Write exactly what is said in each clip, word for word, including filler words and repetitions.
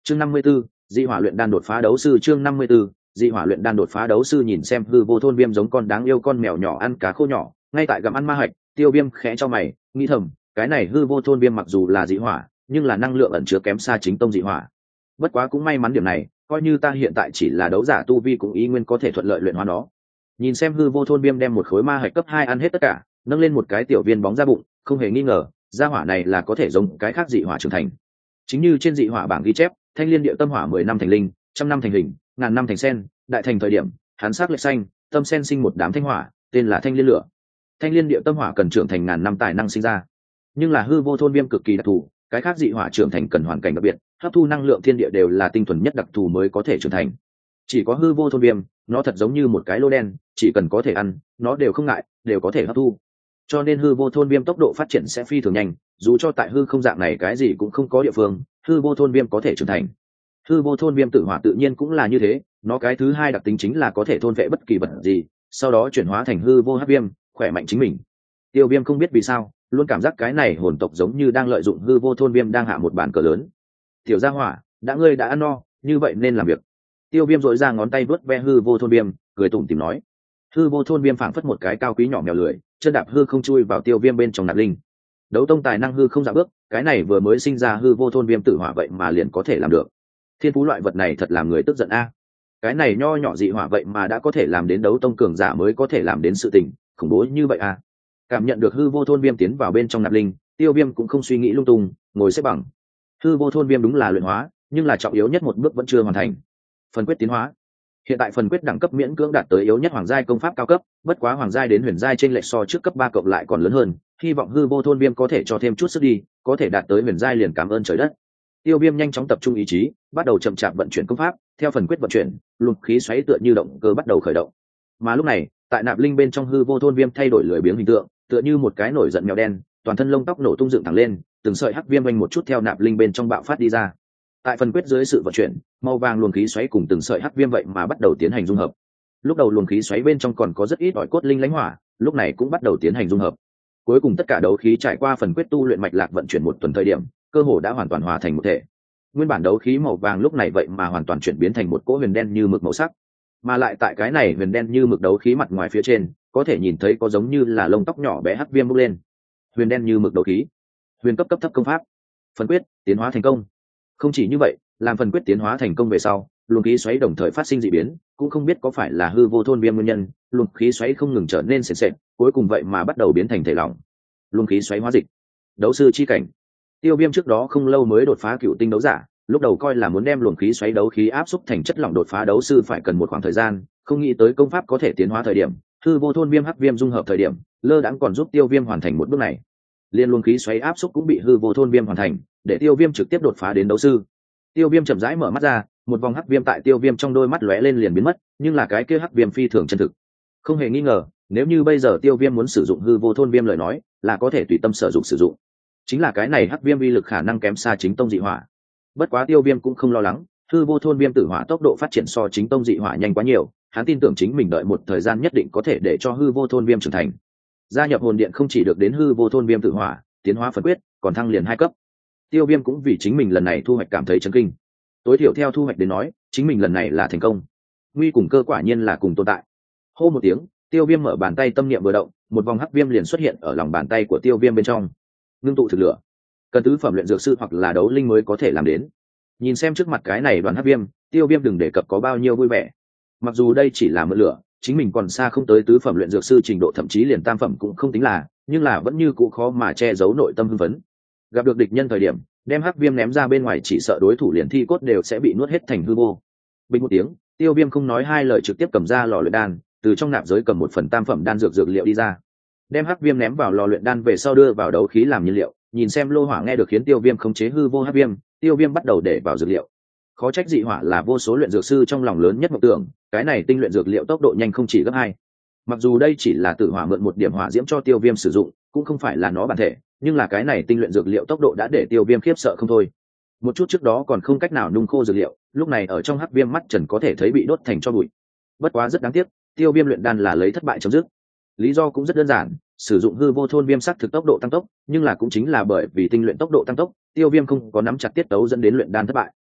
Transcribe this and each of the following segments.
chương năm mươi 54, dị hỏa luyện đan đột phá đấu sư. chương năm mươi 54, dị hỏa luyện đan đột phá đấu sư. Nhìn xem hư vô thôn viêm giống con đáng yêu con mèo nhỏ ăn cá khô nhỏ ngay tại gặm ăn ma hạch, Tiêu Viêm khẽ cho mày nghĩ thầm, cái này hư vô thôn viêm mặc dù là dị hỏa nhưng là năng lượng ẩn chứa kém xa chính tông dị hỏa. Bất quá cũng may mắn điểm này, coi như ta hiện tại chỉ là đấu giả tu vi cũng ý nguyên có thể thuận lợi luyện hóa nó. Nhìn xem hư vô thôn viêm đem một khối ma hạch cấp hai ăn hết tất cả, nâng lên một cái tiểu viên bóng ra bụng, không hề nghi ngờ gia hỏa này là có thể giống cái khác dị hỏa trưởng thành. Chính như trên dị hỏa bảng ghi chép, thanh liên địa tâm hỏa mười năm thành linh, trăm năm thành hình, ngàn năm thành sen, đại thành thời điểm hắn sắc lệ xanh, tâm sen sinh một đám thanh hỏa, tên là thanh liên lửa. Thanh liên địa tâm hỏa cần trưởng thành ngàn năm tài năng sinh ra, nhưng là hư vô thôn viêm cực kỳ đặc thù, cái khác dị hỏa trưởng thành cần hoàn cảnh đặc biệt, hấp thu năng lượng thiên địa đều là tinh thuần nhất đặc thù mới có thể trưởng thành. Chỉ có hư vô thôn viêm, nó thật giống như một cái lô đen, chỉ cần có thể ăn, nó đều không ngại, đều có thể hấp thu. Cho nên hư vô thôn viêm tốc độ phát triển sẽ phi thường nhanh, dù cho tại hư không dạng này cái gì cũng không có địa phương, hư vô thôn viêm có thể trưởng thành. Hư vô thôn viêm tử hỏa tự nhiên cũng là như thế, nó cái thứ hai đặc tính chính là có thể thôn vệ bất kỳ vật gì, sau đó chuyển hóa thành hư vô hắc viêm, khỏe mạnh chính mình. Tiêu Viêm không biết vì sao, luôn cảm giác cái này hồn tộc giống như đang lợi dụng hư vô thôn viêm đang hạ một bàn cờ lớn. Tiểu gia hỏa, đã ngươi đã ăn no, như vậy nên làm việc. Tiêu Viêm dội ra ngón tay vớt ve hư vô thôn viêm, cười tủm tỉm nói. Hư vô thôn viêm phảng phất một cái cao quý nhỏ mèo lười, chân đạp hư không chui vào Tiêu Viêm bên trong nạp linh. Đấu tông tài năng hư không dạ bước, cái này vừa mới sinh ra hư vô thôn viêm tử hỏa vậy mà liền có thể làm được. Thiên phú loại vật này thật làm người tức giận a. Cái này nho nhỏ dị hỏa vậy mà đã có thể làm đến đấu tông cường giả mới có thể làm đến sự tình, khủng bố như vậy a. Cảm nhận được hư vô thôn viêm tiến vào bên trong nạp linh, Tiêu Viêm cũng không suy nghĩ lung tung, ngồi xếp bằng. Hư vô thôn viêm đúng là luyện hóa, nhưng là trọng yếu nhất một bước vẫn chưa hoàn thành. Phần quyết tiến hóa. Hiện tại phần quyết đẳng cấp miễn cưỡng đạt tới yếu nhất hoàng giai công pháp cao cấp, bất quá hoàng giai đến huyền giai trên lệch so trước cấp ba cộng lại còn lớn hơn, hy vọng hư vô thôn viêm có thể cho thêm chút sức đi, có thể đạt tới huyền giai liền cảm ơn trời đất. Tiêu Viêm nhanh chóng tập trung ý chí, bắt đầu chậm chạp vận chuyển công pháp, theo phần quyết vận chuyển, luồng khí xoáy tựa như động cơ bắt đầu khởi động. Mà lúc này, tại nạp linh bên trong hư vô thôn viêm thay đổi lười biếng hình tượng, tựa như một cái nổi giận mèo đen, toàn thân lông tóc nổ tung dựng thẳng lên, từng sợi hắc viêm vành một chút theo nạp linh bên trong bạo phát đi ra. Tại phần quyết dưới sự vận chuyển, màu vàng luồng khí xoáy cùng từng sợi hắc viêm vậy mà bắt đầu tiến hành dung hợp. Lúc đầu luồng khí xoáy bên trong còn có rất ít ỏi cốt linh lãnh hỏa, lúc này cũng bắt đầu tiến hành dung hợp. Cuối cùng tất cả đấu khí trải qua phần quyết tu luyện mạch lạc vận chuyển một tuần thời điểm, cơ hồ đã hoàn toàn hòa thành một thể. Nguyên bản đấu khí màu vàng lúc này vậy mà hoàn toàn chuyển biến thành một cỗ huyền đen như mực màu sắc, mà lại tại cái này huyền đen như mực đấu khí mặt ngoài phía trên, có thể nhìn thấy có giống như là lông tóc nhỏ bé hắc viêm bốc lên. Huyền đen như mực đấu khí, huyền cấp cấp thấp công pháp, phần quyết tiến hóa thành công. Không chỉ như vậy, làm phần quyết tiến hóa thành công về sau, luồng khí xoáy đồng thời phát sinh dị biến, cũng không biết có phải là hư vô thôn viêm nguyên nhân, luồng khí xoáy không ngừng trở nên sền sệt, cuối cùng vậy mà bắt đầu biến thành thể lỏng. Luồng khí xoáy hóa dịch, đấu sư chi cảnh. Tiêu Viêm trước đó không lâu mới đột phá cựu tinh đấu giả, lúc đầu coi là muốn đem luồng khí xoáy đấu khí áp xúc thành chất lỏng đột phá đấu sư phải cần một khoảng thời gian, không nghĩ tới công pháp có thể tiến hóa thời điểm, hư vô thôn viêm hắc viêm dung hợp thời điểm, lơ đãng còn giúp Tiêu Viêm hoàn thành một bước này. Liên luồng khí xoáy áp xúc cũng bị hư vô thôn viêm hoàn thành, để Tiêu Viêm trực tiếp đột phá đến đấu sư. Tiêu Viêm chậm rãi mở mắt ra, một vòng hắc viêm tại Tiêu Viêm trong đôi mắt lóe lên liền biến mất, nhưng là cái kia hắc viêm phi thường chân thực. Không hề nghi ngờ, nếu như bây giờ Tiêu Viêm muốn sử dụng hư vô thôn viêm lời nói, là có thể tùy tâm sử dụng sử dụng. Chính là cái này hắc viêm uy lực khả năng kém xa chính tông dị hỏa. Bất quá Tiêu Viêm cũng không lo lắng, hư vô thôn viêm tử hỏa tốc độ phát triển so chính tông dị hỏa nhanh quá nhiều, hắn tin tưởng chính mình đợi một thời gian nhất định có thể để cho hư vô thôn viêm trưởng thành. Gia nhập hồn điện không chỉ được đến hư vô thôn viêm tử hỏa, tiến hóa phần quyết, còn thăng liền hai cấp. Tiêu Viêm cũng vì chính mình lần này thu hoạch cảm thấy chấn kinh. Tối thiểu theo thu hoạch đến nói, chính mình lần này là thành công. Nguy cùng cơ quả nhiên là cùng tồn tại. Hô một tiếng, Tiêu Viêm mở bàn tay tâm niệm vừa động, một vòng hắc viêm liền xuất hiện ở lòng bàn tay của Tiêu Viêm bên trong. Ngưng tụ thực lửa, cần tứ phẩm luyện dược sư hoặc là đấu linh mới có thể làm đến. Nhìn xem trước mặt cái này đoàn hắc viêm, Tiêu Viêm đừng đề cập có bao nhiêu vui vẻ. Mặc dù đây chỉ là mượn lửa, chính mình còn xa không tới tứ phẩm luyện dược sư trình độ, thậm chí liền tam phẩm cũng không tính là, nhưng là vẫn như cũ khó mà che giấu nội tâm hưng phấn. Gặp được địch nhân thời điểm, đem hắc viêm ném ra bên ngoài chỉ sợ đối thủ liền thi cốt đều sẽ bị nuốt hết thành hư vô. Bình một tiếng, Tiêu Viêm không nói hai lời trực tiếp cầm ra lò luyện đan, từ trong nạp giới cầm một phần tam phẩm đan dược dược liệu đi ra, đem hắc viêm ném vào lò luyện đan về sau đưa vào đấu khí làm nhiên liệu. Nhìn xem lô hỏa nghe được khiến Tiêu Viêm khống chế hư vô hắc viêm, Tiêu Viêm bắt đầu để vào dược liệu. Khó trách dị hỏa là vô số luyện dược sư trong lòng lớn nhất mộng tưởng, cái này tinh luyện dược liệu tốc độ nhanh không chỉ gấp hai. Mặc dù đây chỉ là tử hỏa mượn một điểm hỏa diễm cho Tiêu Viêm sử dụng, cũng không phải là nó bản thể, nhưng là cái này tinh luyện dược liệu tốc độ đã để Tiêu Viêm khiếp sợ không thôi. Một chút trước đó còn không cách nào nung khô dược liệu, lúc này ở trong hắc viêm mắt trần có thể thấy bị đốt thành tro bụi. Bất quá rất đáng tiếc, Tiêu Viêm luyện đan là lấy thất bại chấm dứt. Lý do cũng rất đơn giản, sử dụng hư vô thôn viêm sắc thực tốc độ tăng tốc, nhưng là cũng chính là bởi vì tinh luyện tốc độ tăng tốc, Tiêu Viêm không có nắm chặt tiết tấu dẫn đến luyện đan thất bại.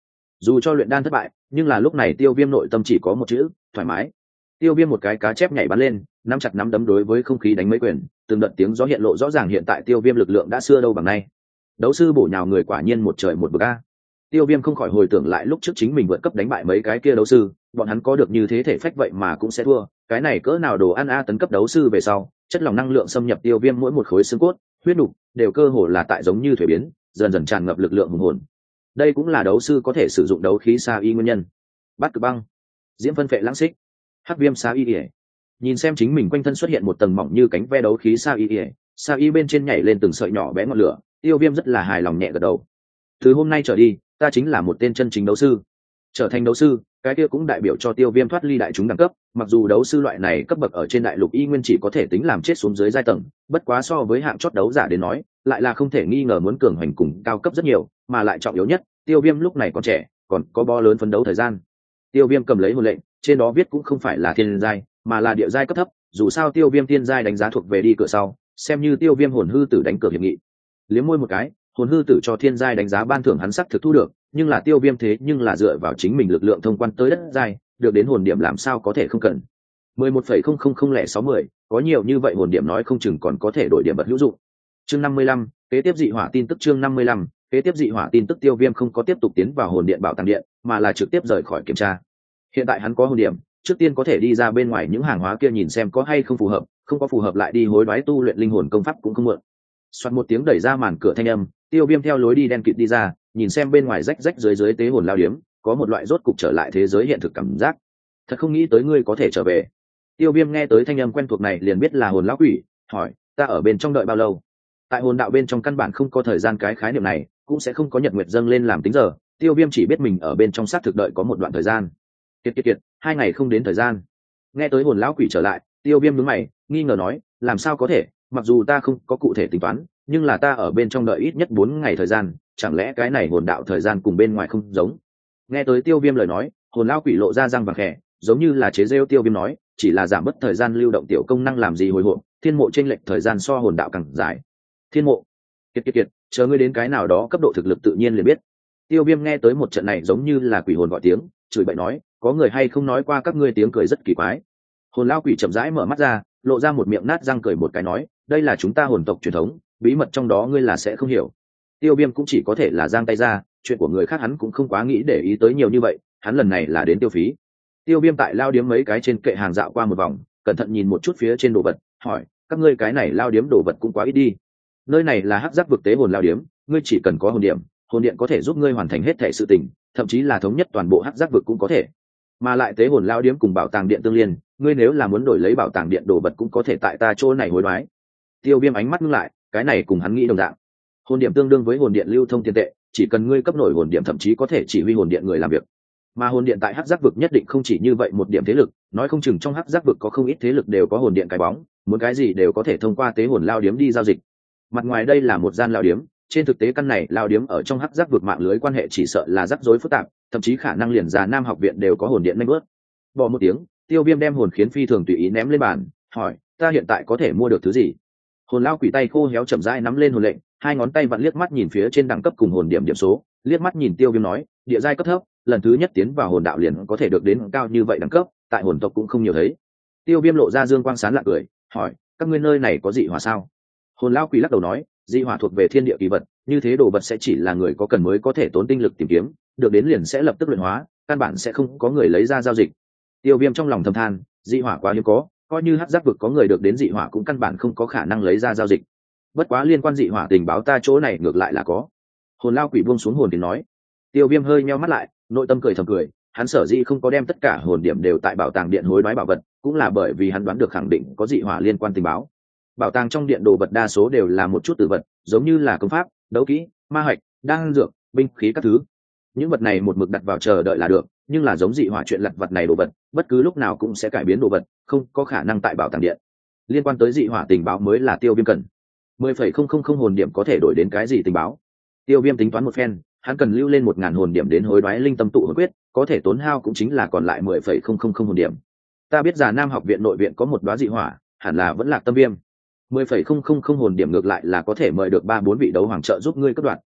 Dù cho luyện đan thất bại, nhưng là lúc này Tiêu Viêm nội tâm chỉ có một chữ: thoải mái. Tiêu Viêm một cái cá chép nhảy bắn lên, nắm chặt nắm đấm đối với không khí đánh mấy quyền, từng đợt tiếng gió hiện lộ rõ ràng hiện tại Tiêu Viêm lực lượng đã xưa đâu bằng nay. Đấu sư bổ nhào người quả nhiên một trời một vực a. Tiêu Viêm không khỏi hồi tưởng lại lúc trước chính mình vượt cấp đánh bại mấy cái kia đấu sư, bọn hắn có được như thế thể phách vậy mà cũng sẽ thua, cái này cỡ nào đồ ăn a. Tấn cấp đấu sư về sau, chất lỏng năng lượng xâm nhập Tiêu Viêm mỗi một khối xương cốt, huyết nục đều cơ hồ là tại giống như thủy biến, dần dần tràn ngập lực lượng hùng hồn. Đây cũng là đấu sư có thể sử dụng đấu khí sa y nguyên nhân. Bát Cực Băng, Diễm Phân Phệ Lãng Xích, Hắc Viêm sa y. Nhìn xem chính mình quanh thân xuất hiện một tầng mỏng như cánh ve đấu khí sa y, sa y bên trên nhảy lên từng sợi nhỏ bé ngọn lửa, Tiêu Viêm rất là hài lòng nhẹ gật đầu. Từ hôm nay trở đi, ta chính là một tên chân chính đấu sư. Trở thành đấu sư, cái kia cũng đại biểu cho Tiêu Viêm thoát ly đại chúng đẳng cấp, mặc dù đấu sư loại này cấp bậc ở trên đại lục y nguyên chỉ có thể tính làm chết xuống dưới giai tầng, bất quá so với hạng chót đấu giả đến nói, lại là không thể nghi ngờ muốn cường hành cùng cao cấp rất nhiều, mà lại trọng yếu nhất, Tiêu Viêm lúc này còn trẻ, còn có bo lớn phấn đấu thời gian. Tiêu Viêm cầm lấy hồn lệnh, trên đó viết cũng không phải là thiên giai, mà là địa giai cấp thấp, dù sao Tiêu Viêm thiên giai đánh giá thuộc về đi cửa sau, xem như Tiêu Viêm hồn hư tử đánh cược hiệp nghị. Liếm môi một cái, hồn hư tử cho thiên giai đánh giá ban thưởng hắn sắc thực thu được, nhưng là Tiêu Viêm thế nhưng là dựa vào chính mình lực lượng thông quan tới đất giai, được đến hồn điểm làm sao có thể không cần. mười một phẩy không không không lẻ sáu mươi, có nhiều như vậy hồn điểm nói không chừng còn có thể đổi điểm bật hữu dụng. Chương năm mươi lăm, kế tiếp dị hỏa tin tức. Chương năm mươi lăm, kế tiếp dị hỏa tin tức. Tiêu Viêm không có tiếp tục tiến vào hồn điện bảo tàng điện, mà là trực tiếp rời khỏi kiểm tra. Hiện tại hắn có hồn điểm, trước tiên có thể đi ra bên ngoài những hàng hóa kia nhìn xem có hay không phù hợp, không có phù hợp lại đi hối đoái tu luyện linh hồn công pháp cũng không muộn. Soạt một tiếng đẩy ra màn cửa thanh âm, Tiêu Viêm theo lối đi đen kịt đi ra, nhìn xem bên ngoài rách rách dưới dưới tế hồn lao điếm, có một loại rốt cục trở lại thế giới hiện thực cảm giác. Thật không nghĩ tới ngươi có thể trở về. Tiêu Viêm nghe tới thanh âm quen thuộc này liền biết là hồn lão quỷ, hỏi: ta ở bên trong đợi bao lâu? Tại hồn đạo bên trong căn bản không có thời gian cái khái niệm này, cũng sẽ không có nhật nguyệt dâng lên làm tính giờ. Tiêu Viêm chỉ biết mình ở bên trong xác thực đợi có một đoạn thời gian. Kiệt kiệt kiệt, hai ngày không đến thời gian. Nghe tới hồn lão quỷ trở lại, Tiêu Viêm nhướng mày, nghi ngờ nói: làm sao có thể? Mặc dù ta không có cụ thể tính toán, nhưng là ta ở bên trong đợi ít nhất bốn ngày thời gian, chẳng lẽ cái này hồn đạo thời gian cùng bên ngoài không giống? Nghe tới Tiêu Viêm lời nói, hồn lão quỷ lộ ra răng vàng khẽ, giống như là chế giễu Tiêu Viêm nói: chỉ là giảm bớt thời gian lưu động tiểu công năng làm gì hồi hộp, thiên mộ chênh lệch thời gian so hồn đạo càng dài. Thiên mộ? Kiệt kiệt kiệt, chờ ngươi đến cái nào đó cấp độ thực lực tự nhiên liền biết. Tiêu Viêm nghe tới một trận này giống như là quỷ hồn gọi tiếng, chửi bậy nói: có người hay không nói qua các ngươi tiếng cười rất kỳ quái. Hồn lão quỷ chậm rãi mở mắt ra, lộ ra một miệng nát răng cười một cái nói: đây là chúng ta hồn tộc truyền thống, bí mật trong đó ngươi là sẽ không hiểu. Tiêu Viêm cũng chỉ có thể là giang tay ra, chuyện của người khác hắn cũng không quá nghĩ để ý tới nhiều như vậy, hắn lần này là đến tiêu phí. Tiêu Viêm tại lao điếm mấy cái trên kệ hàng dạo qua một vòng, cẩn thận nhìn một chút phía trên đồ vật, hỏi: các ngươi cái này lao điếm đồ vật cũng quá ít đi. Nơi này là hắc giác vực tế hồn lao điếm, ngươi chỉ cần có hồn điểm, hồn điện có thể giúp ngươi hoàn thành hết thể sự tình, thậm chí là thống nhất toàn bộ hắc giác vực cũng có thể. Mà lại tế hồn lao điếm cùng bảo tàng điện tương liên, ngươi nếu là muốn đổi lấy bảo tàng điện đồ vật cũng có thể tại ta chỗ này hối đoái. Tiêu Viêm ánh mắt ngưng lại, cái này cùng hắn nghĩ đồng dạng. Hồn điểm tương đương với hồn điện lưu thông tiền tệ, chỉ cần ngươi cấp nổi hồn điểm thậm chí có thể chỉ huy hồn điện người làm việc. Mà hồn điện tại hắc giác vực nhất định không chỉ như vậy một điểm thế lực, nói không chừng trong hắc giác vực có không ít thế lực đều có hồn điện cái bóng, muốn cái gì đều có thể thông qua tế hồn lao điếm đi giao dịch. Mặt ngoài đây là một gian lao điếm, trên thực tế căn này lao điếm ở trong hắc giác vực mạng lưới quan hệ chỉ sợ là rắc rối phức tạp, thậm chí khả năng liền già Nam học viện đều có hồn điện nanh bớt. Bỏ một tiếng, Tiêu Viêm đem hồn khiến phi thường tùy ý ném lên bàn, hỏi: ta hiện tại có thể mua được thứ gì? Hồn lao quỷ tay khô héo chậm rãi nắm lên hồn lệnh, hai ngón tay vặn liếc mắt nhìn phía trên đẳng cấp cùng hồn điểm điểm số, liếc mắt nhìn Tiêu Viêm nói: địa giai cấp thấp, lần thứ nhất tiến vào hồn đạo liền có thể được đến cao như vậy đẳng cấp, tại hồn tộc cũng không nhiều thấy. Tiêu Viêm lộ ra dương quang sáng lạ cười, hỏi: các ngươi nơi này có dị hỏa sao? Hồn lao quỷ lắc đầu nói: dị hỏa thuộc về thiên địa kỳ vật, như thế đồ vật sẽ chỉ là người có cần mới có thể tốn tinh lực tìm kiếm, được đến liền sẽ lập tức luyện hóa, căn bản sẽ không có người lấy ra giao dịch. Tiêu Viêm trong lòng thầm than, dị hỏa quá hiếm có, coi như hắc giác vực có người được đến dị hỏa cũng căn bản không có khả năng lấy ra giao dịch. Bất quá liên quan dị hỏa tình báo ta chỗ này ngược lại là có. Hồn lao quỷ buông xuống hồn thì nói. Tiêu Viêm hơi nheo mắt lại, nội tâm cười thầm cười, hắn sở dĩ không có đem tất cả hồn điểm đều tại bảo tàng điện hối đoái bảo vật, cũng là bởi vì hắn đoán được khẳng định có dị hỏa liên quan tình báo. Bảo tàng trong điện đồ vật đa số đều là một chút tử vật, giống như là công pháp, đấu kỹ, ma hạch, đan dược, binh khí các thứ. Những vật này một mực đặt vào chờ đợi là được, nhưng là giống dị hỏa chuyện lặt vặt này đồ vật, bất cứ lúc nào cũng sẽ cải biến đồ vật, không có khả năng tại bảo tàng điện. Liên quan tới dị hỏa tình báo mới là Tiêu Viêm cần. mười phẩy không không không hồn điểm có thể đổi đến cái gì tình báo? Tiêu Viêm tính toán một phen, hắn cần lưu lên một ngàn hồn điểm đến hối đoái linh tâm tụ hồn quyết, có thể tốn hao cũng chính là còn lại mười phẩy không không không hồn điểm. Ta biết già Nam học viện nội viện có một đóa dị hỏa, hẳn là vẫn Lạc Tâm Viêm. mười phẩy không không không hồn điểm ngược lại là có thể mời được ba bốn vị đấu hoàng trợ giúp ngươi cấp đoạt.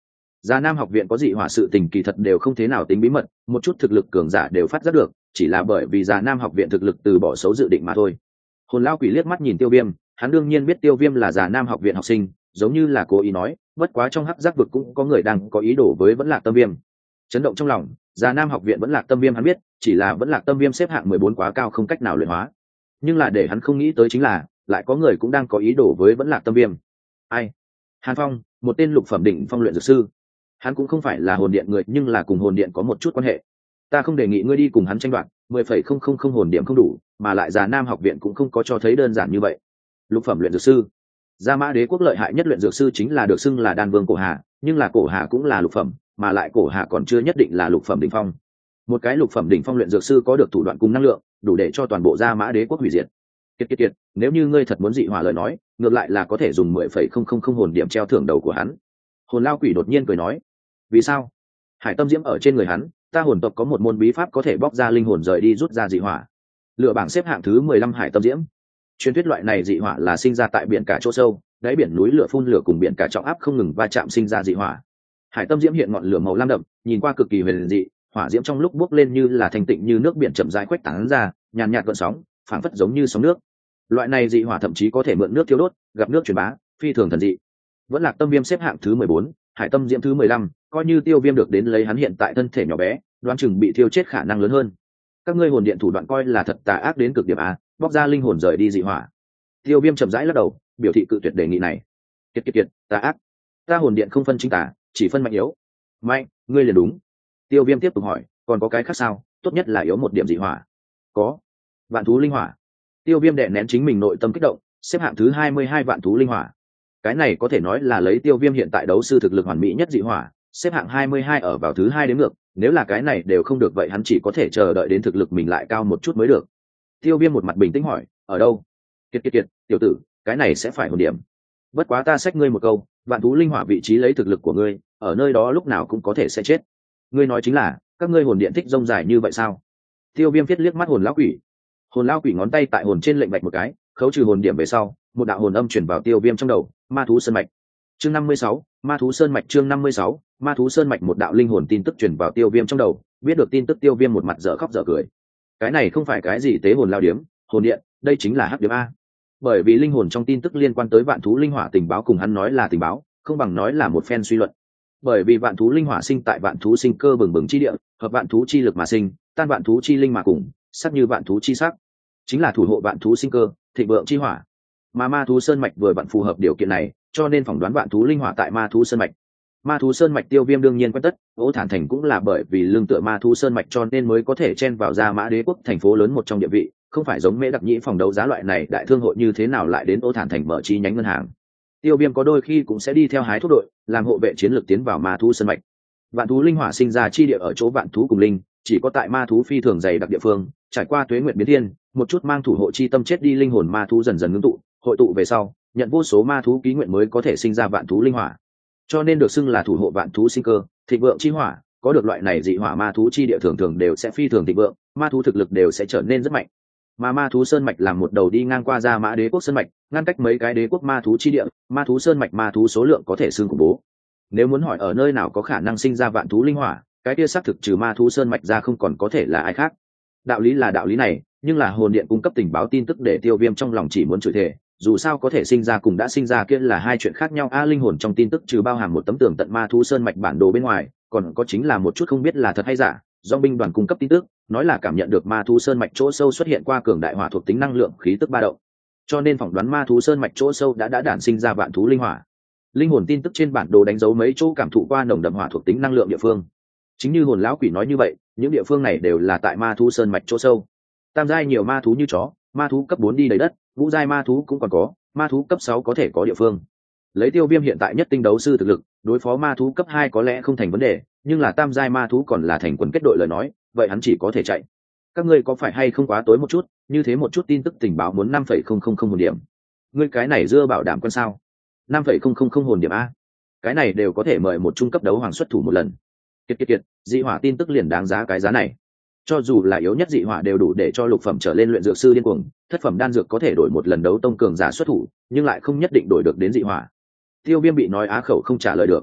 Già Nam học viện có dị hỏa sự tình kỳ thật đều không thế nào tính bí mật, một chút thực lực cường giả đều phát giác được, chỉ là bởi vì Già Nam học viện thực lực từ bỏ xấu dự định mà thôi. Hồn Lão Quỷ liếc mắt nhìn Tiêu Viêm, hắn đương nhiên biết Tiêu Viêm là Già Nam học viện học sinh, giống như là cố ý nói, bất quá trong hắc giác vực cũng có người đang có ý đồ với Vẫn Lạc Tâm Viêm. Chấn động trong lòng, Già Nam học viện Vẫn Lạc Tâm Viêm hắn biết, chỉ là Vẫn Lạc Tâm Viêm xếp hạng mười bốn quá cao không cách nào luyện hóa. Nhưng là để hắn không nghĩ tới chính là, lại có người cũng đang có ý đồ với Vẫn Lạc Tâm Viêm. Ai? Hàn Phong, một tên lục phẩm đỉnh phong luyện dược sư. Hắn cũng không phải là hồn điện người, nhưng là cùng hồn điện có một chút quan hệ. Ta không đề nghị ngươi đi cùng hắn tranh đoạt, mười phẩy không không không hồn điểm không đủ, mà lại Già Nam học viện cũng không có cho thấy đơn giản như vậy. Lục phẩm luyện dược sư. Gia Mã Đế quốc lợi hại nhất luyện dược sư chính là được xưng là Đan Vương Cổ Hà, nhưng là Cổ Hà cũng là lục phẩm, mà lại Cổ Hà còn chưa nhất định là lục phẩm đỉnh phong. Một cái lục phẩm đỉnh phong luyện dược sư có được thủ đoạn cùng năng lượng, đủ để cho toàn bộ Gia Mã Đế quốc hủy diệt. Kiệt kiệt kiệt, nếu như ngươi thật muốn dị hỏa lời nói, ngược lại là có thể dùng mười phẩy không không không hồn điểm treo thưởng đầu của hắn. Hồn Lao Quỷ đột nhiên cười nói, vì sao? Hải tâm diễm ở trên người hắn, ta hồn tộc có một môn bí pháp có thể bóc ra linh hồn rời đi rút ra dị hỏa. Lựa bảng xếp hạng thứ mười lăm Hải tâm diễm. Truyền thuyết loại này dị hỏa là sinh ra tại biển cả chỗ sâu, đáy biển núi lửa phun lửa cùng biển cả trọng áp không ngừng va chạm sinh ra dị hỏa. Hải tâm diễm hiện ngọn lửa màu lam đậm, nhìn qua cực kỳ huyền dị, hỏa diễm trong lúc bốc lên như là thanh tịnh như nước biển chậm rãi khuếch tán ra, nhàn nhạt gợn sóng, phảng phất giống như sóng nước. Loại này dị hỏa thậm chí có thể mượn nước thiêu đốt, gặp nước truyền bá, phi thường thần dị. Vẫn Lạc Tâm Viêm xếp hạng thứ mười bốn, Hải tâm diễm thứ mười lăm, coi như Tiêu Viêm được đến lấy hắn hiện tại thân thể nhỏ bé, đoán chừng bị thiêu chết khả năng lớn hơn. Các ngươi hồn điện thủ đoạn coi là thật tà ác đến cực điểm a, bóc ra linh hồn rời đi dị hỏa. Tiêu Viêm chậm rãi lắc đầu, biểu thị cự tuyệt đề nghị này. Kiệt kiệt kiệt, tà ác. Ta hồn điện không phân chính tà, chỉ phân mạnh yếu. Mạnh, ngươi liền đúng. Tiêu Viêm tiếp tục hỏi, còn có cái khác sao? Tốt nhất là yếu một điểm dị hỏa. Có. Vạn thú linh hỏa. Tiêu Viêm đè nén chính mình nội tâm kích động, xếp hạng thứ hai mươi hai vạn thú linh hỏa. Cái này có thể nói là lấy Tiêu Viêm hiện tại đấu sư thực lực hoàn mỹ nhất dị hỏa, xếp hạng hai mươi hai ở vào thứ hai đến ngược, nếu là cái này đều không được vậy hắn chỉ có thể chờ đợi đến thực lực mình lại cao một chút mới được. Tiêu Viêm một mặt bình tĩnh hỏi, ở đâu? Kiệt kiệt kiệt, tiểu tử, cái này sẽ phải hồn điểm. Bất quá ta xách ngươi một câu, vạn thú linh hỏa vị trí lấy thực lực của ngươi, ở nơi đó lúc nào cũng có thể sẽ chết. Ngươi nói chính là, các ngươi hồn điện thích rông dài như vậy sao? Tiêu Viêm viết liếc mắt hồn lão quỷ. Hồn lão quỷ ngón tay tại hồn trên lệnh vạch một cái, khấu trừ hồn điểm về sau, một đạo hồn âm chuyển vào Tiêu Viêm trong đầu, ma thú sơn mạch. Chương năm mươi sáu, ma thú sơn mạch chương năm mươi sáu, ma thú sơn mạch một đạo linh hồn tin tức truyền vào Tiêu Viêm trong đầu, biết được tin tức Tiêu Viêm một mặt dở khóc dở cười. Cái này không phải cái gì tế hồn lao điếm, hồn điện, đây chính là hắc điếm a. Bởi vì linh hồn trong tin tức liên quan tới vạn thú linh hỏa tình báo cùng hắn nói là tình báo, không bằng nói là một phen suy luận. Bởi vì vạn thú linh hỏa sinh tại vạn thú sinh cơ bừng bừng chi địa, hợp vạn thú chi lực mà sinh, tan vạn thú chi linh mà cùng, sắc như vạn thú chi sắc, chính là thủ hộ vạn thú sinh cơ, thịnh vượng chi hỏa. Mà ma thú sơn mạch vừa vặn phù hợp điều kiện này, cho nên phỏng đoán vạn thú linh hỏa tại ma thú sơn mạch. Ma thú sơn mạch Tiêu Viêm đương nhiên quen tất, Ô Thản Thành cũng là bởi vì lương tựa ma thú sơn mạch cho nên mới có thể chen vào Gia Mã Đế quốc thành phố lớn một trong địa vị, không phải giống Mễ Đặc Nhĩ phòng đấu giá loại này đại thương hội như thế nào lại đến Ô Thản Thành mở chi nhánh ngân hàng. Tiêu Viêm có đôi khi cũng sẽ đi theo hái thuốc đội, làm hộ vệ chiến lược tiến vào ma thú sơn mạch. Vạn thú linh hỏa sinh ra chi địa ở chỗ vạn thú cùng linh, chỉ có tại ma thú phi thường dày đặc địa phương, trải qua tuế nguyện biến thiên, một chút mang thủ hộ chi tâm chết đi linh hồn ma thú dần dần ngưng tụ, hội tụ về sau, nhận vô số ma thú ký nguyện mới có thể sinh ra vạn thú linh hỏa. Cho nên được xưng là thủ hộ vạn thú sinh cơ, thịnh vượng chi hỏa, có được loại này dị hỏa ma thú chi địa thường thường đều sẽ phi thường thịnh vượng, ma thú thực lực đều sẽ trở nên rất mạnh. Mà ma thú sơn mạch làm một đầu đi ngang qua Gia Mã Đế quốc sơn mạch, ngăn cách mấy cái đế quốc ma thú chi địa, ma thú sơn mạch ma thú số lượng có thể xưng khủng bố. Nếu muốn hỏi ở nơi nào có khả năng sinh ra vạn thú linh hỏa, cái kia xác thực trừ ma thú sơn mạch ra không còn có thể là ai khác. Đạo lý là đạo lý này, nhưng là hồn điện cung cấp tình báo tin tức để Tiêu Viêm trong lòng chỉ muốn chửi thề, dù sao có thể sinh ra cùng đã sinh ra kia là hai chuyện khác nhau. A linh hồn trong tin tức trừ bao hàm một tấm tường tận ma thú sơn mạch bản đồ bên ngoài, còn có chính là một chút không biết là thật hay giả, do binh đoàn cung cấp tin tức, nói là cảm nhận được ma thú sơn mạch chỗ sâu xuất hiện qua cường đại hỏa thuộc tính năng lượng khí tức ba động, cho nên phỏng đoán ma thú sơn mạch chỗ sâu đã đã đản sinh ra vạn thú linh hỏa. Linh hồn tin tức trên bản đồ đánh dấu mấy chỗ cảm thụ qua nồng đậm hỏa thuộc tính năng lượng địa phương. Chính như hồn lão quỷ nói như vậy, những địa phương này đều là tại ma thú sơn mạch chỗ sâu. Tam giai nhiều ma thú như chó, ma thú cấp bốn đi đầy đất, ngũ giai ma thú cũng còn có, ma thú cấp sáu có thể có địa phương. Lấy Tiêu Viêm hiện tại nhất tinh đấu sư thực lực, đối phó ma thú cấp hai có lẽ không thành vấn đề, nhưng là tam giai ma thú còn là thành quần kết đội lời nói, vậy hắn chỉ có thể chạy. Các ngươi có phải hay không quá tối một chút, như thế một chút tin tức tình báo muốn năm phẩy không không không hồn điểm. Ngươi cái này dưa bảo đảm con sao? năm phẩy không không không hồn điểm a. Cái này đều có thể mời một trung cấp đấu hoàng xuất thủ một lần. Kiệt kiệt kiệt, dị hỏa tin tức liền đáng giá cái giá này. Cho dù là yếu nhất dị hỏa đều đủ để cho lục phẩm trở lên luyện dược sư điên cuồng, thất phẩm đan dược có thể đổi một lần đấu tông cường giả xuất thủ, nhưng lại không nhất định đổi được đến dị hỏa. Tiêu Viêm bị nói á khẩu không trả lời được.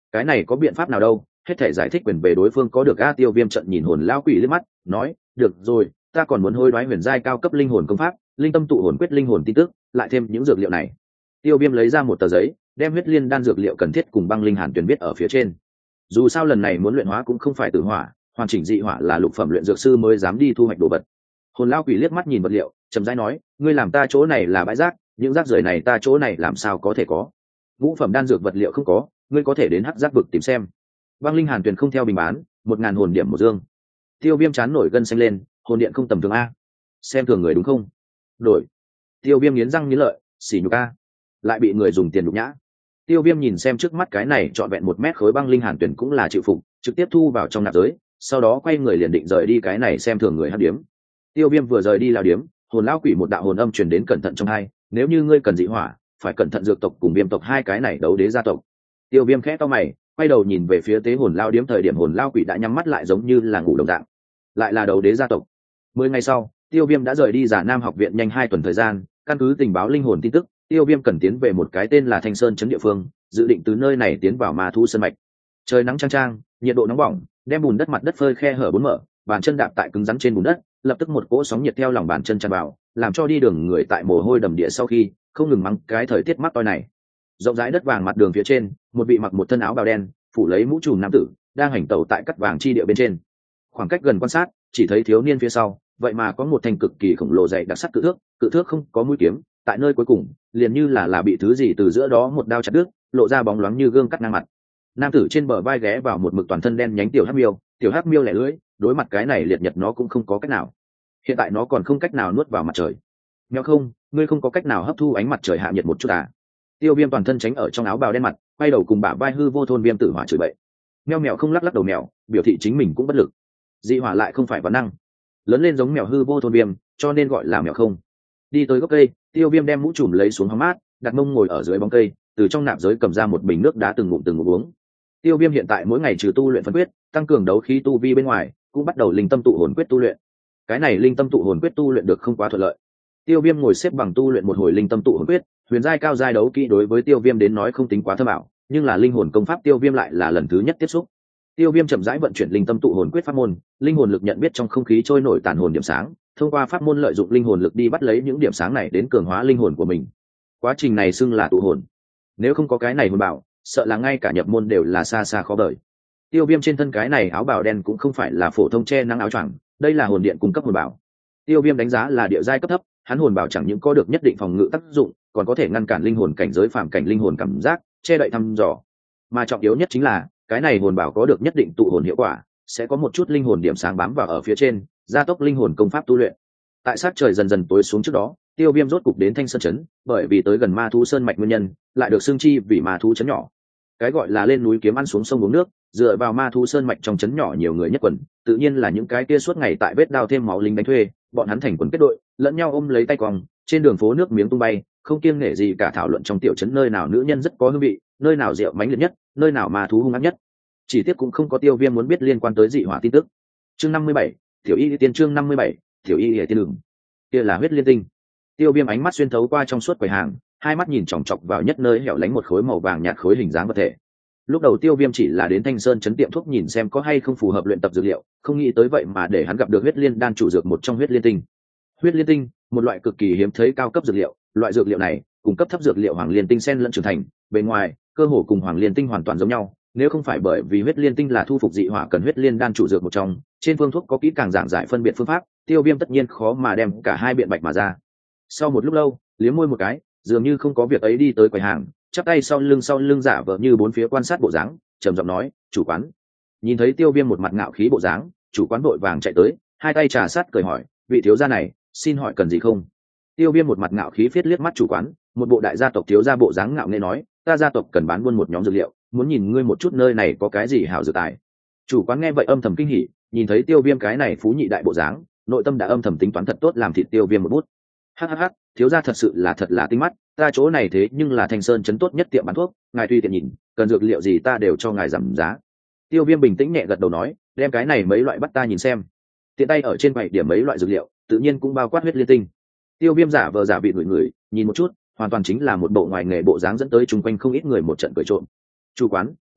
cái này có biện pháp nào đâu, hết thể giải thích quyền về đối phương có được. A Tiêu Viêm trận nhìn hồn lao quỷ liếc mắt nói, được rồi, ta còn muốn hối đoái huyền giai cao cấp linh hồn công pháp, linh tâm tụ hồn quyết linh hồn tin tức, lại thêm những dược liệu này. Tiêu Viêm lấy ra một tờ giấy, đem huyết liên đan dược liệu cần thiết cùng băng linh hàn tuyển viết ở phía trên. Dù sao lần này muốn luyện hóa cũng không phải tử hỏa, hoàn chỉnh dị hỏa là lục phẩm luyện dược sư mới dám đi thu hoạch đồ vật. Hồn lao quỷ liếc mắt nhìn vật liệu, chậm rãi nói, ngươi làm ta chỗ này là bãi rác, những rác rưởi này ta chỗ này làm sao có thể có. Ngũ phẩm đan dược vật liệu không có, ngươi có thể đến hắc giác vực tìm xem. Băng linh hàn tuyển không theo bình bán, một ngàn hồn điểm một dương. Tiêu Viêm chán nổi gân xanh lên, hồn điện không tầm thường a, xem thường người đúng không? Đổi. Tiêu Viêm nghiến răng nghiến lợi, xỉ nhục a, lại bị người dùng tiền nhục nhã. Tiêu Viêm nhìn xem trước mắt cái này trọn vẹn một mét khối băng linh hàn tuyển cũng là chịu phục, trực tiếp thu vào trong nạp giới, sau đó quay người liền định rời đi cái này xem thường người hắc điếm. Tiêu Viêm vừa rời đi lao điếm, hồn lão quỷ một đạo hồn âm truyền đến cẩn thận trong hai, nếu như ngươi cần dị hỏa, phải cẩn thận dược tộc cùng viêm tộc hai cái này đấu đế gia tộc. Tiêu Viêm khẽ to mày, quay đầu nhìn về phía tế hồn lao điếm, thời điểm hồn lao quỷ đã nhắm mắt lại giống như là ngủ đồng dạng. Lại là đấu đế gia tộc. Mười ngày sau, Tiêu Viêm đã rời đi Giả Nam học viện nhanh hai tuần thời gian, căn cứ tình báo linh hồn tin tức, Tiêu Viêm cần tiến về một cái tên là Thanh Sơn trấn địa phương, dự định từ nơi này tiến vào ma thú sơn mạch. Trời nắng chang chang, nhiệt độ nóng bỏng, đem bùn đất mặt đất phơi khe hở bốn mở, bàn chân đạp tại cứng rắn trên bùn đất, lập tức một cỗ sóng nhiệt theo lòng bàn chân tràn vào, làm cho đi đường người tại mồ hôi đầm địa sau khi không ngừng mắng cái thời tiết mắc toi này. Rộng rãi đất vàng mặt đường phía trên, một vị mặc một thân áo bào đen, phủ lấy mũ trùm nam tử, đang hành tẩu tại cắt vàng chi địa bên trên. Khoảng cách gần quan sát, chỉ thấy thiếu niên phía sau, vậy mà có một thanh cực kỳ khổng lồ dày đặc sắt cự thước, cự thước không có mũi kiếm, tại nơi cuối cùng, liền như là là bị thứ gì từ giữa đó một đao chặt đứt, lộ ra bóng loáng như gương cắt ngang mặt. Nam tử trên bờ vai ghé vào một mực toàn thân đen nhánh tiểu hắc miêu, tiểu hắc miêu lẻ lưỡi, đối mặt cái này liệt nhật nó cũng không có cách nào. Hiện tại nó còn không cách nào nuốt vào mặt trời. Mèo không, ngươi không có cách nào hấp thu ánh mặt trời hạ nhiệt một chút à? Tiêu Viêm toàn thân tránh ở trong áo bào đen mặt, quay đầu cùng bả vai hư vô thôn viêm tử hỏa chửi bậy. Mèo mèo không lắc lắc đầu mèo, biểu thị chính mình cũng bất lực. Dị hỏa lại không phải bản năng, lớn lên giống mèo hư vô thôn viêm, cho nên gọi là mèo không. Đi tới gốc cây, Tiêu Viêm đem mũ trùm lấy xuống hóng mát, đặt mông ngồi ở dưới bóng cây, từ trong nạp giới cầm ra một bình nước đá từng ngụm từng ngụm uống. Tiêu Viêm hiện tại mỗi ngày trừ tu luyện phân quyết, tăng cường đấu khí tu vi bên ngoài, cũng bắt đầu linh tâm tụ hồn quyết tu luyện. Cái này linh tâm tụ hồn quyết tu luyện được không quá thuận lợi. Tiêu Viêm ngồi xếp bằng tu luyện một hồi linh tâm tụ hồn quyết, huyền giai cao giai đấu kỹ đối với Tiêu Viêm đến nói không tính quá thâm ảo, nhưng là linh hồn công pháp Tiêu Viêm lại là lần thứ nhất tiếp xúc. Tiêu Viêm chậm rãi vận chuyển linh tâm tụ hồn quyết pháp môn, linh hồn lực nhận biết trong không khí trôi nổi tàn hồn điểm sáng, thông qua pháp môn lợi dụng linh hồn lực đi bắt lấy những điểm sáng này đến cường hóa linh hồn của mình. Quá trình này xưng là tụ hồn. Nếu không có cái này hồn bảo, sợ là ngay cả nhập môn đều là xa xa khó đợi. Tiêu Viêm trên thân cái này áo bào đen cũng không phải là phổ thông che nắng áo choàng, đây là hồn điện cung cấp hồn bảo. Tiêu Viêm đánh giá là địa giai cấp thấp, hắn hồn bảo chẳng những có được nhất định phòng ngự tác dụng, còn có thể ngăn cản linh hồn cảnh giới phàm cảnh linh hồn cảm giác, che đậy thăm dò. Mà trọng yếu nhất chính là, cái này hồn bảo có được nhất định tụ hồn hiệu quả, sẽ có một chút linh hồn điểm sáng bám vào ở phía trên, gia tốc linh hồn công pháp tu luyện. Tại sát trời dần dần tối xuống trước đó, Tiêu Viêm rốt cục đến Thanh Sơn trấn, bởi vì tới gần ma thú sơn mạch nguyên nhân, lại được xưng chi vì ma thú trấn nhỏ. Cái gọi là lên núi kiếm ăn xuống sông uống nước, dựa vào ma thú sơn mạch trong trấn nhỏ nhiều người nhất quần, tự nhiên là những cái kia suốt ngày tại vết đao thêm máu lính đánh thuê, bọn hắn thành quần kết đội, lẫn nhau ôm lấy tay quòng, trên đường phố nước miếng tung bay, không kiêng nể gì cả thảo luận trong tiểu trấn nơi nào nữ nhân rất có hương vị, nơi nào rượu mánh liệt nhất, nơi nào ma thú hung ác nhất. Chỉ tiếc cũng không có Tiêu Viêm muốn biết liên quan tới dị hỏa tin tức. Chương năm mươi bảy, Tiểu Y tiên chương năm mươi bảy, Tiểu Y tiên đường. Kia là huyết liên tinh. Tiêu Viêm ánh mắt xuyên thấu qua trong suốt quầy hàng, hai mắt nhìn chòng chọc vào nhất nơi hẻo lánh một khối màu vàng nhạt khối hình dáng vật thể. Lúc đầu Tiêu Viêm chỉ là đến Thanh Sơn trấn tiệm thuốc nhìn xem có hay không phù hợp luyện tập dược liệu, không nghĩ tới vậy mà để hắn gặp được huyết liên đan chủ dược một trong huyết liên tinh. Huyết liên tinh, một loại cực kỳ hiếm thấy cao cấp dược liệu, loại dược liệu này cung cấp thấp dược liệu hoàng liên tinh xen lẫn trưởng thành, bên ngoài, cơ hồ cùng hoàng liên tinh hoàn toàn giống nhau, nếu không phải bởi vì huyết liên tinh là thu phục dị hỏa cần huyết liên đan chủ dược một trong, trên phương thuốc có kỹ càng giảng giải phân biệt phương pháp, Tiêu Viêm tất nhiên khó mà đem cả hai biện bạch mà ra. Sau một lúc lâu, liếm môi một cái, dường như không có việc ấy đi tới quầy hàng, chắp tay sau lưng sau lưng giả vờ như bốn phía quan sát bộ dáng, trầm giọng nói, "Chủ quán." Nhìn thấy Tiêu Viêm một mặt ngạo khí bộ dáng, chủ quán vội vàng chạy tới, hai tay trà sát cười hỏi, "Vị thiếu gia này, xin hỏi cần gì không?" Tiêu Viêm một mặt ngạo khí phiết liếc mắt chủ quán, một bộ đại gia tộc thiếu gia bộ dáng ngạo nghễ nói, "Ta gia tộc cần bán buôn một nhóm dược liệu, muốn nhìn ngươi một chút nơi này có cái gì hảo dược tài." Chủ quán nghe vậy âm thầm kinh hỉ, nhìn thấy Tiêu Viêm cái này phú nhị đại bộ dáng, nội tâm đã âm thầm tính toán thật tốt làm thịt Tiêu Viêm một bút. Hắc hắc hắc, thiếu gia thật sự là thật là tinh mắt, ta chỗ này thế nhưng là Thanh Sơn trấn tốt nhất tiệm bán thuốc, ngài tùy tiện nhìn, cần dược liệu gì ta đều cho ngài giảm giá. Tiêu Viêm bình tĩnh nhẹ gật đầu nói, đem cái này mấy loại bắt ta nhìn xem. Tiện tay ở trên quầy điểm mấy loại dược liệu, tự nhiên cũng bao quát huyết liên tinh. Tiêu Viêm giả vờ giả vị người người, nhìn một chút, hoàn toàn chính là một bộ ngoài nghề bộ dáng dẫn tới chung quanh không ít người một trận cười trộm. "Chủ quán,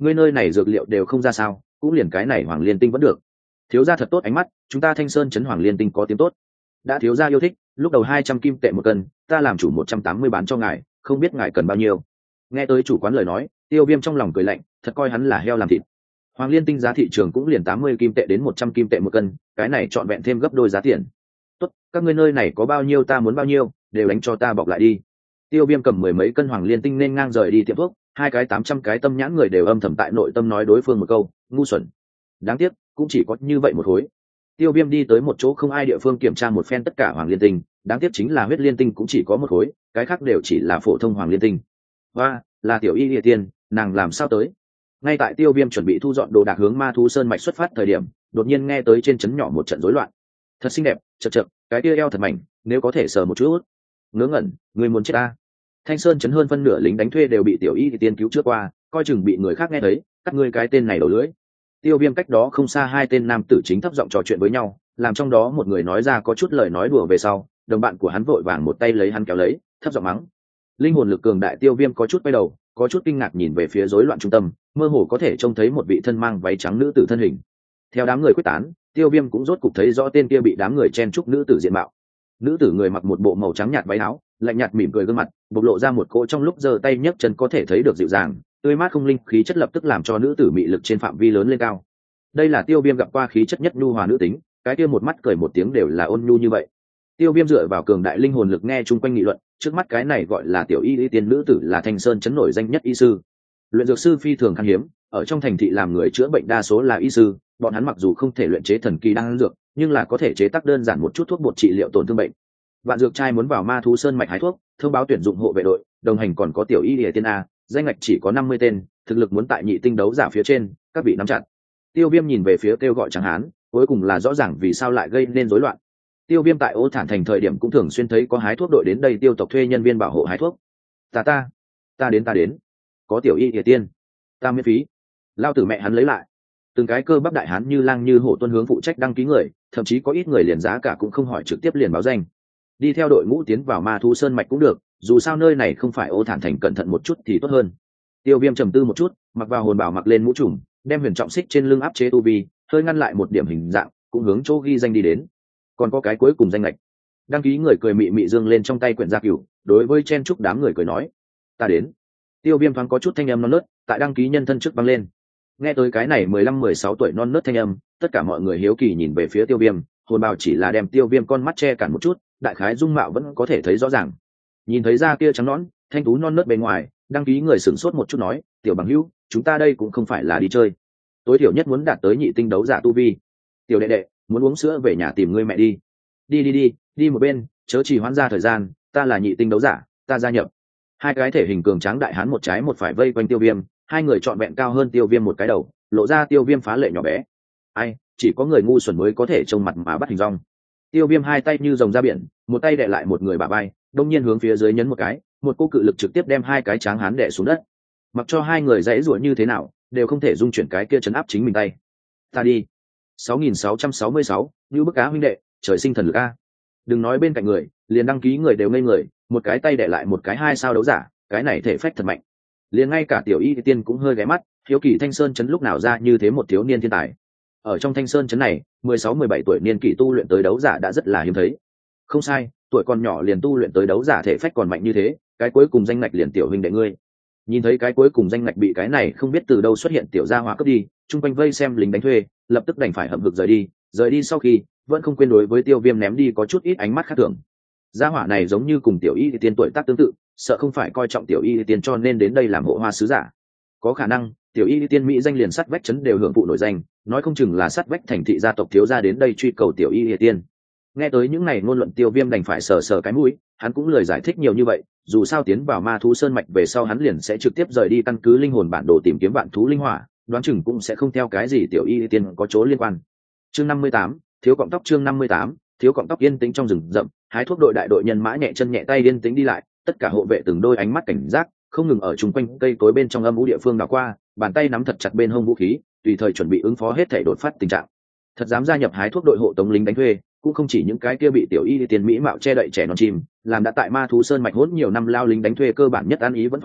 ngươi nơi này dược liệu đều không ra sao, cũng liền cái này Hoàng Liên Tinh vẫn được. Thiếu gia thật tốt ánh mắt, chúng ta Thanh Sơn trấn Hoàng Liên Tinh có tiếng tốt. Đã thiếu gia yêu thích, lúc đầu hai trăm kim tệ một cân, ta làm chủ một trăm tám mươi bán cho ngài, không biết ngài cần bao nhiêu. Nghe tới chủ quán lời nói, Tiêu Viêm trong lòng cười lạnh, thật coi hắn là heo làm thịt. Hoàng Liên Tinh giá thị trường cũng liền tám mươi kim tệ đến một trăm kim tệ một cân, cái này trọn vẹn thêm gấp đôi giá tiền. Tốt, các ngươi nơi này có bao nhiêu ta muốn bao nhiêu, đều đánh cho ta bọc lại đi. Tiêu Viêm cầm mười mấy cân Hoàng Liên Tinh nên ngang rời đi tiệm thuốc, hai cái tám trăm cái tâm nhãn người đều âm thầm tại nội tâm nói đối phương một câu, ngu xuẩn. Đáng tiếc, cũng chỉ có như vậy một khối. Tiêu Viêm đi tới một chỗ không ai địa phương kiểm tra một phen tất cả Hoàng Liên Tinh, đáng tiếc chính là huyết liên tinh cũng chỉ có một khối, cái khác đều chỉ là phổ thông Hoàng Liên Tinh. Và, là tiểu y địa tiên, nàng làm sao tới? Ngay tại Tiêu Viêm chuẩn bị thu dọn đồ đạc hướng Ma Thú Sơn mạch xuất phát thời điểm, đột nhiên nghe tới trên trấn nhỏ một trận rối loạn. Thật xinh đẹp, chậc chậc, cái kia eo thật mảnh, nếu có thể sờ một chút. Ngớ ngẩn, người muốn chết ta. Thanh Sơn trấn hơn phân nửa lính đánh thuê đều bị tiểu y tiên cứu trước qua, coi chừng bị người khác nghe thấy, cắt ngươi cái tên này đầu lưỡi. Tiêu Viêm cách đó không xa hai tên nam tử chính thấp giọng trò chuyện với nhau, làm trong đó một người nói ra có chút lời nói đùa về sau, đồng bạn của hắn vội vàng một tay lấy hắn kéo lấy, thấp giọng mắng. Linh hồn lực cường đại Tiêu Viêm có chút quay đầu, có chút kinh ngạc nhìn về phía rối loạn trung tâm, mơ hồ có thể trông thấy một vị thân mang váy trắng nữ tử thân hình. Theo đám người quyết tán, Tiêu Viêm cũng rốt cục thấy rõ tên kia bị đám người chen chúc nữ tử diện mạo. Nữ tử người mặc một bộ màu trắng nhạt váy áo, lạnh nhạt mỉm cười gương mặt, bộc lộ ra một cỗ trong lúc giơ tay nhấc chân có thể thấy được dịu dàng, tươi mát không linh khí chất lập tức làm cho nữ tử mị lực trên phạm vi lớn lên cao. Đây là Tiêu Viêm gặp qua khí chất nhất nhu hòa nữ tính, cái kia một mắt cười một tiếng đều là ôn nhu như vậy. Tiêu Viêm dựa vào cường đại linh hồn lực nghe chung quanh nghị luận, trước mắt cái này gọi là tiểu y y tiên nữ tử là Thanh Sơn trấn nổi danh nhất y sư. Luyện dược sư phi thường khan hiếm, ở trong thành thị làm người chữa bệnh đa số là y sư, bọn hắn mặc dù không thể luyện chế thần kỳ đan dược, nhưng là có thể chế tác đơn giản một chút thuốc bột trị liệu tổn thương bệnh. Vạn Dược trai muốn vào Ma Thú Sơn mạch hái thuốc, thông báo tuyển dụng hộ vệ đội, đồng hành còn có tiểu y y tiên a, danh ngạch chỉ có năm mươi tên, thực lực muốn tại nhị tinh đấu giả phía trên, các vị nắm chặt. Tiêu Viêm nhìn về phía kêu gọi trắng hán, cuối cùng là rõ ràng vì sao lại gây nên rối loạn. Tiêu Viêm tại Ô Thản thành thời điểm cũng thường xuyên thấy có hái thuốc đội đến đây tiêu tộc thuê nhân viên bảo hộ hái thuốc. Ta ta, ta đến ta đến, có tiểu y y tiên, ta miễn phí. Lao tử mẹ hắn lấy lại. Từng cái cơ bắp đại hán như lang như hổ tuân hướng phụ trách đăng ký người, thậm chí có ít người liền giá cả cũng không hỏi trực tiếp liền báo danh. Đi theo đội ngũ tiến vào Ma Thú Sơn mạch cũng được, dù sao nơi này không phải Ô Thản thành, cẩn thận một chút thì tốt hơn. Tiêu Viêm trầm tư một chút, mặc vào hồn bảo mặc lên mũ trùm, đem huyền trọng xích trên lưng áp chế tu vi, hơi ngăn lại một điểm hình dạng, cũng hướng chỗ ghi danh đi đến. Còn có cái cuối cùng danh lệch. Đăng ký người cười mị mị dương lên trong tay quyển gia cửu, đối với chen chúc đám người cười nói: "Ta đến." Tiêu Viêm thoáng có chút thanh âm non nớt, tại đăng ký nhân thân trước vang lên. Nghe tới cái này mười lăm mười sáu tuổi non nớt thanh âm, tất cả mọi người hiếu kỳ nhìn về phía Tiêu Viêm, hồn bào chỉ là đem Tiêu Viêm con mắt che cản một chút, đại khái dung mạo vẫn có thể thấy rõ ràng. Nhìn thấy da kia trắng nõn, thanh tú non nớt bề ngoài, đăng ký người sửng sốt một chút nói: "Tiểu bằng hữu, chúng ta đây cũng không phải là đi chơi, tối thiểu nhất muốn đạt tới nhị tinh đấu giả tu vi. Tiểu đệ đệ, muốn uống sữa về nhà tìm ngươi mẹ đi. Đi đi đi, đi một bên, chớ trì hoãn ra thời gian, ta là nhị tinh đấu giả, ta gia nhập." Hai cái thể hình cường tráng đại hán một trái một phải vây quanh Tiêu Viêm, hai người trọn vẹn cao hơn Tiêu Viêm một cái đầu, lộ ra Tiêu Viêm phá lệ nhỏ bé. Ai, chỉ có người ngu xuẩn mới có thể trông mặt mà bắt hình dong. Tiêu Viêm hai tay như rồng ra biển, một tay đè lại một người bả vai, đông nhiên hướng phía dưới nhấn một cái, một cú cự lực trực tiếp đem hai cái tráng hán đè xuống đất. Mặc cho hai người dãy giụa như thế nào, đều không thể dung chuyển cái kia chấn áp chính mình tay. Ta đi. sáu nghìn sáu trăm sáu mươi sáu, như bức cá huynh đệ, trời sinh thần lực a. Đừng nói bên cạnh người, liền đăng ký người đều ngây người, một cái tay đè lại một cái hai sao đấu giả, cái này thể phách thật mạnh. Liền ngay cả tiểu y tiên cũng hơi ghé mắt, hiếu kỳ Thanh Sơn trấn lúc nào ra như thế một thiếu niên thiên tài. Ở trong Thanh Sơn trấn này, mười sáu mười bảy tuổi niên kỷ tu luyện tới đấu giả đã rất là hiếm thấy. Không sai, tuổi còn nhỏ liền tu luyện tới đấu giả thể phách còn mạnh như thế, cái cuối cùng danh ngạch liền tiểu huynh đệ ngươi. Nhìn thấy cái cuối cùng danh ngạch bị cái này không biết từ đâu xuất hiện tiểu gia hỏa cướp đi, chung quanh vây xem lính đánh thuê, lập tức đành phải hậm hực rời đi, rời đi sau khi, vẫn không quên đối với Tiêu Viêm ném đi có chút ít ánh mắt khác thường. Gia hỏa này giống như cùng tiểu y tiên tuổi tác tương tự, sợ không phải coi trọng tiểu y tiên cho nên đến đây làm hộ hoa sứ giả. Có khả năng, tiểu y tiên mỹ danh liền sắt vách trấn đều hưởng phụ nổi danh, nói không chừng là sắt vách thành thị gia tộc thiếu gia đến đây truy cầu tiểu y tiên. Nghe tới những này ngôn luận Tiêu Viêm đành phải sờ sờ cái mũi, hắn cũng lời giải thích nhiều như vậy, dù sao tiến vào Ma Thú Sơn mạch về sau hắn liền sẽ trực tiếp rời đi căn cứ linh hồn bản đồ tìm kiếm vạn thú linh hỏa, đoán chừng cũng sẽ không theo cái gì tiểu y tiên có chỗ liên quan. Chương năm mươi tám, thiếu cọng tóc. Chương năm mươi tám, thiếu cọng tóc. Yên tĩnh trong rừng rậm, hái thuốc đội đại đội nhân mã nhẹ chân nhẹ tay yên tĩnh đi lại, tất cả hộ vệ từng đôi ánh mắt cảnh giác, không ngừng ở chung quanh cây cối bên trong âm u địa phương đảo qua, bàn tay nắm thật chặt bên hông vũ khí, tùy thời chuẩn bị ứng phó hết thảy đột phát tình trạng. Thật dám gia nhập hái thuốc đội hộ tống lính đánh thuê, cũng không chỉ những cái kia bị tiểu y tiền mỹ mạo che đậy trẻ non chim, làm đã tại Ma Thú Sơn mạch hỗn nhiều năm lao lính đánh thuê cơ bản nhất ăn ý vẫn phải có,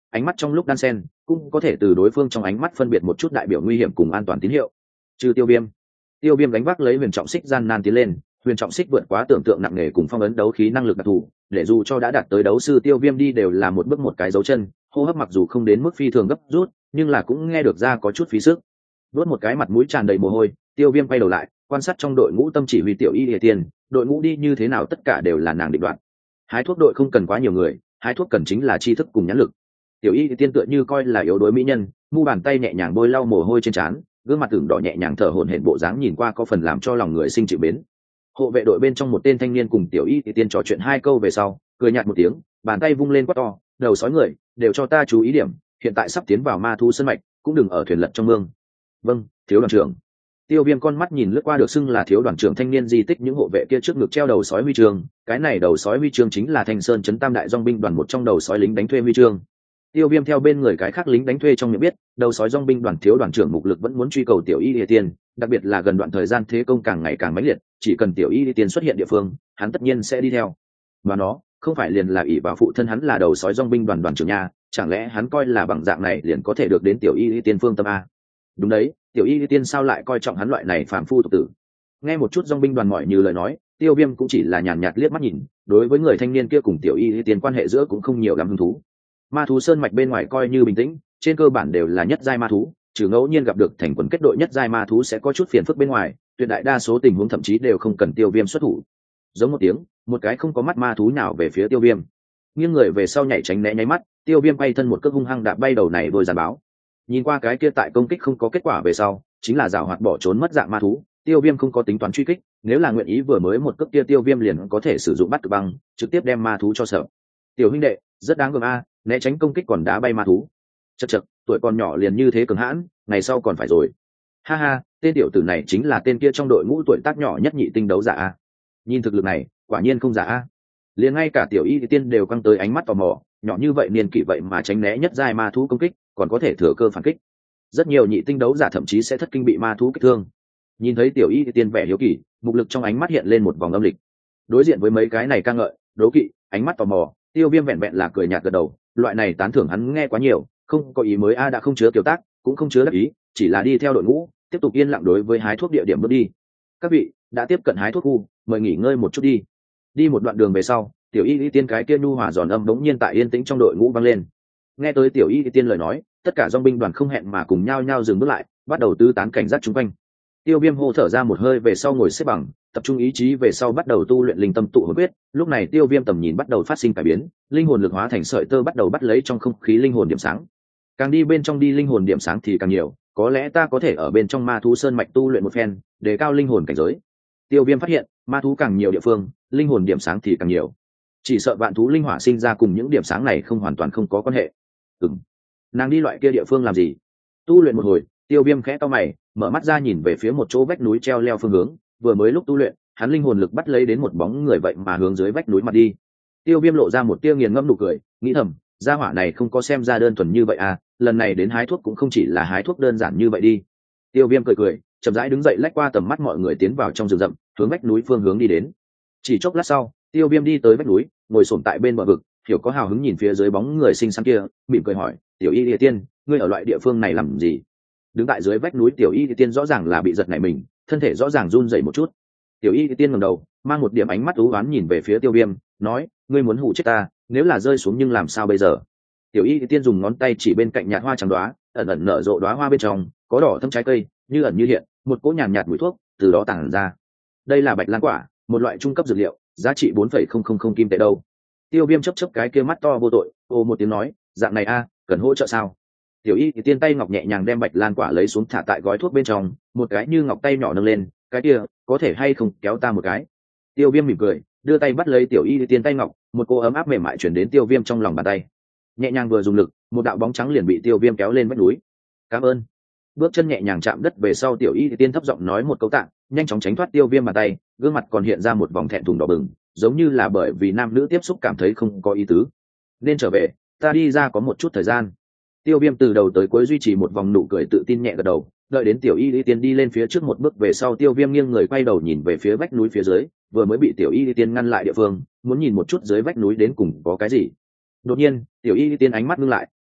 ánh mắt trong lúc đan sen cũng có thể từ đối phương trong ánh mắt phân biệt một chút đại biểu nguy hiểm cùng an toàn tín hiệu. Trừ Tiêu Viêm, Tiêu Viêm gánh vác lấy huyền trọng xích gian nan tiến lên, huyền trọng xích vượt quá tưởng tượng nặng nề cùng phong ấn đấu khí năng lực đặc thù, để dù cho đã đạt tới đấu sư Tiêu Viêm đi đều là một bước một cái dấu chân, hô hấp mặc dù không đến mức phi thường gấp rút, nhưng là cũng nghe được ra có chút phí sức. Đốt một cái mặt mũi tràn đầy mồ hôi, Tiêu Viêm quay đầu lại, quan sát trong đội ngũ tâm chỉ huy tiểu y địa tiên, đội ngũ đi như thế nào tất cả đều là nàng định đoạt. Hái thuốc đội không cần quá nhiều người, hái thuốc cần chính là tri thức cùng nhãn lực. Tiểu y địa tiên tựa như coi là yếu đuối mỹ nhân, mu bàn tay nhẹ nhàng bôi lau mồ hôi trên trán, gương mặt tưởng đỏ nhẹ nhàng thở hổn hển bộ dáng nhìn qua có phần làm cho lòng người sinh chịu mến. Hộ vệ đội bên trong một tên thanh niên cùng tiểu y địa tiên trò chuyện hai câu về sau, cười nhạt một tiếng, bàn tay vung lên quát to, đầu sói người, đều cho ta chú ý điểm, hiện tại sắp tiến vào ma thú sơn mạch, cũng đừng ở thuyền lật trong mương. Vâng, thiếu đoàn trưởng. Tiêu Viêm con mắt nhìn lướt qua được xưng là thiếu đoàn trưởng thanh niên di tích những hộ vệ kia trước ngực treo đầu sói huy chương, cái này đầu sói huy chương chính là Thanh Sơn trấn Tam đại dòng binh đoàn một trong đầu sói lính đánh thuê huy chương. Tiêu Viêm theo bên người cái khác lính đánh thuê trong miệng biết, đầu sói dòng binh đoàn thiếu đoàn trưởng mục lực vẫn muốn truy cầu tiểu y địa tiên, đặc biệt là gần đoạn thời gian thế công càng ngày càng mãnh liệt, chỉ cần tiểu y địa tiên xuất hiện địa phương, hắn tất nhiên sẽ đi theo. Và nó, không phải liền là ỷ vào phụ thân hắn là đầu sói dòng binh đoàn đoàn trưởng nhà, chẳng lẽ hắn coi là bằng dạng này liền có thể được đến tiểu y địa tiên phương tâm a? Đúng đấy, tiểu y tiên sao lại coi trọng hắn loại này phàm phu tục tử. Nghe một chút dòng binh đoàn mọi như lời nói, Tiêu Viêm cũng chỉ là nhàn nhạt liếc mắt nhìn, đối với người thanh niên kia cùng tiểu y tiên quan hệ giữa cũng không nhiều lắm hứng thú. Ma thú sơn mạch bên ngoài coi như bình tĩnh, trên cơ bản đều là nhất giai ma thú, trừ ngẫu nhiên gặp được thành quần kết đội nhất giai ma thú sẽ có chút phiền phức bên ngoài, tuyệt đại đa số tình huống thậm chí đều không cần Tiêu Viêm xuất thủ. Giống một tiếng, một cái không có mắt ma thú nào về phía Tiêu Viêm, nghiêng người về sau nhảy tránh né nháy mắt, Tiêu Viêm bay thân một cước hung hăng đạp bay đầu này đôi giàn báo. Nhìn qua cái kia tại công kích không có kết quả về sau, chính là giảo hoạt bỏ trốn mất dạng ma thú, Tiêu Viêm không có tính toán truy kích, nếu là nguyện ý vừa mới một cước kia Tiêu Viêm liền có thể sử dụng bắt cực băng, trực tiếp đem ma thú cho sợ. Tiểu huynh đệ, rất đáng gờm a, né tránh công kích còn đá bay ma thú. Chậc chậc, tuổi còn nhỏ liền như thế cường hãn, ngày sau còn phải rồi. Ha ha, tên tiểu tử này chính là tên kia trong đội ngũ tuổi tác nhỏ nhất nhị tinh đấu giả a. Nhìn thực lực này, quả nhiên không giả a. Liền ngay cả tiểu y tiên đều căng tới ánh mắt tò mò, nhỏ như vậy niên kỷ vậy mà tránh né nhất giai ma thú công kích, còn có thể thừa cơ phản kích. Rất nhiều nhị tinh đấu giả thậm chí sẽ thất kinh bị ma thú kích thương. Nhìn thấy tiểu y tiên vẻ hiếu kỳ, mục lực trong ánh mắt hiện lên một vòng âm lịch. Đối diện với mấy cái này ca ngợi, đố kỵ, ánh mắt tò mò, Tiêu Viêm vẹn vẹn là cười nhạt gật đầu, loại này tán thưởng hắn nghe quá nhiều, không có ý mới a đã không chứa kiều tác, cũng không chứa đắc ý, chỉ là đi theo đội ngũ, tiếp tục yên lặng đối với hái thuốc địa điểm bước đi. Các vị đã tiếp cận hái thuốc khu, mời nghỉ ngơi một chút đi. Đi một đoạn đường về sau, tiểu y tiên cái kia nhu hòa giòn âm bỗng nhiên tại yên tĩnh trong đội ngũ vang lên. Nghe tới tiểu y tiên lời nói, tất cả dòng binh đoàn không hẹn mà cùng nhau nhau dừng bước lại, bắt đầu tư tán cảnh giác chung quanh. Tiêu Viêm hô thở ra một hơi về sau ngồi xếp bằng, tập trung ý chí về sau bắt đầu tu luyện linh tâm tụ hồn quyết. Lúc này Tiêu Viêm tầm nhìn bắt đầu phát sinh cải biến, linh hồn lực hóa thành sợi tơ bắt đầu bắt lấy trong không khí linh hồn điểm sáng. Càng đi bên trong đi linh hồn điểm sáng thì càng nhiều, có lẽ ta có thể ở bên trong ma thú sơn mạch tu luyện một phen, đề cao linh hồn cảnh giới. Tiêu Viêm phát hiện, ma thú càng nhiều địa phương, linh hồn điểm sáng thì càng nhiều. Chỉ sợ vạn thú linh hỏa sinh ra cùng những điểm sáng này không hoàn toàn không có quan hệ. Ừm, nàng đi loại kia địa phương làm gì? Tu luyện một hồi, Tiêu Viêm khẽ cau mày, mở mắt ra nhìn về phía một chỗ vách núi treo leo phương hướng, vừa mới lúc tu luyện, hắn linh hồn lực bắt lấy đến một bóng người vậy mà hướng dưới vách núi mặt đi. Tiêu Viêm lộ ra một tia nghiền ngẫm nụ cười, nghĩ thầm, gia hỏa này không có xem ra đơn thuần như vậy à, lần này đến hái thuốc cũng không chỉ là hái thuốc đơn giản như vậy đi. Tiêu Viêm cười cười, chậm rãi đứng dậy lách qua tầm mắt mọi người tiến vào trong rừng rậm, hướng vách núi phương hướng đi đến. Chỉ chốc lát sau, Tiêu Viêm đi tới vách núi, ngồi xổm tại bên bờ vực, hiểu có hào hứng nhìn phía dưới bóng người xinh xắn kia, mỉm cười hỏi, tiểu y địa tiên, ngươi ở loại địa phương này làm gì? Đứng tại dưới vách núi tiểu y địa tiên rõ ràng là bị giật nảy mình, thân thể rõ ràng run rẩy một chút. Tiểu y địa tiên ngẩng đầu, mang một điểm ánh mắt u ám nhìn về phía Tiêu Viêm, nói, ngươi muốn hủ chết ta, nếu là rơi xuống nhưng làm sao bây giờ? Tiểu y địa tiên dùng ngón tay chỉ bên cạnh nhạt hoa trắng đóa, ẩn ẩn nở rộ đóa hoa bên trong, có đỏ thâm trái cây, như ẩn như hiện, một cỗ nhàn nhạt mùi thuốc từ đó tản ra. Đây là bạch lan quả, một loại trung cấp dược liệu, giá trị bốn phẩy không không không kim tệ đâu. Tiêu Viêm chớp chớp cái kia mắt to vô tội, ô một tiếng nói, dạng này a, cần hỗ trợ sao? Tiểu y thì tiên tay ngọc nhẹ nhàng đem bạch lan quả lấy xuống thả tại gói thuốc bên trong, một cái như ngọc tay nhỏ nâng lên, cái kia có thể hay không kéo ta một cái? Tiêu Viêm mỉm cười, đưa tay bắt lấy tiểu y thì tiên tay ngọc, một cô ấm áp mềm mại chuyển đến Tiêu Viêm trong lòng bàn tay. Nhẹ nhàng vừa dùng lực, một đạo bóng trắng liền bị Tiêu Viêm kéo lên vách núi. Cảm ơn. Bước chân nhẹ nhàng chạm đất về sau, tiểu y thì tiên thấp giọng nói một câu tạ, nhanh chóng tránh thoát Tiêu Viêm bàn tay, gương mặt còn hiện ra một vòng thẹn thùng đỏ bừng, giống như là bởi vì nam nữ tiếp xúc cảm thấy không có ý tứ. Nên trở về, ta đi ra có một chút thời gian. Tiêu Viêm từ đầu tới cuối duy trì một vòng nụ cười tự tin nhẹ gật đầu, đợi đến tiểu y lý tiên đi lên phía trước một bước về sau, Tiêu Viêm nghiêng người quay đầu nhìn về phía vách núi phía dưới, vừa mới bị tiểu y lý tiên ngăn lại địa phương, muốn nhìn một chút dưới vách núi đến cùng có cái gì. Đột nhiên, tiểu y lý tiên ánh mắt ngưng lại,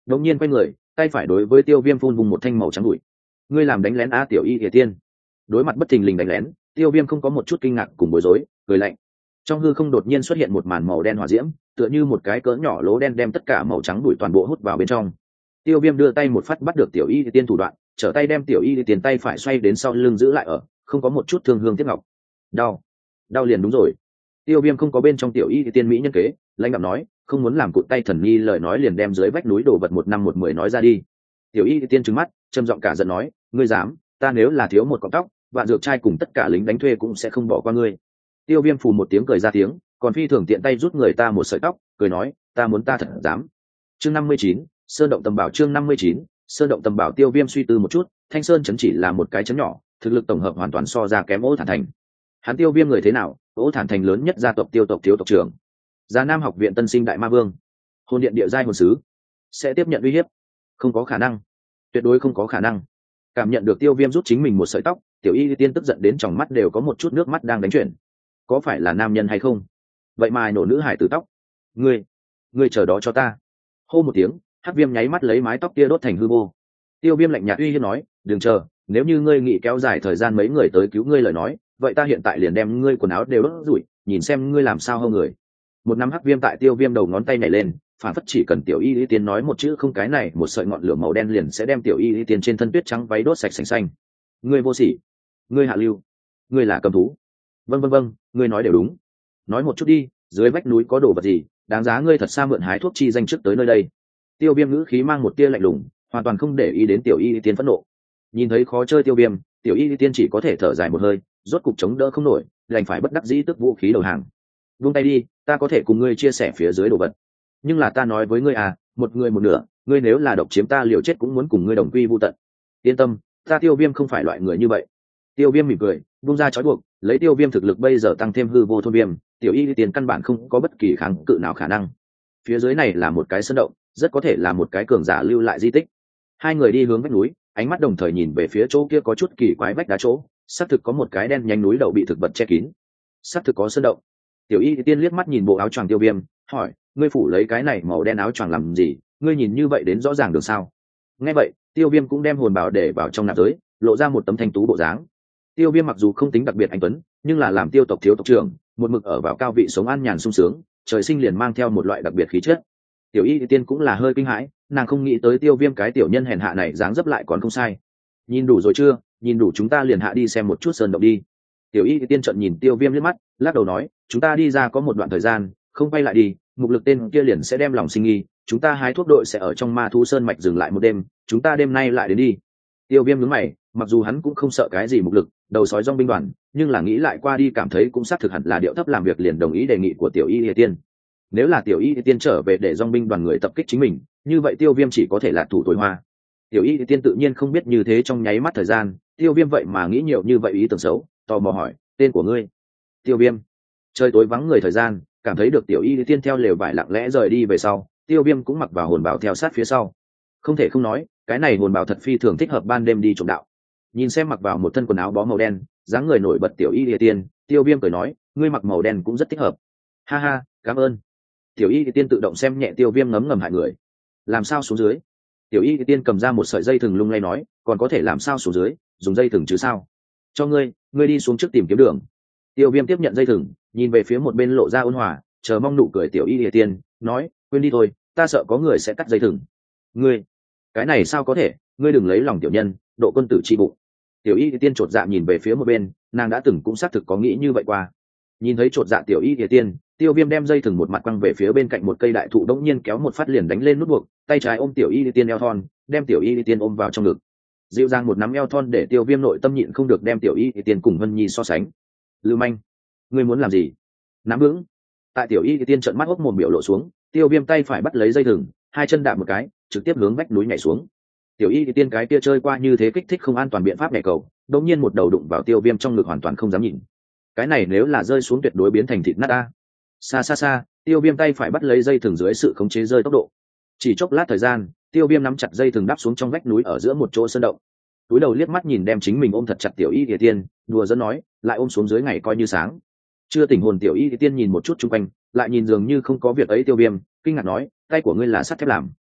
đột nhiên quay người, tay phải đối với tiêu viêm phun vùng một thanh màu trắng bụi. Ngươi làm đánh lén a tiểu y địa tiên. Đối mặt bất thình lình đánh lén, tiêu viêm không có một chút kinh ngạc cùng bối rối, cười lạnh. Trong hư không đột nhiên xuất hiện một màn màu đen hỏa diễm, tựa như một cái cỡ nhỏ lỗ đen đem tất cả màu trắng bụi toàn bộ hút vào bên trong. Tiêu viêm đưa tay một phát bắt được tiểu y địa tiên thủ đoạn, trở tay đem tiểu y địa tiên tay phải xoay đến sau lưng giữ lại ở, không có một chút thương hương tiếc ngọc. Đau, đau liền đúng rồi. Tiêu viêm không có bên trong tiểu y địa tiên mỹ nhân kế, lãnh đạm nói, không muốn làm cụt tay thần nhi lời nói liền đem dưới vách núi đổ vật một năm một mười nói ra đi. Tiểu y địa tiên trừng mắt, trầm giọng cả giận nói, ngươi dám, ta nếu là thiếu một cọng tóc, vạn dược trai cùng tất cả lính đánh thuê cũng sẽ không bỏ qua ngươi. Tiêu viêm phù một tiếng cười ra tiếng, còn phi thường tiện tay rút người ta một sợi tóc, cười nói, ta muốn ta thật dám. Chương năm mươi chín, sơn động tầm bảo. Chương năm mươi chín, sơn động tầm bảo. Tiêu viêm suy tư một chút, thanh sơn chấn chỉ là một cái chấn nhỏ, thực lực tổng hợp hoàn toàn so ra kém Ô Thản Thành. Hắn Tiêu viêm người thế nào? Ô Thản Thành lớn nhất gia tộc Tiêu tộc thiếu tộc trưởng, Già Nam học viện tân sinh đại ma vương, hồn điện địa giai hồn sứ, sẽ tiếp nhận uy hiếp? Không có khả năng, tuyệt đối không có khả năng. Cảm nhận được Tiêu viêm rút chính mình một sợi tóc, tiểu y tiên tức giận đến tròng mắt đều có một chút nước mắt đang đánh chuyển. Có phải là nam nhân hay không? Vậy mà nổ nữ hải tử tóc. Ngươi, ngươi chờ đó cho ta. Hô một tiếng, hắc viêm nháy mắt lấy mái tóc kia đốt thành hư vô. Tiêu viêm lạnh nhạt uy hiếp nói, đừng chờ, nếu như ngươi nghĩ kéo dài thời gian mấy người tới cứu ngươi lời nói, vậy ta hiện tại liền đem ngươi quần áo đều đốt rủi, nhìn xem ngươi làm sao hơn người. Một nắm hắc viêm tại tiêu viêm đầu ngón tay nhảy lên, phản phất chỉ cần tiểu y y tiên nói một chữ không cái này một sợi ngọn lửa màu đen liền sẽ đem tiểu y y tiên trên thân tuyết trắng váy đốt sạch sành xanh. Ngươi vô sỉ, ngươi hạ lưu, ngươi là cầm thú. Vâng vâng vâng, ngươi nói đều đúng. Nói một chút đi, dưới vách núi có đồ vật gì đáng giá ngươi thật xa mượn hái thuốc chi danh trước tới nơi đây? Tiêu viêm ngữ khí mang một tia lạnh lùng, hoàn toàn không để ý đến tiểu y y tiên phẫn nộ. Nhìn thấy khó chơi tiêu viêm, tiểu y y tiên chỉ có thể thở dài một hơi, rốt cục chống đỡ không nổi, đành phải bất đắc dĩ tức vũ khí đầu hàng. Vung tay đi, ta có thể cùng ngươi chia sẻ phía dưới đồ vật, nhưng là ta nói với ngươi à, một người một nửa, ngươi nếu là độc chiếm ta liều chết cũng muốn cùng ngươi đồng quy vu tận. Yên tâm, ta tiêu viêm không phải loại người như vậy. Tiêu viêm mỉm cười, vung ra trói buộc, lấy tiêu viêm thực lực bây giờ tăng thêm hư vô thôn viêm, tiểu y tiền căn bản không có bất kỳ kháng cự nào khả năng. Phía dưới này là một cái sơn động, rất có thể là một cái cường giả lưu lại di tích. Hai người đi hướng vách núi, ánh mắt đồng thời nhìn về phía chỗ kia có chút kỳ quái vách đá chỗ, xác thực có một cái đen nhánh núi đầu bị thực vật che kín. Xác thực có sơn động. Tiểu y tiên liếc mắt nhìn bộ áo choàng tiêu viêm, hỏi, ngươi phủ lấy cái này màu đen áo choàng làm gì, ngươi nhìn như vậy đến rõ ràng được sao? Nghe vậy, tiêu viêm cũng đem hồn bảo để vào trong nạp giới, lộ ra một tấm thanh tú bộ dáng. Tiêu viêm mặc dù không tính đặc biệt anh tuấn, nhưng là làm tiêu tộc thiếu tộc trưởng, một mực ở vào cao vị sống an nhàn sung sướng, trời sinh liền mang theo một loại đặc biệt khí chất. Tiểu y tiên cũng là hơi kinh hãi, nàng không nghĩ tới tiêu viêm cái tiểu nhân hèn hạ này dáng dấp lại còn không sai. Nhìn đủ rồi chưa? Nhìn đủ chúng ta liền hạ đi xem một chút sơn động đi. Tiểu y tiên trợn nhìn tiêu viêm liếc mắt, lắc đầu nói, chúng ta đi ra có một đoạn thời gian, không quay lại đi, mục lực tên kia liền sẽ đem lòng sinh nghi, chúng ta hái thuốc đội sẽ ở trong ma thú sơn mạch dừng lại một đêm, chúng ta đêm nay lại đến đi. Tiêu viêm nhướng mày, mặc dù hắn cũng không sợ cái gì mục lực, đầu sói dong binh đoàn, nhưng là nghĩ lại qua đi cảm thấy cũng xác thực hẳn là điệu thấp làm việc, liền đồng ý đề nghị của tiểu y tiên. Nếu là tiểu y tiên trở về để dong binh đoàn người tập kích chính mình, như vậy tiêu viêm chỉ có thể là thủ tối hoa. Tiểu y tiên tự nhiên không biết như thế trong nháy mắt thời gian, tiêu viêm vậy mà nghĩ nhiều như vậy ý tưởng xấu, tò mò hỏi, tên của ngươi? Tiêu viêm. Trời tối vắng người thời gian, cảm thấy được tiểu y tiên theo lều vải lặng lẽ rời đi về sau, tiêu viêm cũng mặc vào hồn bảo theo sát phía sau. Không thể không nói, cái này hồn bảo thật phi thường thích hợp ban đêm đi trộm đạo. Nhìn xem mặc vào một thân quần áo bó màu đen, dáng người nổi bật tiểu y tiên, tiêu viêm cười nói, ngươi mặc màu đen cũng rất thích hợp. Ha ha, cảm ơn. Tiểu y tiên tự động xem nhẹ tiêu viêm ngấm ngầm hại người. Làm sao xuống dưới? Tiểu y tiên cầm ra một sợi dây thừng lung lay nói, còn có thể làm sao xuống dưới, dùng dây thừng chứ sao? Cho ngươi, ngươi đi xuống trước tìm kiếm đường. Tiêu viêm tiếp nhận dây thừng, nhìn về phía một bên lộ ra ôn hòa, chờ mong nụ cười tiểu y địa tiên, nói, quên đi thôi, ta sợ có người sẽ cắt dây thừng. Ngươi, cái này sao có thể, ngươi đừng lấy lòng tiểu nhân, độ quân tử chi bụng. Tiểu y địa tiên chột dạ nhìn về phía một bên, nàng đã từng cũng xác thực có nghĩ như vậy qua. Nhìn thấy chột dạ tiểu y địa tiên, tiêu viêm đem dây thừng một mặt quăng về phía bên cạnh một cây đại thụ, đống nhiên kéo một phát liền đánh lên nút buộc, tay trái ôm tiểu y địa tiên eo thon, đem tiểu y địa tiên ôm vào trong ngực. Dịu dàng một nắm eo thon để tiêu viêm nội tâm nhịn không được đem tiểu y địa tiên cùng Vân Nhi so sánh. Lưu manh, ngươi muốn làm gì? Nắm vững. Tại tiểu y tiên trợn mắt hốc mồm biểu lộ xuống, tiêu viêm tay phải bắt lấy dây thừng, hai chân đạp một cái, trực tiếp hướng vách núi nhảy xuống. Tiểu y tiên cái kia chơi qua như thế kích thích không an toàn biện pháp nhảy cầu, đột nhiên một đầu đụng vào tiêu viêm trong ngực, hoàn toàn không dám nhìn. Cái này nếu là rơi xuống tuyệt đối biến thành thịt nát a. Xa xa xa, tiêu viêm tay phải bắt lấy dây thừng dưới sự khống chế rơi tốc độ. Chỉ chốc lát thời gian, tiêu viêm nắm chặt dây thừng đáp xuống trong vách núi ở giữa một chỗ sơn động. Túi đầu liếc mắt nhìn đem chính mình ôm thật chặt tiểu y tiên, đùa dẫn nói, lại ôm xuống dưới ngày coi như sáng. Chưa tỉnh hồn tiểu y tiên nhìn một chút chung quanh, lại nhìn dường như không có việc ấy tiêu viêm, kinh ngạc nói, tay của ngươi là sắt thép làm.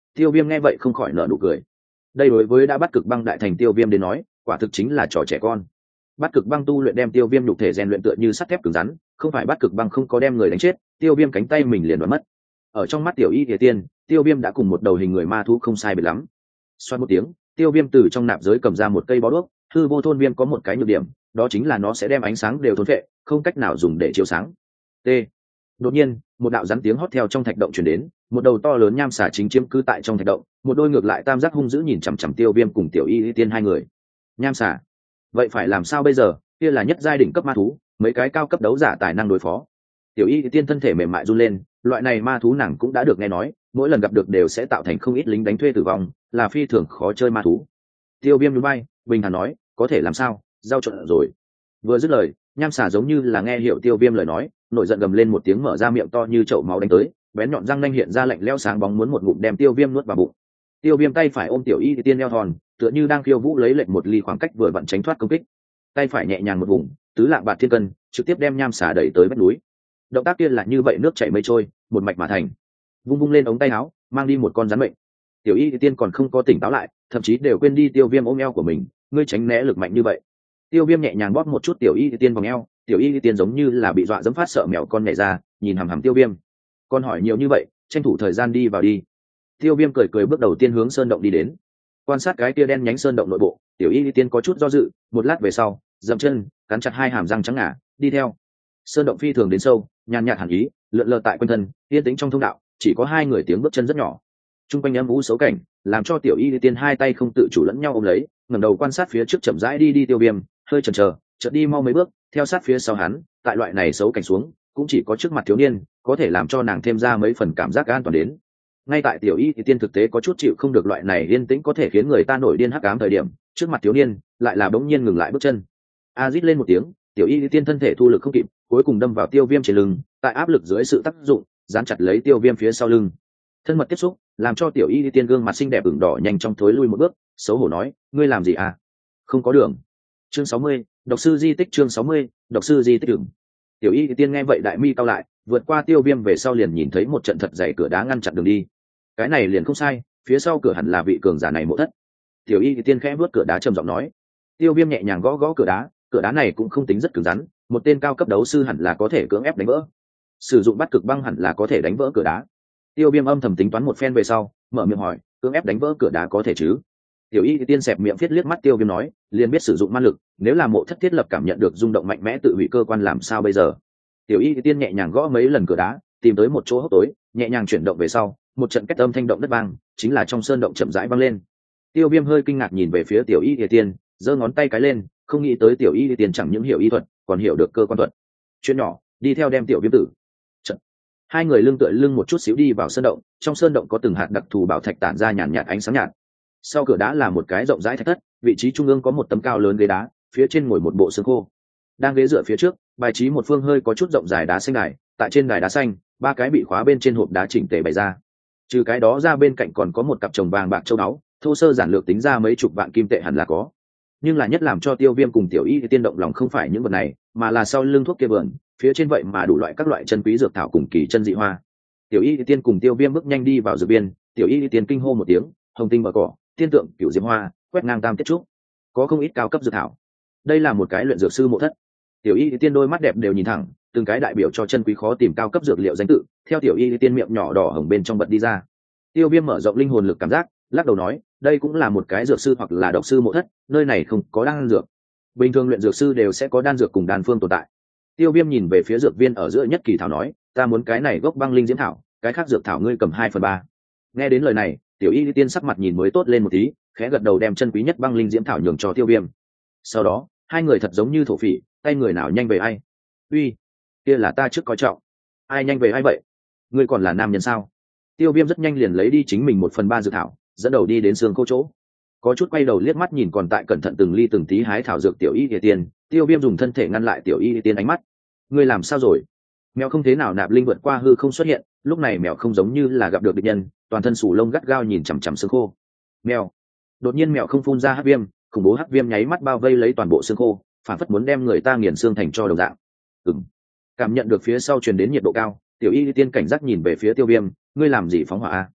Tiêu Viêm nghe vậy không khỏi nở nụ cười. Đây đối với đã bắt cực băng đại thành Tiêu Viêm đến nói, quả thực chính là trò trẻ con. Bắt cực băng tu luyện đem Tiêu Viêm nhục thể rèn luyện tựa như sắt thép cứng rắn, không phải bắt cực băng không có đem người đánh chết, Tiêu Viêm cánh tay mình liền đoán mất. Ở trong mắt Tiểu Y Thìa Tiên, Tiêu Viêm đã cùng một đầu hình người ma thú không sai biệt lắm. Xoát một tiếng, Tiêu Viêm từ trong nạp giới cầm ra một cây bó đuốc, hư vô thôn viêm có một cái nhược điểm, đó chính là nó sẽ đem ánh sáng đều thôn phệ, không cách nào dùng để chiếu sáng. T. Đột nhiên, một đạo rắn tiếng hót theo trong thạch động truyền đến, một đầu to lớn nham xà chính chiếm cứ tại trong thạch động, một đôi ngược lại tam giác hung dữ nhìn chằm chằm Tiêu Viêm cùng Tiểu Y Tiên hai người. Nham xà, vậy phải làm sao bây giờ? Kia là nhất giai đỉnh cấp ma thú, mấy cái cao cấp đấu giả tài năng đối phó. Tiểu Y Tiên thân thể mềm mại run lên, loại này ma thú nàng cũng đã được nghe nói, mỗi lần gặp được đều sẽ tạo thành không ít lính đánh thuê tử vong, là phi thường khó chơi ma thú. Tiêu Viêm nhún vai, bình thản nói, có thể làm sao, giao trộn rồi. Vừa dứt lời, nham xà giống như là nghe hiểu Tiêu Viêm lời nói, nổi giận gầm lên một tiếng, mở ra miệng to như chậu máu đánh tới, bén nhọn răng nanh hiện ra lạnh lẽo sáng bóng muốn một ngụm đem Tiêu Viêm nuốt vào bụng. Tiêu Viêm tay phải ôm Tiểu Y Tiên eo thon, tựa như đang khiêu vũ lấy lệnh một ly khoảng cách vừa vặn tránh thoát công kích. Tay phải nhẹ nhàng một vùng, tứ lạng bạt thiên cân, trực tiếp đem nham xà đẩy tới vách núi. Động tác kia là như vậy nước chảy mây trôi, một mạch mà thành. Vung vung lên ống tay áo, mang đi một con rắn mệnh. Tiểu Y Tiên còn không có tỉnh táo lại, thậm chí đều quên đi Tiêu Viêm ôm eo của mình, ngươi tránh né lực mạnh như vậy. Tiêu Viêm nhẹ nhàng bóp một chút Tiểu Y Tiên vòng eo, Tiểu Y Tiên giống như là bị dọa dẫm phát sợ mèo con nhảy ra, nhìn hằm hằm Tiêu Viêm. Con hỏi nhiều như vậy, tranh thủ thời gian đi vào đi. Tiêu Viêm cười cười bước đầu tiên hướng sơn động đi đến. Quan sát cái kia đen nhánh sơn động nội bộ, Tiểu Y Tiên có chút do dự, một lát về sau, dậm chân, cắn chặt hai hàm răng trắng ngà, đi theo. Sơn động phi thường đến sâu, nhàn nhạt hàn ý, lượn lờ tại quanh thân, yên tĩnh trong thông đạo, chỉ có hai người tiếng bước chân rất nhỏ. Trung quanh âm u xấu cảnh, làm cho Tiểu Y Tiên hai tay không tự chủ lẫn nhau ôm lấy, ngẩng đầu quan sát phía trước chậm rãi đi đi Tiêu Viêm, hơi chần chờ, chợt đi mau mấy bước, theo sát phía sau hắn, tại loại này xấu cảnh xuống, cũng chỉ có trước mặt thiếu niên, có thể làm cho nàng thêm ra mấy phần cảm giác an toàn đến. Ngay tại Tiểu Y Tiên thực tế có chút chịu không được loại này yên tĩnh có thể khiến người ta nổi điên hắc ám thời điểm, trước mặt thiếu niên, lại là bỗng nhiên ngừng lại bước chân. A rít lên một tiếng, Tiểu Y Tiên thân thể thu lực không kịp, cuối cùng đâm vào Tiêu Viêm trên lưng, tại áp lực dưới sự tác dụng, dán chặt lấy Tiêu Viêm phía sau lưng. Thân mật tiếp xúc, làm cho Tiểu Y Tiên gương mặt xinh đẹp ửng đỏ nhanh chóng thối lui một bước, xấu hổ nói, ngươi làm gì à? Không có đường. Chương sáu mươi, độc sư di tích. Chương sáu mươi, độc sư di tích. Đường. Tiểu Y Tiên nghe vậy đại mi cau lại, vượt qua Tiêu Viêm về sau liền nhìn thấy một trận thật dày cửa đá ngăn chặn đường đi. Cái này liền không sai, phía sau cửa hẳn là vị cường giả này mộ thất. Tiểu Y Tiên khẽ vuốt cửa đá trầm giọng nói. Tiêu Viêm nhẹ nhàng gõ gõ cửa đá, cửa đá này cũng không tính rất cứng rắn, một tên cao cấp đấu sư hẳn là có thể cưỡng ép đánh vỡ. Sử dụng bắt cực băng hẳn là có thể đánh vỡ cửa đá. Tiêu Viêm âm thầm tính toán một phen về sau, mở miệng hỏi, cưỡng ép đánh vỡ cửa đá có thể chứ? Tiểu Y Tiên xẹp miệng viết liếc mắt Tiêu Viêm nói, liền biết sử dụng ma lực, nếu là mộ thất thiết lập cảm nhận được rung động mạnh mẽ tự hủy cơ quan làm sao bây giờ? Tiểu Y Tiên nhẹ nhàng gõ mấy lần cửa đá, tìm tới một chỗ hốc tối, nhẹ nhàng chuyển động về sau, một trận két âm thanh động đất vang, chính là trong sơn động chậm rãi vang lên. Tiêu Viêm hơi kinh ngạc nhìn về phía Tiểu Y Tiên, giơ ngón tay cái lên, không nghĩ tới Tiểu Y Tiên chẳng những hiểu y thuật, còn hiểu được cơ quan thuật. Chuyện nhỏ, đi theo đem Tiểu Viêm tử. Trận. Hai người lưng tựa lưng một chút xíu đi vào sơn động, trong sơn động có từng hạt đặc thù bảo thạch tản ra nhàn nhạt ánh sáng nhạt. Sau cửa đá là một cái rộng rãi thạch thất, vị trí trung ương có một tấm cao lớn ghế đá, phía trên ngồi một bộ xương khô. Đang ghế dựa phía trước, bài trí một phương hơi có chút rộng dài đá xanh đài, tại trên đài đá xanh, ba cái bị khóa bên trên hộp đá chỉnh tề bày ra. Trừ cái đó ra bên cạnh còn có một cặp chồng vàng bạc châu báu, thô sơ giản lược tính ra mấy chục vạn kim tệ hẳn là có. Nhưng là nhất làm cho Tiêu Viêm cùng Tiểu Y Tiên động lòng không phải những vật này, mà là sau lưng thuốc kia vườn, phía trên vậy mà đủ loại các loại chân quý dược thảo cùng kỳ chân dị hoa. Tiểu Y Tiên cùng Tiêu Viêm bước nhanh đi vào dược biên, Tiểu Y Tiên kinh hô một tiếng, hồng tinh bờ cỏ, tiên tượng, cửu diễm hoa, quét ngang tam tiết trúc, có không ít cao cấp dược thảo. Đây là một cái luyện dược sư mộ thất. Tiểu Y Tiên đôi mắt đẹp đều nhìn thẳng, từng cái đại biểu cho chân quý khó tìm cao cấp dược liệu danh tự, theo Tiểu Y Tiên miệng nhỏ đỏ hồng bên trong bật đi ra. Tiêu Viêm mở rộng linh hồn lực cảm giác, lắc đầu nói, đây cũng là một cái dược sư hoặc là độc sư mộ thất, nơi này không có đan dược. Bình thường luyện dược sư đều sẽ có đan dược cùng đan phương tồn tại. Tiêu Viêm nhìn về phía dược viên ở giữa nhất kỳ thảo nói, ta muốn cái này gốc băng linh diễm thảo, cái khác dược thảo ngươi cầm hai phần ba. Nghe đến lời này, Tiểu Y Tiên sắc mặt nhìn mới tốt lên một tí, khẽ gật đầu đem chân quý nhất băng linh diễm thảo nhường cho Tiêu Viêm. Sau đó, hai người thật giống như thổ phỉ, tay người nào nhanh về ai? Uy, kia là ta trước coi trọng. Ai nhanh về ai vậy? Ngươi còn là nam nhân sao? Tiêu Viêm rất nhanh liền lấy đi chính mình một phần ba dược thảo, dẫn đầu đi đến xương khô chỗ. Có chút quay đầu liếc mắt nhìn còn tại cẩn thận từng ly từng tí hái thảo dược Tiểu Y Tiên, Tiêu Viêm dùng thân thể ngăn lại Tiểu Y Tiên ánh mắt. Ngươi làm sao rồi? Mèo không thế nào nạp linh vượt qua hư không xuất hiện, lúc này mèo không giống như là gặp được địch nhân, toàn thân sù lông gắt gao nhìn chằm chằm xương khô. Mèo. Đột nhiên mèo không phun ra hắc viêm, khủng bố hắc viêm nháy mắt bao vây lấy toàn bộ xương khô, phản phất muốn đem người ta nghiền xương thành cho đồng dạng. Ừm. Cảm nhận được phía sau truyền đến nhiệt độ cao, Tiểu Y Tiên cảnh giác nhìn về phía Tiêu Viêm, ngươi làm gì phóng hỏa a?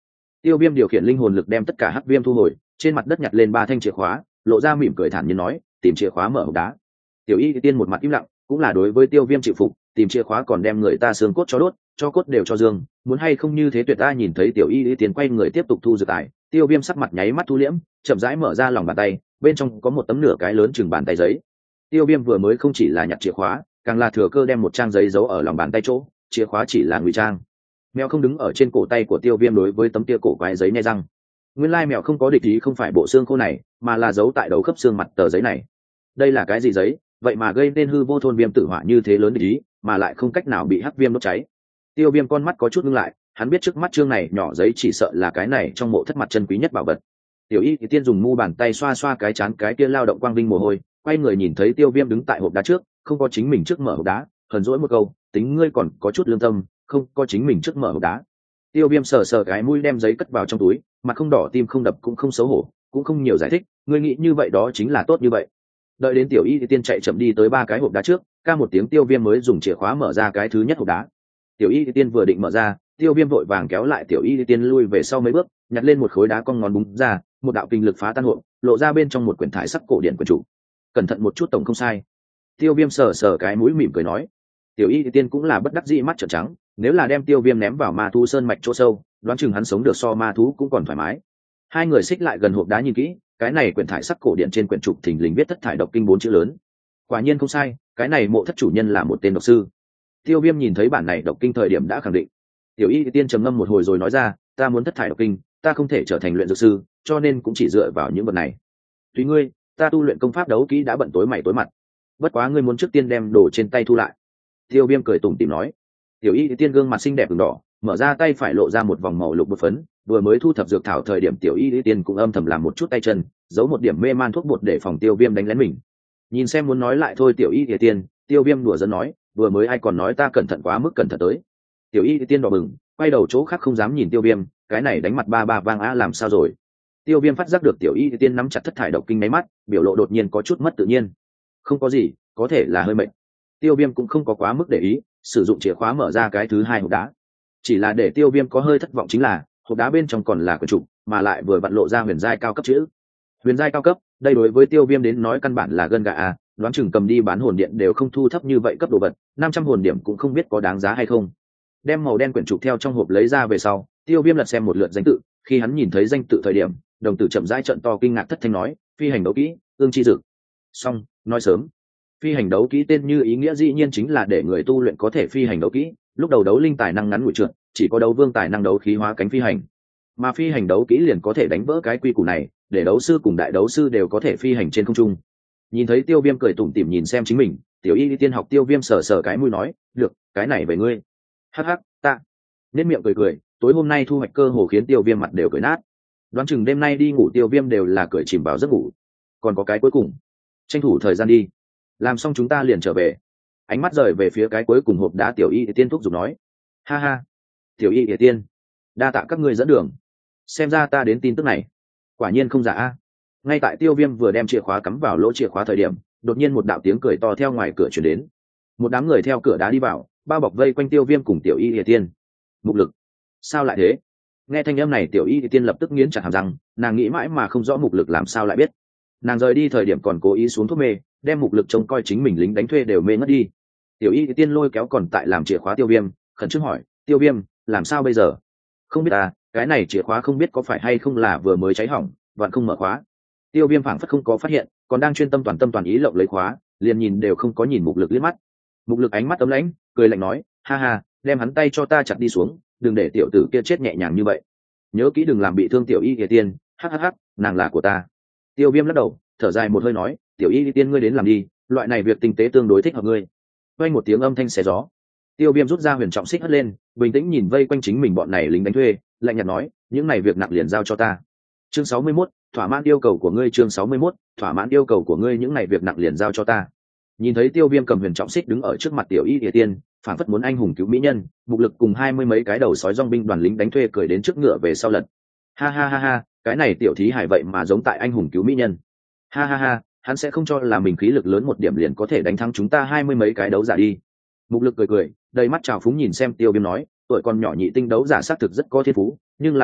Tiêu Viêm điều khiển linh hồn lực đem tất cả hắc viêm thu hồi, trên mặt đất nhặt lên ba thanh chìa khóa, lộ ra mỉm cười thản nhiên nói, tìm chìa khóa mở hộp đá. Tiểu Y Tiên một mặt im lặng, cũng là đối với Tiêu Viêm chịu phục, tìm chìa khóa còn đem người ta xương cốt cho đốt, cho cốt đều cho dương, muốn hay không như thế tuyệt. Ta nhìn thấy Tiểu Y Tiên quay người tiếp tục thu dược tài, Tiêu Viêm sắc mặt nháy mắt thu liễm, chậm rãi mở ra lòng bàn tay, bên trong có một tấm nửa cái lớn chừng bàn tay giấy. Tiêu Viêm vừa mới không chỉ là nhặt chìa khóa, càng là thừa cơ đem một trang giấy giấu ở lòng bàn tay chỗ, chìa khóa chỉ là ngụy trang. Mèo không đứng ở trên cổ tay của Tiêu Viêm đối với tấm kia cổ quái giấy nhai răng. Nguyên lai mèo không có địch ý không phải bộ xương khô này, mà là giấu tại đầu khớp xương mặt tờ giấy này. Đây là cái gì giấy, vậy mà gây nên hư vô thôn viêm tử hỏa như thế lớn địch ý, mà lại không cách nào bị hắc viêm đốt cháy. Tiêu Viêm con mắt có chút ngưng lại, hắn biết trước mắt chương này nhỏ giấy chỉ sợ là cái này trong mộ thất mặt chân quý nhất bảo vật. Tiểu Y thì tiên dùng mu bàn tay xoa xoa cái chán cái kia lao động quang vinh mồ hôi, quay người nhìn thấy Tiêu Viêm đứng tại hộp đá trước, không có chính mình trước mở hộp đá, hờn dỗi một câu, tính ngươi còn có chút lương tâm, không có chính mình trước mở hộp đá. Tiêu Viêm sờ sờ cái mũi đem giấy cất vào trong túi, mặt không đỏ tim không đập cũng không xấu hổ, cũng không nhiều giải thích, ngươi nghĩ như vậy đó chính là tốt như vậy. Đợi đến Tiểu Y thì tiên chạy chậm đi tới ba cái hộp đá trước, ca một tiếng Tiêu Viêm mới dùng chìa khóa mở ra cái thứ nhất hộp đá. Tiểu Y thì tiên vừa định mở ra, Tiêu Viêm vội vàng kéo lại Tiểu Y thì tiên lui về sau mấy bước, nhặt lên một khối đá cong ngón búng ra, một đạo kinh lực phá tan hộp, lộ ra bên trong một quyển thải sắc cổ điển quyển chủ. Cẩn thận một chút tổng không sai. Tiêu Viêm sờ sờ cái mũi mỉm cười nói. Tiểu Y thì tiên cũng là bất đắc dĩ mắt trợn trắng, nếu là đem Tiêu Viêm ném vào ma thú sơn mạch chỗ sâu, đoán chừng hắn sống được so ma thú cũng còn thoải mái. Hai người xích lại gần hộp đá nhìn kỹ, cái này quyển thải sắc cổ điển trên quyển trục thình lình viết thất thải độc kinh bốn chữ lớn. Quả nhiên không sai, cái này mộ thất chủ nhân là một tên độc sư. Tiêu Viêm nhìn thấy bản này độc kinh thời điểm đã khẳng định. Tiểu Y thì tiên trầm ngâm một hồi rồi nói ra, ta muốn thất thải độc kinh, ta không thể trở thành luyện dược sư, cho nên cũng chỉ dựa vào những vật này. Tùy ngươi, ta tu luyện công pháp đấu kỹ đã bận tối mày tối mặt, bất quá ngươi muốn trước tiên đem đồ trên tay thu lại. Tiêu Viêm cười tủm tỉm nói. Tiểu Y thì tiên gương mặt xinh đẹp ửng đỏ, mở ra tay phải lộ ra một vòng màu lục bột phấn, vừa mới thu thập dược thảo thời điểm Tiểu Y thì tiên cũng âm thầm làm một chút tay chân, giấu một điểm mê man thuốc bột để phòng Tiêu Viêm đánh lén mình. Nhìn xem muốn nói lại thôi Tiểu Y thì tiên, Tiêu Viêm đùa giỡn nói, vừa mới ai còn nói ta cẩn thận quá mức cẩn thận tới. Tiểu Y thì tiên đỏ bừng, quay đầu chỗ khác không dám nhìn Tiêu Viêm, cái này đánh mặt ba ba vang á làm sao rồi. Tiêu Viêm phát giác được Tiểu Y thì tiên nắm chặt thất thải độc kinh máy mắt, biểu lộ đột nhiên có chút mất tự nhiên. Không có gì, có thể là hơi mệt. Tiêu Viêm cũng không có quá mức để ý, sử dụng chìa khóa mở ra cái thứ hai hộp đá. Chỉ là để Tiêu Viêm có hơi thất vọng chính là hộp đá bên trong còn là quyển trục, mà lại vừa vặn lộ ra huyền giai cao cấp chữ. Huyền giai cao cấp, đây đối với Tiêu Viêm đến nói căn bản là gân gà à, đoán chừng cầm đi bán hồn điện đều không thu thấp như vậy cấp đồ vật, năm trăm hồn điểm cũng không biết có đáng giá hay không. Đem màu đen quyển trục theo trong hộp lấy ra về sau, Tiêu Viêm lật xem một lượt danh tự, khi hắn nhìn thấy danh tự thời điểm, đồng tử chậm rãi trợn to kinh ngạc thất thanh nói, phi hành đấu kỹ, ương chi dực. Xong, nói sớm. Phi hành đấu kỹ tên như ý nghĩa dĩ nhiên chính là để người tu luyện có thể phi hành đấu kỹ, lúc đầu đấu linh tài năng ngắn ngủi trượt, chỉ có đấu vương tài năng đấu khí hóa cánh phi hành. Mà phi hành đấu kỹ liền có thể đánh vỡ cái quy củ này, để đấu sư cùng đại đấu sư đều có thể phi hành trên không trung. Nhìn thấy Tiêu Viêm cười tủm tỉm nhìn xem chính mình, Tiểu Y tiên học Tiêu Viêm sờ sờ cái mũi nói, được, cái này về ngươi. Hắc hắc, ta. Nét miệng cười cười, tối hôm nay thu hoạch cơ hồ khiến Tiêu Viêm mặt đều cười nát. Đoán chừng đêm nay đi ngủ Tiêu Viêm đều là cười chìm vào giấc ngủ. Còn có cái cuối cùng, tranh thủ thời gian đi, làm xong chúng ta liền trở về. Ánh mắt rời về phía cái cuối cùng hộp đá, Tiểu Y tiên thúc giục nói, ha ha, Tiểu Y tiên, đa tạ các ngươi dẫn đường, xem ra ta đến tin tức này quả nhiên không giả a. Ngay tại Tiêu Viêm vừa đem chìa khóa cắm vào lỗ chìa khóa thời điểm, đột nhiên một đạo tiếng cười to theo ngoài cửa chuyển đến. Một đám người theo cửa đá đi vào, bao bọc vây quanh Tiêu Viêm cùng Tiểu Y tiên. Mục Lực, sao lại thế? Nghe thanh âm này Tiểu Y tiên lập tức nghiến chặt hàm răng, nàng nghĩ mãi mà không rõ Mục Lực làm sao lại biết. Nàng rời đi thời điểm còn cố ý xuống thuốc mê, đem Mục Lực trông coi chính mình lính đánh thuê đều mê ngất đi. Tiểu Y tiên lôi kéo còn tại làm chìa khóa Tiêu Viêm, khẩn trương hỏi, Tiêu Viêm, làm sao bây giờ? Không biết à, cái này chìa khóa không biết có phải hay không là vừa mới cháy hỏng, vặn không mở khóa. Tiêu Viêm phảng phất không có phát hiện, còn đang chuyên tâm toàn tâm toàn ý lộng lấy khóa, liền nhìn đều không có nhìn Mục Lực liếc mắt. Mục Lực ánh mắt ấm lãnh, cười lạnh nói, ha ha, đem hắn tay cho ta chặt đi xuống, đừng để tiểu tử kia chết nhẹ nhàng như vậy. Nhớ kỹ đừng làm bị thương Tiểu Y tiên, hắc hắc hắc, nàng là của ta. Tiêu Viêm lắc đầu, thở dài một hơi nói, Tiểu Y tiên ngươi đến làm đi, loại này việc tinh tế tương đối thích hợp ngươi. Vang một tiếng âm thanh xé gió, Tiêu Viêm rút ra huyền trọng xích hất lên, bình tĩnh nhìn vây quanh chính mình bọn này lính đánh thuê, lạnh nhạt nói, những này việc nặng liền giao cho ta. Chương sáu mươi mốt, thỏa mãn yêu cầu của ngươi. Chương sáu mươi mốt, thỏa mãn yêu cầu của ngươi. Những này việc nặng liền giao cho ta. Nhìn thấy Tiêu Viêm cầm huyền trọng xích đứng ở trước mặt Tiểu Y Địa Tiên, phản phất muốn anh hùng cứu mỹ nhân, Mục Lực cùng hai mươi mấy cái đầu sói dòng binh đoàn lính đánh thuê cười đến trước ngựa về sau lật. Ha ha ha ha, cái này tiểu thí hải vậy mà giống tại anh hùng cứu mỹ nhân. Ha ha ha, hắn sẽ không cho là mình khí lực lớn một điểm liền có thể đánh thắng chúng ta hai mươi mấy cái đấu giả đi. Mục Lực cười cười, đầy mắt trào phúng nhìn xem Tiêu Viêm nói, tuổi còn nhỏ nhị tinh đấu giả xác thực rất có thiên phú, nhưng là đáng tiếc,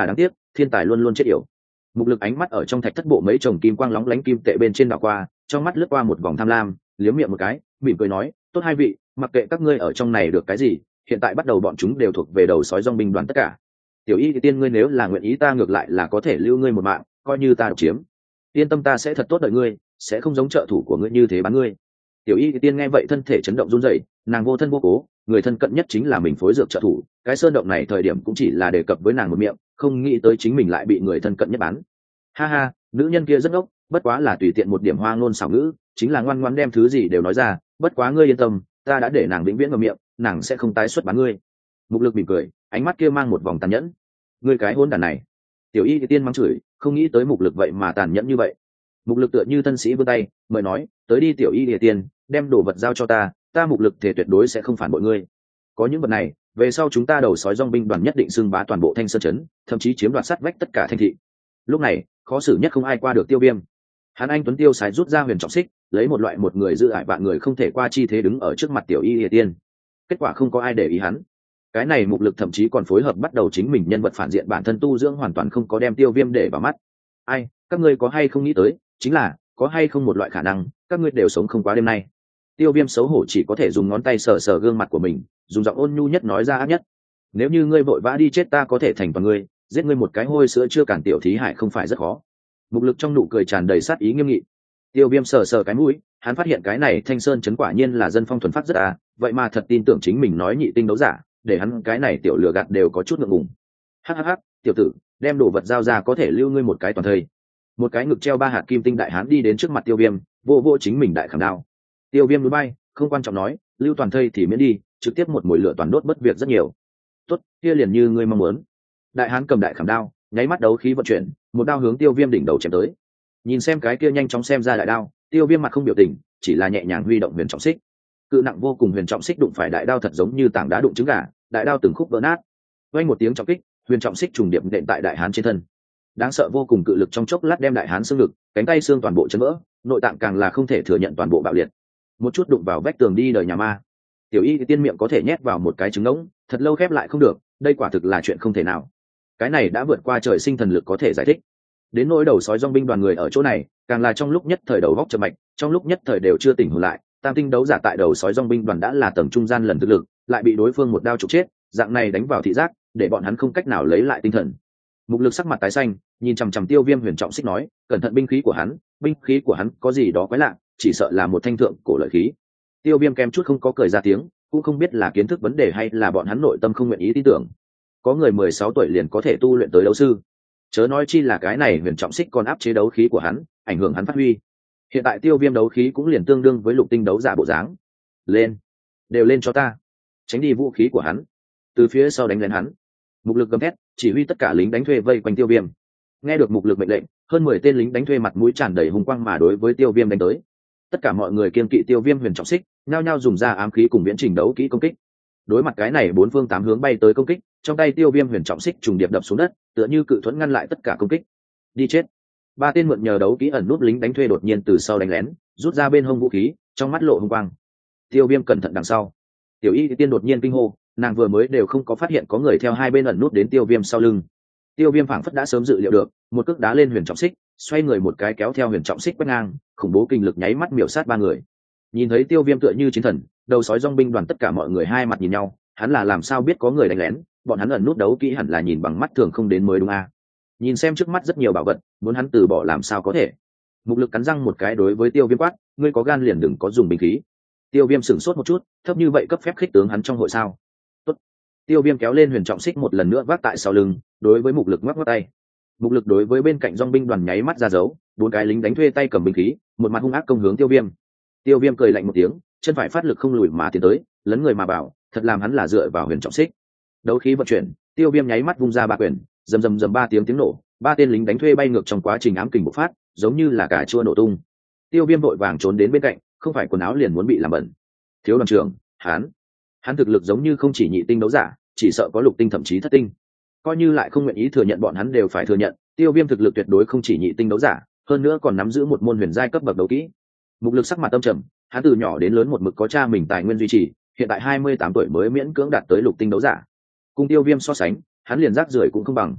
thiên tài luôn luôn chết yểu. Mục Lực ánh mắt ở trong thạch thất bộ mấy chồng kim quang lóng lánh kim tệ bên trên đảo qua, trong mắt lướt qua một vòng tham lam, liếm miệng một cái, mỉm cười nói, tốt hai vị, mặc kệ các ngươi ở trong này được cái gì, hiện tại bắt đầu bọn chúng đều thuộc về đầu sói dòng binh đoàn tất cả. Tiểu Y tiên ngươi nếu là nguyện ý ta ngược lại là có thể lưu ngươi một mạng, coi như ta độc chiếm. Yên tâm ta sẽ thật tốt đợi ngươi, sẽ không giống trợ thủ của ngươi như thế bán ngươi. Tiểu Y tiên nghe vậy thân thể chấn động run rẩy, nàng vô thân vô cố, người thân cận nhất chính là mình phối dược trợ thủ, cái sơn động này thời điểm cũng chỉ là đề cập với nàng một miệng, không nghĩ tới chính mình lại bị người thân cận nhất bán. Ha ha, nữ nhân kia rất ngốc, bất quá là tùy tiện một điểm hoa ngôn xảo ngữ, chính là ngoan ngoãn đem thứ gì đều nói ra, bất quá ngươi yên tâm, ta đã để nàng vĩnh viễn vào miệng, nàng sẽ không tái xuất bán ngươi. Mục Lực mỉm cười, ánh mắt kia mang một vòng tàn nhẫn. Ngươi cái hỗn đản này. Tiểu Y tiên mắng chửi, không nghĩ tới Mục Lực vậy mà tàn nhẫn như vậy. Mục Lực tựa như thân sĩ vươn tay, mời nói, tới đi Tiểu Y tiên, đem đồ vật giao cho ta, ta Mục Lực thể tuyệt đối sẽ không phản bội ngươi. Có những vật này, về sau chúng ta đầu sói dòng binh đoàn nhất định xưng bá toàn bộ Thanh Sơn trấn, thậm chí chiếm đoạt sát vách tất cả thành thị. Lúc này, khó xử nhất không ai qua được Tiêu Viêm. Hắn anh tuấn tiêu sái rút ra huyền trọng xích, lấy một loại một người giữ ải vạn người không thể qua chi thế đứng ở trước mặt Tiểu Y tiên. Kết quả không có ai để ý hắn. Cái này Mục Lực thậm chí còn phối hợp bắt đầu chính mình nhân vật phản diện bản thân tu dưỡng, hoàn toàn không có đem Tiêu Viêm để vào mắt. Ai, các ngươi có hay không nghĩ tới, chính là có hay không một loại khả năng, các ngươi đều sống không quá đêm nay. Tiêu Viêm xấu hổ chỉ có thể dùng ngón tay sờ sờ gương mặt của mình, dùng giọng ôn nhu nhất nói ra ác nhất. Nếu như ngươi vội vã đi chết ta có thể thành toàn ngươi, giết ngươi một cái hôi sữa chưa cản tiểu thí hại không phải rất khó. Mục Lực trong nụ cười tràn đầy sát ý nghiêm nghị. Tiêu Viêm sờ sờ cái mũi, hắn phát hiện cái này Thanh Sơn trấn quả nhiên là dân phong thuần phát rất à, vậy mà thật tin tưởng chính mình nói nhị tinh đấu giả, để hắn cái này tiểu lừa gạt đều có chút ngượng ngùng. Hắc hắc hắc, tiểu tử, đem đồ vật giao ra có thể lưu ngươi một cái toàn thây. Một cái ngực treo ba hạt kim tinh đại hán đi đến trước mặt Tiêu Viêm, vô vô chính mình đại khảm đao. Tiêu Viêm núi bay, không quan trọng nói, lưu toàn thây thì miễn đi, trực tiếp một mùi lửa toàn đốt bất việc rất nhiều. Tốt, kia liền như ngươi mong muốn. Đại hán cầm đại khảm đao, nháy mắt đấu khí vận chuyển, một đao hướng Tiêu Viêm đỉnh đầu chém tới. Nhìn xem cái kia nhanh chóng xem ra đại đao, Tiêu Viêm mặt không biểu tình, chỉ là nhẹ nhàng huy động huyền trọng xích. Cự nặng vô cùng huyền trọng xích đụng phải đại đao thật giống như tảng đá đụng trứng gà, đại đao từng khúc vỡ nát. Vang một tiếng trọng kích, huyền trọng xích trùng điệp đệm tại đại hán trên thân. Đáng sợ vô cùng cự lực trong chốc lát đem đại hán xương ngực, cánh tay xương toàn bộ chấn vỡ, nội tạng càng là không thể thừa nhận toàn bộ bạo liệt. Một chút đụng vào vách tường đi đời nhà ma. Tiểu Y tiên miệng có thể nhét vào một cái trứng ngỗng, thật lâu khép lại không được, đây quả thực là chuyện không thể nào. Cái này đã vượt qua trời sinh thần lực có thể giải thích. Đến nỗi đầu sói dòng binh đoàn người ở chỗ này, càng là trong lúc nhất thời đầu góc chậm mạch, trong lúc nhất thời đều chưa tỉnh hồn lại. Tam tinh đấu giả tại đầu sói dòng binh đoàn đã là tầng trung gian lần thực lực, lại bị đối phương một đao trục chết, dạng này đánh vào thị giác, để bọn hắn không cách nào lấy lại tinh thần. Mục Lực sắc mặt tái xanh, nhìn chằm chằm Tiêu Viêm huyền trọng xích nói, cẩn thận binh khí của hắn, binh khí của hắn có gì đó quái lạ, chỉ sợ là một thanh thượng cổ lợi khí. Tiêu Viêm kém chút không có cười ra tiếng, cũng không biết là kiến thức vấn đề hay là bọn hắn nội tâm không nguyện ý tin tưởng. Có người mười sáu tuổi liền có thể tu luyện tới đấu sư, chớ nói chi là cái này huyền trọng xích còn áp chế đấu khí của hắn, ảnh hưởng hắn phát huy. Hiện tại Tiêu Viêm đấu khí cũng liền tương đương với lục tinh đấu giả bộ dáng. Lên, đều lên cho ta, tránh đi vũ khí của hắn. Từ phía sau đánh lên hắn. Mục Lực gầm thét, chỉ huy tất cả lính đánh thuê vây quanh Tiêu Viêm. Nghe được Mục Lực mệnh lệnh, hơn mười tên lính đánh thuê mặt mũi tràn đầy hùng quang mà đối với Tiêu Viêm đánh tới. Tất cả mọi người kiên kỵ Tiêu Viêm huyền trọng xích, nhao nhao dùng ra ám khí cùng viễn trình đấu kỹ công kích. Đối mặt cái này bốn phương tám hướng bay tới công kích, trong tay Tiêu Viêm huyền trọng xích trùng điệp đập xuống đất, tựa như cự thuẫn ngăn lại tất cả công kích. Đi chết. Ba tên mượn nhờ đấu kỹ ẩn nút lính đánh thuê đột nhiên từ sau đánh lén, rút ra bên hông vũ khí, trong mắt lộ hung quang. Tiêu Viêm cẩn thận đằng sau. Tiểu Y tiên đột nhiên kinh hô, nàng vừa mới đều không có phát hiện có người theo hai bên ẩn nút đến Tiêu Viêm sau lưng. Tiêu Viêm phảng phất đã sớm dự liệu được, một cước đá lên huyền trọng xích, xoay người một cái kéo theo huyền trọng xích quét ngang, khủng bố kinh lực nháy mắt miểu sát ba người. Nhìn thấy Tiêu Viêm tựa như chiến thần, đầu sói dòng binh đoàn tất cả mọi người hai mặt nhìn nhau, hắn là làm sao biết có người đánh lén, bọn hắn ẩn nút đấu kỹ hẳn là nhìn bằng mắt thường không đến mới đúng à. Nhìn xem trước mắt rất nhiều bảo vật, muốn hắn từ bỏ làm sao có thể. Mục Lực cắn răng một cái đối với Tiêu Viêm quát, ngươi có gan liền đừng có dùng binh khí. Tiêu Viêm sửng sốt một chút, thấp như vậy cấp phép khích tướng hắn trong hội sao? Tốt. Tiêu Viêm kéo lên huyền trọng xích một lần nữa vác tại sau lưng, đối với Mục Lực ngoắc ngoắc tay. Mục Lực đối với bên cạnh dòng binh đoàn nháy mắt ra dấu, bốn cái lính đánh thuê tay cầm binh khí, một mặt hung ác công hướng Tiêu Viêm. Tiêu Viêm cười lạnh một tiếng, chân phải phát lực không lùi mà tiến tới, lấn người mà bảo, thật làm hắn là dựa vào huyền trọng xích. Đấu khí vận chuyển, Tiêu Viêm nháy mắt vung ra ba quyền, rầm rầm rầm ba tiếng tiếng nổ, ba tên lính đánh thuê bay ngược trong quá trình ám kình bộc phát, giống như là cả chua nổ tung. Tiêu Viêm vội vàng trốn đến bên cạnh, không phải quần áo liền muốn bị làm bẩn. Thiếu đoàn trưởng, hắn, hắn thực lực giống như không chỉ nhị tinh đấu giả, chỉ sợ có lục tinh thậm chí thất tinh. Coi như lại không nguyện ý thừa nhận bọn hắn đều phải thừa nhận, Tiêu Viêm thực lực tuyệt đối không chỉ nhị tinh đấu giả, hơn nữa còn nắm giữ một môn huyền giai cấp bậc đấu kỹ. Mục Lực sắc mặt âm trầm, hắn từ nhỏ đến lớn một mực có cha mình tài nguyên duy trì, hiện tại hai mươi tám tuổi mới miễn cưỡng đạt tới lục tinh đấu giả. Cùng Tiêu Viêm so sánh, hắn liền rác rưởi cũng không bằng.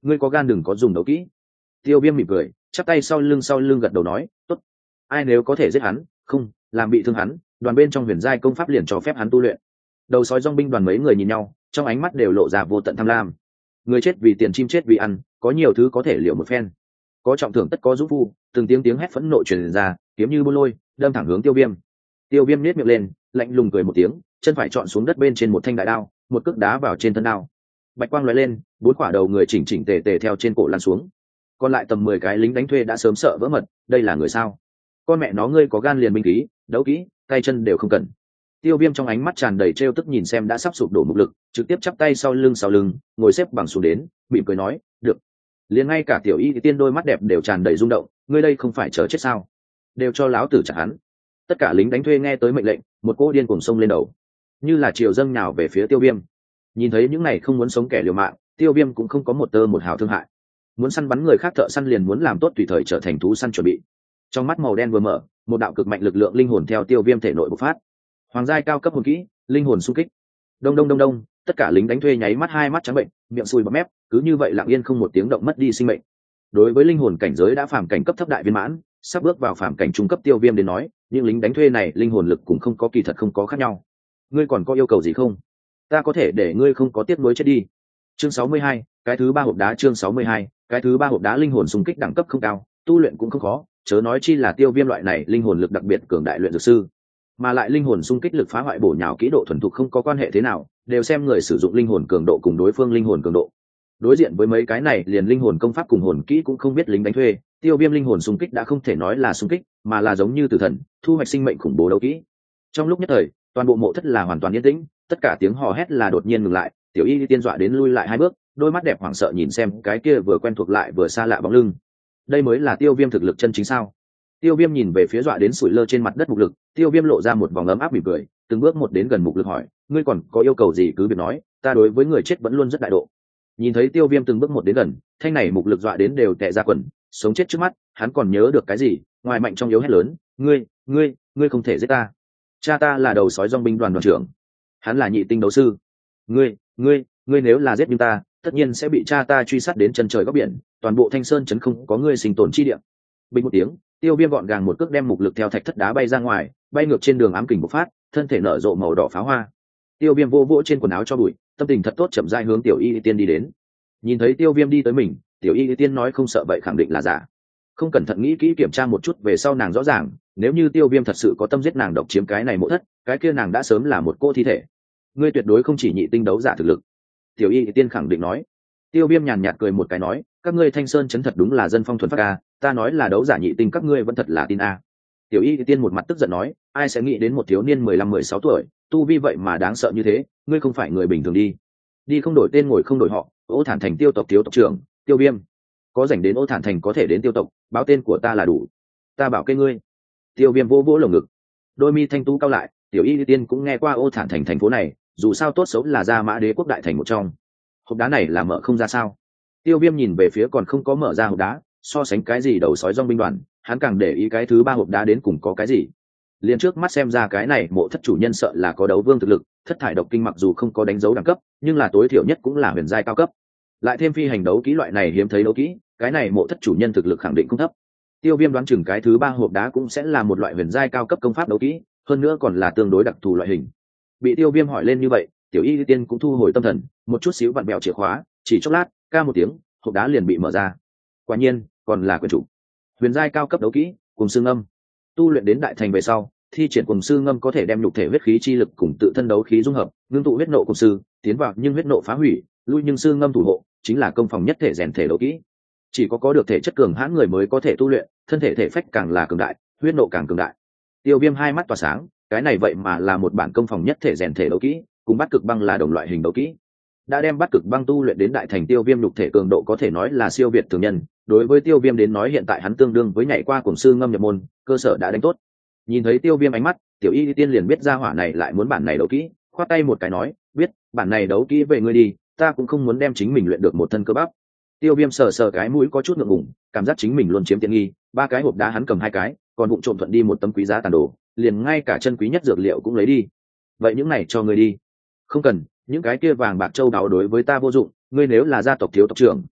ngươi có gan đừng có dùng đấu kỹ. Tiêu Viêm mỉm cười, chắp tay sau lưng sau lưng gật đầu nói, tốt. Ai nếu có thể giết hắn, không làm bị thương hắn, đoàn bên trong huyền giai công pháp liền cho phép hắn tu luyện. Đầu sói dong binh đoàn mấy người nhìn nhau, trong ánh mắt đều lộ ra vô tận tham lam. Người chết vì tiền, chim chết vì ăn, có nhiều thứ có thể liệu một phen. Có trọng thưởng tất có dũng phu, từng tiếng tiếng hét phẫn nộ truyền ra, kiếm như buôn lôi, đâm thẳng hướng Tiêu Viêm. Tiêu Viêm nhếch miệng lên, lạnh lùng cười một tiếng, chân phải chọn xuống đất bên trên một thanh đại đao, một cước đá vào trên thân đao. Bạch quang lóe lên, bốn quả đầu người chỉnh chỉnh tề tề theo trên cổ lăn xuống. Còn lại tầm mười cái lính đánh thuê đã sớm sợ vỡ mật, đây là người sao? Con mẹ nó, ngươi có gan liền binh khí, đấu kỹ, tay chân đều không cần. Tiêu Viêm trong ánh mắt tràn đầy trêu tức nhìn xem đã sắp sụp đổ mục lực, trực tiếp chắp tay sau lưng sau lưng, ngồi xếp bằng xuống đến, mỉm cười nói, "Được." Liền ngay cả Tiểu Y Tiên đôi mắt đẹp đều tràn đầy rung động, "Ngươi đây không phải chờ chết sao? Đều cho lão tử chặt hắn." Tất cả lính đánh thuê nghe tới mệnh lệnh, một cỗ điên cuồng xông lên đầu, như là triều dâng nhào về phía Tiêu Viêm. Nhìn thấy những này không muốn sống kẻ liều mạng, Tiêu Viêm cũng không có một tơ một hào thương hại. Muốn săn bắn người khác thợ săn liền muốn làm tốt tùy thời trở thành thú săn chuẩn bị. Trong mắt màu đen vừa mở, một đạo cực mạnh lực lượng linh hồn theo Tiêu Viêm thể nội bộc phát. Hoàng giai cao cấp hồn kỹ, linh hồn xung kích. Đông đông đông đông, tất cả lính đánh thuê nháy mắt hai mắt trắng bệnh, miệng sùi bọt mép, cứ như vậy lặng yên không một tiếng động mất đi sinh mệnh. Đối với linh hồn cảnh giới đã phàm cảnh cấp thấp đại viên mãn, sắp bước vào phàm cảnh trung cấp Tiêu Viêm đến nói, những lính đánh thuê này linh hồn lực cũng không có kỳ thật không có khác nhau. Ngươi còn có yêu cầu gì không? Ta có thể để ngươi không có tiếc nuối chết đi. Chương sáu mươi hai, cái thứ ba hộp đá. Chương sáu mươi hai, cái thứ ba hộp đá. Linh hồn xung kích đẳng cấp không cao, tu luyện cũng không khó, chớ nói chi là Tiêu Viêm loại này linh hồn lực đặc biệt cường đại luyện dược sư, mà lại linh hồn xung kích lực phá hoại bổ nhào kỹ độ thuần thục không có quan hệ thế nào, đều xem người sử dụng linh hồn cường độ cùng đối phương linh hồn cường độ. Đối diện với mấy cái này liền linh hồn công pháp cùng hồn kỹ cũng không biết lính đánh thuê, Tiêu Viêm linh hồn xung kích đã không thể nói là xung kích, mà là giống như tử thần, thu hoạch sinh mệnh khủng bố đấu kỹ. Trong lúc nhất thời, toàn bộ mộ thất là hoàn toàn yên tĩnh, tất cả tiếng hò hét là đột nhiên ngừng lại, Tiểu Y Tiên dọa đến lui lại hai bước, đôi mắt đẹp hoảng sợ nhìn xem cái kia vừa quen thuộc lại vừa xa lạ bóng lưng. Đây mới là Tiêu Viêm thực lực chân chính sao? Tiêu Viêm nhìn về phía dọa đến sủi lơ trên mặt đất mục lực, Tiêu Viêm lộ ra một vòng ấm áp mỉm cười, từng bước một đến gần mục lực hỏi, ngươi còn có yêu cầu gì cứ việc nói, ta đối với người chết vẫn luôn rất đại độ. Nhìn thấy Tiêu Viêm từng bước một đến gần, thanh này mục lực dọa đến đều tè ra quần, sống chết trước mắt, hắn còn nhớ được cái gì? Ngoài mạnh trong yếu hét lớn, ngươi, ngươi, ngươi không thể giết ta. Cha ta là đầu sói dong binh đoàn đoàn trưởng, hắn là nhị tinh đấu sư. Ngươi, ngươi, ngươi nếu là giết nhưng ta, tất nhiên sẽ bị cha ta truy sát đến chân trời góc biển, toàn bộ Thanh Sơn trấn không có ngươi sinh tồn chi địa. Bình một tiếng, Tiêu Viêm gọn gàng một cước đem mục lực theo thạch thất đá bay ra ngoài, bay ngược trên đường ám kình bộc phát, thân thể nở rộ màu đỏ pháo hoa. Tiêu Viêm vô vỗ trên quần áo cho bụi, tâm tình thật tốt chậm rãi hướng Tiểu Y Tiên đi đến. Nhìn thấy Tiêu Viêm đi tới mình, Tiểu Y Tiên nói không sợ vậy khẳng định là giả. Không cẩn thận nghĩ kỹ kiểm tra một chút về sau nàng rõ ràng, nếu như Tiêu Viêm thật sự có tâm giết nàng độc chiếm cái này mộ thất, cái kia nàng đã sớm là một cô thi thể. Ngươi tuyệt đối không chỉ nhị tinh đấu giả thực lực. Tiểu Y Tiên khẳng định nói. Tiêu Viêm nhàn nhạt cười một cái nói, các ngươi Thanh Sơn trấn thật đúng là dân phong thuần phát a, ta nói là đấu giả nhị tinh các ngươi vẫn thật là tin a. Tiểu Y Tiên một mặt tức giận nói, ai sẽ nghĩ đến một thiếu niên mười lăm mười sáu tuổi, tu vi vậy mà đáng sợ như thế, ngươi không phải người bình thường đi. Đi không đổi tên ngồi không đổi họ, Ô Thản Thành Tiêu tộc thiếu tộc trưởng, Tiêu Viêm. Có rảnh đến Ô Thản Thành có thể đến Tiêu tộc, báo tên của ta là đủ. Ta bảo kê ngươi. Tiêu Viêm vỗ vỗ lồng ngực, đôi mi thanh tú cao lại, Tiểu Y Tiên cũng nghe qua Ô Thản Thành thành phố này, dù sao tốt xấu là Gia Mã Đế quốc đại thành một trong. Hộp đá này là mở không ra sao? Tiêu Viêm nhìn về phía còn không có mở ra hộp đá, so sánh cái gì đầu sói dong binh đoàn, hắn càng để ý cái thứ ba hộp đá đến cùng có cái gì. Liên trước mắt xem ra cái này mộ thất chủ nhân sợ là có đấu vương thực lực, thất thải độc kinh mặc dù không có đánh dấu đẳng cấp, nhưng là tối thiểu nhất cũng là huyền giai cao cấp. Lại thêm phi hành đấu kỹ loại này hiếm thấy đấu kỹ, cái này mộ thất chủ nhân thực lực khẳng định không thấp. Tiêu Viêm đoán chừng cái thứ ba hộp đá cũng sẽ là một loại huyền giai cao cấp công pháp đấu kỹ, hơn nữa còn là tương đối đặc thù loại hình. Bị Tiêu Viêm hỏi lên như vậy, Tiểu Y Tiên cũng thu hồi tâm thần, một chút xíu vặn bẹo chìa khóa, chỉ chốc lát, ca một tiếng, hộp đá liền bị mở ra. Quả nhiên, còn là quyền chủ. Huyền giai cao cấp đấu kỹ, cùng xương âm. Tu luyện đến đại thành về sau, thi triển cùng xương âm có thể đem nhục thể huyết khí chi lực cùng tự thân đấu khí dung hợp, ngưng tụ huyết nộ cùng sư, tiến vào nhưng huyết nộ phá hủy, lui nhưng xương âm thủ hộ, chính là công phòng nhất thể rèn thể đấu kỹ. Chỉ có có được thể chất cường hãn người mới có thể tu luyện, thân thể thể phách càng là cường đại, huyết nộ càng cường đại. Tiêu Viêm hai mắt tỏa sáng, cái này vậy mà là một bản công phòng nhất thể rèn thể đấu kỹ, cùng Bát Cực Băng là đồng loại hình đấu kỹ. Đã đem Bát Cực Băng tu luyện đến đại thành, Tiêu Viêm nhục thể cường độ có thể nói là siêu việt thường nhân, đối với Tiêu Viêm đến nói hiện tại hắn tương đương với nhảy qua cuồng sư ngâm nhập môn, cơ sở đã đánh tốt. Nhìn thấy Tiêu Viêm ánh mắt, Tiểu Y Tiên liền biết ra hỏa này lại muốn bản này đấu kỹ, khoát tay một cái nói, biết, bản này đấu kỹ về ngươi đi, ta cũng không muốn đem chính mình luyện được một thân cơ bắp. Tiêu Viêm sờ sờ cái mũi có chút ngượng ngùng, cảm giác chính mình luôn chiếm tiện nghi, ba cái hộp đá hắn cầm hai cái, còn vụng trộm thuận đi một tấm quý giá tàn đồ, liền ngay cả chân quý nhất dược liệu cũng lấy đi. Vậy những này cho ngươi đi. Không cần, những cái kia vàng bạc châu đáo đối với ta vô dụng, ngươi nếu là gia tộc thiếu tộc trưởng,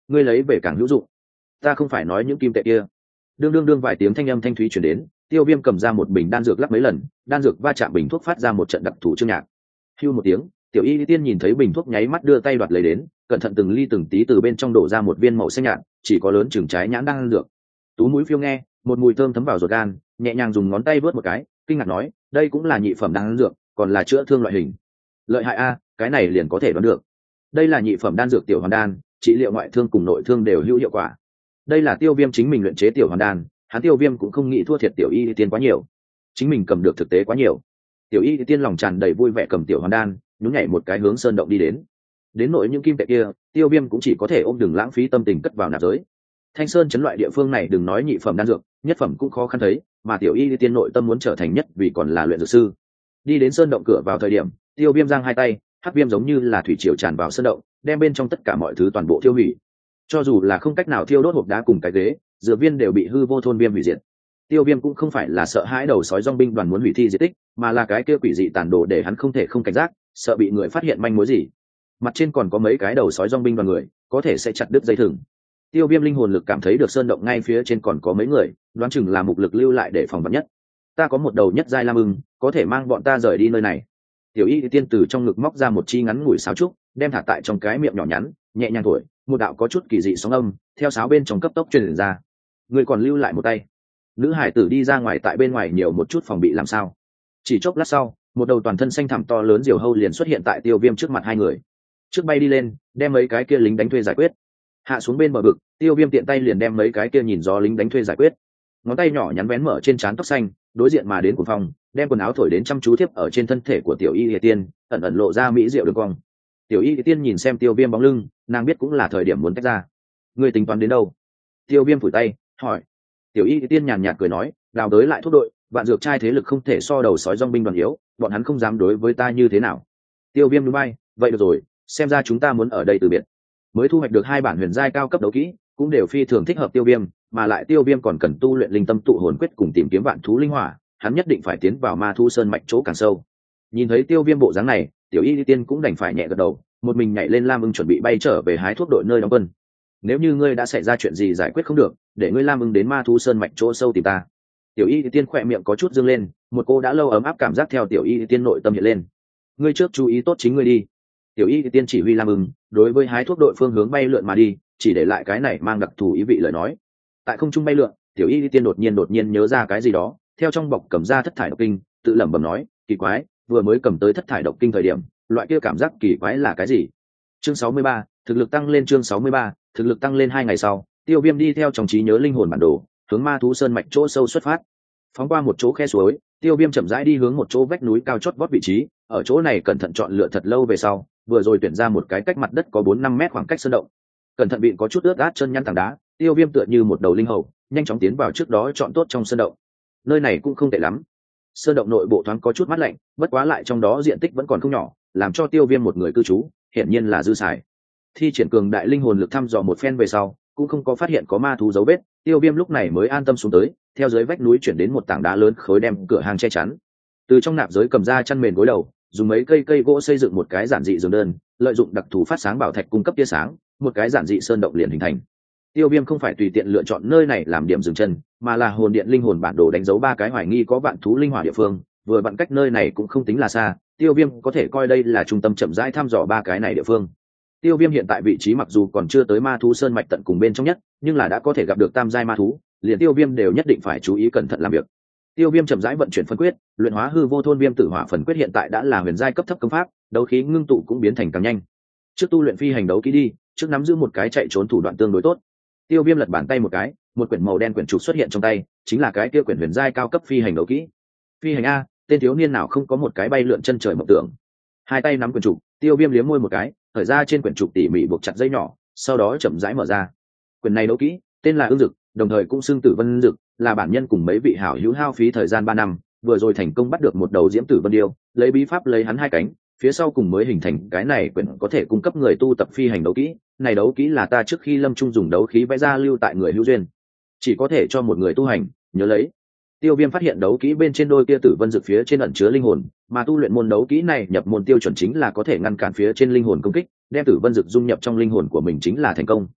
ngươi lấy về càng hữu dụng. Ta không phải nói những kim tệ kia. Đương đương đương vài tiếng thanh âm thanh thúy chuyển đến, Tiêu Viêm cầm ra một bình đan dược lắc mấy lần, đan dược va chạm bình thuốc phát ra một trận đặc thù chương nhạc. Hưu một tiếng, Tiểu Y Tiên nhìn thấy bình thuốc nháy mắt đưa tay đoạt lấy đến, cẩn thận từng ly từng tí từ bên trong đổ ra một viên màu xanh nhạt, chỉ có lớn chừng trái nhãn đan dược. Tú mũi phiêu nghe, một mùi thơm thấm vào ruột gan, nhẹ nhàng dùng ngón tay vớt một cái, kinh ngạc nói, đây cũng là nhị phẩm đan dược, còn là chữa thương loại hình. Lợi hại a, cái này liền có thể đoán được. Đây là nhị phẩm đan dược tiểu hoàn đan, trị liệu ngoại thương cùng nội thương đều hữu hiệu quả. Đây là Tiêu Viêm chính mình luyện chế tiểu hoàn đan, hắn Tiêu Viêm cũng không nghĩ thua thiệt Tiểu Y Tiên quá nhiều, chính mình cầm được thực tế quá nhiều. Tiểu Y Tiên lòng tràn đầy vui vẻ cầm tiểu hoàn đan, nhún nhảy một cái hướng sơn động đi đến. Đến nội những kim tệ kia, Tiêu Viêm cũng chỉ có thể ôm đừng lãng phí tâm tình cất vào nạp giới. Thanh Sơn chấn loại địa phương này đừng nói nhị phẩm đan dược, nhất phẩm cũng khó khăn thấy, mà Tiểu Y Tiên nội tâm muốn trở thành nhất vì còn là luyện dược sư. Đi đến sơn động cửa vào thời điểm, Tiêu Viêm giang hai tay, hắc viêm giống như là thủy triều tràn vào sơn động, đem bên trong tất cả mọi thứ toàn bộ thiêu hủy. Cho dù là không cách nào thiêu đốt hộp đá cùng cái ghế, dược viên đều bị hư vô thôn viêm hủy diệt. Tiêu Viêm cũng không phải là sợ hãi đầu sói dòng binh đoàn muốn hủy thi di tích, mà là cái kia quỷ dị tàn đồ để hắn không thể không cảnh giác, sợ bị người phát hiện manh mối gì. Mặt trên còn có mấy cái đầu sói dòng binh đoàn người, có thể sẽ chặt đứt dây thừng. Tiêu Viêm linh hồn lực cảm thấy được sơn động ngay phía trên còn có mấy người, đoán chừng là mục lực lưu lại để phòng vật nhất. Ta có một đầu nhất giai lam ưng, có thể mang bọn ta rời đi nơi này. Tiểu Y Tiên từ trong ngực móc ra một chi ngắn ngủi sáo trúc, đem thả tại trong cái miệng nhỏ nhắn, nhẹ nhàng thổi, một đạo có chút kỳ dị sóng âm theo sáo bên trong cấp tốc truyền ra. Người còn lưu lại một tay. Nữ hải tử đi ra ngoài, tại bên ngoài nhiều một chút phòng bị làm sao. Chỉ chốc lát sau, một đầu toàn thân xanh thẳm to lớn diều hâu liền xuất hiện tại Tiêu Viêm trước mặt hai người. Trước bay đi lên, đem mấy cái kia lính đánh thuê giải quyết. Hạ xuống bên bờ vực, Tiêu Viêm tiện tay liền đem mấy cái kia nhìn gió lính đánh thuê giải quyết. Ngón tay nhỏ nhắn vén mở trên trán tóc xanh, đối diện mà đến của phòng, đem quần áo thổi đến chăm chú tiếp ở trên thân thể của Tiểu Y Lìa Tiên, ẩn ẩn lộ ra mỹ diệu đường cong. Tiểu Y Lìa Tiên nhìn xem Tiêu Viêm bóng lưng, nàng biết cũng là thời điểm muốn tách ra. Ngươi tính toán đến đâu? Tiêu Viêm phủi tay hỏi. Tiểu Y Lìa Tiên nhàn nhạt cười nói, đào đới lại thuốc đội, vạn dược trai thế lực không thể so đầu sói dòng binh đoàn yếu, bọn hắn không dám đối với ta như thế nào. Tiêu Viêm núi bay, vậy được rồi, xem ra chúng ta muốn ở đây từ biệt. Mới thu hoạch được hai bản huyền giai cao cấp đấu kỹ, cũng đều phi thường thích hợp Tiêu Viêm, mà lại Tiêu Viêm còn cần tu luyện linh tâm tụ hồn quyết cùng tìm kiếm vạn thú linh hỏa, hắn nhất định phải tiến vào ma thu sơn mạch chỗ càng sâu. Nhìn thấy Tiêu Viêm bộ dáng này, Tiểu Y Tiên cũng đành phải nhẹ gật đầu, một mình nhảy lên lam ưng chuẩn bị bay trở về hái thuốc đội nơi đóng quân. Nếu như ngươi đã xảy ra chuyện gì giải quyết không được, để ngươi lam ưng đến ma thu sơn mạch chỗ sâu tìm ta. Tiểu Y Tiên khỏe miệng có chút dương lên, một cô đã lâu ấm áp cảm giác theo Tiểu Y Tiên nội tâm hiện lên. Ngươi trước chú ý tốt chính ngươi đi. Tiểu Y Tiên chỉ huy lam ưng đối với hái thuốc đội phương hướng bay lượn mà đi, chỉ để lại cái này mang đặc thù ý vị lời nói. Tại không trung bay lượn, Tiểu Y Tiên đột nhiên đột nhiên nhớ ra cái gì đó, theo trong bọc cầm ra thất thải độc kinh, tự lẩm bẩm nói, kỳ quái, vừa mới cầm tới thất thải độc kinh thời điểm, loại kia cảm giác kỳ quái là cái gì? Chương sáu mươi ba, thực lực tăng lên. Chương sáu mươi ba, thực lực tăng lên. Hai ngày sau, Tiêu Viêm đi theo trong trí nhớ linh hồn bản đồ, hướng ma thú sơn mạch chỗ sâu xuất phát. Phóng qua một chỗ khe suối, Tiêu Viêm chậm rãi đi hướng một chỗ vách núi cao chót vót vị trí, ở chỗ này cẩn thận chọn lựa thật lâu về sau, vừa rồi tuyển ra một cái cách mặt đất có bốn năm mét khoảng cách sơn động. Cẩn thận bịn có chút ướt át chân nhăn tảng đá, Tiêu Viêm tựa như một đầu linh hầu, nhanh chóng tiến vào trước đó chọn tốt trong sơn động. Nơi này cũng không tệ lắm. Sơn động nội bộ thoáng có chút mát lạnh, bất quá lại trong đó diện tích vẫn còn không nhỏ, làm cho Tiêu Viêm một người cư trú, hiển nhiên là dư xài. Thi triển cường đại linh hồn lực thăm dò một phen về sau, cũng không có phát hiện có ma thú dấu vết, Tiêu Viêm lúc này mới an tâm xuống tới, theo dưới vách núi chuyển đến một tảng đá lớn khối đem cửa hàng che chắn. Từ trong nạp giới cầm ra chăn mền gối đầu, dùng mấy cây cây gỗ xây dựng một cái giản dị giường đơn, lợi dụng đặc thù phát sáng bảo thạch cung cấp tia sáng, một cái giản dị sơn động liền hình thành. Tiêu Viêm không phải tùy tiện lựa chọn nơi này làm điểm dừng chân, mà là hồn điện linh hồn bản đồ đánh dấu ba cái hoài nghi có vạn thú linh hỏa địa phương, vừa vặn cách nơi này cũng không tính là xa, Tiêu Viêm có thể coi đây là trung tâm chậm rãi thăm dò ba cái này địa phương. Tiêu Viêm hiện tại vị trí mặc dù còn chưa tới ma thú sơn mạch tận cùng bên trong nhất, nhưng là đã có thể gặp được tam giai ma thú, liền Tiêu Viêm đều nhất định phải chú ý cẩn thận làm việc. Tiêu Viêm chậm rãi vận chuyển phân quyết, luyện hóa hư vô thôn viêm tử hỏa phần quyết hiện tại đã là huyền giai cấp thấp công pháp, đấu khí ngưng tụ cũng biến thành càng nhanh. Trước tu luyện phi hành đấu kỹ đi, trước nắm giữ một cái chạy trốn thủ đoạn tương đối tốt. Tiêu Viêm lật bàn tay một cái, một quyển màu đen quyển trục xuất hiện trong tay, chính là cái kia quyển huyền giai cao cấp phi hành đấu kỹ. Phi hành a, tên thiếu niên nào không có một cái bay lượn chân trời mộng tưởng. Hai tay nắm quyển trục, Tiêu Viêm liếm môi một cái, thở ra trên quyển trục tỉ mỉ buộc chặt dây nhỏ, sau đó chậm rãi mở ra. Quyển này đấu kỹ, tên là Ưng Dực, đồng thời cũng xưng Tử Vân Dực, là bản nhân cùng mấy vị hảo hữu hao phí thời gian ba năm, vừa rồi thành công bắt được một đầu diễm tử vân điêu, lấy bí pháp lấy hắn hai cánh, phía sau cùng mới hình thành cái này quyển có thể cung cấp người tu tập phi hành đấu kỹ. Này đấu kỹ là ta trước khi lâm trung dùng đấu khí vẽ ra lưu tại người hữu duyên, chỉ có thể cho một người tu hành, nhớ lấy. Tiêu Viêm phát hiện đấu kỹ bên trên đôi kia tử vân dực phía trên ẩn chứa linh hồn, mà tu luyện môn đấu kỹ này nhập môn tiêu chuẩn chính là có thể ngăn cản phía trên linh hồn công kích, đem tử vân dực dung nhập trong linh hồn của mình chính là thành công.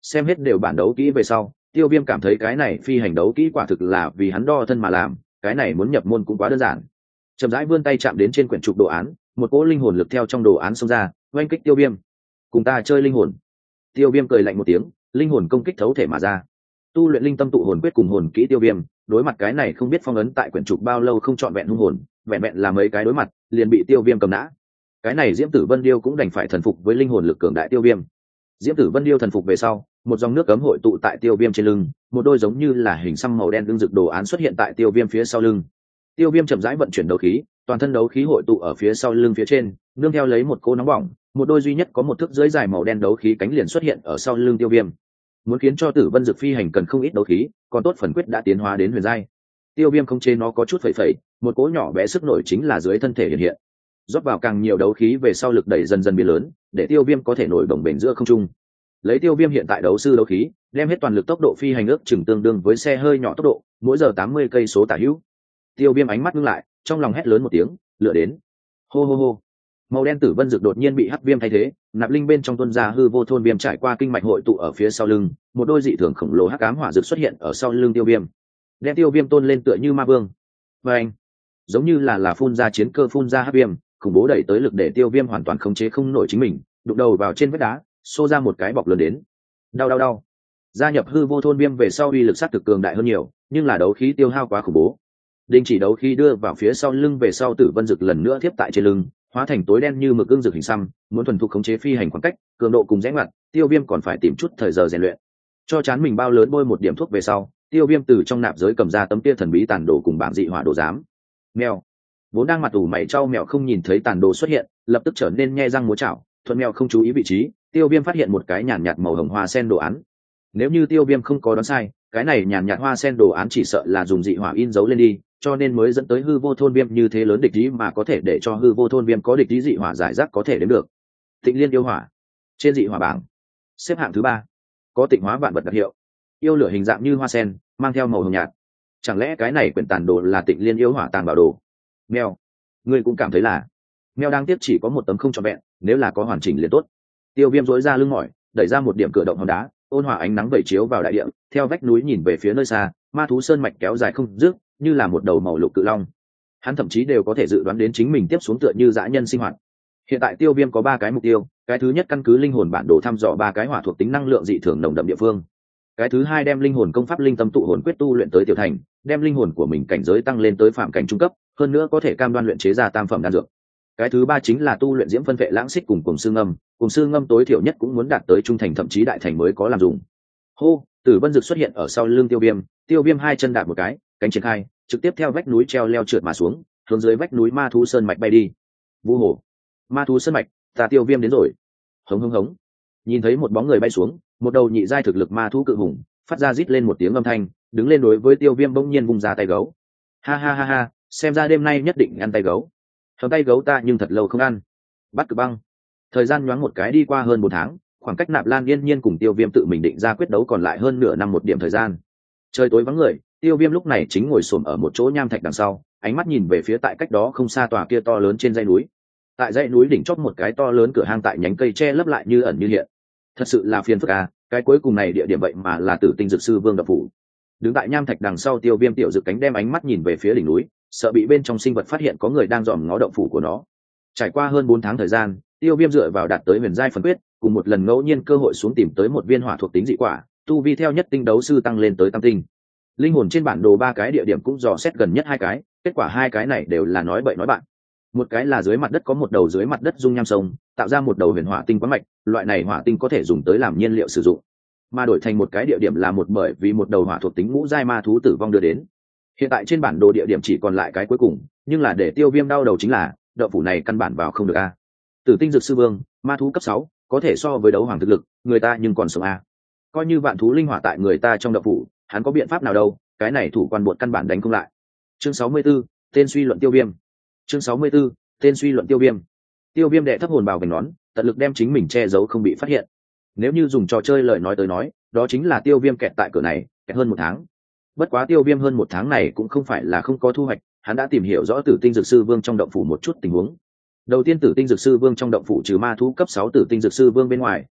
Xem hết đều bản đấu kỹ về sau, tiêu viêm cảm thấy cái này phi hành đấu kỹ quả thực là vì hắn đo thân mà làm, cái này muốn nhập môn cũng quá đơn giản. Chậm rãi vươn tay chạm đến trên quyển trục đồ án, một cỗ linh hồn lực theo trong đồ án xông ra, oanh kích tiêu viêm. Cùng ta chơi linh hồn. Tiêu viêm cười lạnh một tiếng, linh hồn công kích thấu thể mà ra. Tu luyện linh tâm tụ hồn quyết cùng hồn kỹ tiêu viêm, đối mặt cái này không biết phong ấn tại quyển trục bao lâu không trọn vẹn hung hồn, vẹn vẹn là mấy cái đối mặt liền bị tiêu viêm cầm nã. Cái này Diễm Tử Vân Điêu cũng đành phải thần phục với linh hồn lực cường đại tiêu viêm. Diễm Tử Vân Điêu thần phục về sau, một dòng nước cấm hội tụ tại tiêu viêm trên lưng, một đôi giống như là hình xăm màu đen lưng rực đồ án xuất hiện tại tiêu viêm phía sau lưng. Tiêu viêm chậm rãi vận chuyển đấu khí, toàn thân đấu khí hội tụ ở phía sau lưng phía trên, nương theo lấy một cô nóng bỏng, một đôi duy nhất có một thước dưới dài màu đen đấu khí cánh liền xuất hiện ở sau lưng tiêu viêm. Muốn khiến cho Tử Vân Dực phi hành cần không ít đấu khí, còn tốt phần quyết đã tiến hóa đến huyền giai. Tiêu viêm không chế nó có chút phẩy phẩy, một cỗ nhỏ bé sức nổi chính là dưới thân thể hiện hiện. Rót vào càng nhiều đấu khí về sau, lực đẩy dần dần biến lớn, để tiêu viêm có thể nổi bồng bềnh giữa không trung. Lấy tiêu viêm hiện tại đấu sư đấu khí, đem hết toàn lực, tốc độ phi hành ước chừng tương đương với xe hơi nhỏ tốc độ, mỗi giờ tám mươi cây số tả hữu. Tiêu viêm ánh mắt ngưng lại, trong lòng hét lớn một tiếng, lửa đến. Hô hô hô. Màu đen Tử Vân Dực đột nhiên bị hắc viêm thay thế, nạp linh bên trong tuôn ra hư vô thôn viêm trải qua kinh mạch hội tụ ở phía sau lưng, một đôi dị thường khổng lồ hắc ám hỏa dược xuất hiện ở sau lưng tiêu viêm, đem tiêu viêm tôn lên tựa như ma vương. Và anh, giống như là là phun ra chiến cơ phun ra hắc viêm, khủng bố đẩy tới lực để tiêu viêm hoàn toàn khống chế không nổi chính mình, đụng đầu vào trên vách đá, xô ra một cái bọc lớn đến. Đau đau đau. Gia nhập hư vô thôn viêm về sau uy lực sát thực cường đại hơn nhiều, nhưng là đấu khí tiêu hao quá khủng bố. Đình chỉ đấu khí đưa vào phía sau lưng về sau, Tử Vân Dực lần nữa tiếp tại trên lưng, hóa thành tối đen như mực ương dược hình xăm, muốn thuần thục khống chế phi hành khoảng cách, cường độ cùng rẽ ngoặt, tiêu viêm còn phải tìm chút thời giờ rèn luyện. Cho chán mình bao lớn bôi một điểm thuốc về sau, tiêu viêm từ trong nạp giới cầm ra tấm kia thần bí tàn đồ cùng bảng dị hỏa đồ giám. Mèo vốn đang mặt ủ mày trao mèo không nhìn thấy tàn đồ xuất hiện, lập tức trở nên nhe răng múa chảo, thuận mèo không chú ý vị trí, tiêu viêm phát hiện một cái nhàn nhạt màu hồng hoa sen đồ án. Nếu như tiêu viêm không có đoán sai, cái này nhàn nhạt hoa sen đồ án chỉ sợ là dùng dị hỏa in dấu lên đi, cho nên mới dẫn tới hư vô thôn viêm như thế lớn địch ý, mà có thể để cho hư vô thôn viêm có địch ý dị hỏa giải rác có thể đến được. Tịnh liên yêu hỏa trên dị hỏa bảng xếp hạng thứ ba, có tịnh hóa vạn vật đặc hiệu, yêu lửa hình dạng như hoa sen, mang theo màu hồng nhạt. Chẳng lẽ cái này quyển tàn đồ là tịnh liên yêu hỏa tàng bảo đồ? Mèo, ngươi cũng cảm thấy là mèo đang tiếp chỉ có một tấm không trọn vẹn, nếu là có hoàn chỉnh liền tốt. Tiêu viêm dối ra lưng mỏi, đẩy ra một điểm cửa động hòn đá, ôn hòa ánh nắng vẩy chiếu vào đại địa, theo vách núi nhìn về phía nơi xa, ma thú sơn mạch kéo dài không dứt, như là một đầu màu lục cự long. Hắn thậm chí đều có thể dự đoán đến chính mình tiếp xuống tựa như dã nhân sinh hoạt. Hiện tại tiêu viêm có ba cái mục tiêu, cái thứ nhất căn cứ linh hồn bản đồ thăm dò ba cái hỏa thuộc tính năng lượng dị thường nồng đậm địa phương. Cái thứ hai đem linh hồn công pháp linh tâm tụ hồn quyết tu luyện tới tiểu thành, đem linh hồn của mình cảnh giới tăng lên tới phạm cảnh trung cấp, hơn nữa có thể cam đoan luyện chế ra tam phẩm đan dược. Cái thứ ba chính là tu luyện diễm phân vệ lãng xích cùng cùng xương ngâm, cùng xương ngâm tối thiểu nhất cũng muốn đạt tới trung thành thậm chí đại thành mới có làm dùng. Hô, Tử Vân Dực xuất hiện ở sau lưng tiêu viêm, tiêu viêm hai chân đạp một cái, cánh triển khai, trực tiếp theo vách núi treo leo trượt mà xuống, hướng dưới vách núi ma thú sơn mạch bay đi. Vu hồ, ma thú sơn mạch, ta tiêu viêm đến rồi. Hống hống hống. Nhìn thấy một bóng người bay xuống, một đầu nhị giai thực lực ma thú cự hùng, phát ra rít lên một tiếng âm thanh, đứng lên đối với tiêu viêm bỗng nhiên vung ra tay gấu. Ha ha ha ha, xem ra đêm nay nhất định ăn tay gấu. Hầm tay gấu ta nhưng thật lâu không ăn. Bắt Cực Băng. Thời gian nhoáng một cái đi qua hơn một tháng, khoảng cách Nạp Lan Yên Nhiên cùng tiêu viêm tự mình định ra quyết đấu còn lại hơn nửa năm một điểm thời gian. Trời tối vắng người, tiêu viêm lúc này chính ngồi xổm ở một chỗ nham thạch đằng sau, ánh mắt nhìn về phía tại cách đó không xa tòa kia to lớn trên dãy núi. Tại dãy núi đỉnh chót một cái to lớn cửa hang tại nhánh cây che lấp lại như ẩn như hiện. Thật sự là phiền phức à, cái cuối cùng này địa điểm vậy mà là Tử Tinh Dược Sư Vương đập phủ. Đứng tại nham thạch đằng sau, tiêu viêm tiểu dực cánh đem ánh mắt nhìn về phía đỉnh núi, sợ bị bên trong sinh vật phát hiện có người đang dòm ngó động phủ của nó. Trải qua hơn bốn tháng thời gian, tiêu viêm dựa vào đạt tới huyền giai phần quyết, cùng một lần ngẫu nhiên cơ hội xuống tìm tới một viên hỏa thuộc tính dị quả, tu vi theo nhất tinh đấu sư tăng lên tới tam tinh. Linh hồn trên bản đồ ba cái địa điểm cũng dò xét gần nhất hai cái, kết quả hai cái này đều là nói bậy nói bạn. Một cái là dưới mặt đất có một đầu dưới mặt đất dung nham sông, tạo ra một đầu huyền hỏa tinh quán mạch, loại này hỏa tinh có thể dùng tới làm nhiên liệu sử dụng. Mà đổi thành một cái địa điểm là một bởi vì một đầu hỏa thuộc tính ngũ giai ma thú tử vong đưa đến. Hiện tại trên bản đồ địa điểm chỉ còn lại cái cuối cùng, nhưng là để tiêu viêm đau đầu chính là động phủ này căn bản vào không được a. Tử Tinh Dược Sư Vương, ma thú cấp sáu, có thể so với đấu hoàng thực lực, người ta nhưng còn sống a. Coi như vạn thú linh hỏa tại người ta trong động phủ, hắn có biện pháp nào đâu, cái này thủ quan buộc căn bản đánh không lại. Chương sáu mươi 64, tên suy luận tiêu viêm. Chương sáu mươi 64, tên suy luận tiêu viêm. Tiêu viêm đệ thấp hồn bào vành nón, tận lực đem chính mình che giấu không bị phát hiện. Nếu như dùng trò chơi lời nói tới nói, đó chính là tiêu viêm kẹt tại cửa này kẹt hơn một tháng. Bất quá tiêu viêm hơn một tháng này cũng không phải là không có thu hoạch, hắn đã tìm hiểu rõ Tử Tinh Dược Sư Vương trong động phủ một chút tình huống. Đầu tiên, Tử Tinh Dược Sư Vương trong động phủ trừ ma thú cấp sáu Tử Tinh Dược Sư Vương bên ngoài,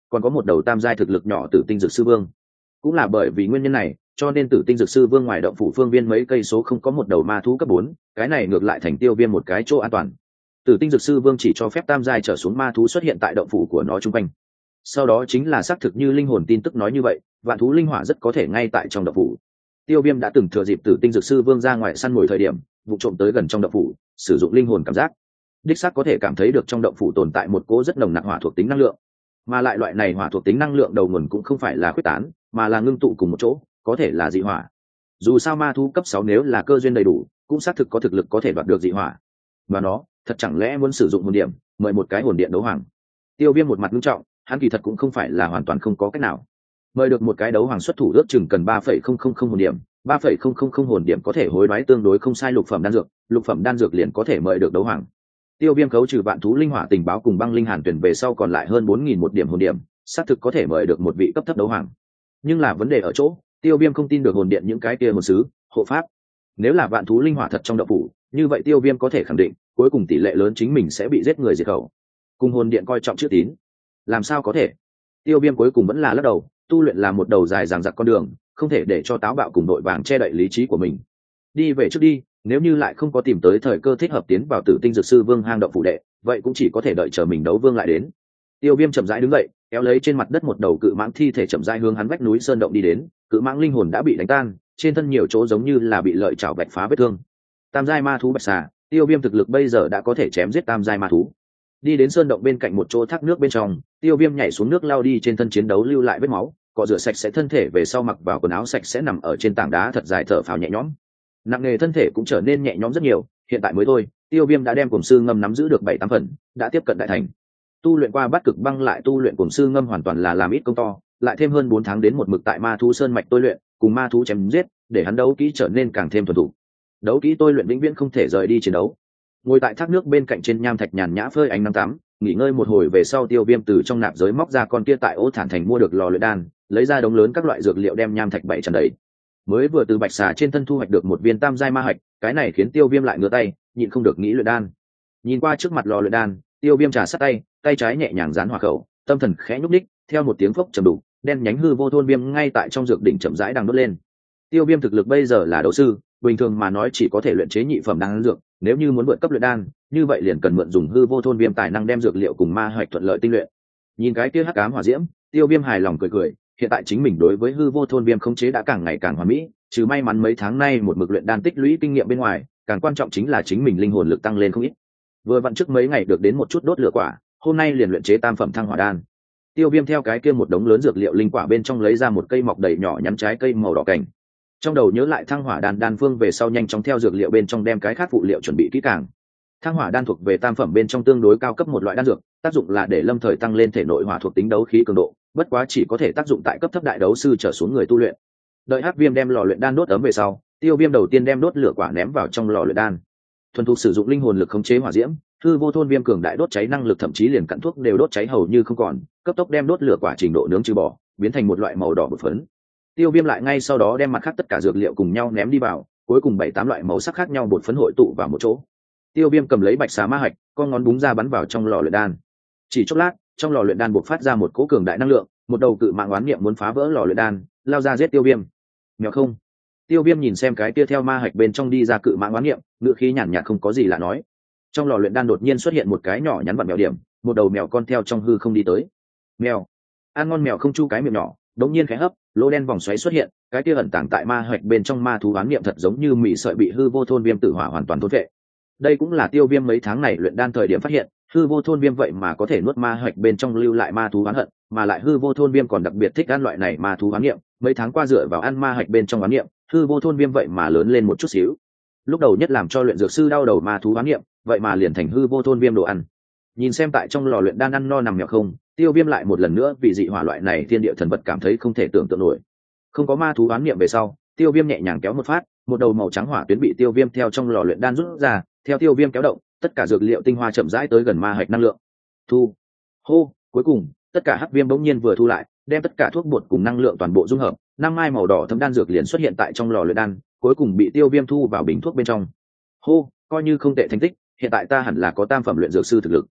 còn có một đầu tam giai thực lực nhỏ tử tinh dược sư vương. Cũng là bởi vì nguyên nhân này cho nên tử tinh dược sư vương ngoài động phủ phương viên mấy cây số không có một đầu ma thú cấp bốn, cái này ngược lại thành Tiêu Viêm một cái chỗ an toàn. Tử tinh dược sư vương chỉ cho phép tam giai trở xuống ma thú xuất hiện tại động phủ của nó chung quanh. Sau đó chính là xác thực như linh hồn tin tức nói như vậy, vạn thú linh hỏa rất có thể ngay tại trong động phủ. Tiêu Viêm đã từng thừa dịp tử tinh dược sư vương ra ngoài săn mồi thời điểm, vụ trộm tới gần trong động phủ, sử dụng linh hồn cảm giác. Đích xác có thể cảm thấy được trong động phủ tồn tại một cỗ rất nồng nặc hỏa thuộc tính năng lượng, mà lại loại này hỏa thuộc tính năng lượng đầu nguồn cũng không phải là khuếch tán, mà là ngưng tụ cùng một chỗ, có thể là dị hỏa. Dù sao ma thú cấp sáu nếu là cơ duyên đầy đủ, cũng xác thực có thực lực có thể đoạt được dị hỏa. Và nó, thật chẳng lẽ muốn sử dụng hồn điểm, mời một cái hồn điện đấu hoàng. Tiêu Viêm một mặt nghiêm trọng, hắn kỳ thật cũng không phải là hoàn toàn không có cách nào. Mời được một cái đấu hoàng xuất thủ ước chừng cần ba phẩy không không không hồn điểm, ba phẩy không không không hồn điểm có thể hối đoái tương đối không sai lục phẩm đan dược, lục phẩm đan dược liền có thể mời được đấu hoàng. Tiêu Viêm khấu trừ vạn thú linh hỏa tình báo cùng băng linh hàn tuyển về sau còn lại hơn bốn nghìn một điểm hồn điểm, xác thực có thể mời được một vị cấp thấp đấu hoàng. Nhưng là vấn đề ở chỗ, Tiêu Viêm không tin được hồn điện những cái kia hồn sứ, hộ pháp. Nếu là vạn thú linh hỏa thật trong động phủ, như vậy Tiêu Viêm có thể khẳng định, cuối cùng tỷ lệ lớn chính mình sẽ bị giết người diệt khẩu. Cùng hồn điện coi trọng chữ tín, làm sao có thể? Tiêu Viêm cuối cùng vẫn là lắc đầu, tu luyện là một đầu dài dằng dặc con đường, không thể để cho táo bạo cùng đội vàng che đậy lý trí của mình. Đi về trước đi, nếu như lại không có tìm tới thời cơ thích hợp tiến vào tử tinh dược sư vương hang động phụ đệ, vậy cũng chỉ có thể đợi chờ mình đấu vương lại đến. Tiêu Viêm chậm rãi đứng dậy, kéo lấy trên mặt đất một đầu cự mãng thi thể chậm rãi hướng hắn vách núi sơn động đi đến. Cự mãng linh hồn đã bị đánh tan, trên thân nhiều chỗ giống như là bị lợi chảo bạch phá vết thương. Tam giai ma thú bạch xà, Tiêu Viêm thực lực bây giờ đã có thể chém giết tam giai ma thú. Đi đến sơn động bên cạnh một chỗ thác nước bên trong, Tiêu Viêm nhảy xuống nước lao đi trên thân chiến đấu lưu lại vết máu, cọ rửa sạch sẽ thân thể về sau mặc vào quần áo sạch sẽ nằm ở trên tảng đá thật dài thở phào nhẹ nhõm. Nặng nghề thân thể cũng trở nên nhẹ nhõm rất nhiều, hiện tại mới thôi, Tiêu Viêm đã đem Cổm Sư Ngâm nắm giữ được bảy tám phần, đã tiếp cận đại thành. Tu luyện qua Bát Cực Băng lại tu luyện Cổm Sư Ngâm hoàn toàn là làm ít công to, lại thêm hơn bốn tháng đến một mực tại Ma thú sơn mạch tôi luyện, cùng ma thú chém giết, để hắn đấu kỹ trở nên càng thêm thuần thục. Đấu kỹ tôi luyện vĩnh viễn không thể rời đi chiến đấu. Ngồi tại thác nước bên cạnh trên nham thạch nhàn nhã phơi ánh nắng tắm, nghỉ ngơi một hồi về sau, Tiêu Viêm từ trong nạp giới móc ra con kia tại Ô Thản Thành mua được lò luyện đan, lấy ra đống lớn các loại dược liệu đem nham thạch bày tràn đầy. Mới vừa từ bạch xà trên thân thu hoạch được một viên tam giai ma hạch, cái này khiến Tiêu Viêm lại ngửa tay, nhịn không được nghĩ luyện đan. Nhìn qua trước mặt lò luyện đan, Tiêu Viêm trà sát tay, tay trái nhẹ nhàng dán hỏa khẩu, tâm thần khẽ nhúc nhích, theo một tiếng phốc trầm đục, đen nhánh hư vô thôn viêm ngay tại trong dược đỉnh chậm rãi đang đốt lên. Tiêu Viêm thực lực bây giờ là đấu sư, bình thường mà nói chỉ có thể luyện chế nhị phẩm đan dược, nếu như muốn vượt cấp luyện đan, như vậy liền cần mượn dùng hư vô thôn viêm tài năng đem dược liệu cùng ma hạch thuận lợi tinh luyện. Nhìn cái kia hắc ám hỏa diễm, Tiêu Viêm hài lòng cười cười, hiện tại chính mình đối với hư vô thôn viêm khống chế đã càng ngày càng hoàn mỹ, trừ may mắn mấy tháng nay một mực luyện đan tích lũy kinh nghiệm bên ngoài, càng quan trọng chính là chính mình linh hồn lực tăng lên không ít. Vừa vặn trước mấy ngày được đến một chút đốt lửa quả, hôm nay liền luyện chế tam phẩm thăng hỏa đan. Tiêu Viêm theo cái kia một đống lớn dược liệu linh quả bên trong lấy ra một cây mọc đầy nhỏ nhắn trái cây màu đỏ cảnh. Trong đầu nhớ lại thăng hỏa đan đan phương về sau nhanh chóng theo dược liệu bên trong đem cái khác phụ liệu chuẩn bị kỹ càng. Thăng hỏa đan thuộc về tam phẩm bên trong tương đối cao cấp một loại đan dược, tác dụng là để lâm thời tăng lên thể nội hỏa thuộc tính đấu khí cường độ, bất quá chỉ có thể tác dụng tại cấp thấp đại đấu sư trở xuống người tu luyện. Đợi Hắc Viêm đem lò luyện đan đốt ấm về sau, Tiêu Viêm đầu tiên đem đốt lửa quả ném vào trong lò luyện đan. Thuần thục sử dụng linh hồn lực khống chế hỏa diễm, hư vô thôn viêm cường đại đốt cháy năng lực thậm chí liền cặn thuốc đều đốt cháy hầu như không còn, cấp tốc đem đốt lửa quả trình độ nướng trừ bỏ, biến thành một loại màu đỏ bột phấn. Tiêu Viêm lại ngay sau đó đem mặt khác tất cả dược liệu cùng nhau ném đi vào, cuối cùng bảy tám loại màu sắc khác nhau bột phấn hội tụ vào một chỗ. Tiêu Viêm cầm lấy bạch xà ma hạch, con ngón búng ra bắn vào trong lò luyện đan. Chỉ chốc lát, trong lò luyện đan bộc phát ra một cỗ cường đại năng lượng, một đầu cự mạng oán niệm muốn phá vỡ lò luyện đan, lao ra giết Tiêu Viêm. Mèo không? Tiêu Viêm nhìn xem cái kia theo ma hạch bên trong đi ra cự mạng oán niệm, ngữ khí nhàn nhạt không có gì lạ nói. Trong lò luyện đan đột nhiên xuất hiện một cái nhỏ nhắn vặn mèo điểm, một đầu mèo con theo trong hư không đi tới. Mèo, ăn ngon mèo không chu cái miệng nhỏ, đột nhiên khẽ hấp, lỗ đen vòng xoáy xuất hiện, cái kia ẩn tàng tại ma hạch bên trong ma thú oán niệm thật giống như mị sợi bị hư vô thôn viêm tử hỏa hoàn toàn thôn vệ. Đây cũng là Tiêu Viêm mấy tháng này luyện đan thời điểm phát hiện, hư vô thôn viêm vậy mà có thể nuốt ma hạch bên trong lưu lại ma thú oán hận, mà lại hư vô thôn viêm còn đặc biệt thích ăn loại này ma thú oán niệm, mấy tháng qua dựa vào ăn ma hạch bên trong oán niệm, hư vô thôn viêm vậy mà lớn lên một chút xíu. Lúc đầu nhất làm cho luyện dược sư đau đầu ma thú oán niệm, vậy mà liền thành hư vô thôn viêm đồ ăn. Nhìn xem tại trong lò luyện đan ăn no nằm mèo không, Tiêu Viêm lại một lần nữa vì dị hỏa loại này thiên địa thần vật cảm thấy không thể tưởng tượng nổi. Không có ma thú oán niệm về sau, Tiêu Viêm nhẹ nhàng kéo một phát, một đầu màu trắng hỏa tuyến bị Tiêu Viêm theo trong lò luyện đan rút ra, theo Tiêu Viêm kéo động, tất cả dược liệu tinh hoa chậm rãi tới gần ma hạch năng lượng. Thu, hô, cuối cùng, tất cả hắc viêm bỗng nhiên vừa thu lại, đem tất cả thuốc bột cùng năng lượng toàn bộ dung hợp, năm mai màu đỏ thấm đan dược liền xuất hiện tại trong lò luyện đan, cuối cùng bị Tiêu Viêm thu vào bình thuốc bên trong. Hô, coi như không tệ thành tích, hiện tại ta hẳn là có tam phẩm luyện dược sư thực lực.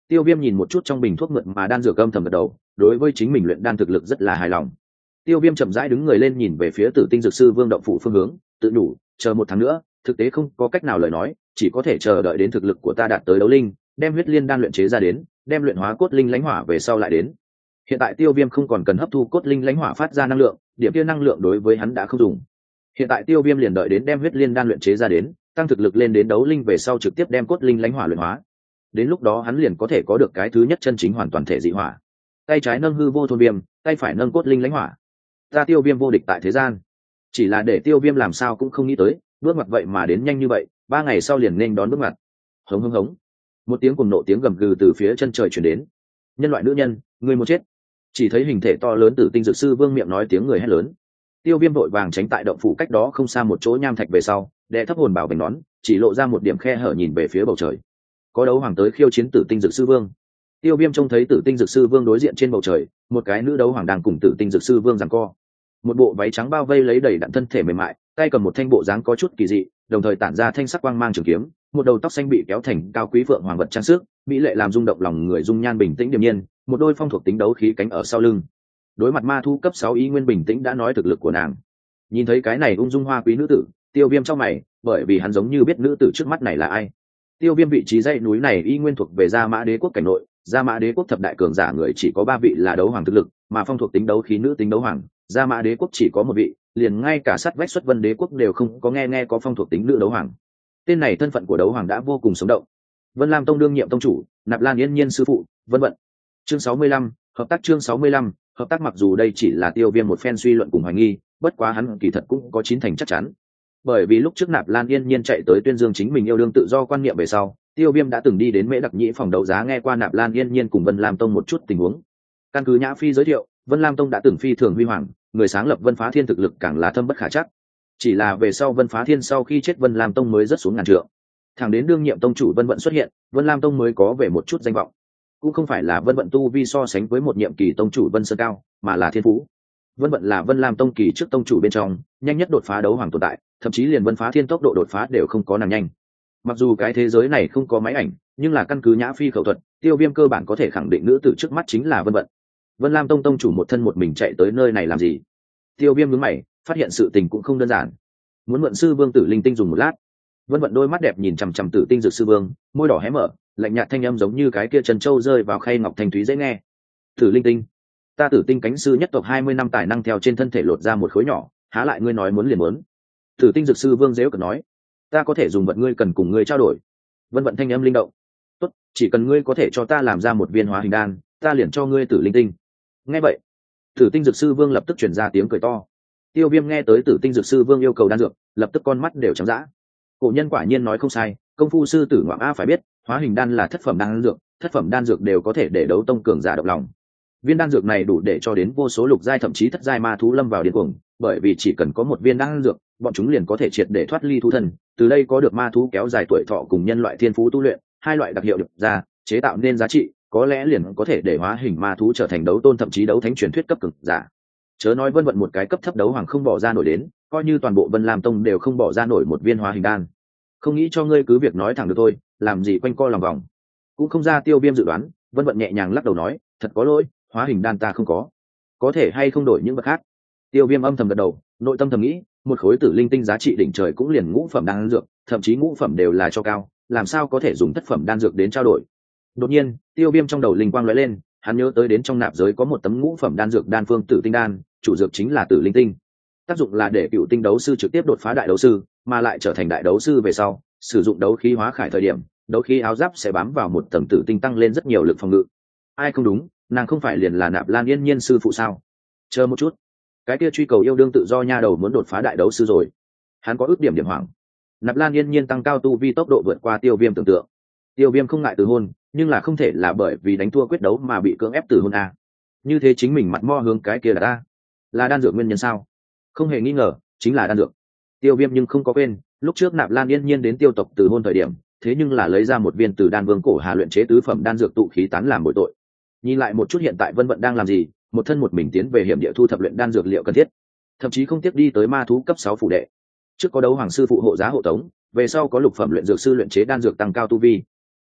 Tiêu Viêm nhìn một chút trong bình thuốc mượt mà đan dược âm thầm gật đầu, đối với chính mình luyện đan thực lực rất là hài lòng. Tiêu Viêm chậm rãi đứng người lên nhìn về phía Tử Tinh Dược Sư Vương động phủ phương hướng, tự đủ, chờ một tháng nữa, thực tế không có cách nào lời nói, chỉ có thể chờ đợi đến thực lực của ta đạt tới đấu linh, đem huyết liên đan luyện chế ra đến, đem luyện hóa cốt linh lãnh hỏa về sau lại đến. Hiện tại Tiêu Viêm không còn cần hấp thu cốt linh lãnh hỏa phát ra năng lượng, điểm kia năng lượng đối với hắn đã không dùng. Hiện tại Tiêu Viêm liền đợi đến đem huyết liên đan luyện chế ra đến, tăng thực lực lên đến đấu linh về sau trực tiếp đem cốt linh lãnh hỏa luyện hóa. Đến lúc đó hắn liền có thể có được cái thứ nhất chân chính hoàn toàn thể dị hỏa. Tay trái nâng hư vô thôn viêm, tay phải nâng cốt linh lãnh hỏa. Ta Tiêu Viêm vô địch tại thế gian. Chỉ là để Tiêu Viêm làm sao cũng không nghĩ tới, bước ngoặt vậy mà đến nhanh như vậy, ba ngày sau liền nên đón bước ngoặt. Hống hống hống. Một tiếng cuồng nộ tiếng gầm gừ từ phía chân trời truyền đến. Nhân loại nữ nhân, người một chết. Chỉ thấy hình thể to lớn Tử Tinh Dược Sư Vương miệng nói tiếng người hét lớn. Tiêu Viêm vội vàng tránh tại động phủ cách đó không xa một chỗ nham thạch về sau, đè thấp hồn bảo bình nón, chỉ lộ ra một điểm khe hở nhìn về phía bầu trời. Có đấu hoàng tới khiêu chiến Tử Tinh Dược Sư Vương. Tiêu Viêm trông thấy Tử Tinh Dược Sư Vương đối diện trên bầu trời, một cái nữ đấu hoàng đang cùng Tử Tinh Dược Sư Vương giằng co. Một bộ váy trắng bao vây lấy đầy đặn thân thể mềm mại, tay cầm một thanh bộ dáng có chút kỳ dị, đồng thời tản ra thanh sắc quang mang trường kiếm, một đầu tóc xanh bị kéo thành cao quý phượng hoàng vật trang sức, mỹ lệ làm rung động lòng người, dung nhan bình tĩnh điềm nhiên, một đôi phong thuộc tính đấu khí cánh ở sau lưng. Đối mặt ma thu cấp sáu ý nguyên bình tĩnh đã nói thực lực của nàng. Nhìn thấy cái này ung dung hoa quý nữ tử, Tiêu Viêm trong mày, bởi vì hắn giống như biết nữ tử trước mắt này là ai. Tiêu Viêm vị trí dãy núi này y nguyên thuộc về Gia Mã Đế quốc cảnh nội, Gia Mã Đế quốc thập đại cường giả người chỉ có ba vị là đấu hoàng thực lực, mà phong thuộc tính đấu khí nữ tính đấu hoàng, Gia Mã Đế quốc chỉ có một vị, liền ngay cả sát vách Xuất Vân Đế quốc đều không có nghe nghe có phong thuộc tính nữ đấu hoàng. Tên này thân phận của đấu hoàng đã vô cùng sống động. Vân Lam Tông đương nhiệm tông chủ, Nạp Lan Yên Nhiên sư phụ, vân vân. Chương sáu mươi lăm, hợp tác chương sáu mươi lăm, hợp tác mặc dù đây chỉ là Tiêu Viêm một phen suy luận cùng hoài nghi, bất quá hắn kỳ thật cũng có chín thành chắc chắn. Bởi vì lúc trước Nạp Lan Yên Nhiên chạy tới tuyên dương chính mình yêu đương tự do quan niệm về sau, Tiêu Viêm đã từng đi đến Mễ Đặc Nhĩ phòng đấu giá nghe qua Nạp Lan Yên Nhiên cùng Vân Lam Tông một chút tình huống. Căn cứ Nhã Phi giới thiệu, Vân Lam Tông đã từng phi thường huy hoàng, người sáng lập Vân Phá Thiên thực lực càng là thâm bất khả chắc. Chỉ là về sau Vân Phá Thiên sau khi chết Vân Lam Tông mới rất xuống ngàn trượng. Thẳng đến đương nhiệm tông chủ Vân Vận xuất hiện, Vân Lam Tông mới có về một chút danh vọng. Cũng không phải là Vân Vận tu vi so sánh với một nhiệm kỳ tông chủ Vân Sơn cao, mà là thiên phú. Vân Vận là Vân Lam Tông kỳ trước tông chủ bên trong, nhanh nhất đột phá đấu hoàng tồn tại, thậm chí liền Vân Phá Thiên tốc độ đột phá đều không có nàng nhanh. Mặc dù cái thế giới này không có máy ảnh, nhưng là căn cứ Nhã Phi khẩu thuật, Tiêu Viêm cơ bản có thể khẳng định nữ tử trước mắt chính là Vân Vận. Vân Lam Tông tông chủ một thân một mình chạy tới nơi này làm gì? Tiêu Viêm nhướng mày, phát hiện sự tình cũng không đơn giản. Muốn mượn sư vương Tử Linh Tinh dùng một lát. Vân Vận đôi mắt đẹp nhìn chằm chằm Tử Tinh Dược Sư Vương, môi đỏ hé mở, lạnh nhạt thanh âm giống như cái kia trân châu rơi vào khay ngọc thanh thúy dễ nghe. Tử Linh Tinh, ta Tử Tinh cánh sư nhất tộc hai mươi năm tài năng theo trên thân thể lột ra một khối nhỏ, há lại ngươi nói muốn liền muốn? Tử Tinh Dược Sư Vương giễu cợt nói, ta có thể dùng vật ngươi cần cùng ngươi trao đổi. Vân Vận thanh âm linh động, tốt, chỉ cần ngươi có thể cho ta làm ra một viên hóa hình đan, ta liền cho ngươi Tử Linh Tinh. Nghe vậy, Tử Tinh Dược Sư Vương lập tức truyền ra tiếng cười to. Tiêu Viêm nghe tới Tử Tinh Dược Sư Vương yêu cầu đan dược, lập tức con mắt đều trắng dã. Cổ nhân quả nhiên nói không sai, công phu sư tử ngoạm a phải biết, hóa hình đan là thất phẩm đan dược, thất phẩm đan dược đều có thể để đấu tông cường giả động lòng. Viên đan dược này đủ để cho đến vô số lục giai thậm chí thất giai ma thú lâm vào điên cuồng, bởi vì chỉ cần có một viên đan dược, bọn chúng liền có thể triệt để thoát ly thú thân, từ đây có được ma thú kéo dài tuổi thọ cùng nhân loại thiên phú tu luyện, hai loại đặc hiệu được ra, chế tạo nên giá trị, có lẽ liền có thể để hóa hình ma thú trở thành đấu tôn thậm chí đấu thánh truyền thuyết cấp cực giả. Chớ nói Vân Vận một cái cấp thấp đấu hoàng không bỏ ra nổi đến, coi như toàn bộ Vân Lam Tông đều không bỏ ra nổi một viên hóa hình đan. Không nghĩ cho ngươi cứ việc nói thẳng được thôi, làm gì quanh co lòng vòng. Cũng không ra Tiêu Viêm dự đoán, Vân Vận nhẹ nhàng lắc đầu nói, thật có lỗi, hóa hình đan ta không có, có thể hay không đổi những vật khác. Tiêu Viêm âm thầm gật đầu, nội tâm thầm nghĩ, một khối Tử Linh Tinh giá trị đỉnh trời cũng liền ngũ phẩm đan dược, thậm chí ngũ phẩm đều là cho cao, làm sao có thể dùng thất phẩm đan dược đến trao đổi. Đột nhiên, Tiêu Viêm trong đầu linh quang lóe lên, hắn nhớ tới đến trong nạp giới có một tấm ngũ phẩm đan dược đan phương Tử Tinh đan, chủ dược chính là Tử Linh Tinh. Tác dụng là để cựu tinh đấu sư trực tiếp đột phá đại đấu sư, mà lại trở thành đại đấu sư về sau, sử dụng đấu khí hóa khải thời điểm, đấu khí áo giáp sẽ bám vào một tầng tử tinh tăng lên rất nhiều lực phòng ngự. Ai không đúng, nàng không phải liền là Nạp Lan Yên Nhiên sư phụ sao? Chờ một chút, cái kia truy cầu yêu đương tự do nha đầu muốn đột phá đại đấu sư rồi. Hắn có ước điểm điểm hoảng. Nạp Lan Yên Nhiên tăng cao tu vi tốc độ vượt qua Tiêu Viêm tưởng tượng. Tiêu Viêm không ngại từ hôn, nhưng là không thể là bởi vì đánh thua quyết đấu mà bị cưỡng ép từ hôn a. Như thế chính mình mặt mo hướng cái kia là ta. Là đan dược nguyên nhân sao? Không hề nghi ngờ, chính là đan dược. Tiêu Viêm nhưng không có quên, lúc trước Nạp Lan Yên Nhiên đến Tiêu tộc từ hôn thời điểm, thế nhưng là lấy ra một viên từ đan vương cổ hà luyện chế tứ phẩm đan dược tụ khí tán làm bội tội. Nhìn lại một chút hiện tại Vân Vận đang làm gì, một thân một mình tiến về hiểm địa thu thập luyện đan dược liệu cần thiết, thậm chí không tiếc đi tới ma thú cấp sáu phủ đệ. Trước có đấu hoàng sư phụ hộ giá hộ tống, về sau có lục phẩm luyện dược sư luyện chế đan dược tăng cao tu vi.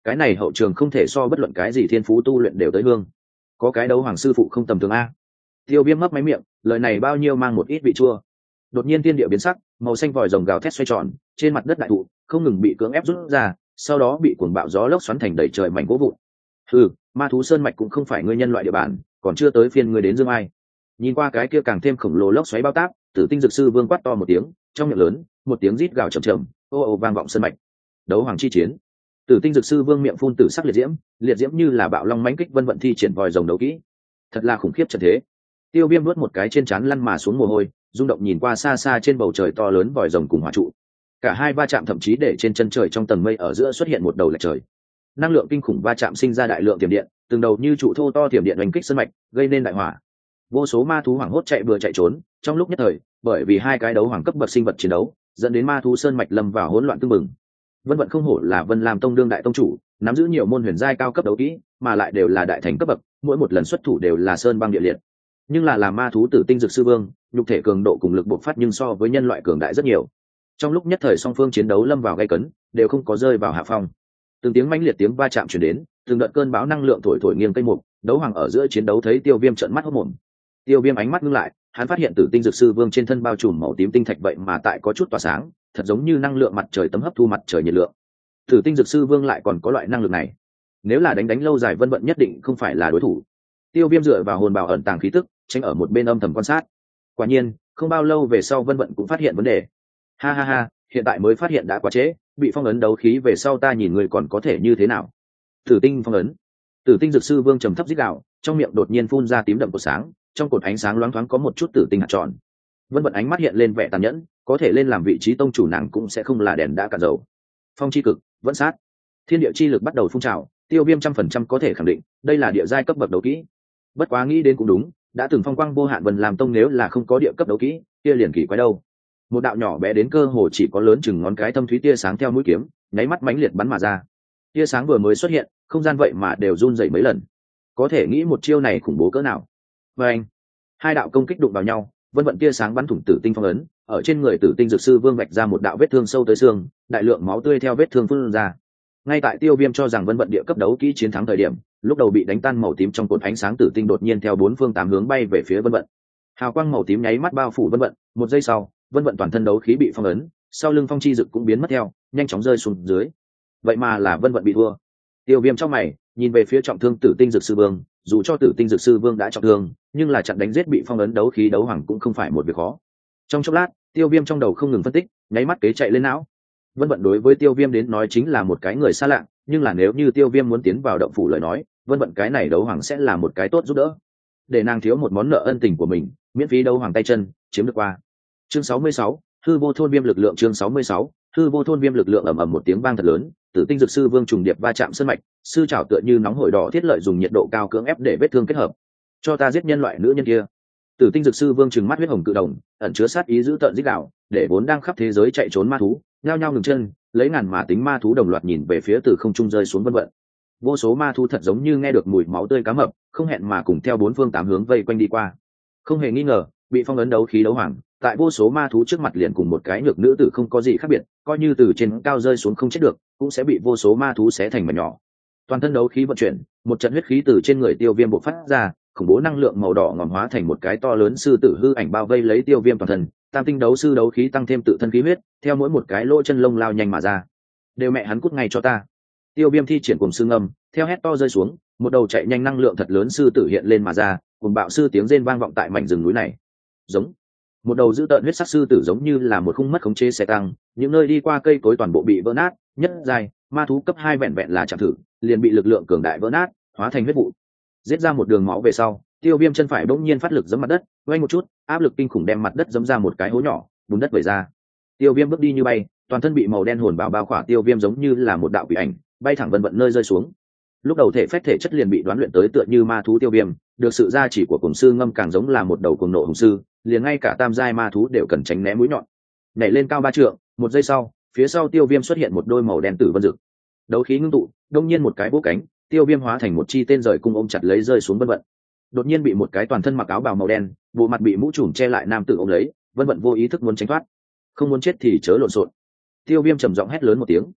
cái này hậu trường không thể so bất luận cái gì thiên phú tu luyện đều tới hương. Có cái đấu hoàng sư phụ không tầm thường a. Tiêu Viêm mấp máy miệng, lời này bao nhiêu mang một ít vị chua. Đột nhiên thiên địa biến sắc, màu xanh vòi rồng gào thét xoay tròn, trên mặt đất đại thụ không ngừng bị cưỡng ép rút ra, sau đó bị cuồng bạo gió lốc xoắn thành đầy trời mảnh gỗ vụn. Ừ, ma thú sơn mạch cũng không phải ngươi nhân loại địa bàn, còn chưa tới phiên ngươi đến dương ai. Nhìn qua cái kia càng thêm khổng lồ lốc xoáy bao táp, Tử Tinh Dược Sư Vương quát to một tiếng, trong miệng lớn, một tiếng rít gào trầm trầm, ô ô vang vọng sơn mạch. Đấu hoàng chi chiến. Tử Tinh Dược Sư Vương miệng phun tử sắc liệt diễm, liệt diễm như là bạo long mãnh kích vân vận thi triển vòi rồng đấu kỹ. Thật là khủng khiếp trận thế. Tiêu Viêm nuốt một cái trên trán lăn mà xuống mồ hôi, rung động nhìn qua xa xa trên bầu trời to lớn vòi rồng cùng hỏa trụ. Cả hai va chạm thậm chí để trên chân trời trong tầng mây ở giữa xuất hiện một đầu lệch trời. Năng lượng kinh khủng va chạm sinh ra đại lượng tiềm điện, từng đầu như trụ thô to tiềm điện đánh kích sơn mạch, gây nên đại hỏa. Vô số ma thú hoảng hốt chạy bừa chạy trốn, trong lúc nhất thời, bởi vì hai cái đấu hoàng cấp bậc sinh vật chiến đấu, dẫn đến ma thú sơn mạch lâm vào hỗn loạn tương mừng. Vân Vận không hổ là Vân Lam Tông đương đại tông chủ, nắm giữ nhiều môn huyền giai cao cấp đấu kỹ, mà lại đều là đại thành cấp bậc, mỗi một lần xuất thủ đều là sơn băng địa liệt. Nhưng là làm ma thú Tử Tinh Dược Sư Vương, nhục thể cường độ cùng lực bộc phát nhưng so với nhân loại cường đại rất nhiều. Trong lúc nhất thời song phương chiến đấu lâm vào gay cấn, đều không có rơi vào hạ phong. Từng tiếng mãnh liệt tiếng va chạm truyền đến, từng đợt cơn bão năng lượng thổi thổi nghiêng cây mục, đấu hoàng ở giữa chiến đấu thấy Tiêu Viêm trợn mắt hốt mồm. Tiêu Viêm ánh mắt ngưng lại, hắn phát hiện Tử Tinh Dược Sư Vương trên thân bao trùm màu tím tinh thạch vậy mà tại có chút tỏa sáng, thật giống như năng lượng mặt trời tấm hấp thu mặt trời nhiệt lượng. Tử Tinh Dược Sư Vương lại còn có loại năng lực này. Nếu là đánh đánh lâu dài Vân Vận nhất định không phải là đối thủ. Tiêu Viêm dựa vào hồn bào ẩn tàng khí tức, tránh ở một bên âm thầm quan sát. Quả nhiên, không bao lâu về sau Vân Vận cũng phát hiện vấn đề. Ha ha ha, hiện tại mới phát hiện đã quá trễ, bị phong ấn đấu khí về sau ta nhìn người còn có thể như thế nào. Tử Tinh phong ấn. Tử Tinh Dược Sư Vương trầm thấp rít gào, trong miệng đột nhiên phun ra tím đậm của sáng, trong cột ánh sáng loáng thoáng có một chút tử tinh hạt tròn. Vân Vận ánh mắt hiện lên vẻ tàn nhẫn, có thể lên làm vị trí tông chủ nàng cũng sẽ không là đèn đã cạn dầu. Phong chi cực, vẫn sát. Thiên địa chi lực bắt đầu phun trào, Tiêu Viêm trăm phần trăm có thể khẳng định, đây là địa giai cấp bậc đấu kỹ. Bất quá nghĩ đến cũng đúng, đã từng phong quang vô hạn Vân làm tông nếu là không có địa cấp đấu kỹ, kia liền kỳ quái đâu. Một đạo nhỏ bé đến cơ hồ chỉ có lớn chừng ngón cái thâm thúy tia sáng theo mũi kiếm, nháy mắt mãnh liệt bắn mà ra. Tia sáng vừa mới xuất hiện, không gian vậy mà đều run rẩy mấy lần. Có thể nghĩ một chiêu này khủng bố cỡ nào. Và anh, hai đạo công kích đụng vào nhau, Vân Vận tia sáng bắn thủng Tử Tinh phong ấn, ở trên người Tử Tinh Dược Sư Vương vạch ra một đạo vết thương sâu tới xương, đại lượng máu tươi theo vết thương phun ra. Ngay tại Tiêu Viêm cho rằng Vân Vận địa cấp đấu kỹ chiến thắng thời điểm, lúc đầu bị đánh tan màu tím trong cột ánh sáng tử tinh đột nhiên theo bốn phương tám hướng bay về phía Vân Vận. Hào quang màu tím nháy mắt bao phủ Vân Vận, một giây sau, Vân Vận toàn thân đấu khí bị phong ấn, sau lưng phong chi dực cũng biến mất theo, nhanh chóng rơi xuống dưới. Vậy mà là Vân Vận bị thua. Tiêu Viêm trong mày, nhìn về phía trọng thương Tử Tinh Dược Sư Vương, dù cho Tử Tinh Dược Sư Vương đã trọng thương, nhưng là chặn đánh giết bị phong ấn đấu khí đấu hoàng cũng không phải một việc khó. Trong chốc lát, Tiêu Viêm trong đầu không ngừng phân tích, nháy mắt kế chạy lên não. Vân Vận đối với Tiêu Viêm đến nói chính là một cái người xa lạ, nhưng là nếu như Tiêu Viêm muốn tiến vào động phủ lời nói, Vân Vận cái này đấu hoàng sẽ là một cái tốt giúp đỡ. Để nàng thiếu một món nợ ân tình của mình, miễn phí đấu hoàng tay chân, chiếm được qua. Chương sáu mươi sáu, hư vô thôn viêm lực lượng. Chương sáu mươi sáu, hư vô thôn viêm lực lượng. Ầm ầm một tiếng vang thật lớn, Tử Tinh Dược Sư Vương trùng điệp va chạm sơn mạch, sư trảo tựa như nóng hổi đỏ thiết lợi dùng nhiệt độ cao cưỡng ép để vết thương kết hợp. Cho ta giết nhân loại nữ nhân kia. Tử Tinh Dược Sư Vương trừng mắt huyết hồng cự đồng, ẩn chứa sát ý dữ tợn rít gào, để vốn đang khắp thế giới chạy trốn ma thú, nhao nhao ngừng chân, lấy ngàn mà tính ma thú đồng loạt nhìn về phía từ không trung rơi xuống Vân Vận. Vô số ma thú thật giống như nghe được mùi máu tươi cá mập, không hẹn mà cùng theo bốn phương tám hướng vây quanh đi qua. Không hề nghi ngờ, bị phong ấn đấu khí đấu hoàng, tại vô số ma thú trước mặt liền cùng một cái nhược nữ tử không có gì khác biệt, coi như từ trên cao rơi xuống không chết được, cũng sẽ bị vô số ma thú xé thành mảnh nhỏ. Toàn thân đấu khí vận chuyển, một trận huyết khí từ trên người Tiêu Viêm bộc phát ra, khủng bố năng lượng màu đỏ ngòm hóa thành một cái to lớn sư tử hư ảnh bao vây lấy Tiêu Viêm toàn thân. Tam tinh đấu sư đấu khí tăng thêm tự thân khí huyết, theo mỗi một cái lỗ chân lông lao nhanh mà ra. Đều mẹ hắn cút ngay cho ta. Tiêu Viêm thi triển cùng sư ngâm, theo hét to rơi xuống, một đầu chạy nhanh năng lượng thật lớn sư tử hiện lên mà ra, cùng bạo sư tiếng rên vang vọng tại mảnh rừng núi này. Giống. Một đầu dữ tợn huyết sắc sư tử giống như là một khung mất khống chế xe tăng, những nơi đi qua cây cối toàn bộ bị vỡ nát, nhất dài, ma thú cấp hai vẹn vẹn là chạm thử, liền bị lực lượng cường đại vỡ nát, hóa thành huyết vụ. Giết ra một đường máu về sau, Tiêu Viêm chân phải bỗng nhiên phát lực giẫm mặt đất, quay một chút, áp lực kinh khủng đem mặt đất giẫm ra một cái hố nhỏ, bùn đất vẩy ra. Tiêu Viêm bước đi như bay, toàn thân bị màu đen hồn bào bao khỏa, Tiêu Viêm giống như là một đạo quỷ ảnh, bay thẳng Vân Vận nơi rơi xuống. Lúc đầu thể phách thể chất liền bị đoán luyện tới tựa như ma thú Tiêu Viêm, được sự gia chỉ của Cuồng Sư Ngâm càng giống là một đầu cuồng nộ hùng sư, liền ngay cả tam giai ma thú đều cần tránh né mũi nhọn. Nhảy lên cao ba trượng, một giây sau, phía sau Tiêu Viêm xuất hiện một đôi màu đen tử vân dực. Đấu khí ngưng tụ, đông nhiên một cái vỗ cánh, Tiêu Viêm hóa thành một chi tên rời cung ôm chặt lấy rơi xuống Vân Vận. Đột nhiên bị một cái toàn thân mặc áo bào màu đen, bộ mặt bị mũ trùm che lại nam tử ôm lấy, Vân Vận vô ý thức muốn tránh thoát. Không muốn chết thì chớ lộn xộn. Tiêu Viêm trầm giọng hét lớn một tiếng.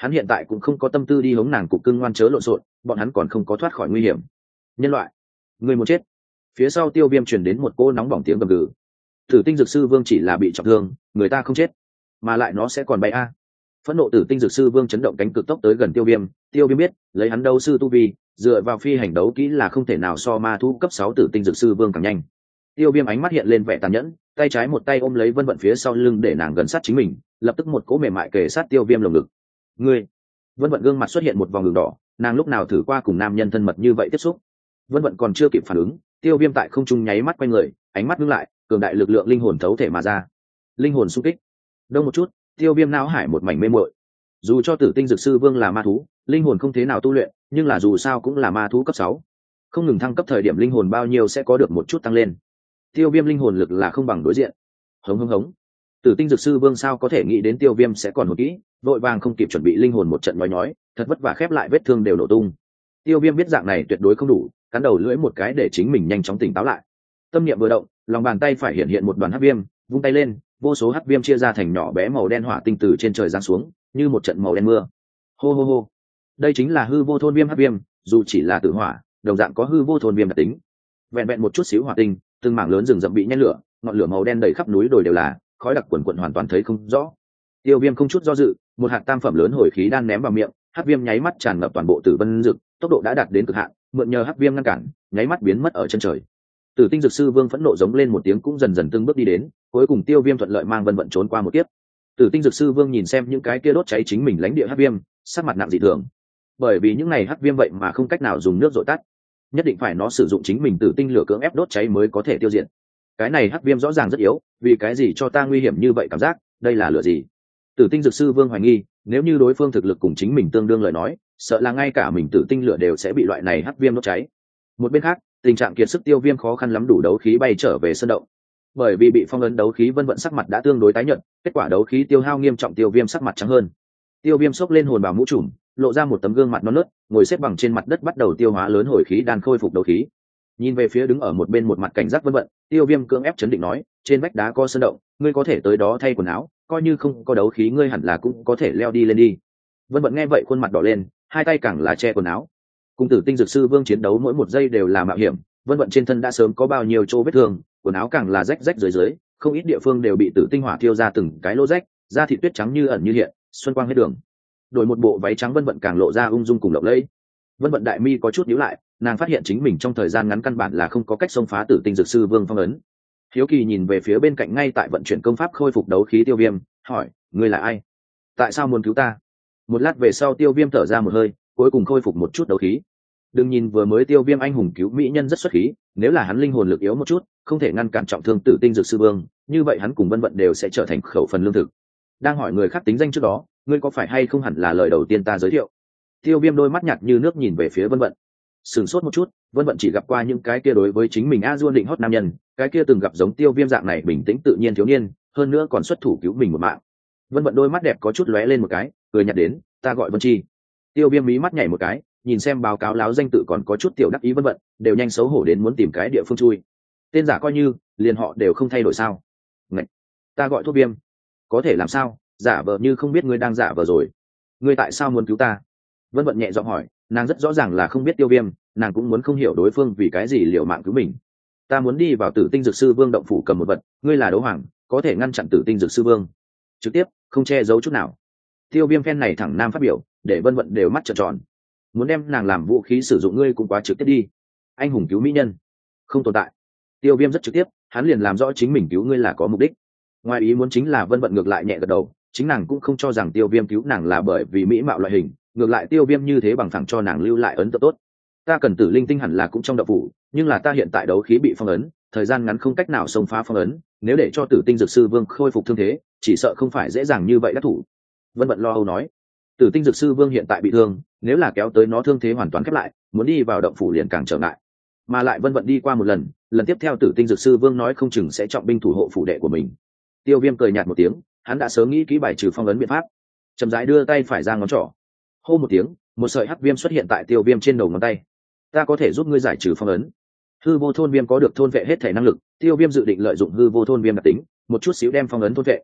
hắn hiện tại cũng không có tâm tư đi hống nàng cục cưng ngoan chớ lộn xộn, bọn hắn còn không có thoát khỏi nguy hiểm. Nhân loại, người muốn chết. Phía sau Tiêu Viêm truyền đến một cô nóng bỏng tiếng gầm gừ. Tử tinh dược sư vương chỉ là bị trọng thương, người ta không chết mà lại nó sẽ còn bay a. Phẫn nộ tử tinh dược sư vương chấn động cánh cực tốc tới gần Tiêu Viêm. Tiêu Viêm biết lấy hắn đấu sư tu vi, dựa vào phi hành đấu kỹ là không thể nào so ma thú cấp sáu tử tinh dược sư vương càng nhanh. Tiêu Viêm ánh mắt hiện lên vẻ tàn nhẫn, tay trái một tay ôm lấy Vân Vận phía sau lưng để nàng gần sát chính mình, lập tức một cỗ mềm mại kề sát Tiêu Viêm lồng ngực. Ngươi! Vân Vận gương mặt xuất hiện một vòng đường đỏ, nàng lúc nào thử qua cùng nam nhân thân mật như vậy tiếp xúc. Vân Vận còn chưa kịp phản ứng, Tiêu Viêm tại không trung nháy mắt quay người, ánh mắt ngưng lại, cường đại lực lượng linh hồn thấu thể mà ra. Linh hồn xung kích. Đông một chút, Tiêu Viêm não hải một mảnh mê muội. Dù cho tử tinh dược sư vương là ma thú, linh hồn không thế nào tu luyện, nhưng là dù sao cũng là ma thú cấp sáu, không ngừng thăng cấp thời điểm linh hồn bao nhiêu sẽ có được một chút tăng lên. Tiêu Viêm linh hồn lực là không bằng đối diện. Hống hống hống. Tử tinh dược sư vương sao có thể nghĩ đến Tiêu Viêm sẽ còn hồn kỹ, vội vàng không kịp chuẩn bị linh hồn một trận nói nói, thật vất vả khép lại vết thương đều nổ tung. Tiêu Viêm biết dạng này tuyệt đối không đủ, cắn đầu lưỡi một cái để chính mình nhanh chóng tỉnh táo lại. Tâm niệm vừa động, lòng bàn tay phải hiện hiện một đoàn hắc viêm, vung tay lên, vô số hắc viêm chia ra thành nhỏ bé màu đen hỏa tinh từ trên trời giáng xuống, như một trận màu đen mưa. Hô hô hô. Đây chính là hư vô thôn viêm hắc viêm, dù chỉ là tử hỏa, đồng dạng có hư vô thôn viêm đặc tính. Vẹn vẹn một chút xíu hỏa tinh, từng mảng lớn rừng rậm bị nhen lửa, ngọn lửa màu đen đầy khắp núi đồi đều là, khói đặc quần quần hoàn toàn thấy không rõ. Tiêu Viêm không chút do dự, một hạt tam phẩm lớn hồi khí đan ném vào miệng, hắc viêm nháy mắt tràn ngập toàn bộ Tử Vân Dực, tốc độ đã đạt đến cực hạn, mượn nhờ hắc viêm ngăn cản, nháy mắt biến mất ở chân trời. Tử tinh dược sư vương phẫn nộ giống lên một tiếng cũng dần dần từng bước đi đến, cuối cùng Tiêu Viêm thuận lợi mang Vân Vận trốn qua một kiếp. Tử tinh dược sư vương nhìn xem những cái kia đốt cháy chính mình lãnh địa hắc viêm, sắc mặt nặng dị thường. Bởi vì những này hắc viêm vậy mà không cách nào dùng nước dội tắt, nhất định phải nó sử dụng chính mình tử tinh lửa cưỡng ép đốt cháy mới có thể tiêu diệt. Cái này hắc viêm rõ ràng rất yếu, vì cái gì cho ta nguy hiểm như vậy cảm giác, đây là lửa gì? Tử tinh dược sư vương hoài nghi, nếu như đối phương thực lực cùng chính mình tương đương lời nói, sợ là ngay cả mình tử tinh lửa đều sẽ bị loại này hắc viêm đốt cháy. Một bên khác, tình trạng kiệt sức Tiêu Viêm khó khăn lắm đủ đấu khí bay trở về sân động. Bởi vì bị phong ấn đấu khí Vân Vận sắc mặt đã tương đối tái nhợt, kết quả đấu khí tiêu hao nghiêm trọng, Tiêu Viêm sắc mặt trắng hơn. Tiêu Viêm xốc lên hồn bào mũ trùm, lộ ra một tấm gương mặt non nớt, ngồi xếp bằng trên mặt đất bắt đầu tiêu hóa lớn hồi khí đan khôi phục đấu khí. Nhìn về phía đứng ở một bên một mặt cảnh giác Vân Vận, Tiêu Viêm cưỡng ép chấn định nói, trên vách đá có sơn động, ngươi có thể tới đó thay quần áo, coi như không có đấu khí ngươi hẳn là cũng có thể leo đi lên đi. Vân Vận nghe vậy khuôn mặt đỏ lên, hai tay càng là che quần áo. Cùng Tử tinh dược sư vương chiến đấu mỗi một giây đều là mạo hiểm, Vân Vận trên thân đã sớm có bao nhiêu chỗ vết thương, quần áo càng là rách rách dưới dưới, không ít địa phương đều bị tử tinh hỏa thiêu ra từng cái lỗ rách, da thịt tuyết trắng như ẩn như hiện, xuân quang hết đường. Đổi một bộ váy trắng Vân Vận càng lộ ra ung dung cùng lộng lẫy. Vân Vận đại mi có chút nhíu lại, nàng phát hiện chính mình trong thời gian ngắn căn bản là không có cách xông phá tử tinh dược sư vương phong ấn. Hiếu kỳ nhìn về phía bên cạnh ngay tại vận chuyển công pháp khôi phục đấu khí Tiêu Viêm, hỏi, ngươi là ai? Tại sao muốn cứu ta? Một lát về sau Tiêu Viêm thở ra một hơi, cuối cùng khôi phục một chút đấu khí. Đừng nhìn vừa mới Tiêu Viêm anh hùng cứu mỹ nhân rất xuất khí, nếu là hắn linh hồn lực yếu một chút, không thể ngăn cản trọng thương tử tinh dược sư vương, như vậy hắn cùng Vân Vận đều sẽ trở thành khẩu phần lương thực. Đang hỏi người khác tính danh trước đó, ngươi có phải hay không hẳn là lời đầu tiên ta giới thiệu. Tiêu Viêm đôi mắt nhạt như nước nhìn về phía Vân Vận. Sửng sốt một chút, Vân Vận chỉ gặp qua những cái kia đối với chính mình a duôn định hót nam nhân, cái kia từng gặp giống Tiêu Viêm dạng này bình tĩnh tự nhiên thiếu niên, hơn nữa còn xuất thủ cứu mình một mạng. Vân Vận đôi mắt đẹp có chút lóe lên một cái, cười nhạt đến, ta gọi Vân Chi. Tiêu Viêm mí mắt nhảy một cái, nhìn xem báo cáo láo danh tự còn có chút tiểu đắc ý Vân Vận, đều nhanh xấu hổ đến muốn tìm cái địa phương chui. Tên giả coi như, liền họ đều không thay đổi sao? Ngậy, ta gọi Thuốc Viêm. Có thể làm sao, giả vờ như không biết ngươi đang giả vờ rồi. Ngươi tại sao muốn cứu ta? Vân Vận nhẹ giọng hỏi, nàng rất rõ ràng là không biết Tiêu Viêm, nàng cũng muốn không hiểu đối phương vì cái gì liều mạng cứu mình. Ta muốn đi vào Tử tinh dược sư vương động phủ cầm một vật, ngươi là đấu hoàng, có thể ngăn chặn Tử tinh dược sư vương. Trực tiếp, không che giấu chút nào. Tiêu Viêm phen này thẳng nam phát biểu, để Vân Vận đều mắt trợn tròn. Muốn đem nàng làm vũ khí sử dụng ngươi cũng quá trực tiếp đi. Anh hùng cứu mỹ nhân, không tồn tại. Tiêu Viêm rất trực tiếp, hắn liền làm rõ chính mình cứu ngươi là có mục đích. Ngoài ý muốn chính là Vân Vận ngược lại nhẹ gật đầu, chính nàng cũng không cho rằng Tiêu Viêm cứu nàng là bởi vì mỹ mạo loại hình, ngược lại Tiêu Viêm như thế bằng thẳng cho nàng lưu lại ấn tượng tốt. Ta cần tử linh tinh hẳn là cũng trong động phủ, nhưng là ta hiện tại đấu khí bị phong ấn, thời gian ngắn không cách nào xông phá phong ấn, nếu để cho tử tinh dược sư vương khôi phục thương thế, chỉ sợ không phải dễ dàng như vậy đắc thủ. Vân Vận lo âu nói, tử tinh dược sư vương hiện tại bị thương, nếu là kéo tới nó thương thế hoàn toàn khép lại, muốn đi vào động phủ liền càng trở ngại. Mà lại Vân Vận đi qua một lần, lần tiếp theo tử tinh dược sư vương nói không chừng sẽ trọng binh thủ hộ phủ đệ của mình. Tiêu Viêm cười nhạt một tiếng, hắn đã sớm nghĩ kỹ bài trừ phong ấn biện pháp. Chậm rãi đưa tay phải ra ngón trỏ, hô một tiếng, một sợi hắc viêm xuất hiện tại Tiêu Viêm trên đầu ngón tay. Ta có thể giúp ngươi giải trừ phong ấn. Hư vô thôn viêm có được thôn vệ hết thể năng lực, Tiêu Viêm dự định lợi dụng hư vô thôn viêm đặc tính, một chút xíu đem phong ấn thôn vệ.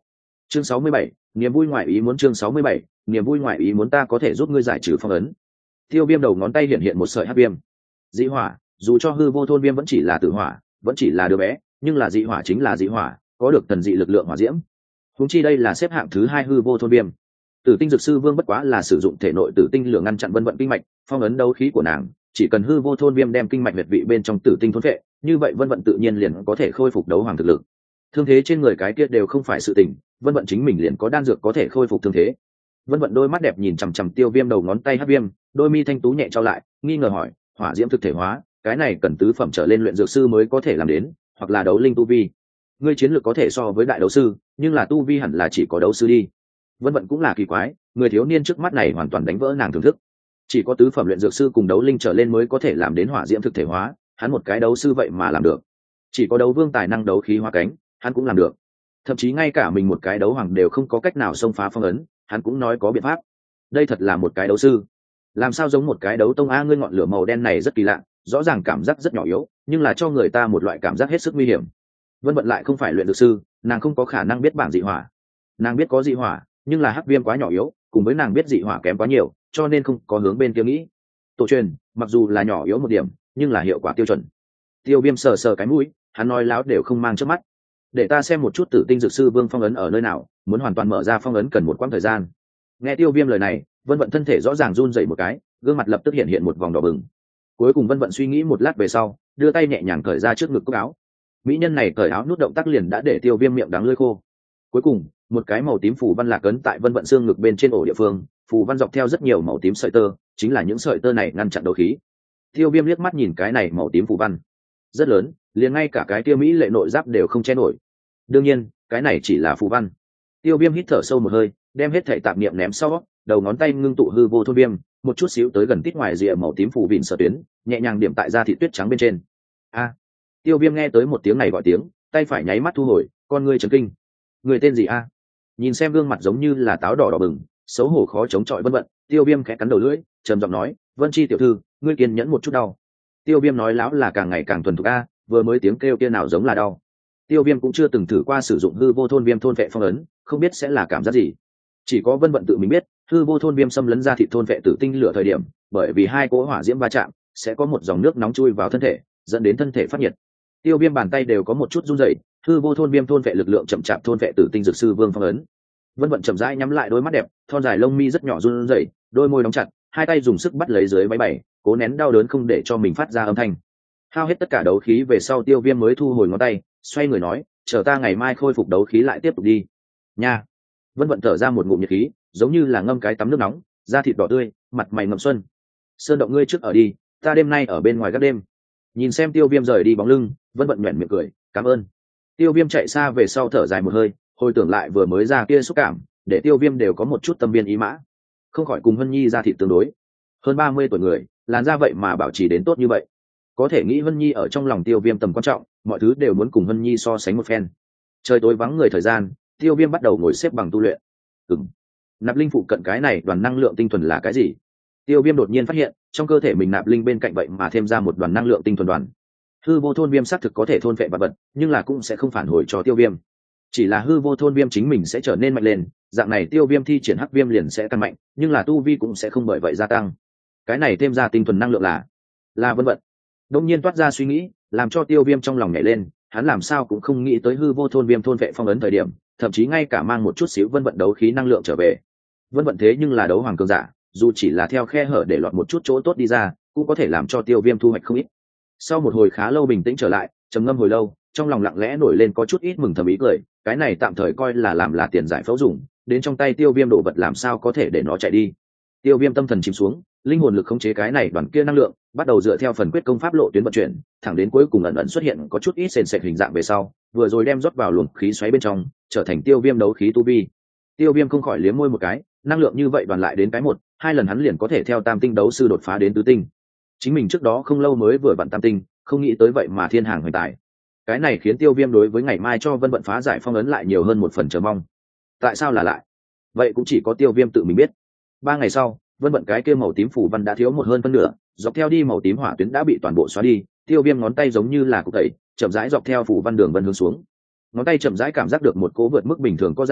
chương sáu mươi bảy, niềm vui ngoại ý muốn. Chương sáu mươi bảy, niềm vui ngoại ý muốn. Ta có thể giúp ngươi giải trừ phong ấn. Tiêu Viêm đầu ngón tay hiện hiện một sợi hắc viêm. Dị hỏa, dù cho hư vô thôn viêm vẫn chỉ là tử hỏa, vẫn chỉ là đứa bé, nhưng là dị hỏa chính là dị hỏa, có được thần dị lực lượng hỏa diễm. Huống chi đây là xếp hạng thứ hai hư vô thôn viêm. Tử tinh dược sư vương bất quá là sử dụng thể nội tử tinh lửa ngăn chặn vân vận kinh mạch, phong ấn đấu khí của nàng, chỉ cần hư vô thôn viêm đem kinh mạch huyệt vị bên trong tử tinh thôn phệ, như vậy vân vận tự nhiên liền có thể khôi phục đấu hoàng thực lực. Thương thế trên người cái kia đều không phải sự tình, vân vận chính mình liền có đan dược có thể khôi phục thương thế. Vân vận đôi mắt đẹp nhìn chằm chằm Tiêu Viêm đầu ngón tay hắc viêm, đôi mi thanh tú nhẹ trao lại, nghi ngờ hỏi, hỏa diễm thực thể hóa, cái này cần tứ phẩm trở lên luyện dược sư mới có thể làm đến, hoặc là đấu linh tu vi. Ngươi chiến lược có thể so với đại đấu sư, nhưng là tu vi hẳn là chỉ có đấu sư đi. Vân vận cũng là kỳ quái, người thiếu niên trước mắt này hoàn toàn đánh vỡ nàng thưởng thức. Chỉ có tứ phẩm luyện dược sư cùng đấu linh trở lên mới có thể làm đến hỏa diễm thực thể hóa, hắn một cái đấu sư vậy mà làm được. Chỉ có đấu vương tài năng đấu khí hóa cánh, hắn cũng làm được. Thậm chí ngay cả mình một cái đấu hoàng đều không có cách nào xông phá phong ấn, hắn cũng nói có biện pháp. Đây thật là một cái đấu sư. Làm sao giống một cái đấu tông a? Ngươi ngọn lửa màu đen này rất kỳ lạ, rõ ràng cảm giác rất nhỏ yếu, nhưng là cho người ta một loại cảm giác hết sức nguy hiểm. Vân vận lại không phải luyện dược sư, nàng không có khả năng biết bảng dị hỏa. Nàng biết có dị hỏa, nhưng là hắc viêm quá nhỏ yếu, cùng với nàng biết dị hỏa kém quá nhiều, cho nên không có hướng bên kia nghĩ. Tổ truyền, mặc dù là nhỏ yếu một điểm, nhưng là hiệu quả tiêu chuẩn. Tiêu Viêm sờ sờ cái mũi, hắn nói láo đều không mang trước mắt. Để ta xem một chút tử tinh dược sư vương phong ấn ở nơi nào, muốn hoàn toàn mở ra phong ấn cần một quãng thời gian. Nghe Tiêu Viêm lời này, Vân vận thân thể rõ ràng run dậy một cái, gương mặt lập tức hiện hiện một vòng đỏ bừng. Cuối cùng Vân vận suy nghĩ một lát về sau, đưa tay nhẹ nhàng cởi ra trước ngực cúc áo. Mỹ nhân này cởi áo nút động tác liền đã để Tiêu Viêm miệng đắng lưỡi khô. Cuối cùng, một cái màu tím phù văn lạc ấn tại Vân vận xương ngực bên trên ổ địa phương, phù văn dọc theo rất nhiều màu tím sợi tơ, chính là những sợi tơ này ngăn chặn đấu khí. Tiêu Viêm liếc mắt nhìn cái này màu tím phù văn, rất lớn, liền ngay cả cái kia mỹ lệ nội giáp đều không che nổi. Đương nhiên, cái này chỉ là phù văn. Tiêu Viêm hít thở sâu một hơi, đem hết thảy tạp niệm ném sau, đầu ngón tay ngưng tụ hư vô thôn viêm, một chút xíu tới gần tít ngoài rìa màu tím phù vịn sở tuyến, nhẹ nhàng điểm tại da thịt tuyết trắng bên trên. A! Tiêu Viêm nghe tới một tiếng này gọi tiếng, tay phải nháy mắt thu hồi, con ngươi chấn kinh. Người tên gì a? Nhìn xem gương mặt giống như là táo đỏ đỏ bừng, xấu hổ khó chống chọi Vân vận, Tiêu Viêm khẽ cắn đầu lưỡi, trầm giọng nói, Vân Chi tiểu thư, ngươi kiên nhẫn một chút đau. Tiêu Viêm nói láo là càng ngày càng thuần thục a, vừa mới tiếng kêu kia nào giống là đau. Tiêu Viêm cũng chưa từng thử qua sử dụng hư vô thôn viêm thôn vệ phong ấn, không biết sẽ là cảm giác gì. Chỉ có Vân vận tự mình biết, hư vô thôn viêm xâm lấn ra thịt thôn vệ tử tinh lửa thời điểm, bởi vì hai cỗ hỏa diễm va chạm, sẽ có một dòng nước nóng chui vào thân thể, dẫn đến thân thể phát nhiệt. Tiêu Viêm bàn tay đều có một chút run rẩy, hư vô thôn viêm thôn vệ lực lượng chậm chạp thôn vệ tử tinh dược sư vương phong ấn. Vân vận chậm rãi nhắm lại đôi mắt đẹp, thon dài lông mi rất nhỏ run rẩy, đôi môi đóng chặt, hai tay dùng sức bắt lấy dưới váy bảy, cố nén đau đớn không để cho mình phát ra âm thanh. Hao hết tất cả đấu khí về sau, Tiêu Viêm mới thu hồi ngón tay, xoay người nói, chờ ta ngày mai khôi phục đấu khí lại tiếp tục đi. Nha. Vân vận thở ra một ngụm nhiệt khí, giống như là ngâm cái tắm nước nóng, da thịt đỏ tươi, mặt mày ngậm xuân. Sơn động ngươi trước ở đi, ta đêm nay ở bên ngoài gác đêm. Nhìn xem Tiêu Viêm rời đi bóng lưng, Vân vận nhuyễn miệng cười, cảm ơn. Tiêu Viêm chạy xa về sau thở dài một hơi, hồi tưởng lại vừa mới ra kia xúc cảm, để Tiêu Viêm đều có một chút tâm biên ý mã, không khỏi cùng Hân Nhi da thịt tương đối. Hơn ba mươi tuổi người, làn da vậy mà bảo trì đến tốt như vậy. Có thể nghĩ Hân Nhi ở trong lòng Tiêu Viêm tầm quan trọng, mọi thứ đều muốn cùng Hân Nhi so sánh một phen. Trời tối vắng người thời gian, Tiêu Viêm bắt đầu ngồi xếp bằng tu luyện. Ừm, nạp linh phụ cận cái này đoàn năng lượng tinh thuần là cái gì? Tiêu Viêm đột nhiên phát hiện, trong cơ thể mình nạp linh bên cạnh vậy mà thêm ra một đoàn năng lượng tinh thuần đoàn. Hư vô thôn viêm xác thực có thể thôn vệ vật vật, nhưng là cũng sẽ không phản hồi cho Tiêu Viêm. Chỉ là hư vô thôn viêm chính mình sẽ trở nên mạnh lên, dạng này Tiêu Viêm thi triển hắc viêm liền sẽ tăng mạnh, nhưng là tu vi cũng sẽ không bởi vậy gia tăng. Cái này thêm ra tinh thuần năng lượng là là vân vận. Đột nhiên toát ra suy nghĩ, làm cho Tiêu Viêm trong lòng nhảy lên, hắn làm sao cũng không nghĩ tới hư vô thôn viêm thôn vệ phong ấn thời điểm, thậm chí ngay cả mang một chút xíu vân vận đấu khí năng lượng trở về. Vân vận thế nhưng là đấu hoàng cường giả, dù chỉ là theo khe hở để lọt một chút chỗ tốt đi ra, cũng có thể làm cho Tiêu Viêm thu hoạch không ít. Sau một hồi khá lâu bình tĩnh trở lại, trầm ngâm hồi lâu, trong lòng lặng lẽ nổi lên có chút ít mừng thầm ý cười, cái này tạm thời coi là làm là tiền giải phẫu dùng, đến trong tay Tiêu Viêm đồ vật làm sao có thể để nó chạy đi. Tiêu Viêm tâm thần chìm xuống, linh hồn lực khống chế cái này đoàn kia năng lượng, bắt đầu dựa theo phần quyết công pháp lộ tuyến vận chuyển, thẳng đến cuối cùng ẩn ẩn xuất hiện có chút ít sền sệt hình dạng về sau, vừa rồi đem rót vào luồng khí xoáy bên trong, trở thành Tiêu Viêm đấu khí tu vi. Tiêu Viêm không khỏi liếm môi một cái, năng lượng như vậy đoàn lại đến cái một, hai lần hắn liền có thể theo tam tinh đấu sư đột phá đến tứ tinh. Chính mình trước đó không lâu mới vừa vặn tam tinh, không nghĩ tới vậy mà thiên hàng hoành tài. Cái này khiến Tiêu Viêm đối với ngày mai cho Vân vận phá giải phong ấn lại nhiều hơn một phần chờ mong. Tại sao là lại? Vậy cũng chỉ có Tiêu Viêm tự mình biết. Ba ngày sau, Vân vận cái kia màu tím phủ văn đã thiếu một hơn phân nửa, dọc theo đi màu tím hỏa tuyến đã bị toàn bộ xóa đi. Tiêu Viêm ngón tay giống như là cục tẩy, chậm rãi dọc theo phủ văn đường vân hướng xuống. Ngón tay chậm rãi cảm giác được một cố vượt mức bình thường có giãn,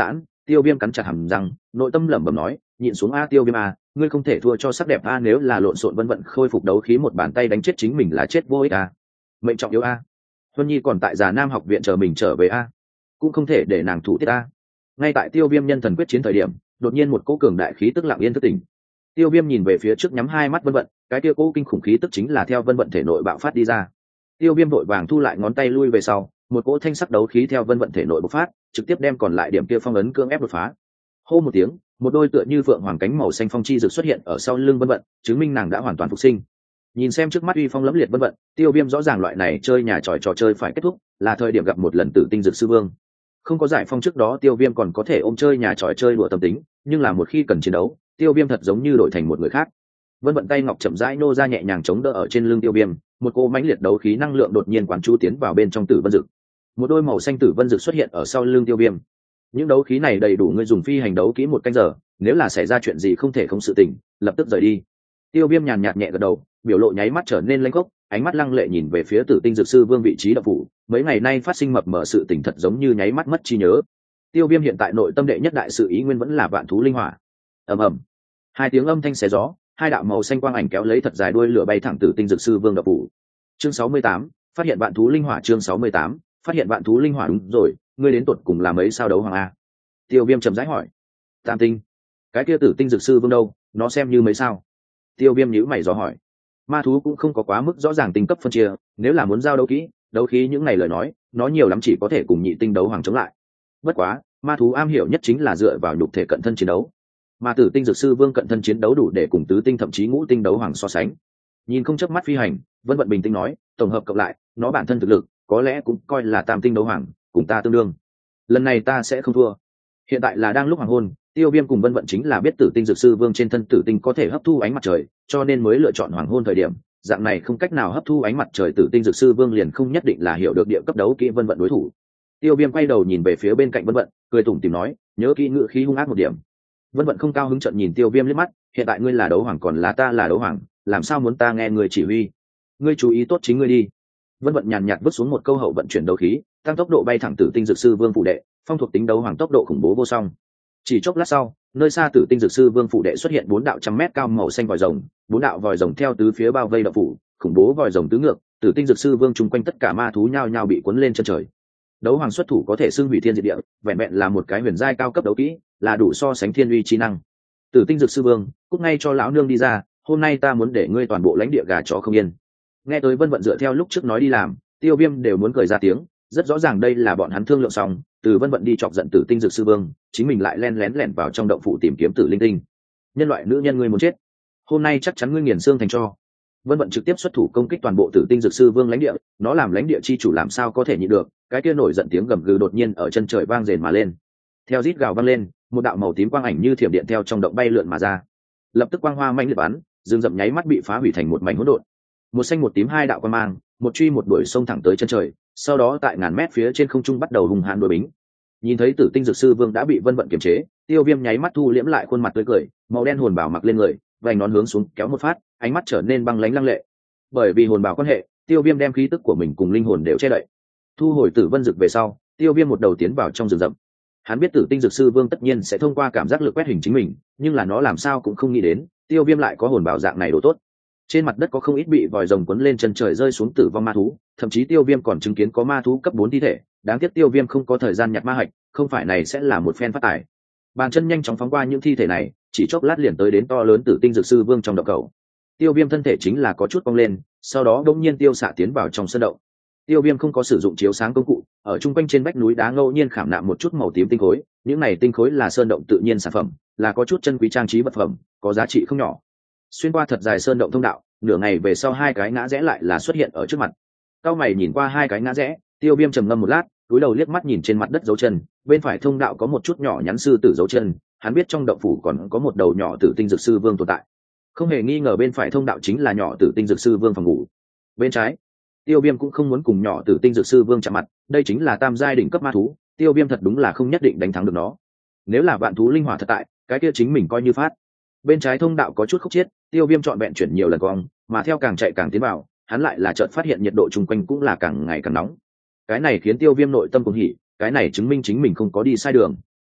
Tiêu Viêm cắn chặt hàm răng, nội tâm lẩm bẩm nói, nhịn xuống a Tiêu Viêm a, ngươi không thể thua cho sắc đẹp a, nếu là lộn xộn Vân Vận khôi phục đấu khí một bàn tay đánh chết chính mình là chết vô ích a. Mệnh trọng yếu a. Huân Nhi còn tại Già Nam học viện chờ mình trở về a, cũng không thể để nàng thủ tiết a. Ngay tại Tiêu Viêm nhân thần quyết chiến thời điểm, đột nhiên một cỗ cường đại khí tức lặng yên thức tỉnh. Tiêu Viêm nhìn về phía trước nhắm hai mắt Vân Vận, cái kia cỗ kinh khủng khí tức chính là theo Vân Vận thể nội bạo phát đi ra. Tiêu Viêm vội vàng thu lại ngón tay lui về sau, một cỗ thanh sắc đấu khí theo Vân Vận thể nội bộc phát, trực tiếp đem còn lại điểm kia phong ấn cưỡng ép đột phá. Hô một tiếng, một đôi tựa như phượng hoàng cánh màu xanh phong chi rực xuất hiện ở sau lưng Vân Vận, chứng minh nàng đã hoàn toàn phục sinh. Nhìn xem trước mắt uy phong lẫm liệt Vân Vận, Tiêu Viêm rõ ràng loại này chơi nhà tròi trò chơi phải kết thúc, là thời điểm gặp một lần Tử Tinh Dược Sư Vương. Không có giải phong trước đó Tiêu Viêm còn có thể ôm chơi nhà tròi chơi đùa tâm tính, nhưng là một khi cần chiến đấu, Tiêu Viêm thật giống như đổi thành một người khác. Vân Vận tay ngọc chậm rãi nô ra nhẹ nhàng chống đỡ ở trên lưng Tiêu Viêm, một cỗ mãnh liệt đấu khí năng lượng đột nhiên quán chú tiến vào bên trong Tử Vân Dực. Một đôi màu xanh Tử Vân Dực xuất hiện ở sau lưng Tiêu Viêm. Những đấu khí này đầy đủ ngươi dùng phi hành đấu kỹ một canh giờ, nếu là xảy ra chuyện gì không thể không sự tình, lập tức rời đi. Tiêu Viêm nhàn nhạt nhẹ gật đầu, biểu lộ nháy mắt trở nên lanh khốc, ánh mắt lăng lệ nhìn về phía Tử Tinh Dược Sư Vương vị trí đạo phủ, mấy ngày nay phát sinh mập mờ sự tình thật giống như nháy mắt mất trí nhớ. Tiêu Viêm hiện tại nội tâm đệ nhất đại sự ý nguyên vẫn là vạn thú linh hỏa. Ầm ầm, hai tiếng âm thanh xé gió, hai đạo màu xanh quang ảnh kéo lấy thật dài đuôi lửa bay thẳng Tử Tinh Dược Sư Vương đạo phủ. Chương sáu mươi tám, phát hiện vạn thú linh hỏa. Chương sáu mươi tám, phát hiện vạn thú linh hỏa. Đúng rồi, ngươi đến tuột cùng là mấy sao đấu hoàng a? Tiêu Viêm trầm rãi hỏi. Tam tinh. Cái kia Tử Tinh Dược Sư Vương đâu, nó xem như mấy sao? Tiêu Viêm nhíu mày dò hỏi. Ma thú cũng không có quá mức rõ ràng tinh cấp phân chia, nếu là muốn giao đấu kỹ, đấu khí những này lời nói, nó nhiều lắm chỉ có thể cùng nhị tinh đấu hoàng chống lại. Bất quá, ma thú am hiểu nhất chính là dựa vào nhục thể cận thân chiến đấu, mà Tử Tinh Dược Sư Vương cận thân chiến đấu đủ để cùng tứ tinh thậm chí ngũ tinh đấu hoàng so sánh. Nhìn không chớp mắt phi hành, Vân Vận bình tĩnh nói, tổng hợp cộng lại, nó bản thân thực lực có lẽ cũng coi là tam tinh đấu hoàng, cùng ta tương đương. Lần này ta sẽ không thua. Hiện tại là đang lúc hoàng hôn, Tiêu Viêm cùng Vân Vận chính là biết Tử Tinh Dược Sư Vương trên thân tử tinh có thể hấp thu ánh mặt trời, cho nên mới lựa chọn hoàng hôn thời điểm. Dạng này không cách nào hấp thu ánh mặt trời Tử Tinh Dược Sư Vương liền không nhất định là hiểu được địa cấp đấu kỹ Vân Vận đối thủ. Tiêu Viêm quay đầu nhìn về phía bên cạnh Vân Vận, cười tủm tỉm nói, nhớ kỹ ngữ khí hung ác một điểm. Vân Vận không cao hứng trợn nhìn Tiêu Viêm liếc mắt, hiện tại ngươi là đấu hoàng còn là ta là đấu hoàng, làm sao muốn ta nghe người chỉ huy? Ngươi chú ý tốt chính ngươi đi. Vân Vận nhàn nhạt vứt xuống một câu hậu vận chuyển đấu khí, tăng tốc độ bay thẳng Tử Tinh Dược Sư Vương phủ đệ, phong thuộc tính đấu hoàng tốc độ khủng bố vô song. Chỉ chốc lát sau, nơi xa Tử Tinh Dược Sư Vương phủ đệ xuất hiện bốn đạo trăm mét cao màu xanh vòi rồng, bốn đạo vòi rồng theo tứ phía bao vây đạo phủ, khủng bố vòi rồng tứ ngược, Tử Tinh Dược Sư Vương chung quanh tất cả ma thú nhao nhao bị cuốn lên chân trời. Đấu hoàng xuất thủ có thể xưng hủy thiên diệt địa, vẹn vẹn là một cái huyền giai cao cấp đấu kỹ, là đủ so sánh thiên uy chi năng. Tử Tinh Dược Sư Vương, cút ngay cho lão nương đi ra, hôm nay ta muốn để ngươi toàn bộ lãnh địa gà chó không yên. Nghe tới Vân Vận dựa theo lúc trước nói đi làm, Tiêu Viêm đều muốn cười ra tiếng, rất rõ ràng đây là bọn hắn thương lượng xong, từ Vân Vận đi chọc giận Tử Tinh Dược Sư Vương, chính mình lại len lén lẻn vào trong động phủ tìm kiếm Tử Linh Tinh. Nhân loại nữ nhân ngươi muốn chết, hôm nay chắc chắn ngươi nghiền xương thành tro. Vân Vận trực tiếp xuất thủ công kích toàn bộ Tử Tinh Dược Sư Vương lãnh địa, nó làm lãnh địa chi chủ làm sao có thể nhịn được, cái kia nổi giận tiếng gầm gừ đột nhiên ở chân trời vang rền mà lên. Theo rít gào vang lên, một đạo màu tím quang ảnh như thiểm điện theo trong động bay lượn mà ra. Lập tức quang hoa mãnh liệt bắn, rừng rậm nháy mắt bị phá hủy thành một mảnh hỗn độn. Một xanh một tím hai đạo quang mang, một truy một đuổi xông thẳng tới chân trời, sau đó tại ngàn mét phía trên không trung bắt đầu hùng hãn đối bính. Nhìn thấy Tử Tinh Dược Sư Vương đã bị Vân Vận kiềm chế, Tiêu Viêm nháy mắt thu liễm lại khuôn mặt tươi cười, màu đen hồn bảo mặc lên người, vành nón hướng xuống kéo một phát, ánh mắt trở nên băng lãnh lăng lệ. Bởi vì hồn bảo quan hệ, Tiêu Viêm đem khí tức của mình cùng linh hồn đều che đậy. Thu hồi Tử Vân Dực về sau, Tiêu Viêm một đầu tiến vào trong rừng rậm. Hắn biết Tử Tinh Dược Sư Vương tất nhiên sẽ thông qua cảm giác lực quét hình chính mình, nhưng là nó làm sao cũng không nghĩ đến, Tiêu Viêm lại có hồn bảo dạng này đồ tốt. Trên mặt đất có không ít bị vòi rồng cuốn lên chân trời rơi xuống tử vong ma thú, thậm chí Tiêu Viêm còn chứng kiến có ma thú cấp bốn thi thể, đáng tiếc Tiêu Viêm không có thời gian nhặt ma hạch, không phải này sẽ là một phen phát tài. Bàn chân nhanh chóng phóng qua những thi thể này, chỉ chốc lát liền tới đến to lớn Tử Tinh Dược Sư Vương trong động cầu. Tiêu Viêm thân thể chính là có chút cong lên, sau đó đột nhiên tiêu xạ tiến vào trong sân động. Tiêu Viêm không có sử dụng chiếu sáng công cụ, ở trung quanh trên vách núi đá ngẫu nhiên khảm nạm một chút màu tím tinh khối, những này tinh khối là sơn động tự nhiên sản phẩm, là có chút chân quý trang trí vật phẩm, có giá trị không nhỏ. Xuyên qua thật dài sơn động thông đạo, nửa ngày về sau hai cái ngã rẽ lại là xuất hiện ở trước mặt. Cao mày nhìn qua hai cái ngã rẽ, Tiêu Viêm trầm ngâm một lát, cúi đầu liếc mắt nhìn trên mặt đất dấu chân, bên phải thông đạo có một chút nhỏ nhắn sư tử dấu chân, hắn biết trong động phủ còn có một đầu nhỏ Tử Tinh Dược Sư Vương tồn tại. Không hề nghi ngờ bên phải thông đạo chính là nhỏ Tử Tinh Dược Sư Vương phòng ngủ. Bên trái, Tiêu Viêm cũng không muốn cùng nhỏ Tử Tinh Dược Sư Vương chạm mặt, đây chính là tam giai đỉnh cấp ma thú, Tiêu Viêm thật đúng là không nhất định đánh thắng được nó. Nếu là vạn thú linh hỏa thật tại, cái kia chính mình coi như phát. Bên trái thông đạo có chút khúc chiết, Tiêu Viêm chọn vẹn chuyển nhiều lần cong, mà theo càng chạy càng tiến vào, hắn lại là chợt phát hiện nhiệt độ chung quanh cũng là càng ngày càng nóng. Cái này khiến Tiêu Viêm nội tâm cuồng hỉ, cái này chứng minh chính mình không có đi sai đường.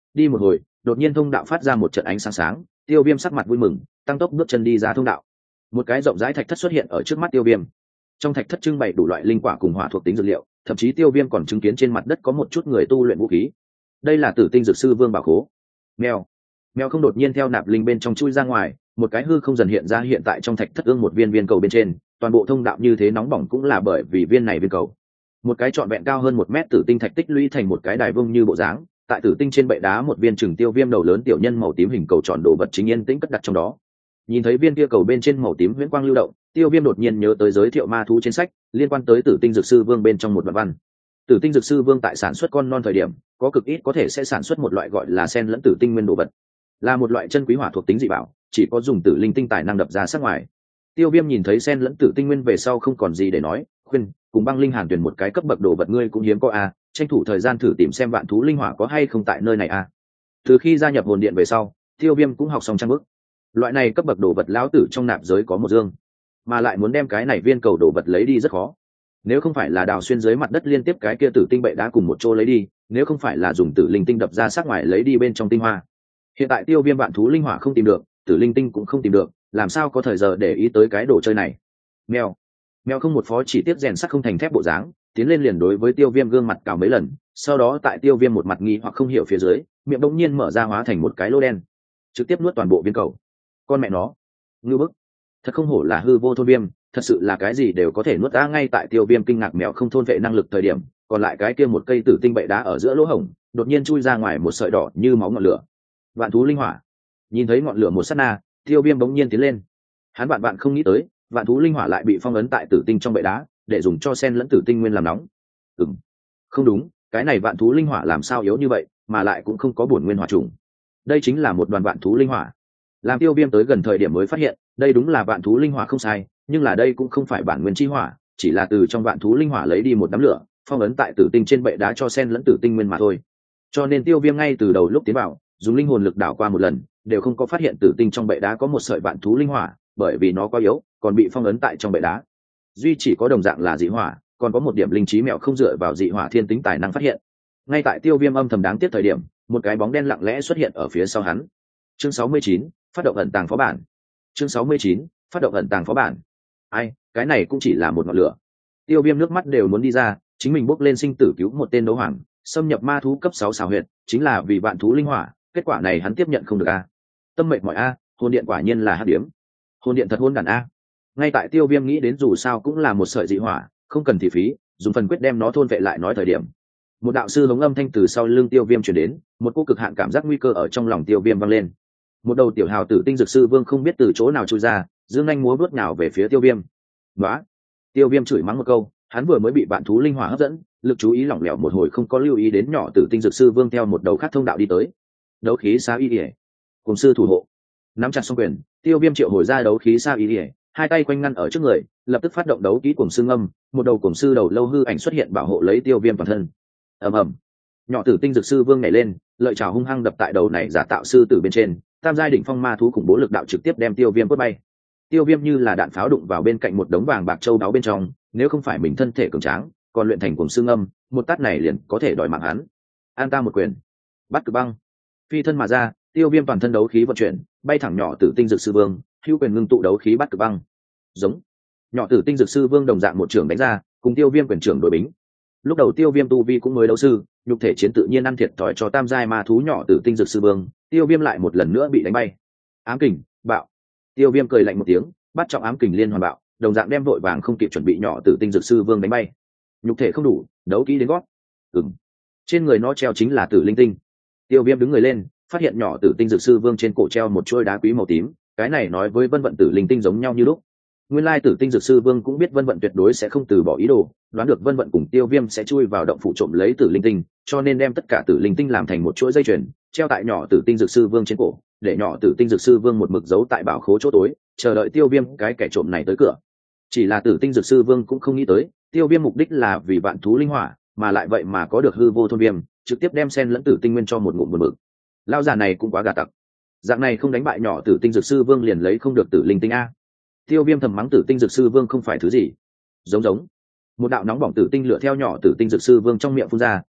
đi một hồi đột nhiên thông đạo phát ra một trận ánh sáng sáng, Tiêu Viêm sắc mặt vui mừng, tăng tốc bước chân đi ra thông đạo. Một cái rộng rãi thạch thất xuất hiện ở trước mắt Tiêu Viêm. Trong thạch thất trưng bày đủ loại linh quả cùng hỏa thuộc tính dược liệu, thậm chí Tiêu Viêm còn chứng kiến trên mặt đất có một chút người tu luyện vũ khí. Đây là Tử Tinh Dược Sư Vương bảo khố. Mèo, mèo không đột nhiên theo nạp linh bên trong chui ra ngoài, một cái hư không dần hiện ra hiện tại trong thạch thất ương một viên viên cầu bên trên, toàn bộ thông đạo như thế nóng bỏng cũng là bởi vì viên này viên cầu. Một cái trọn vẹn cao hơn một mét tử tinh thạch tích lũy thành một cái đài vông như bộ dáng, tại tử tinh trên bệ đá một viên trừng Tiêu Viêm đầu lớn tiểu nhân màu tím hình cầu tròn đồ vật chính yên tĩnh cất đặt trong đó. Nhìn thấy viên kia cầu bên trên màu tím huyễn quang lưu động, Tiêu Viêm đột nhiên nhớ tới giới thiệu ma thú trên sách liên quan tới Tử Tinh Dược Sư Vương bên trong một đoạn văn. Tử Tinh Dược Sư Vương tại sản xuất con non thời điểm, có cực ít có thể sẽ sản xuất một loại gọi là sen lẫn tử tinh nguyên đồ vật, là một loại chân quý hỏa thuộc tính dị bảo, chỉ có dùng tử linh tinh tài năng đập ra sắc ngoài. Tiêu Viêm nhìn thấy sen lẫn tử tinh nguyên về sau không còn gì để nói, khuyên cùng băng linh hàn tuyển một cái cấp bậc đồ vật ngươi cũng hiếm có a, tranh thủ thời gian thử tìm xem vạn thú linh hỏa có hay không tại nơi này a. Từ khi gia nhập hồn điện về sau, Tiêu Viêm cũng học xong trang bức. Loại này cấp bậc đồ vật lão tử trong nạp giới có một dương, mà lại muốn đem cái này viên cầu đồ vật lấy đi rất khó. Nếu không phải là đào xuyên dưới mặt đất liên tiếp cái kia tử tinh bệ đá cùng một chỗ lấy đi, nếu không phải là dùng tử linh tinh đập ra sắc ngoài lấy đi bên trong tinh hoa. Hiện tại Tiêu Viêm vạn thú linh hỏa không tìm được, tử linh tinh cũng không tìm được, làm sao có thời giờ để ý tới cái đồ chơi này. Mèo, mèo không một phó chỉ tiếp rèn sắt không thành thép bộ dáng, tiến lên liền đối với Tiêu Viêm gương mặt cào mấy lần, sau đó tại Tiêu Viêm một mặt nghi hoặc không hiểu phía dưới, miệng bỗng nhiên mở ra hóa thành một cái lỗ đen, trực tiếp nuốt toàn bộ viên cầu. Con mẹ nó, ngư bức, thật không hổ là hư vô thôn viêm, thật sự là cái gì đều có thể nuốt. Đã ngay tại Tiêu Viêm kinh ngạc mèo không thôn vệ năng lực thời điểm, còn lại cái kia một cây tử tinh bệ đá ở giữa lỗ hổng đột nhiên chui ra ngoài một sợi đỏ như máu ngọn lửa. Vạn thú linh hỏa. Nhìn thấy ngọn lửa một sát na, Tiêu Viêm bỗng nhiên tiến lên. Hắn bạn bạn không nghĩ tới, vạn thú linh hỏa lại bị phong ấn tại tử tinh trong bệ đá, để dùng cho sen lẫn tử tinh nguyên làm nóng. Ừm, không đúng, cái này vạn thú linh hỏa làm sao yếu như vậy, mà lại cũng không có bổn nguyên hỏa trùng. Đây chính là một đoàn vạn thú linh hỏa. Làm Tiêu Viêm tới gần thời điểm mới phát hiện, đây đúng là vạn thú linh hỏa không sai, nhưng là đây cũng không phải bản nguyên chi hỏa, chỉ là từ trong vạn thú linh hỏa lấy đi một đám lửa, phong ấn tại tử tinh trên bệ đá cho sen lẫn tử tinh nguyên mà thôi. Cho nên Tiêu Viêm ngay từ đầu lúc tiến vào, dùng linh hồn lực đảo qua một lần, đều không có phát hiện tử tinh trong bệ đá có một sợi vạn thú linh hỏa, bởi vì nó quá yếu, còn bị phong ấn tại trong bệ đá. Duy chỉ có đồng dạng là dị hỏa, còn có một điểm linh trí mèo không dựa vào dị hỏa thiên tính tài năng phát hiện. Ngay tại Tiêu Viêm âm thầm đáng tiếc thời điểm, một cái bóng đen lặng lẽ xuất hiện ở phía sau hắn. Chương sáu mươi chín, phát động ẩn tàng phó bản. Chương sáu mươi chín, phát động ẩn tàng phó bản. Ai, cái này cũng chỉ là một ngọn lửa. Tiêu Viêm nước mắt đều muốn đi ra, chính mình bốc lên sinh tử cứu một tên đấu hoàng, xâm nhập ma thú cấp sáu xào huyệt, chính là vì vạn thú linh hỏa, kết quả này hắn tiếp nhận không được a. Tâm mệnh mọi a, hồn điện quả nhiên là hắc điếm. Hồn điện thật hôn đản a. Ngay tại Tiêu Viêm nghĩ đến dù sao cũng là một sợi dị hỏa, không cần thị phí, dùng phần quyết đem nó thôn vệ lại nói thời điểm. Một đạo sư hống âm thanh từ sau lưng Tiêu Viêm truyền đến, một cô cực hạn cảm giác nguy cơ ở trong lòng Tiêu Viêm vang lên. Một đầu tiểu hào tử tinh dược sư vương không biết từ chỗ nào chui ra, dương nhanh múa bước nào về phía Tiêu Viêm. "Nóa!" Tiêu Viêm chửi mắng một câu, hắn vừa mới bị vạn thú linh hỏa hấp dẫn, lực chú ý lỏng lẻo một hồi không có lưu ý đến nhỏ tử tinh dược sư vương theo một đầu khác thông đạo đi tới. Đấu khí sa y ỉa, cùng sư thủ hộ. Nắm chặt song quyền, Tiêu Viêm triệu hồi ra đấu khí sa y ỉa, hai tay quanh ngăn ở trước người, lập tức phát động đấu kỹ cuồng sư âm, một đầu cuồng sư đầu lâu hư ảnh xuất hiện bảo hộ lấy Tiêu Viêm toàn thân. Ầm ầm, nhỏ tử tinh dược sư vương nhảy lên, lợi chảo hung hăng đập tại đầu này giả tạo sư tử bên trên, tam giai đỉnh phong ma thú khủng bố lực đạo trực tiếp đem Tiêu Viêm quất bay. Tiêu Viêm như là đạn pháo đụng vào bên cạnh một đống vàng bạc châu đáo bên trong, nếu không phải mình thân thể cường tráng, còn luyện thành cuồng xương âm, một tát này liền có thể đòi mạng hắn. An ta một quyền, bắt cực băng, phi thân mà ra, Tiêu Viêm toàn thân đấu khí vận chuyển, bay thẳng nhỏ tử tinh dược sư vương, hữu quyền ngưng tụ đấu khí bắt cực băng. Giống, nhỏ tử tinh dược sư vương đồng dạng một trường đánh ra, cùng Tiêu Viêm quyền trưởng đối bính. Lúc đầu Tiêu Viêm tu vi cũng mới đấu sư, nhục thể chiến tự nhiên ăn thiệt thòi cho tam giai ma thú nhỏ tử tinh dược sư vương, Tiêu Viêm lại một lần nữa bị đánh bay. Ám kình, bạo. Tiêu Viêm cười lạnh một tiếng, bắt trọng ám kình liên hoàn bạo, đồng dạng đem vội vàng không kịp chuẩn bị nhỏ tử tinh dược sư vương đánh bay. Nhục thể không đủ, đấu kỹ đến gót. Ừm. Trên người nó treo chính là tử linh tinh. Tiêu Viêm đứng người lên, phát hiện nhỏ tử tinh dược sư vương trên cổ treo một chuôi đá quý màu tím, cái này nói với Vân Vận tử linh tinh giống nhau như lúc. Nguyên lai tử tinh dược sư vương cũng biết Vân Vận tuyệt đối sẽ không từ bỏ ý đồ, đoán được Vân Vận cùng Tiêu Viêm sẽ chui vào động phủ trộm lấy tử linh tinh, cho nên đem tất cả tử linh tinh làm thành một chuỗi dây chuyền, treo tại nhỏ tử tinh dược sư vương trên cổ, để nhỏ tử tinh dược sư vương một mực giấu tại bảo khố chỗ tối, chờ đợi Tiêu Viêm cái kẻ trộm này tới cửa. Chỉ là tử tinh dược sư vương cũng không nghĩ tới, Tiêu Viêm mục đích là vì vạn thú linh hỏa, mà lại vậy mà có được hư vô thôn viêm, trực tiếp đem sen lẫn tử tinh nguyên cho một ngụm một mực. Lao già này cũng quá gà tặc. Dạng này không đánh bại nhỏ tử tinh dược sư vương liền lấy không được tử linh tinh a. Tiêu Viêm thầm mắng tử tinh dược sư vương không phải thứ gì. Giống giống. Một đạo nóng bỏng tử tinh lửa theo nhỏ tử tinh dược sư vương trong miệng phun ra,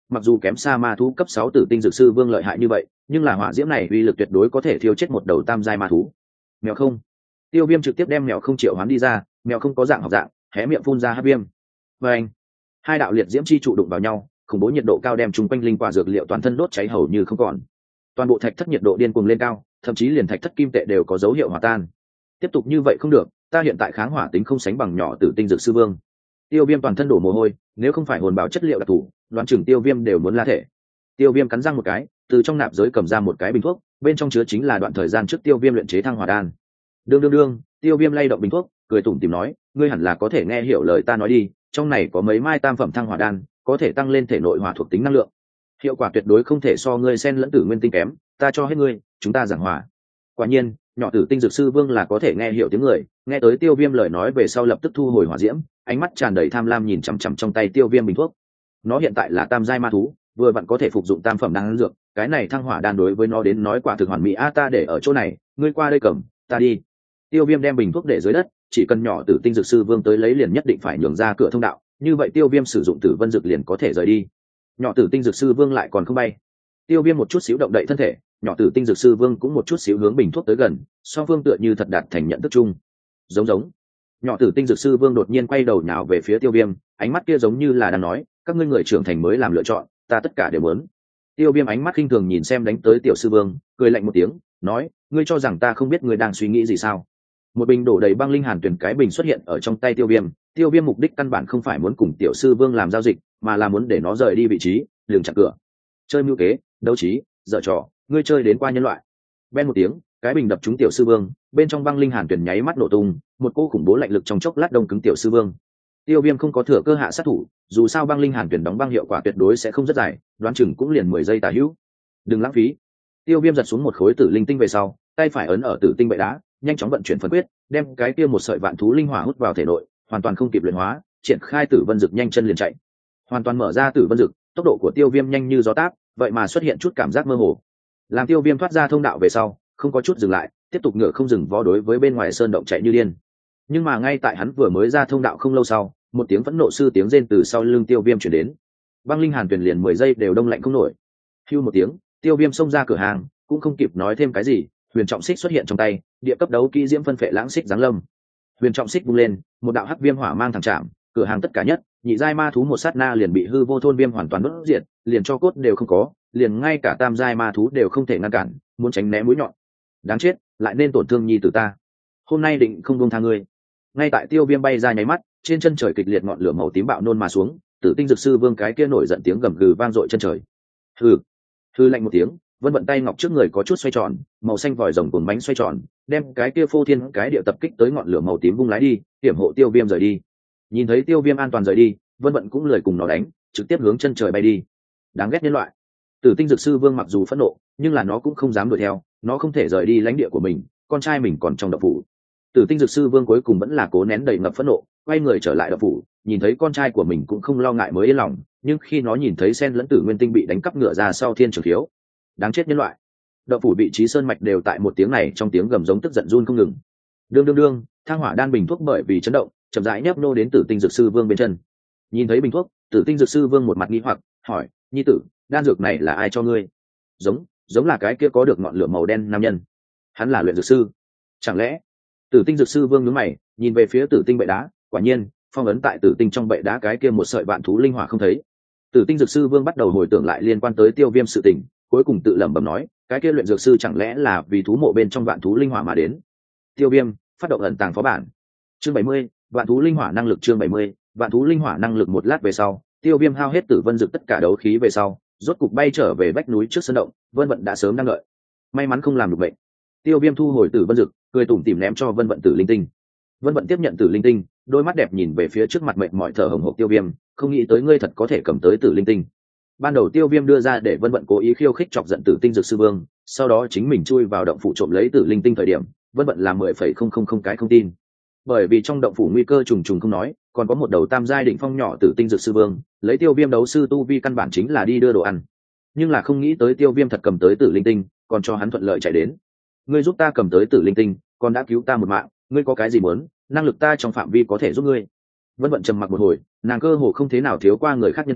mặc dù kém xa ma thú cấp sáu tử tinh dược sư vương lợi hại như vậy, nhưng là hỏa diễm này uy lực tuyệt đối có thể thiêu chết một đầu tam giai ma thú. Mèo không, tiêu viêm trực tiếp đem mèo không triệu hoán đi ra, mèo không có dạng học dạng, hé miệng phun ra hắc viêm. Và anh, hai đạo liệt diễm chi trụ đụng vào nhau, khủng bố nhiệt độ cao đem chung quanh linh quả dược liệu toàn thân đốt cháy hầu như không còn. Toàn bộ thạch thất nhiệt độ điên cuồng lên cao, thậm chí liền thạch thất kim tệ đều có dấu hiệu hòa tan. Tiếp tục như vậy không được, ta hiện tại kháng hỏa tính không sánh bằng nhỏ tử tinh dược sư vương. Tiêu viêm toàn thân đổ mồ hôi, nếu không phải hồn bảo chất liệu đặc thù, đoán chừng tiêu viêm đều muốn la thể. Tiêu viêm cắn răng một cái, từ trong nạp giới cầm ra một cái bình thuốc, bên trong chứa chính là đoạn thời gian trước tiêu viêm luyện chế thăng hỏa đan. Đương đương đương, tiêu viêm lay động bình thuốc, cười tủm tỉm nói, ngươi hẳn là có thể nghe hiểu lời ta nói đi, trong này có mấy mai tam phẩm thăng hỏa đan, có thể tăng lên thể nội hỏa thuộc tính năng lượng, hiệu quả tuyệt đối không thể so ngươi sen lẫn tử nguyên tinh kém, ta cho hết ngươi, chúng ta giảng hòa. Quả nhiên, nhỏ tử tinh dược sư vương là có thể nghe hiểu tiếng người, nghe tới tiêu viêm lời nói về sau lập tức thu hồi hỏa diễm, ánh mắt tràn đầy tham lam nhìn chằm chằm trong tay tiêu viêm bình thuốc. Nó hiện tại là tam giai ma thú, vừa vặn có thể phục dụng tam phẩm đan dược, cái này thăng hỏa đan đối với nó đến nói quả thực hoàn mỹ. A ta để ở chỗ này, ngươi qua đây cầm, ta đi. Tiêu viêm đem bình thuốc để dưới đất, chỉ cần nhỏ tử tinh dược sư vương tới lấy liền nhất định phải nhường ra cửa thông đạo, như vậy tiêu viêm sử dụng tử vân dược liền có thể rời đi. Nhỏ tử tinh dược sư vương lại còn không bay. Tiêu viêm một chút xíu động đậy thân thể, nhỏ tử tinh dược sư vương cũng một chút xíu hướng bình thuốc tới gần, song phương tựa như thật đạt thành nhận thức chung. Giống giống. Nhỏ tử tinh dược sư vương đột nhiên quay đầu nhào về phía tiêu viêm, ánh mắt kia giống như là đang nói, các ngươi người trưởng thành mới làm lựa chọn, ta tất cả đều muốn. Tiêu viêm ánh mắt khinh thường nhìn xem đánh tới tiểu sư vương, cười lạnh một tiếng, nói, ngươi cho rằng ta không biết ngươi đang suy nghĩ gì sao? Một bình đổ đầy băng linh hàn tuyển cái bình xuất hiện ở trong tay tiêu viêm, tiêu viêm mục đích căn bản không phải muốn cùng tiểu sư vương làm giao dịch, mà là muốn để nó rời đi vị trí, đường chặn cửa. Chơi mưu kế, đấu trí, dở trò, ngươi chơi đến qua nhân loại. Ben một tiếng, cái bình đập trúng tiểu sư vương, bên trong băng linh hàn tuyển nháy mắt nổ tung, một cô khủng bố lạnh lực trong chốc lát đông cứng tiểu sư vương. Tiêu viêm không có thừa cơ hạ sát thủ, dù sao băng linh hàn tuyển đóng băng hiệu quả tuyệt đối sẽ không rất dài, đoán chừng cũng liền mười giây tả hữu. Đừng lãng phí. Tiêu viêm giật xuống một khối tử linh tinh về sau, tay phải ấn ở tử tinh bệ đá, nhanh chóng vận chuyển phân quyết, đem cái kia một sợi vạn thú linh hỏa hút vào thể nội, hoàn toàn không kịp luyện hóa, triển khai tử vân dực nhanh chân liền chạy. Hoàn toàn mở ra tử vân dực, tốc độ của tiêu viêm nhanh như gió táp, vậy mà xuất hiện chút cảm giác mơ hồ. Làm tiêu viêm thoát ra thông đạo về sau, không có chút dừng lại, tiếp tục ngựa không dừng vó đối với bên ngoài sơn động chạy như điên. Nhưng mà ngay tại hắn vừa mới ra thông đạo không lâu sau, một tiếng phẫn nộ sư tiếng rên từ sau lưng tiêu viêm chuyển đến. Băng linh hàn tuyển liền mười giây đều đông lạnh không nổi. Hưu một tiếng, tiêu viêm xông ra cửa hàng, cũng không kịp nói thêm cái gì, huyền trọng xích xuất hiện trong tay, địa cấp đấu kỹ diễm phân phệ lãng xích giáng lâm. Huyền trọng xích bung lên, một đạo hắc viêm hỏa mang thẳng chạm, cửa hàng tất cả nhất, nhị giai ma thú một sát na liền bị hư vô thôn viêm hoàn toàn đốt diệt, liền cho cốt đều không có, liền ngay cả tam giai ma thú đều không thể ngăn cản, muốn tránh né mũi nhọn. Đáng chết, lại nên tổn thương nhi tử ta. Hôm nay định không buông tha ngươi. Ngay tại tiêu viêm bay ra nháy mắt, trên chân trời kịch liệt ngọn lửa màu tím bạo nôn mà xuống, tử tinh dược sư vương cái kia nổi giận tiếng gầm gừ vang dội chân trời. Hừ, hừ lạnh một tiếng, vân vận tay ngọc trước người có chút xoay tròn, màu xanh vòi rồng cuồng bánh xoay tròn, đem cái kia phô thiên cái địa tập kích tới ngọn lửa màu tím vung lái đi, hiểm hộ tiêu viêm rời đi. Nhìn thấy tiêu viêm an toàn rời đi, vân vận cũng lười cùng nó đánh, trực tiếp hướng chân trời bay đi. Đáng ghét nhân loại. Tử tinh dược sư vương mặc dù phẫn nộ, nhưng là nó cũng không dám đuổi theo, nó không thể rời đi lãnh địa của mình, con trai mình còn trong đậu phủ. Tử tinh dược sư vương cuối cùng vẫn là cố nén đầy ngập phẫn nộ, quay người trở lại đậu phủ, nhìn thấy con trai của mình cũng không lo ngại mới yên lòng, nhưng khi nó nhìn thấy sen lẫn tử nguyên tinh bị đánh cắp ngựa ra sau thiên trường thiếu, đáng chết nhân loại. Đậu phủ vị trí sơn mạch đều tại một tiếng này trong tiếng gầm giống tức giận run không ngừng. Đương đương đương, thang hỏa đan bình thuốc bởi vì chấn động, chậm rãi nhấp nô đến tử tinh dược sư vương bên chân. Nhìn thấy bình thuốc, tử tinh dược sư vương một mặt nghi hoặc, hỏi, nhi tử, đan dược này là ai cho ngươi? Giống, giống là cái kia có được ngọn lửa màu đen nam nhân. Hắn là luyện dược sư. Chẳng lẽ? Tử tinh dược sư vương nhướng mày, nhìn về phía tử tinh bệ đá, quả nhiên, phong ấn tại tử tinh trong bệ đá cái kia một sợi vạn thú linh hỏa không thấy. Tử tinh dược sư vương bắt đầu hồi tưởng lại liên quan tới tiêu viêm sự tình, cuối cùng tự lẩm bẩm nói, cái kia luyện dược sư chẳng lẽ là vì thú mộ bên trong vạn thú linh hỏa mà đến. Tiêu viêm phát động ẩn tàng phó bản. Chương bảy mươi, vạn thú linh hỏa năng lực. Chương bảy mươi, vạn thú linh hỏa năng lực. Một lát về sau, tiêu viêm hao hết tử vân dược tất cả đấu khí về sau, rốt cục bay trở về vách núi trước sân động, vân vận đã sớm đang đợi. May mắn không làm được bệnh. Tiêu viêm thu hồi tử vân dược, cười tủm tỉm ném cho vân vận tử linh tinh. Vân vận tiếp nhận tử linh tinh, đôi mắt đẹp nhìn về phía trước mặt mệt mỏi thở hổn hộc tiêu viêm, không nghĩ tới ngươi thật có thể cầm tới tử linh tinh. Ban đầu tiêu viêm đưa ra để vân vận cố ý khiêu khích chọc giận tử tinh dược sư vương, sau đó chính mình chui vào động phủ trộm lấy tử linh tinh thời điểm, vân vận làm mười phẩy không không không cái không tin. Bởi vì trong động phủ nguy cơ trùng trùng không nói, còn có một đầu tam giai đỉnh phong nhỏ tử tinh dược sư vương, lấy tiêu viêm đấu sư tu vi căn bản chính là đi đưa đồ ăn. Nhưng là không nghĩ tới tiêu viêm thật cầm tới tử linh tinh, còn cho hắn thuận lợi chạy đến. Ngươi giúp ta cầm tới tử linh tinh, còn đã cứu ta một mạng, ngươi có cái gì muốn, năng lực ta trong phạm vi có thể giúp ngươi. Vân vận trầm mặc một hồi, nàng cơ hồ không thế nào thiếu qua người khác nhân tình,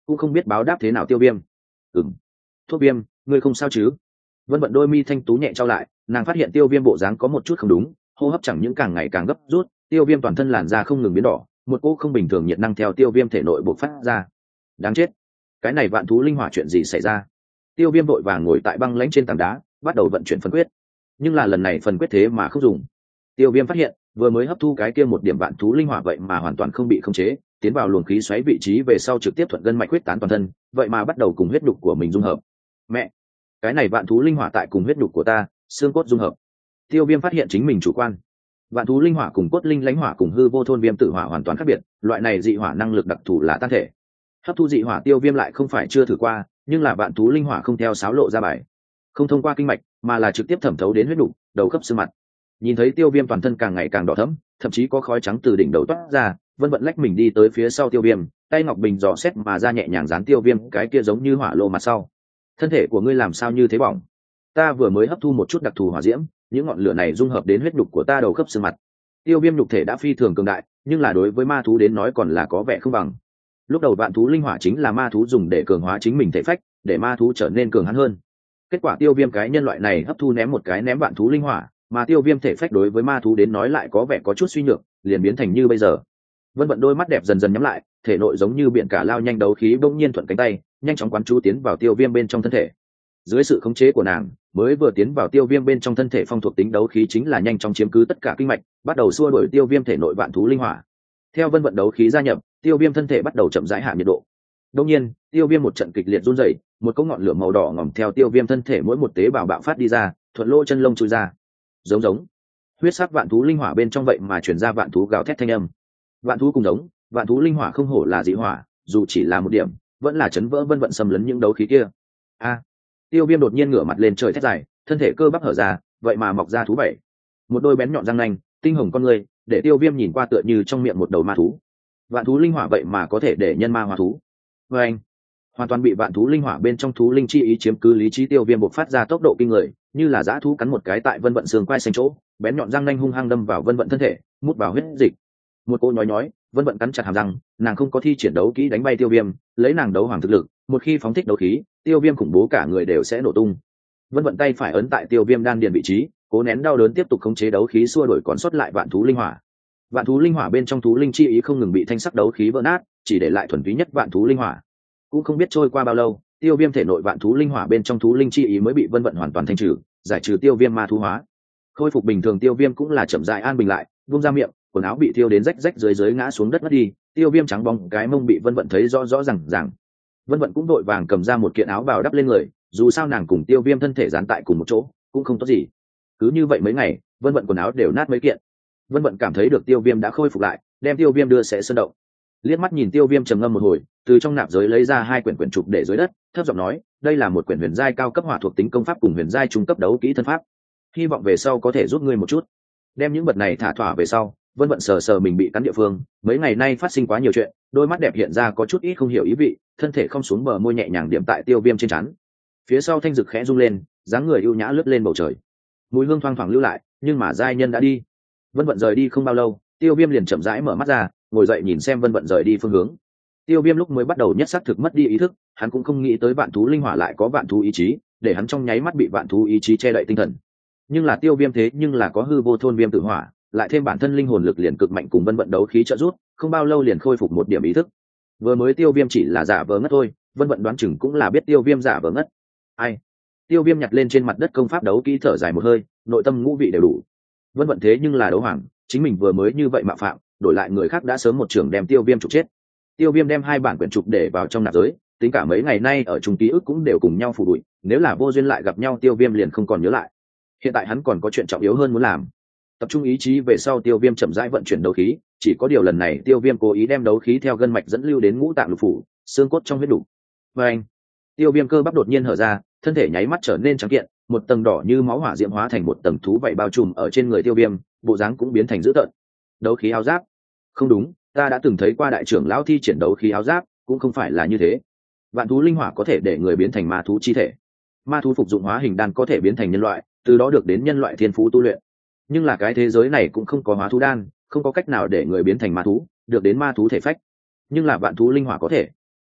cũng không biết báo đáp thế nào tiêu viêm. Ừm, thuốc viêm, ngươi không sao chứ? Vân vận đôi mi thanh tú nhẹ trao lại, nàng phát hiện tiêu viêm bộ dáng có một chút không đúng, hô hấp chẳng những càng ngày càng gấp rút, tiêu viêm toàn thân làn da không ngừng biến đỏ, một cỗ không bình thường nhiệt năng theo tiêu viêm thể nội bộc phát ra. Đáng chết, cái này vạn thú linh hỏa chuyện gì xảy ra? Tiêu viêm vội vàng ngồi tại băng lãnh trên tảng đá, bắt đầu vận chuyển phân quyết. Nhưng là lần này phần quyết thế mà không dùng. Tiêu viêm phát hiện vừa mới hấp thu cái kia một điểm vạn thú linh hỏa vậy mà hoàn toàn không bị khống chế, tiến vào luồng khí xoáy vị trí về sau trực tiếp thuận gân mạch huyết tán toàn thân, vậy mà bắt đầu cùng huyết nhục của mình dung hợp. Mẹ, cái này vạn thú linh hỏa tại cùng huyết nhục của ta, xương cốt dung hợp. Tiêu viêm phát hiện chính mình chủ quan. Vạn thú linh hỏa cùng cốt linh lãnh hỏa cùng hư vô thôn viêm tử hỏa hoàn toàn khác biệt, loại này dị hỏa năng lực đặc thù là tan thể. Hấp thu dị hỏa tiêu viêm lại không phải chưa thử qua, nhưng là vạn thú linh hỏa không theo sáo lộ ra bài, không thông qua kinh mạch mà là trực tiếp thẩm thấu đến huyết nhục, đầu khớp xương mặt. Nhìn thấy tiêu viêm toàn thân càng ngày càng đỏ thẫm, thậm chí có khói trắng từ đỉnh đầu toát ra, Vân vận lách mình đi tới phía sau tiêu viêm, tay ngọc bình dò xét mà ra nhẹ nhàng dán tiêu viêm cái kia giống như hỏa lô mặt sau. Thân thể của ngươi làm sao như thế bỏng? Ta vừa mới hấp thu một chút đặc thù hỏa diễm, những ngọn lửa này dung hợp đến huyết nhục của ta đầu khớp xương mặt. Tiêu viêm nhục thể đã phi thường cường đại, nhưng là đối với ma thú đến nói còn là có vẻ không bằng. Lúc đầu vạn thú linh hỏa chính là ma thú dùng để cường hóa chính mình thể phách, để ma thú trở nên cường hãn hơn. Kết quả tiêu viêm cái nhân loại này hấp thu ném một cái ném vạn thú linh hỏa, mà tiêu viêm thể phách đối với ma thú đến nói lại có vẻ có chút suy nhược, liền biến thành như bây giờ. Vân vận đôi mắt đẹp dần dần nhắm lại, thể nội giống như biển cả lao nhanh đấu khí bỗng nhiên thuận cánh tay, nhanh chóng quán chú tiến vào tiêu viêm bên trong thân thể. Dưới sự khống chế của nàng, mới vừa tiến vào tiêu viêm bên trong thân thể phong thuộc tính đấu khí chính là nhanh chóng chiếm cứ tất cả kinh mạch, bắt đầu xua đuổi tiêu viêm thể nội vạn thú linh hỏa. Theo vân vận đấu khí gia nhập, tiêu viêm thân thể bắt đầu chậm rãi hạ nhiệt độ. Đương nhiên, tiêu viêm một trận kịch liệt run rẩy, một cỗ ngọn lửa màu đỏ ngòm theo tiêu viêm thân thể mỗi một tế bào bạo phát đi ra, thuận lỗ chân lông chui ra. Giống giống, huyết sắc vạn thú linh hỏa bên trong vậy mà truyền ra vạn thú gào thét thanh âm. Vạn thú cùng giống, vạn thú linh hỏa không hổ là dị hỏa, dù chỉ là một điểm, vẫn là chấn vỡ vân vận xâm lấn những đấu khí kia. A, tiêu viêm đột nhiên ngửa mặt lên trời thét dài, thân thể cơ bắp hở ra, vậy mà mọc ra thú bảy, một đôi bén nhọn răng nanh, tinh hồng con người, để tiêu viêm nhìn qua tựa như trong miệng một đầu ma thú. Vạn thú linh hỏa vậy mà có thể để nhân ma hóa thú. Và anh, hoàn toàn bị vạn thú linh hỏa bên trong thú linh chi ý chiếm cứ lý trí, tiêu viêm bộc phát ra tốc độ kinh người, như là dã thú cắn một cái tại vân vận xương quai xanh chỗ, bén nhọn răng nanh hung hăng đâm vào vân vận thân thể, mút vào huyết dịch. Một cô nhói nhói, vân vận cắn chặt hàm răng, nàng không có thi triển đấu kỹ đánh bay tiêu viêm, lấy nàng đấu hoàng thực lực, một khi phóng thích đấu khí, tiêu viêm khủng bố cả người đều sẽ nổ tung. Vân vận tay phải ấn tại tiêu viêm đan điền vị trí, cố nén đau đớn tiếp tục khống chế đấu khí xua đuổi còn sót lại vạn thú linh hỏa. Vạn thú linh hỏa bên trong thú linh chi ý không ngừng bị thanh sắc đấu khí vỡ nát, chỉ để lại thuần túy nhất vạn thú linh hỏa. Cũng không biết trôi qua bao lâu, tiêu viêm thể nội vạn thú linh hỏa bên trong thú linh chi ý mới bị vân vận hoàn toàn thanh trừ, giải trừ tiêu viêm ma thú hóa. Khôi phục bình thường tiêu viêm cũng là chậm rãi an bình lại, buông ra miệng, quần áo bị thiêu đến rách rách dưới dưới ngã xuống đất mất đi, tiêu viêm trắng bóng cái mông bị vân vận thấy rõ rõ ràng ràng. Vân vận cũng đội vàng cầm ra một kiện áo bào đắp lên người, dù sao nàng cùng tiêu viêm thân thể dán tại cùng một chỗ, cũng không tốt gì. Cứ như vậy mấy ngày, vân vận quần áo đều nát mấy kiện. Vân vận cảm thấy được tiêu viêm đã khôi phục lại, đem tiêu viêm đưa sẽ sơn động. Liếc mắt nhìn tiêu viêm trầm ngâm một hồi, từ trong nạp giới lấy ra hai quyển quyển trục để dưới đất, thấp giọng nói, đây là một quyển huyền giai cao cấp hỏa thuộc tính công pháp cùng huyền giai trung cấp đấu kỹ thân pháp, hy vọng về sau có thể giúp ngươi một chút. Đem những vật này thả thỏa về sau, vân vận sờ sờ mình bị cắn địa phương, mấy ngày nay phát sinh quá nhiều chuyện, đôi mắt đẹp hiện ra có chút ít không hiểu ý vị, thân thể không xuống bờ môi nhẹ nhàng điểm tại tiêu viêm trên trán. Phía sau thanh dực khẽ rung lên, dáng người ưu nhã lướt lên bầu trời. Mùi hương thoang thoảng lưu lại, nhưng mà giai nhân đã đi. Vân vận rời đi không bao lâu, tiêu viêm liền chậm rãi mở mắt ra, ngồi dậy nhìn xem vân vận rời đi phương hướng. Tiêu viêm lúc mới bắt đầu nhất xác thực mất đi ý thức, hắn cũng không nghĩ tới vạn thú linh hỏa lại có vạn thú ý chí, để hắn trong nháy mắt bị vạn thú ý chí che đậy tinh thần. Nhưng là tiêu viêm thế nhưng là có hư vô thôn viêm tự hỏa, lại thêm bản thân linh hồn lực liền cực mạnh cùng vân vận đấu khí trợ giúp, không bao lâu liền khôi phục một điểm ý thức. Vừa mới tiêu viêm chỉ là giả vờ ngất thôi, vân vận đoán chừng cũng là biết tiêu viêm giả vờ ngất. Ai? Tiêu viêm nhặt lên trên mặt đất công pháp đấu kỹ, thở dài một hơi, nội tâm ngũ vị đều đủ. Vân vận thế nhưng là đấu hoàng, chính mình vừa mới như vậy mạo phạm, đổi lại người khác đã sớm một trường đem tiêu viêm trục chết. Tiêu viêm đem hai bản quyển trục để vào trong nạp giới, tính cả mấy ngày nay ở chung ký ức cũng đều cùng nhau phủ bụi, nếu là vô duyên lại gặp nhau tiêu viêm liền không còn nhớ lại. Hiện tại hắn còn có chuyện trọng yếu hơn muốn làm. Tập trung ý chí về sau, tiêu viêm chậm rãi vận chuyển đấu khí, chỉ có điều lần này tiêu viêm cố ý đem đấu khí theo gân mạch dẫn lưu đến ngũ tạng lục phủ, xương cốt trong huyết đủ. Và anh, tiêu viêm cơ bắp đột nhiên hở ra, thân thể nháy mắt trở nên trắng kiện, một tầng đỏ như máu hỏa diễm hóa thành một tầng thú vảy bao trùm ở trên người tiêu viêm, bộ dáng cũng biến thành dữ tợn. Đấu khí áo giáp? Không đúng, ta đã từng thấy qua đại trưởng lão thi triển đấu khí áo giáp, cũng không phải là như thế. Vạn thú linh hỏa có thể để người biến thành ma thú chi thể, ma thú phục dụng hóa hình đan có thể biến thành nhân loại, từ đó được đến nhân loại thiên phú tu luyện. Nhưng là cái thế giới này cũng không có hóa thú đan, không có cách nào để người biến thành ma thú, được đến ma thú thể phách. Nhưng là vạn thú linh hỏa có thể.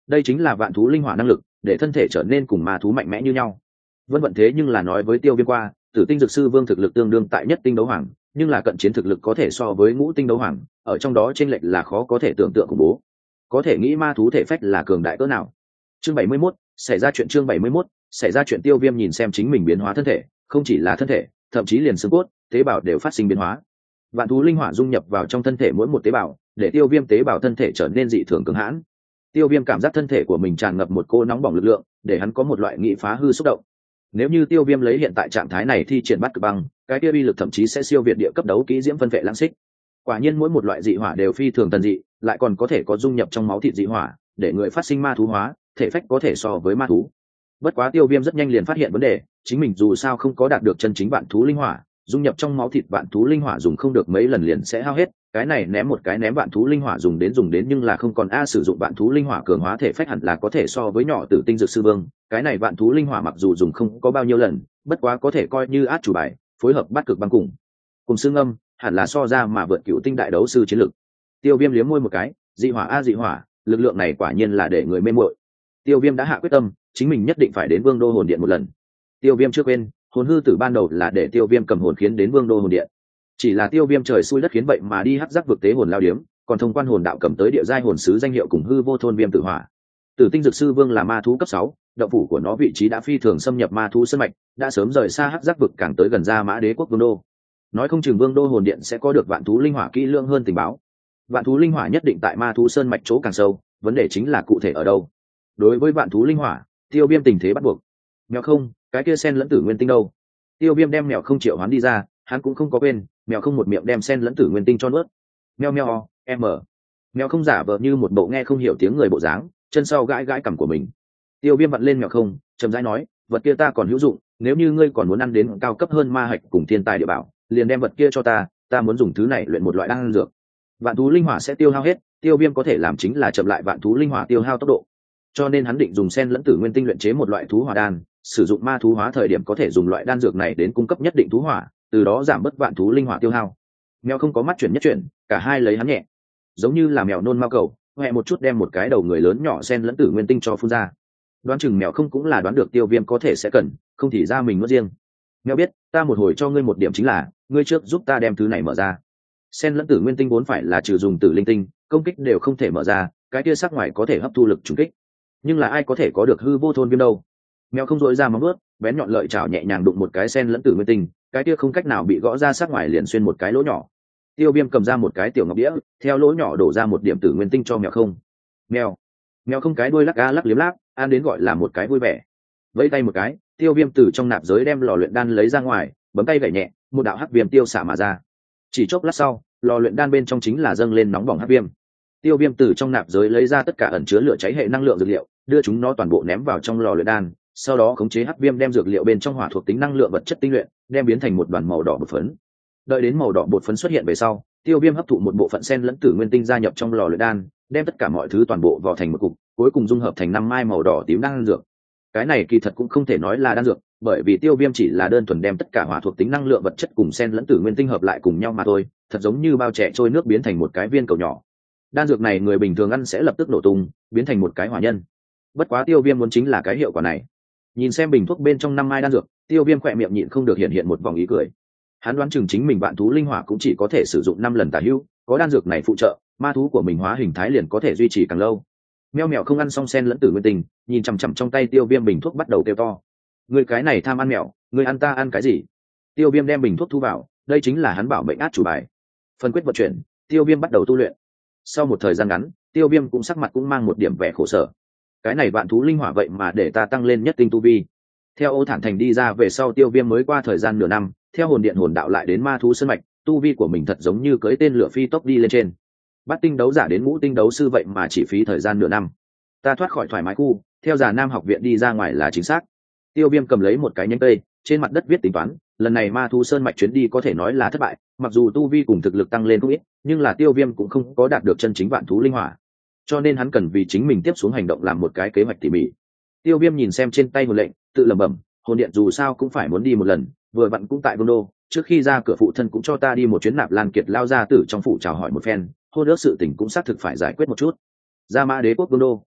đây chính là vạn thú linh hỏa năng lực, để thân thể trở nên cùng ma thú mạnh mẽ như nhau. Vân vận thế nhưng là nói với Tiêu Viêm qua, Tử Tinh Dược Sư Vương thực lực tương đương tại nhất tinh đấu hoàng, nhưng là cận chiến thực lực có thể so với ngũ tinh đấu hoàng, ở trong đó chênh lệch là khó có thể tưởng tượng khủng bố. Có thể nghĩ ma thú thể phách là cường đại cỡ nào. Chương bảy mươi mốt, xảy ra chuyện chương bảy mươi mốt, xảy ra chuyện Tiêu Viêm nhìn xem chính mình biến hóa thân thể, không chỉ là thân thể, thậm chí liền xương cốt, tế bào đều phát sinh biến hóa. Vạn thú linh hỏa dung nhập vào trong thân thể mỗi một tế bào, để Tiêu Viêm tế bào thân thể trở nên dị thường cứng hãn. Tiêu Viêm cảm giác thân thể của mình tràn ngập một cô nóng bỏng lực lượng, để hắn có một loại nghị phá hư xúc động. Nếu như Tiêu Viêm lấy hiện tại trạng thái này thi triển bắt cực băng, cái kia uy lực thậm chí sẽ siêu việt địa cấp đấu kỹ diễm phân vệ lãng xích. Quả nhiên mỗi một loại dị hỏa đều phi thường thần dị, lại còn có thể có dung nhập trong máu thịt dị hỏa, để người phát sinh ma thú hóa, thể phách có thể so với ma thú. Bất quá Tiêu Viêm rất nhanh liền phát hiện vấn đề, chính mình dù sao không có đạt được chân chính vạn thú linh hỏa, dung nhập trong máu thịt vạn thú linh hỏa dùng không được mấy lần liền sẽ hao hết, cái này ném một cái ném vạn thú linh hỏa dùng đến dùng đến nhưng là không còn a sử dụng vạn thú linh hỏa cường hóa thể phách hẳn là có thể so với nhỏ Tử Tinh Dược Sư Vương, cái này vạn thú linh hỏa mặc dù dùng không có bao nhiêu lần, bất quá có thể coi như át chủ bài, phối hợp bắt cực băng cùng cùng xương âm, hẳn là so ra mà vượt cựu tinh đại đấu sư chiến lực. Tiêu Viêm liếm môi một cái, dị hỏa a dị hỏa, lực lượng này quả nhiên là để người mê muội. Tiêu Viêm đã hạ quyết tâm, chính mình nhất định phải đến Vương Đô Hồn Điện một lần. Tiêu Viêm chưa quên, hồn hư tử ban đầu là để Tiêu Viêm cầm hồn khiến đến Vương Đô Hồn Điện. Chỉ là Tiêu Viêm trời xui đất khiến vậy mà đi hắc giác vực tế hồn lao điếm, còn thông quan hồn đạo cầm tới địa giai hồn sứ danh hiệu cùng hư vô thôn viêm tử hỏa. Tử Tinh Dược Sư Vương là ma thú cấp sáu, động phủ của nó vị trí đã phi thường xâm nhập ma thú sơn mạch, đã sớm rời xa hắc giác vực càng tới gần ra Mã Đế quốc Vương Đô. Nói không chừng Vương Đô Hồn Điện sẽ có được vạn thú linh hỏa kỹ lưỡng hơn tình báo. Vạn thú linh hỏa nhất định tại ma thú sơn mạch chỗ càng sâu, vấn đề chính là cụ thể ở đâu. Đối với vạn thú linh hỏa, Tiêu Viêm tình thế bắt buộc. Mèo không, cái kia sen lẫn tử nguyên tinh đâu? Tiêu Viêm đem mèo không triệu hoán đi ra, hắn cũng không có quên, mèo không một miệng đem sen lẫn tử nguyên tinh cho nuốt. Meo meo, em ở. Mèo không giả vờ như một bộ nghe không hiểu tiếng người bộ dáng, chân sau gãi gãi cằm của mình. Tiêu Viêm vặn lên mèo không, chậm rãi nói, vật kia ta còn hữu dụng, nếu như ngươi còn muốn ăn đến cao cấp hơn ma hạch cùng thiên tài địa bảo, liền đem vật kia cho ta, ta muốn dùng thứ này luyện một loại đan dược. Vạn thú linh hỏa sẽ tiêu hao hết, Tiêu Viêm có thể làm chính là chậm lại vạn thú linh hỏa tiêu hao tốc độ. Cho nên hắn định dùng sen lẫn tử nguyên tinh luyện chế một loại thú hỏa đan, sử dụng ma thú hóa thời điểm có thể dùng loại đan dược này đến cung cấp nhất định thú hỏa, từ đó giảm bớt vạn thú linh hỏa tiêu hao. Mèo không có mắt chuyển nhất chuyển, cả hai lấy hắn nhẹ, giống như là mèo nôn mao cầu, hoẹ một chút đem một cái đầu người lớn nhỏ sen lẫn tử nguyên tinh cho phun ra. Đoán chừng mèo không cũng là đoán được Tiêu Viêm có thể sẽ cần, không thì ra mình nuốt riêng. Mèo biết, ta một hồi cho ngươi một điểm chính là, ngươi trước giúp ta đem thứ này mở ra. Sen lẫn tử nguyên tinh vốn phải là trừ dùng tử linh tinh, công kích đều không thể mở ra, cái kia sắc ngoài có thể hấp thu lực trùng kích. Nhưng là ai có thể có được hư vô thôn viêm đâu? Mèo không dội ra móng vuốt, bén nhọn lợi chảo nhẹ nhàng đụng một cái sen lẫn tử nguyên tinh, cái kia không cách nào bị gõ ra sắc ngoài liền xuyên một cái lỗ nhỏ. Tiêu Viêm cầm ra một cái tiểu ngọc đĩa, theo lỗ nhỏ đổ ra một điểm tử nguyên tinh cho mèo không. Mèo, mèo không cái đuôi lắc a lắc liếm láp, ăn đến gọi là một cái vui vẻ. Vẫy tay một cái, Tiêu Viêm từ trong nạp giới đem lò luyện đan lấy ra ngoài, bấm tay gảy nhẹ, một đạo hắc viêm tiêu xả mà ra. Chỉ chốc lát sau, lò luyện đan bên trong chính là dâng lên nóng bỏng hắc viêm. Tiêu Viêm từ trong nạp giới lấy ra tất cả ẩn chứa lửa cháy hệ năng lượng dược liệu, đưa chúng nó toàn bộ ném vào trong lò luyện đan, sau đó khống chế hắc viêm đem dược liệu bên trong hỏa thuộc tính năng lượng vật chất tinh luyện, đem biến thành một đoàn màu đỏ bột phấn. Đợi đến màu đỏ bột phấn xuất hiện về sau, Tiêu Viêm hấp thụ một bộ phận sen lẫn tử nguyên tinh gia nhập trong lò luyện đan, đem tất cả mọi thứ toàn bộ vào thành một cục, cuối cùng dung hợp thành năm mai màu đỏ tím đan dược. Cái này kỳ thật cũng không thể nói là đan dược, bởi vì Tiêu Viêm chỉ là đơn thuần đem tất cả hỏa thuộc tính năng lượng vật chất cùng sen lẫn tử nguyên tinh hợp lại cùng nhau mà thôi, thật giống như bao trẻ trôi nước biến thành một cái viên cầu nhỏ. Đan dược này người bình thường ăn sẽ lập tức nổ tung, biến thành một cái hỏa nhân. Bất quá Tiêu Viêm muốn chính là cái hiệu quả này. Nhìn xem bình thuốc bên trong năm mai đan dược, Tiêu Viêm khỏe miệng nhịn không được hiện hiện một vòng ý cười. Hắn đoán chừng chính mình vạn thú linh hỏa cũng chỉ có thể sử dụng năm lần tả hữu, có đan dược này phụ trợ, ma thú của mình hóa hình thái liền có thể duy trì càng lâu. Meo mèo không ăn xong sen lẫn tử nguyên tinh, nhìn chằm chằm trong tay Tiêu Viêm bình thuốc bắt đầu kêu to. Người cái này tham ăn mèo, người ăn ta ăn cái gì? Tiêu Viêm đem bình thuốc thu vào, đây chính là hắn bảo mệnh át chủ bài. Phần quyết vận chuyển, Tiêu Viêm bắt đầu tu luyện. Sau một thời gian ngắn, Tiêu Viêm cũng sắc mặt cũng mang một điểm vẻ khổ sở. Cái này vạn thú linh hỏa vậy mà để ta tăng lên nhất tinh tu vi. Theo Ô Thản Thành đi ra về sau, Tiêu Viêm mới qua thời gian nửa năm, theo hồn điện hồn đạo lại đến ma thú sơn mạch, tu vi của mình thật giống như cưỡi tên lửa phi tốc đi lên trên. Bát tinh đấu giả đến ngũ tinh đấu sư vậy mà chỉ phí thời gian nửa năm. Ta thoát khỏi thoải mái khu, theo Già Nam học viện đi ra ngoài là chính xác. Tiêu Viêm cầm lấy một cái nhánh cây, trên mặt đất viết tính toán, lần này ma thú sơn mạch chuyến đi có thể nói là thất bại, mặc dù tu vi cùng thực lực tăng lên không ít, nhưng là Tiêu Viêm cũng không có đạt được chân chính vạn thú linh hỏa, cho nên hắn cần vì chính mình tiếp xuống hành động làm một cái kế hoạch tỉ mỉ. Tiêu Viêm nhìn xem trên tay một lệnh, tự lẩm bẩm, hồn điện dù sao cũng phải muốn đi một lần, vừa vặn cũng tại Vương Đô, trước khi ra cửa phụ thân cũng cho ta đi một chuyến Nạp Lan Kiệt lao ra tử trong phủ chào hỏi một phen, hôn ước sự tình cũng xác thực phải giải quyết một chút. Ra Mã Đế quốc Vương Đô,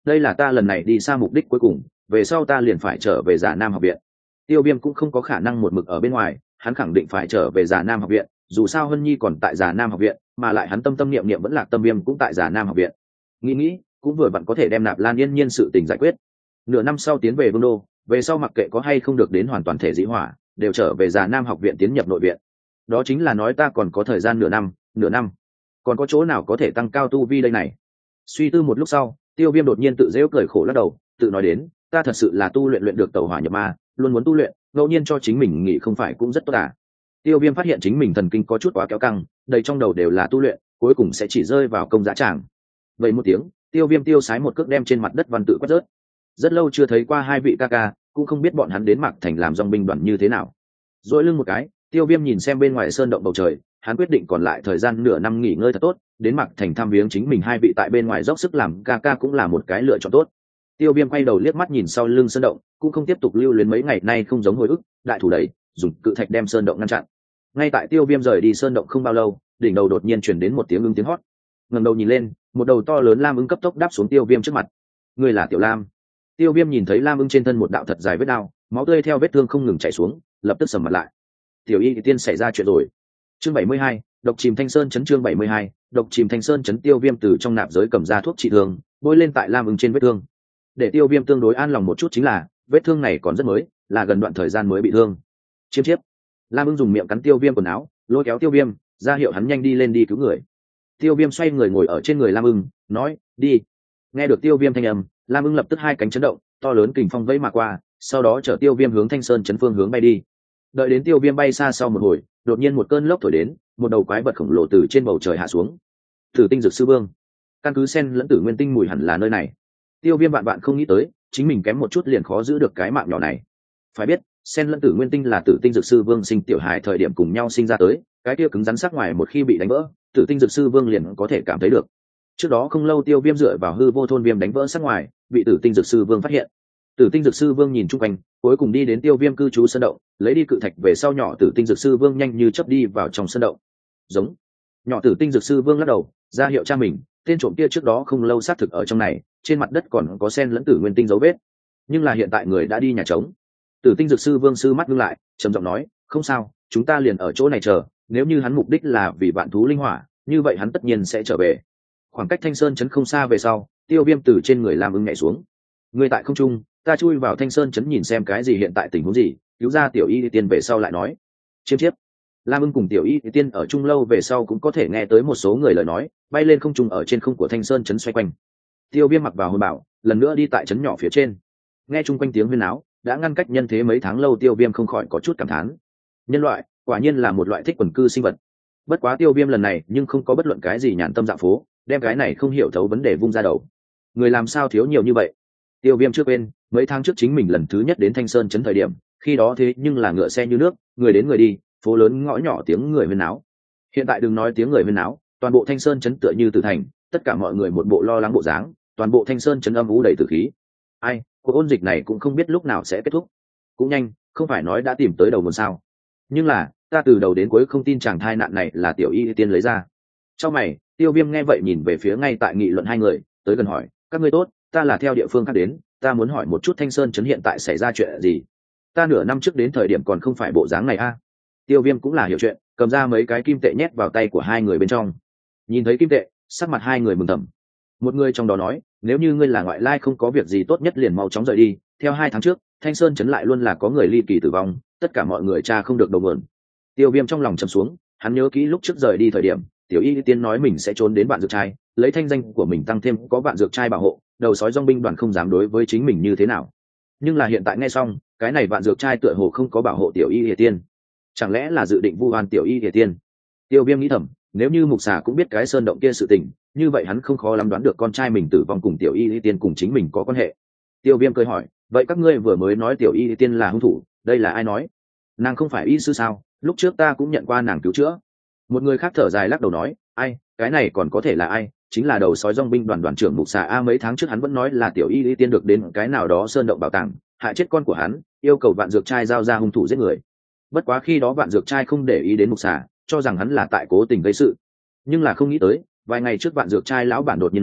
đây là ta lần này đi xa mục đích cuối cùng, về sau ta liền phải trở về Già Nam học viện. Tiêu Viêm cũng không có khả năng một mực ở bên ngoài, hắn khẳng định phải trở về Già Nam học viện, dù sao Hân Nhi còn tại Già Nam học viện, mà lại hắn tâm tâm niệm niệm vẫn là Tâm Viêm cũng tại Già Nam học viện. Nghĩ nghĩ, cũng vừa vặn có thể đem Nạp Lan Yên Nhiên sự tình giải quyết. Nửa năm sau tiến về Vương đô, về sau mặc kệ có hay không được đến hoàn toàn thể dị hỏa, đều trở về Già Nam học viện tiến nhập nội viện. Đó chính là nói ta còn có thời gian nửa năm, nửa năm. Còn có chỗ nào có thể tăng cao tu vi đây này? Suy tư một lúc sau, Tiêu Viêm đột nhiên tự giễu cười khổ lắc đầu, tự nói đến, ta thật sự là tu luyện luyện được tẩu hỏa nhập ma, luôn muốn tu luyện, ngẫu nhiên cho chính mình nghỉ không phải cũng rất tốt à? Tiêu Viêm phát hiện chính mình thần kinh có chút quá kéo căng, đầy trong đầu đều là tu luyện, cuối cùng sẽ chỉ rơi vào công dã tràng. Vậy một tiếng, Tiêu Viêm tiêu sái một cước đem trên mặt đất văn tự quét rớt. Rất lâu chưa thấy qua hai vị ca ca, cũng không biết bọn hắn đến Mạc Thành làm dòng binh đoàn như thế nào. Dỗi lưng một cái, Tiêu Viêm nhìn xem bên ngoài sơn động bầu trời, hắn quyết định còn lại thời gian nửa năm nghỉ ngơi thật tốt, đến Mạc Thành thăm viếng chính mình hai vị tại bên ngoài dốc sức làm ca ca cũng là một cái lựa chọn tốt. Tiêu Viêm quay đầu liếc mắt nhìn sau lưng sơn động, cũng không tiếp tục lưu luyến mấy ngày nay không giống hồi ức, đại thủ đẩy, dùng cự thạch đem sơn động ngăn chặn. Ngay tại Tiêu Viêm rời đi sơn động không bao lâu, đỉnh đầu đột nhiên truyền đến một tiếng ưng tiếng hót. Ngẩng đầu nhìn lên, một đầu to lớn lam ưng cấp tốc đáp xuống Tiêu Viêm trước mặt. Người là Tiểu Lam. Tiêu Viêm nhìn thấy lam ưng trên thân một đạo thật dài vết đao, máu tươi theo vết thương không ngừng chảy xuống, lập tức sầm mặt lại. Tiểu Y tiên xảy ra chuyện rồi. Chương bảy mươi hai, độc chìm Thanh Sơn chấn chương bảy mươi hai, độc chìm Thanh Sơn chấn. Tiêu Viêm từ trong nạp giới cầm ra thuốc trị thương, bôi lên tại lam ưng trên vết thương. Để Tiêu Viêm tương đối an lòng một chút chính là, vết thương này còn rất mới, là gần đoạn thời gian mới bị thương. Chiêm chiếp. Lam ưng dùng miệng cắn Tiêu Viêm quần áo, lôi kéo Tiêu Viêm, ra hiệu hắn nhanh đi lên đi cứu người. Tiêu Viêm xoay người ngồi ở trên người lam ưng, nói, đi. Nghe được Tiêu Viêm thanh âm, lam ưng lập tức hai cánh chấn động, to lớn kình phong vẫy mà qua, sau đó chở Tiêu Viêm hướng Thanh Sơn chấn phương hướng bay đi. Đợi đến Tiêu Viêm bay xa sau một hồi, đột nhiên một cơn lốc thổi đến, một đầu quái vật khổng lồ từ trên bầu trời hạ xuống. Tử tinh dược sư vương. Căn cứ sen lẫn tử nguyên tinh mùi hẳn là nơi này. Tiêu Viêm bạn bạn không nghĩ tới, chính mình kém một chút liền khó giữ được cái mạng nhỏ này. Phải biết, sen lẫn tử nguyên tinh là tử tinh dược sư vương sinh tiểu hài thời điểm cùng nhau sinh ra tới, cái kia cứng rắn sắc ngoài một khi bị đánh vỡ, tử tinh dược sư vương liền có thể cảm thấy được. Trước đó không lâu Tiêu Viêm dựa vào hư vô thôn viêm đánh vỡ sắc ngoài, bị tử tinh dược sư vương phát hiện. Tử tinh dược sư vương nhìn chung quanh, cuối cùng đi đến Tiêu Viêm cư trú sơn động, lấy đi cự thạch về sau nhỏ tử tinh dược sư vương nhanh như chớp đi vào trong sơn động. Giống. Nhỏ tử tinh dược sư vương lắc đầu, ra hiệu cha mình, tên trộm kia trước đó không lâu xác thực ở trong này, trên mặt đất còn có sen lẫn tử nguyên tinh dấu vết. Nhưng là hiện tại người đã đi nhà trống. Tử tinh dược sư vương sư mắt ngưng lại, trầm giọng nói, không sao, chúng ta liền ở chỗ này chờ, nếu như hắn mục đích là vì vạn thú linh hỏa, như vậy hắn tất nhiên sẽ trở về. Khoảng cách Thanh Sơn chấn không xa về sau, Tiêu Viêm từ trên người Lam ưng nhảy xuống. Người tại không trung, ta chui vào Thanh Sơn chấn nhìn xem cái gì hiện tại tình huống gì, cứu ra Tiểu Y tiên về sau lại nói. Chiêm chiếp. Lam ưng cùng Tiểu Y tiên ở chung lâu về sau cũng có thể nghe tới một số người lời nói, bay lên không trung ở trên không của Thanh Sơn chấn xoay quanh. Tiêu Viêm mặc vào hồn bảo, lần nữa đi tại chấn nhỏ phía trên. Nghe chung quanh tiếng huyên náo, đã ngăn cách nhân thế mấy tháng lâu, Tiêu Viêm không khỏi có chút cảm thán. Nhân loại, quả nhiên là một loại thích quần cư sinh vật. Bất quá Tiêu Viêm lần này nhưng không có bất luận cái gì nhàn tâm dạo phố, đem cái này không hiểu thấu vấn đề vung ra đầu. Người làm sao thiếu nhiều như vậy? Tiêu Viêm trước bên, mấy tháng trước chính mình lần thứ nhất đến Thanh Sơn chấn thời điểm, khi đó thế nhưng là ngựa xe như nước, người đến người đi, phố lớn ngõ nhỏ tiếng người huyên náo. Hiện tại đừng nói tiếng người huyên náo, toàn bộ Thanh Sơn chấn tựa như tử thành, tất cả mọi người một bộ lo lắng bộ dáng, toàn bộ Thanh Sơn chấn âm u đầy tử khí. Ai, cuộc ôn dịch này cũng không biết lúc nào sẽ kết thúc. Cũng nhanh, không phải nói đã tìm tới đầu nguồn sao? Nhưng là, ta từ đầu đến cuối không tin chàng thai nạn này là Tiểu Y tiên lấy ra. Trong mày, Tiêu Viêm nghe vậy nhìn về phía ngay tại nghị luận hai người, tới gần hỏi, các ngươi tốt, ta là theo địa phương khác đến, ta muốn hỏi một chút Thanh Sơn chấn hiện tại xảy ra chuyện gì? Ta nửa năm trước đến thời điểm còn không phải bộ dáng này a. À? Tiêu Viêm cũng là hiểu chuyện, cầm ra mấy cái kim tệ nhét vào tay của hai người bên trong. Nhìn thấy kim tệ, sắc mặt hai người mừng thầm. Một người trong đó nói, nếu như ngươi là ngoại lai không có việc gì tốt nhất liền mau chóng rời đi, theo hai tháng trước, Thanh Sơn chấn lại luôn là có người ly kỳ tử vong, tất cả mọi người cha không được đầu nguồn. Tiêu Viêm trong lòng trầm xuống, hắn nhớ kỹ lúc trước rời đi thời điểm, Tiểu Y tiên nói mình sẽ trốn đến Vạn Dược Trai, lấy thanh danh của mình tăng thêm có Vạn Dược Trai bảo hộ, đầu sói dòng binh đoàn không dám đối với chính mình như thế nào. Nhưng là hiện tại nghe xong, cái này Vạn Dược Trai tựa hồ không có bảo hộ Tiểu Y tiên, chẳng lẽ là dự định vu oan Tiểu Y tiên? Tiêu Viêm nghĩ thầm, nếu như Mục Xà cũng biết cái sơn động kia sự tình, như vậy hắn không khó lắm đoán được con trai mình tử vong cùng Tiểu Y tiên cùng chính mình có quan hệ. Tiêu Viêm cười hỏi, vậy các ngươi vừa mới nói Tiểu Y tiên là hung thủ, đây là ai nói? Nàng không phải y sư sao? Lúc trước ta cũng nhận qua nàng cứu chữa. Một người khác thở dài lắc đầu nói, ai, cái này còn có thể là ai? Chính là đầu sói dòng binh đoàn đoàn trưởng Mục Xà a, mấy tháng trước hắn vẫn nói là Tiểu Y tiên được đến cái nào đó sơn động bảo tàng, hại chết con của hắn, yêu cầu Vạn Dược Trai giao ra hung thủ giết người. Bất quá khi đó Vạn Dược Trai không để ý đến Mục Xà, cho rằng hắn là tại cố tình gây sự. Nhưng là không nghĩ tới, vài ngày trước Vạn Dược Trai lão bản đột nhiên nói,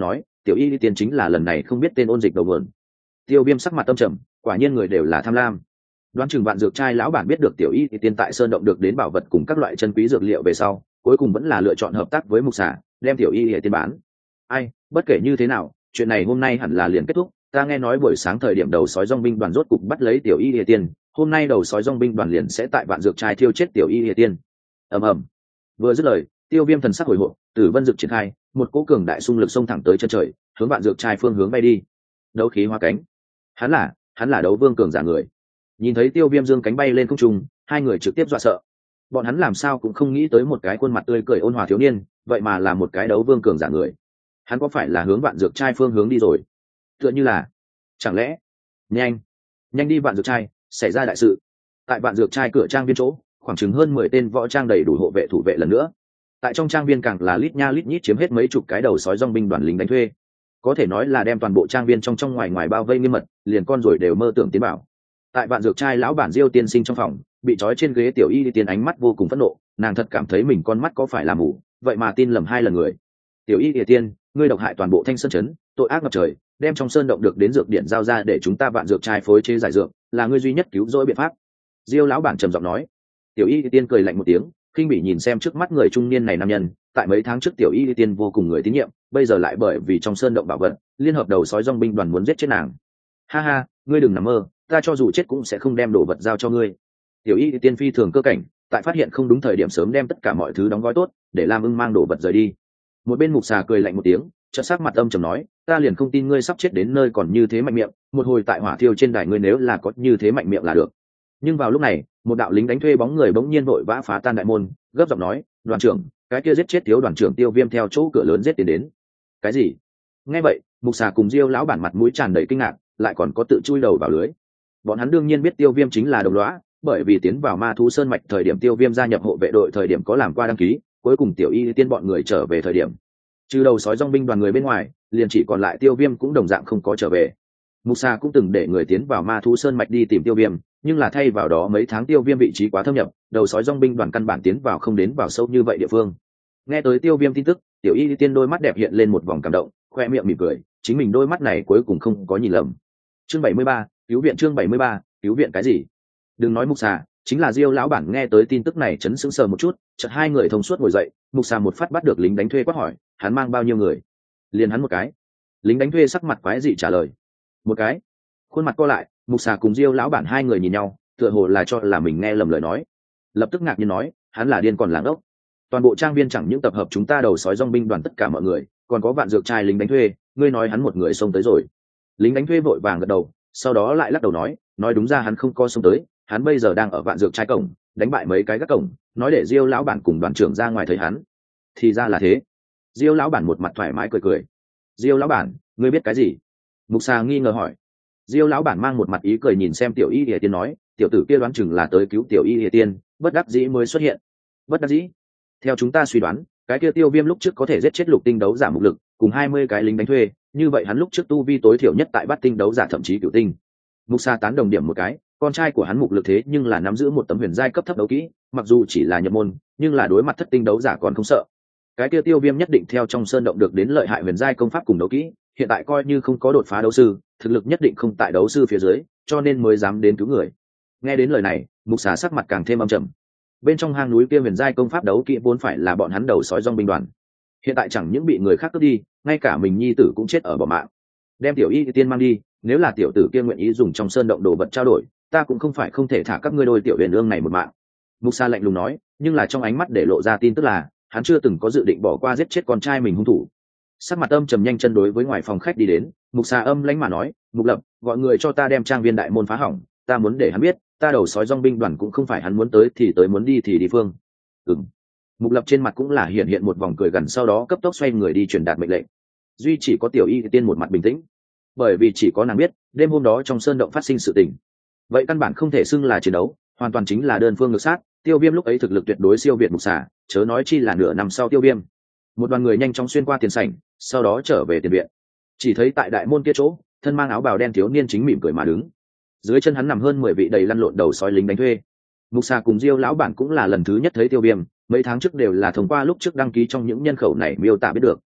tiểu y tiên chính là lần này không biết tên ôn dịch đầu nguồn. Tiêu Viêm sắc mặt tâm trầm, quả nhiên người đều là tham lam. Đoán chừng vạn dược trai lão bản biết được tiểu y tiên tại sơn động được đến bảo vật cùng các loại chân quý dược liệu về sau, cuối cùng vẫn là lựa chọn hợp tác với mục xà, đem tiểu y tiên bán. Ai, bất kể như thế nào, chuyện này hôm nay hẳn là liền kết thúc. Ta nghe nói buổi sáng thời điểm đầu sói dòng binh đoàn rốt cục bắt lấy tiểu y tiên, hôm nay đầu sói dòng binh đoàn liền sẽ tại vạn dược trai thiêu chết tiểu y tiên. Ầm ầm. Vừa dứt lời, Tiêu Viêm thần sắc hồi hộp, Tử Vân Dực triển khai, một cỗ cường đại xung lực xông thẳng tới chân trời, hướng vạn dược trai phương hướng bay đi. Đấu khí hóa cánh. Hắn là, hắn là đấu vương cường giả người. Nhìn thấy Tiêu Viêm dương cánh bay lên không trung, hai người trực tiếp dọa sợ. Bọn hắn làm sao cũng không nghĩ tới một cái khuôn mặt tươi cười ôn hòa thiếu niên, vậy mà là một cái đấu vương cường giả người. Hắn có phải là hướng vạn dược trai phương hướng đi rồi? Tựa như là, chẳng lẽ, nhanh, nhanh đi vạn dược trai, xảy ra đại sự. Tại vạn dược trai cửa trang viên chỗ, khoảng chừng hơn mười tên võ trang đầy đủ hộ vệ thủ vệ lần nữa. Tại trong trang viên càng là lít nha lít nhít chiếm hết mấy chục cái đầu sói dòng binh đoàn lính đánh thuê, có thể nói là đem toàn bộ trang viên trong trong ngoài ngoài bao vây nghiêm mật, liền con rồi đều mơ tưởng tiến bảo. Tại vạn dược trai lão bản Diêu tiên sinh trong phòng, bị trói trên ghế tiểu y tiên ánh mắt vô cùng phẫn nộ, nàng thật cảm thấy mình con mắt có phải là mù, vậy mà tin lầm hai lần người. Tiểu y địa tiên, ngươi độc hại toàn bộ Thanh Sơn trấn, tội ác ngập trời, đem trong sơn động được đến dược điện giao ra để chúng ta vạn dược trai phối chế giải dược, là ngươi duy nhất cứu rỗi biện pháp. Diêu lão bản trầm giọng nói. Tiểu y địa tiên cười lạnh một tiếng, khinh bỉ nhìn xem trước mắt người trung niên này nam nhân, tại mấy tháng trước tiểu y địa tiên vô cùng người tín nhiệm, bây giờ lại bởi vì trong sơn động bảo vật, liên hợp đầu sói dòng binh đoàn muốn giết chết nàng. Ha ha, ngươi đừng nằm mơ, ta cho dù chết cũng sẽ không đem đồ vật giao cho ngươi. Tiểu y địa tiên phi thường cơ cảnh, tại phát hiện không đúng thời điểm sớm đem tất cả mọi thứ đóng gói tốt, để Lam Ưng mang đồ vật rời đi. Một bên mục xà cười lạnh một tiếng, chợt sắc mặt âm trầm nói, ta liền không tin ngươi sắp chết đến nơi còn như thế mạnh miệng, một hồi tại hỏa thiêu trên đài ngươi nếu là có như thế mạnh miệng là được. Nhưng vào lúc này, một đạo lính đánh thuê bóng người bỗng nhiên vội vã phá tan đại môn, gấp giọng nói, đoàn trưởng, cái kia giết chết thiếu đoàn trưởng Tiêu Viêm theo chỗ cửa lớn giết tiến đến. Cái gì? Nghe vậy, mục xà cùng Diêu lão bản mặt mũi tràn đầy kinh ngạc, lại còn có tự chui đầu vào lưới. Bọn hắn đương nhiên biết Tiêu Viêm chính là đồng lõa, bởi vì tiến vào Ma Thú Sơn mạch thời điểm Tiêu Viêm gia nhập hộ vệ đội thời điểm có làm qua đăng ký, cuối cùng tiểu y tiên bọn người trở về thời điểm, trừ đầu sói dòng binh đoàn người bên ngoài, liền chỉ còn lại Tiêu Viêm cũng đồng dạng không có trở về. Mục Sa cũng từng để người tiến vào Ma Thú Sơn mạch đi tìm Tiêu Viêm, nhưng là thay vào đó mấy tháng Tiêu Viêm vị trí quá thâm nhập, đầu sói dòng binh đoàn căn bản tiến vào không đến vào sâu như vậy địa phương. Nghe tới Tiêu Viêm tin tức, tiểu y tiên đôi mắt đẹp hiện lên một vòng cảm động, khoe miệng mỉm cười, chính mình đôi mắt này cuối cùng không có nhìn lầm. Chương bảy mươi ba, cứu viện. Chương bảy mươi ba, cứu viện cái gì? Đừng nói Mục Sa, chính là Diêu lão bản nghe tới tin tức này chấn sững sờ một chút, chợt hai người thông suốt ngồi dậy. Mục Sa một phát bắt được lính đánh thuê quát hỏi, hắn mang bao nhiêu người? Liền hắn một cái. Lính đánh thuê sắc mặt quái dị trả lời, một cái. Khuôn mặt co lại, Mục Sa cùng Diêu lão bản hai người nhìn nhau, tựa hồ là cho là mình nghe lầm lời nói, lập tức ngạc nhiên nói, hắn là điên còn làng ốc. Toàn bộ trang viên chẳng những tập hợp chúng ta đầu sói dòng binh đoàn tất cả mọi người, còn có vạn dược trai lính đánh thuê, ngươi nói hắn một người xông tới rồi? Lính đánh thuê vội vàng gật đầu, sau đó lại lắc đầu nói, nói đúng ra hắn không có xông tới, hắn bây giờ đang ở vạn dược trai cổng, đánh bại mấy cái gác cổng, nói để Diêu lão bản cùng đoàn trưởng ra ngoài thấy hắn. Thì ra là thế. Diêu lão bản một mặt thoải mái cười cười. Diêu lão bản, ngươi biết cái gì? Mục Sa nghi ngờ hỏi. Diêu lão bản mang một mặt ý cười nhìn xem tiểu y địa tiên nói, tiểu tử kia đoán chừng là tới cứu tiểu y địa tiên, bất đắc dĩ mới xuất hiện. Bất đắc dĩ? Theo chúng ta suy đoán, cái kia Tiêu Viêm lúc trước có thể giết chết lục tinh đấu giả mục lực, cùng hai mươi cái lính đánh thuê, như vậy hắn lúc trước tu vi tối thiểu nhất tại bát tinh đấu giả thậm chí cửu tinh. Mục Sa tán đồng điểm một cái, con trai của hắn mục lực thế nhưng là nắm giữ một tấm huyền giai cấp thấp đấu kỹ, mặc dù chỉ là nhập môn, nhưng là đối mặt thất tinh đấu giả còn không sợ. Cái kia Tiêu Viêm nhất định theo trong sơn động được đến lợi hại huyền giai công pháp cùng đấu kỹ, hiện tại coi như không có đột phá đấu sư, thực lực nhất định không tại đấu sư phía dưới, cho nên mới dám đến cứu người. Nghe đến lời này, Mục Sa sắc mặt càng thêm âm trầm. Bên trong hang núi kia huyền giai công pháp đấu kỹ vốn phải là bọn hắn đầu sói dòng binh đoàn, hiện tại chẳng những bị người khác cướp đi, ngay cả mình nhi tử cũng chết ở bỏ mạng. Đem tiểu y tiên mang đi, nếu là tiểu tử kia nguyện ý dùng trong sơn động đồ vật trao đổi, ta cũng không phải không thể thả các ngươi đôi tiểu huyền ương này một mạng. Mục Sa lạnh lùng nói, nhưng là trong ánh mắt để lộ ra tin tức là hắn chưa từng có dự định bỏ qua giết chết con trai mình hung thủ. Sắc mặt âm trầm nhanh chân đối với ngoài phòng khách đi đến. Mục Sa âm lãnh mà nói, Mục Lập, gọi người cho ta đem trang viên đại môn phá hỏng, ta muốn để hắn biết, ta đầu sói dòng binh đoàn cũng không phải hắn muốn tới thì tới, muốn đi thì đi phương. Ừm. Mục Lập trên mặt cũng là hiện hiện một vòng cười gần, sau đó cấp tốc xoay người đi truyền đạt mệnh lệnh. Duy chỉ có tiểu y tiên một mặt bình tĩnh, bởi vì chỉ có nàng biết đêm hôm đó trong sơn động phát sinh sự tình, vậy căn bản không thể xưng là chiến đấu, hoàn toàn chính là đơn phương ngược sát. Tiêu Viêm lúc ấy thực lực tuyệt đối siêu việt Mục Xà, chớ nói chi là nửa năm sau Tiêu Viêm. Một đoàn người nhanh chóng xuyên qua tiền sảnh, sau đó trở về tiền viện. Chỉ thấy tại đại môn kia chỗ, thân mang áo bào đen thiếu niên chính mỉm cười mà đứng, dưới chân hắn nằm hơn mười vị đầy lăn lộn đầu sói lính đánh thuê. Mục Xà cùng Diêu lão bản cũng là lần thứ nhất thấy Tiêu Viêm, mấy tháng trước đều là thông qua lúc trước đăng ký trong những nhân khẩu này miêu tả biết được.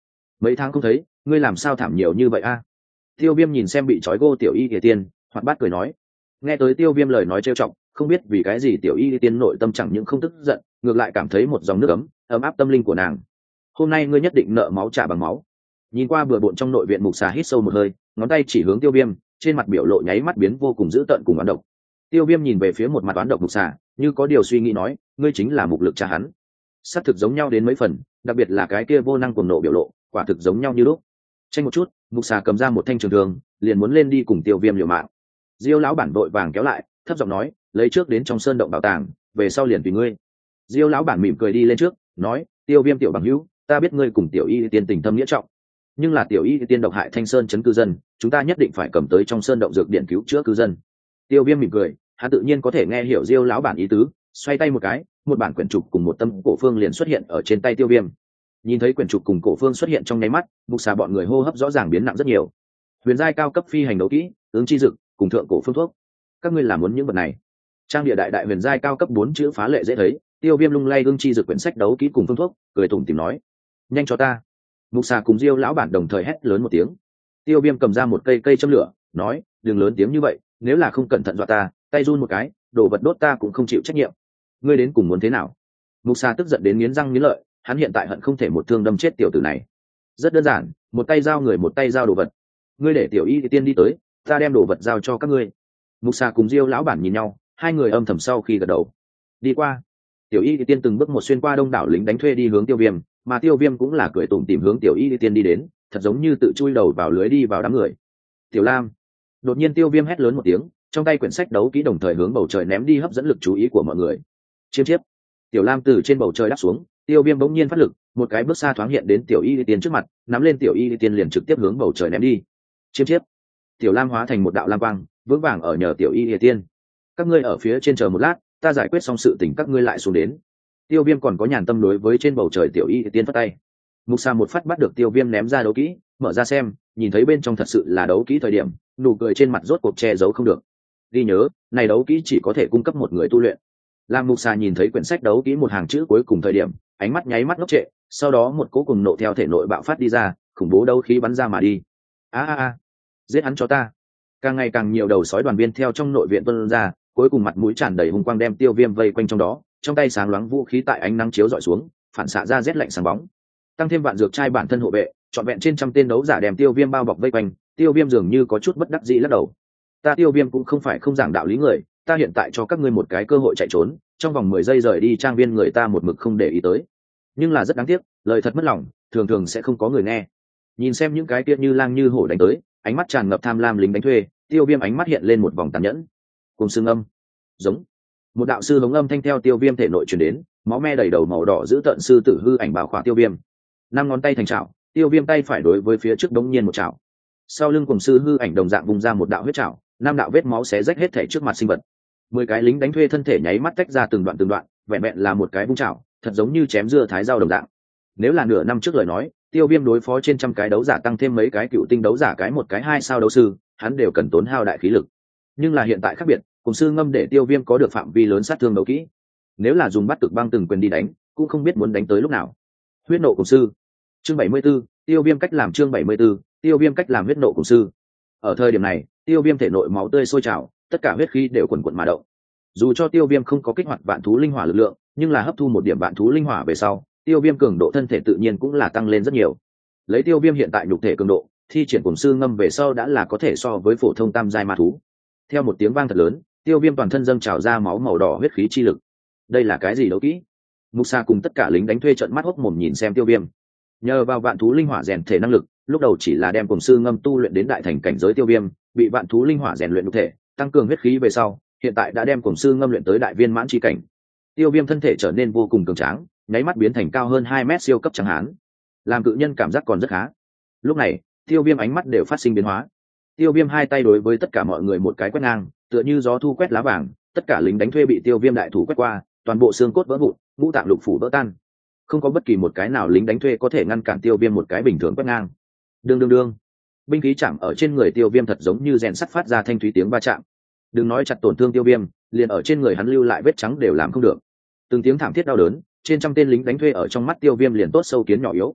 mấy tháng không thấy ngươi làm sao thảm nhiều như vậy a? Tiêu viêm nhìn xem bị trói gô tiểu y địa tiên hoạt bát cười nói. Nghe tới tiêu viêm lời nói trêu chọc, không biết vì cái gì tiểu y địa tiên nội tâm chẳng những không tức giận, ngược lại cảm thấy một dòng nước ấm ấm áp tâm linh của nàng. Hôm nay ngươi nhất định nợ máu trả bằng máu. Nhìn qua bừa bộn trong nội viện, mục xà hít sâu một hơi, ngón tay chỉ hướng tiêu viêm, trên mặt biểu lộ nháy mắt biến vô cùng dữ tợn cùng oán độc. Tiêu viêm nhìn về phía một mặt oán độc mục xà, như có điều suy nghĩ nói, ngươi chính là mục lực cha hắn. Sát thực giống nhau đến mấy phần, đặc biệt là cái kia vô năng cuồng nộ biểu lộ, quả thực giống nhau như lúc. Tranh một chút, mục xà cầm ra một thanh trường thương, liền muốn lên đi cùng tiêu viêm liều mạng. Diêu lão bản vội vàng kéo lại, thấp giọng nói, lấy trước đến trong sơn động bảo tàng, về sau liền tùy ngươi. Diêu lão bản mỉm cười đi lên trước, nói, tiêu viêm tiểu bằng hữu, ta biết ngươi cùng tiểu y tiên tình thâm nghĩa trọng, nhưng là tiểu y tiên độc hại thanh sơn chấn cư dân, chúng ta nhất định phải cầm tới trong sơn động dược điện cứu chữa cư dân. Tiêu viêm mỉm cười, hắn tự nhiên có thể nghe hiểu Diêu lão bản ý tứ, xoay tay một cái, một bản quyển trục cùng một tâm cổ phương liền xuất hiện ở trên tay tiêu viêm. Nhìn thấy quyển trục cùng cổ phương xuất hiện trong nháy mắt, mục xà bọn người hô hấp rõ ràng biến nặng rất nhiều. Huyền giai cao cấp phi hành đấu kỹ, ứng chi dực, cùng thượng cổ phương thuốc, các ngươi làm muốn những vật này? Trang địa đại đại huyền giai cao cấp bốn chữ phá lệ dễ thấy. Tiêu viêm lung lay ương chi dực quyển sách đấu kỹ cùng phương thuốc, cười tủm tỉm nói, nhanh cho ta. Mục xà cùng Diêu lão bản đồng thời hét lớn một tiếng. Tiêu viêm cầm ra một cây cây châm lửa, nói, đừng lớn tiếng như vậy, nếu là không cẩn thận dọa ta, tay run một cái, đồ vật đốt ta cũng không chịu trách nhiệm. Ngươi đến cùng muốn thế nào? Mục xà tức giận đến nghiến răng nghiến lợi, hắn hiện tại hận không thể một thương đâm chết tiểu tử này. Rất đơn giản, một tay giao người, một tay giao đồ vật. Ngươi để tiểu y tiên đi tới, ta đem đồ vật giao cho các ngươi. Mục xà cùng Diêu lão bản nhìn nhau, hai người âm thầm sau khi gật đầu. Đi qua. Tiểu y tiên từng bước một xuyên qua đông đảo lính đánh thuê đi hướng tiêu viêm, mà tiêu viêm cũng là cười tủm tìm hướng tiểu y tiên đi đến, thật giống như tự chui đầu vào lưới đi vào đám người. Tiểu Lam. Đột nhiên tiêu viêm hét lớn một tiếng, trong tay quyển sách đấu kỹ đồng thời hướng bầu trời ném đi, hấp dẫn lực chú ý của mọi người. Chiêm chiếp. Tiểu Lam từ trên bầu trời đáp xuống, tiêu viêm bỗng nhiên phát lực, một cái bước xa thoáng hiện đến tiểu y tiên trước mặt, nắm lên tiểu y tiên liền trực tiếp hướng bầu trời ném đi. Chiêm chiếp. Tiểu Lam hóa thành một đạo lam quang, vững vàng ở nhờ tiểu y tiên. Các ngươi ở phía trên chờ một lát, ta giải quyết xong sự tình các ngươi lại xuống đến. Tiêu viêm còn có nhàn tâm đối với trên bầu trời tiểu y tiên phất tay. Mục xà một phát bắt được tiêu viêm ném ra đấu kỹ, mở ra xem, nhìn thấy bên trong thật sự là đấu kỹ thời điểm, nụ cười trên mặt rốt cuộc che giấu không được. Ghi nhớ, này đấu kỹ chỉ có thể cung cấp một người tu luyện. Lam mục xà nhìn thấy quyển sách đấu kỹ một hàng chữ cuối cùng thời điểm, ánh mắt nháy mắt ngốc trệ, sau đó một cỗ cùng nộ theo thể nội bạo phát đi ra, khủng bố đấu khí bắn ra mà đi. A a a, giết hắn cho ta. Càng ngày càng nhiều đầu sói đoàn viên theo trong nội viện tuôn ra, cuối cùng mặt mũi tràn đầy hung quang đem tiêu viêm vây quanh trong đó, trong tay sáng loáng vũ khí tại ánh nắng chiếu dọi xuống, phản xạ ra rét lạnh sáng bóng. Tăng thêm vạn dược trai bản thân hộ vệ, trọn vẹn trên trăm tên đấu giả đem tiêu viêm bao bọc vây quanh. Tiêu viêm dường như có chút bất đắc dĩ lắc đầu. Ta tiêu viêm cũng không phải không giảng đạo lý người, ta hiện tại cho các ngươi một cái cơ hội chạy trốn, trong vòng mười giây rời đi trang viên người ta một mực không để ý tới. Nhưng là rất đáng tiếc, lời thật mất lòng, thường thường sẽ không có người nghe. Nhìn xem những cái kia như lang như hổ đánh tới, ánh mắt tràn ngập tham lam lính đánh thuê, tiêu viêm ánh mắt hiện lên một vòng tàn nhẫn. Cùng xương âm, giống một đạo sư hống âm thanh theo tiêu viêm thể nội truyền đến, máu me đầy đầu màu đỏ giữ tận sư tử hư ảnh bảo khỏa tiêu viêm. Năm ngón tay thành chảo, tiêu viêm tay phải đối với phía trước đống nhiên một chảo. Sau lưng cùng sư hư ảnh đồng dạng vùng ra một đạo huyết chảo, năm đạo vết máu xé rách hết thể trước mặt sinh vật. Mười cái lính đánh thuê thân thể nháy mắt tách ra từng đoạn từng đoạn, vẹn vẹn là một cái vung chảo, thật giống như chém dưa thái rau đồng dạng. Nếu là nửa năm trước lời nói, tiêu viêm đối phó trên trăm cái đấu giả tăng thêm mấy cái cựu tinh đấu giả cái một cái hai sao đấu sư, hắn đều cần tốn hao đại khí lực. Nhưng là hiện tại khác biệt, cùng sư ngâm để tiêu viêm có được phạm vi lớn sát thương đấu kỹ. Nếu là dùng bắt cực băng từng quyền đi đánh, cũng không biết muốn đánh tới lúc nào. Huyết nộ cùng sư. Chương bảy mươi 74, tiêu viêm cách làm chương bảy mươi 74, tiêu viêm cách làm huyết nộ cùng sư. Ở thời điểm này, tiêu viêm thể nội máu tươi sôi trào, tất cả huyết khí đều quần quần mà động. Dù cho tiêu viêm không có kích hoạt vạn thú linh hỏa lực lượng, nhưng là hấp thu một điểm vạn thú linh hỏa về sau, tiêu viêm cường độ thân thể tự nhiên cũng là tăng lên rất nhiều. Lấy tiêu viêm hiện tại nhục thể cường độ, thi triển cùng sư ngâm về sau đã là có thể so với phổ thông tam giai ma thú. Theo một tiếng vang thật lớn, tiêu viêm toàn thân dâng trào ra máu màu đỏ huyết khí chi lực. Đây là cái gì đấu kỹ? Mục Sa cùng tất cả lính đánh thuê trợn mắt hốc mồm nhìn xem tiêu viêm. Nhờ vào vạn thú linh hỏa rèn thể năng lực, lúc đầu chỉ là đem cùng sư ngâm tu luyện đến đại thành cảnh giới tiêu viêm, bị vạn thú linh hỏa rèn luyện nhục thể, tăng cường huyết khí về sau, hiện tại đã đem cùng sư ngâm luyện tới đại viên mãn chi cảnh. Tiêu viêm thân thể trở nên vô cùng cường tráng, nháy mắt biến thành cao hơn hai mét siêu cấp trắng hán, làm cự nhân cảm giác còn rất khá. Lúc này, tiêu viêm ánh mắt đều phát sinh biến hóa. Tiêu viêm hai tay đối với tất cả mọi người một cái quét ngang, tựa như gió thu quét lá vàng, tất cả lính đánh thuê bị tiêu viêm đại thủ quét qua, toàn bộ xương cốt vỡ vụn, ngũ tạng lục phủ vỡ tan. Không có bất kỳ một cái nào lính đánh thuê có thể ngăn cản tiêu viêm một cái bình thường quét ngang. Đương đương đương, binh khí chạm ở trên người tiêu viêm thật giống như rèn sắt phát ra thanh thúy tiếng va chạm. Đừng nói chặt tổn thương tiêu viêm, liền ở trên người hắn lưu lại vết trắng đều làm không được. Từng tiếng thảm thiết đau đớn, trên trăm tên lính đánh thuê ở trong mắt tiêu viêm liền tốt sâu kiến nhỏ yếu.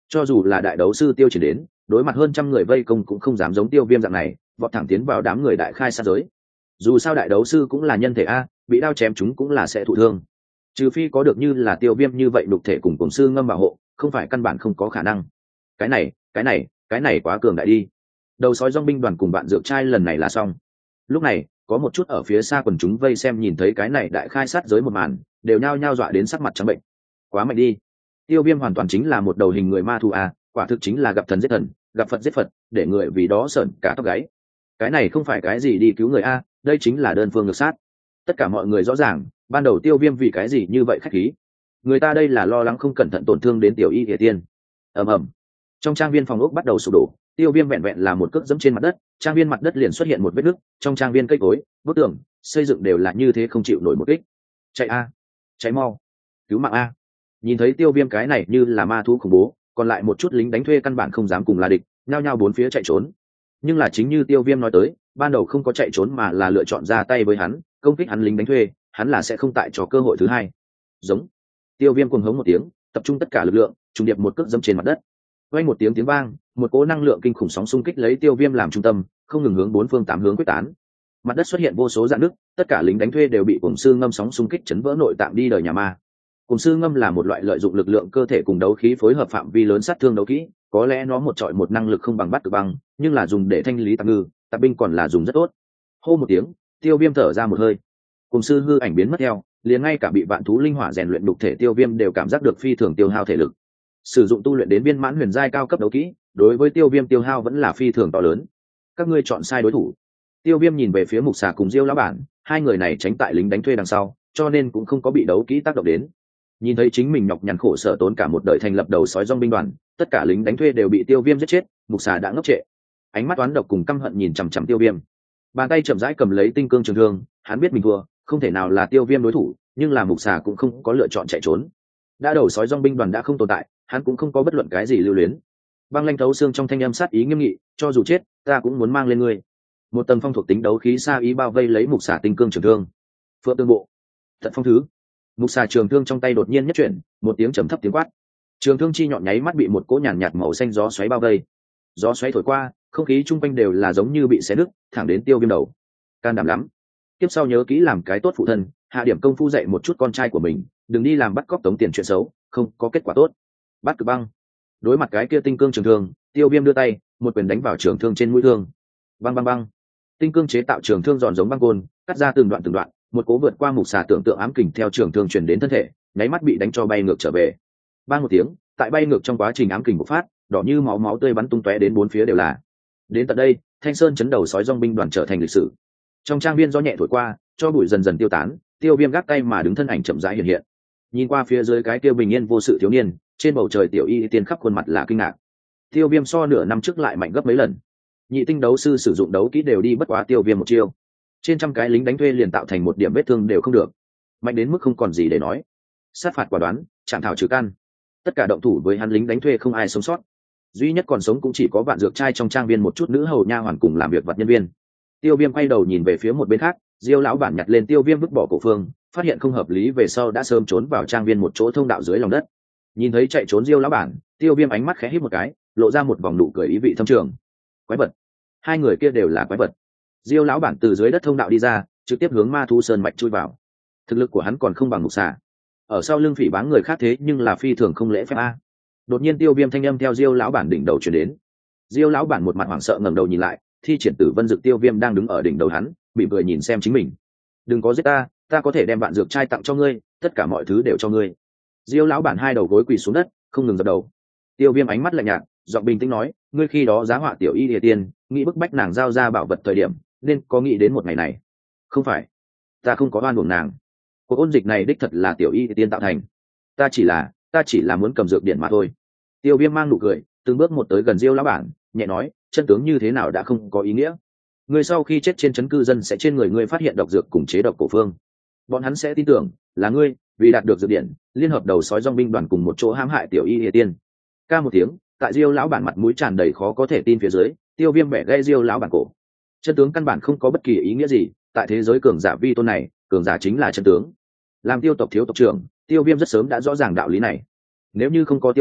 Cho dù là đại đấu sư tiêu triển đến đối mặt hơn trăm người vây công cũng không dám giống tiêu viêm dạng này vọt thẳng tiến vào đám người đại khai sát giới. Dù sao đại đấu sư cũng là nhân thể a, bị đao chém chúng cũng là sẽ thụ thương, trừ phi có được như là tiêu viêm như vậy đục thể cùng cổng sư ngâm bảo hộ, không phải căn bản không có khả năng. Cái này cái này cái này quá cường đại đi. Đầu sói dòng binh đoàn cùng bạn dược trai lần này là xong. Lúc này có một chút ở phía xa quần chúng vây xem nhìn thấy cái này đại khai sát giới một màn, đều nhao nhao dọa đến sắc mặt trắng bệnh. Quá mạnh đi, tiêu viêm hoàn toàn chính là một đầu hình người ma thú a, quả thực chính là gặp thần giết thần, gặp phật giết phật, để người vì đó sởn cả tóc gáy. Cái này không phải cái gì đi cứu người a, đây chính là đơn phương ngược sát. Tất cả mọi người rõ ràng ban đầu tiêu viêm vì cái gì như vậy khách khí, người ta đây là lo lắng không cẩn thận tổn thương đến tiểu y địa tiên. ầm ầm, trong trang viên phòng ốc bắt đầu sụp đổ, tiêu viêm vẹn vẹn là một cước dẫm trên mặt đất, trang viên mặt đất liền xuất hiện một vết nứt, trong trang viên cây cối bức tường xây dựng đều là như thế không chịu nổi một kích. Chạy a, chạy mau, cứu mạng a. Nhìn thấy tiêu viêm cái này như là ma thú khủng bố, còn lại một chút lính đánh thuê căn bản không dám cùng là địch, nhao nhao bốn phía chạy trốn. Nhưng là chính như tiêu viêm nói tới, ban đầu không có chạy trốn mà là lựa chọn ra tay với hắn, công kích hắn lính đánh thuê, hắn là sẽ không tại cho cơ hội thứ hai. Giống, tiêu viêm cuồng hống một tiếng, tập trung tất cả lực lượng, trùng điệp một cước dẫm trên mặt đất. Vang một tiếng tiếng vang, một cỗ năng lượng kinh khủng sóng xung kích lấy tiêu viêm làm trung tâm, không ngừng hướng bốn phương tám hướng quyết tán. Mặt đất xuất hiện vô số rạn nứt, tất cả lính đánh thuê đều bị cuồng sư ngâm sóng xung kích chấn vỡ nội tạng đi đời nhà ma. Cuồng sư ngâm là một loại lợi dụng lực lượng cơ thể cùng đấu khí phối hợp phạm vi lớn sát thương đấu kỹ, có lẽ nó một trọi một năng lực không bằng bắt cực băng, nhưng là dùng để thanh lý tạp ngư, tạp binh còn là dùng rất tốt. Hô một tiếng, tiêu viêm thở ra một hơi, cùng sư hư ảnh biến mất theo, liền ngay cả bị vạn thú linh hỏa rèn luyện đục thể tiêu viêm đều cảm giác được phi thường tiêu hao thể lực. Sử dụng tu luyện đến viên mãn huyền giai cao cấp đấu kỹ, đối với tiêu viêm tiêu hao vẫn là phi thường to lớn. Các ngươi chọn sai đối thủ. Tiêu viêm nhìn về phía mục xà cùng diêu lão bản, hai người này tránh tại lính đánh thuê đằng sau, cho nên cũng không có bị đấu kỹ tác động đến. Nhìn thấy chính mình nhọc nhằn khổ sở tốn cả một đời thành lập đầu sói dòng binh đoàn, tất cả lính đánh thuê đều bị tiêu viêm giết chết, mục xà đã ngốc trệ, ánh mắt oán độc cùng căm hận nhìn chằm chằm tiêu viêm. Bàn tay chậm rãi cầm lấy tinh cương trường thương, hắn biết mình thua, không thể nào là tiêu viêm đối thủ, nhưng là mục xà cũng không có lựa chọn chạy trốn. Đã đầu sói dòng binh đoàn đã không tồn tại, hắn cũng không có bất luận cái gì lưu luyến. Băng lanh thấu xương trong thanh âm sát ý nghiêm nghị, cho dù chết ta cũng muốn mang lên ngươi. Một tầng phong thuộc tính đấu khí xa ý bao vây lấy mục xà tinh cương trường thương. Phượng tương bộ, tận phong thứ. Mục xà trường thương trong tay đột nhiên nhất chuyển, một tiếng trầm thấp tiếng quát, trường thương chi nhọn nháy mắt bị một cỗ nhàn nhạt màu xanh gió xoáy bao vây. Gió xoáy thổi qua, không khí chung quanh đều là giống như bị xé nứt, thẳng đến tiêu viêm đầu. Can đảm lắm, tiếp sau nhớ kỹ làm cái tốt phụ thân, hạ điểm công phu dạy một chút con trai của mình, đừng đi làm bắt cóc tống tiền chuyện xấu, không có kết quả tốt. Bắt cực băng. Đối mặt cái kia tinh cương trường thương, tiêu viêm đưa tay một quyền đánh vào trường thương trên mũi thương. Băng băng băng. Tinh cương chế tạo trường thương giòn giống băng côn, cắt ra từng đoạn từng đoạn, một cố vượt qua mục xà tưởng tượng ám kình theo trường thương truyền đến thân thể, nháy mắt bị đánh cho bay ngược trở về. Bang một tiếng, tại bay ngược trong quá trình ám kình bộc phát, đỏ như máu máu tươi bắn tung tóe đến bốn phía đều là. Đến tận đây, Thanh Sơn chấn đầu sói dòng binh đoàn trở thành lịch sử. Trong trang viên gió nhẹ thổi qua, cho bụi dần dần tiêu tán, tiêu viêm gác tay mà đứng thân ảnh chậm rãi hiện hiện. Nhìn qua phía dưới cái tiêu bình yên vô sự thiếu niên, trên bầu trời tiểu y tiên khắp khuôn mặt là kinh ngạc. Tiêu viêm so nửa năm trước lại mạnh gấp mấy lần. Nhị tinh đấu sư sử dụng đấu kỹ đều đi bất quá tiêu viêm một chiêu, trên trăm cái lính đánh thuê liền tạo thành một điểm vết thương đều không được, mạnh đến mức không còn gì để nói. Sát phạt quả đoán, chạm thảo trừ căn, tất cả động thủ với hắn lính đánh thuê không ai sống sót, duy nhất còn sống cũng chỉ có vạn dược trai trong trang viên một chút nữ hầu nha hoàn cùng làm việc vật nhân viên. Tiêu viêm quay đầu nhìn về phía một bên khác, diêu lão bản nhặt lên tiêu viêm vứt bỏ cổ phương, phát hiện không hợp lý về sau đã sớm trốn vào trang viên một chỗ thông đạo dưới lòng đất. Nhìn thấy chạy trốn diêu lão bản, tiêu viêm ánh mắt khẽ hít một cái, lộ ra một vòng nụ cười ý vị thâm trường. Quái vật, hai người kia đều là quái vật. Diêu lão bản từ dưới đất thông đạo đi ra, trực tiếp hướng ma thú sơn mạch chui vào. Thực lực của hắn còn không bằng mục xà, ở sau lưng phỉ báng người khác thế nhưng là phi thường không lễ phép a. Đột nhiên tiêu viêm thanh âm theo diêu lão bản đỉnh đầu truyền đến. Diêu lão bản một mặt hoảng sợ ngẩng đầu nhìn lại, thi triển tử vân dược tiêu viêm đang đứng ở đỉnh đầu hắn, mỉm cười nhìn xem chính mình. Đừng có giết ta, ta có thể đem vạn dược trai tặng cho ngươi, tất cả mọi thứ đều cho ngươi. Diêu lão bản hai đầu gối quỳ xuống đất, không ngừng dập đầu. Tiêu viêm ánh mắt lạnh nhạt, giọng bình tĩnh nói, ngươi khi đó giá họa tiểu y địa tiên, nghĩ bức bách nàng giao ra bảo vật thời điểm, nên có nghĩ đến một ngày này. Không phải, ta không có oan uổng nàng, cuộc ôn dịch này đích thật là tiểu y địa tiên tạo thành, ta chỉ là ta chỉ là muốn cầm dược điện mà thôi. Tiêu viêm mang nụ cười, từng bước một tới gần diêu lão bản, nhẹ nói, chân tướng như thế nào đã không có ý nghĩa. Ngươi sau khi chết trên trấn cư dân sẽ trên người ngươi phát hiện độc dược cùng chế độc cổ phương, bọn hắn sẽ tin tưởng là ngươi vì đạt được dược điện liên hợp đầu sói dòng binh đoàn cùng một chỗ hãm hại tiểu y địa tiên. Ca một tiếng, tại diêu lão bản mặt mũi tràn đầy khó có thể tin phía dưới, tiêu viêm bẻ gãy diêu lão bản cổ. Chân tướng căn bản không có bất kỳ ý nghĩa gì, tại thế giới cường giả vi tôn này, cường giả chính là chân tướng. Làm tiêu tộc thiếu tộc trưởng, tiêu viêm rất sớm đã rõ ràng đạo lý này. Nếu như không có tiêu viêm,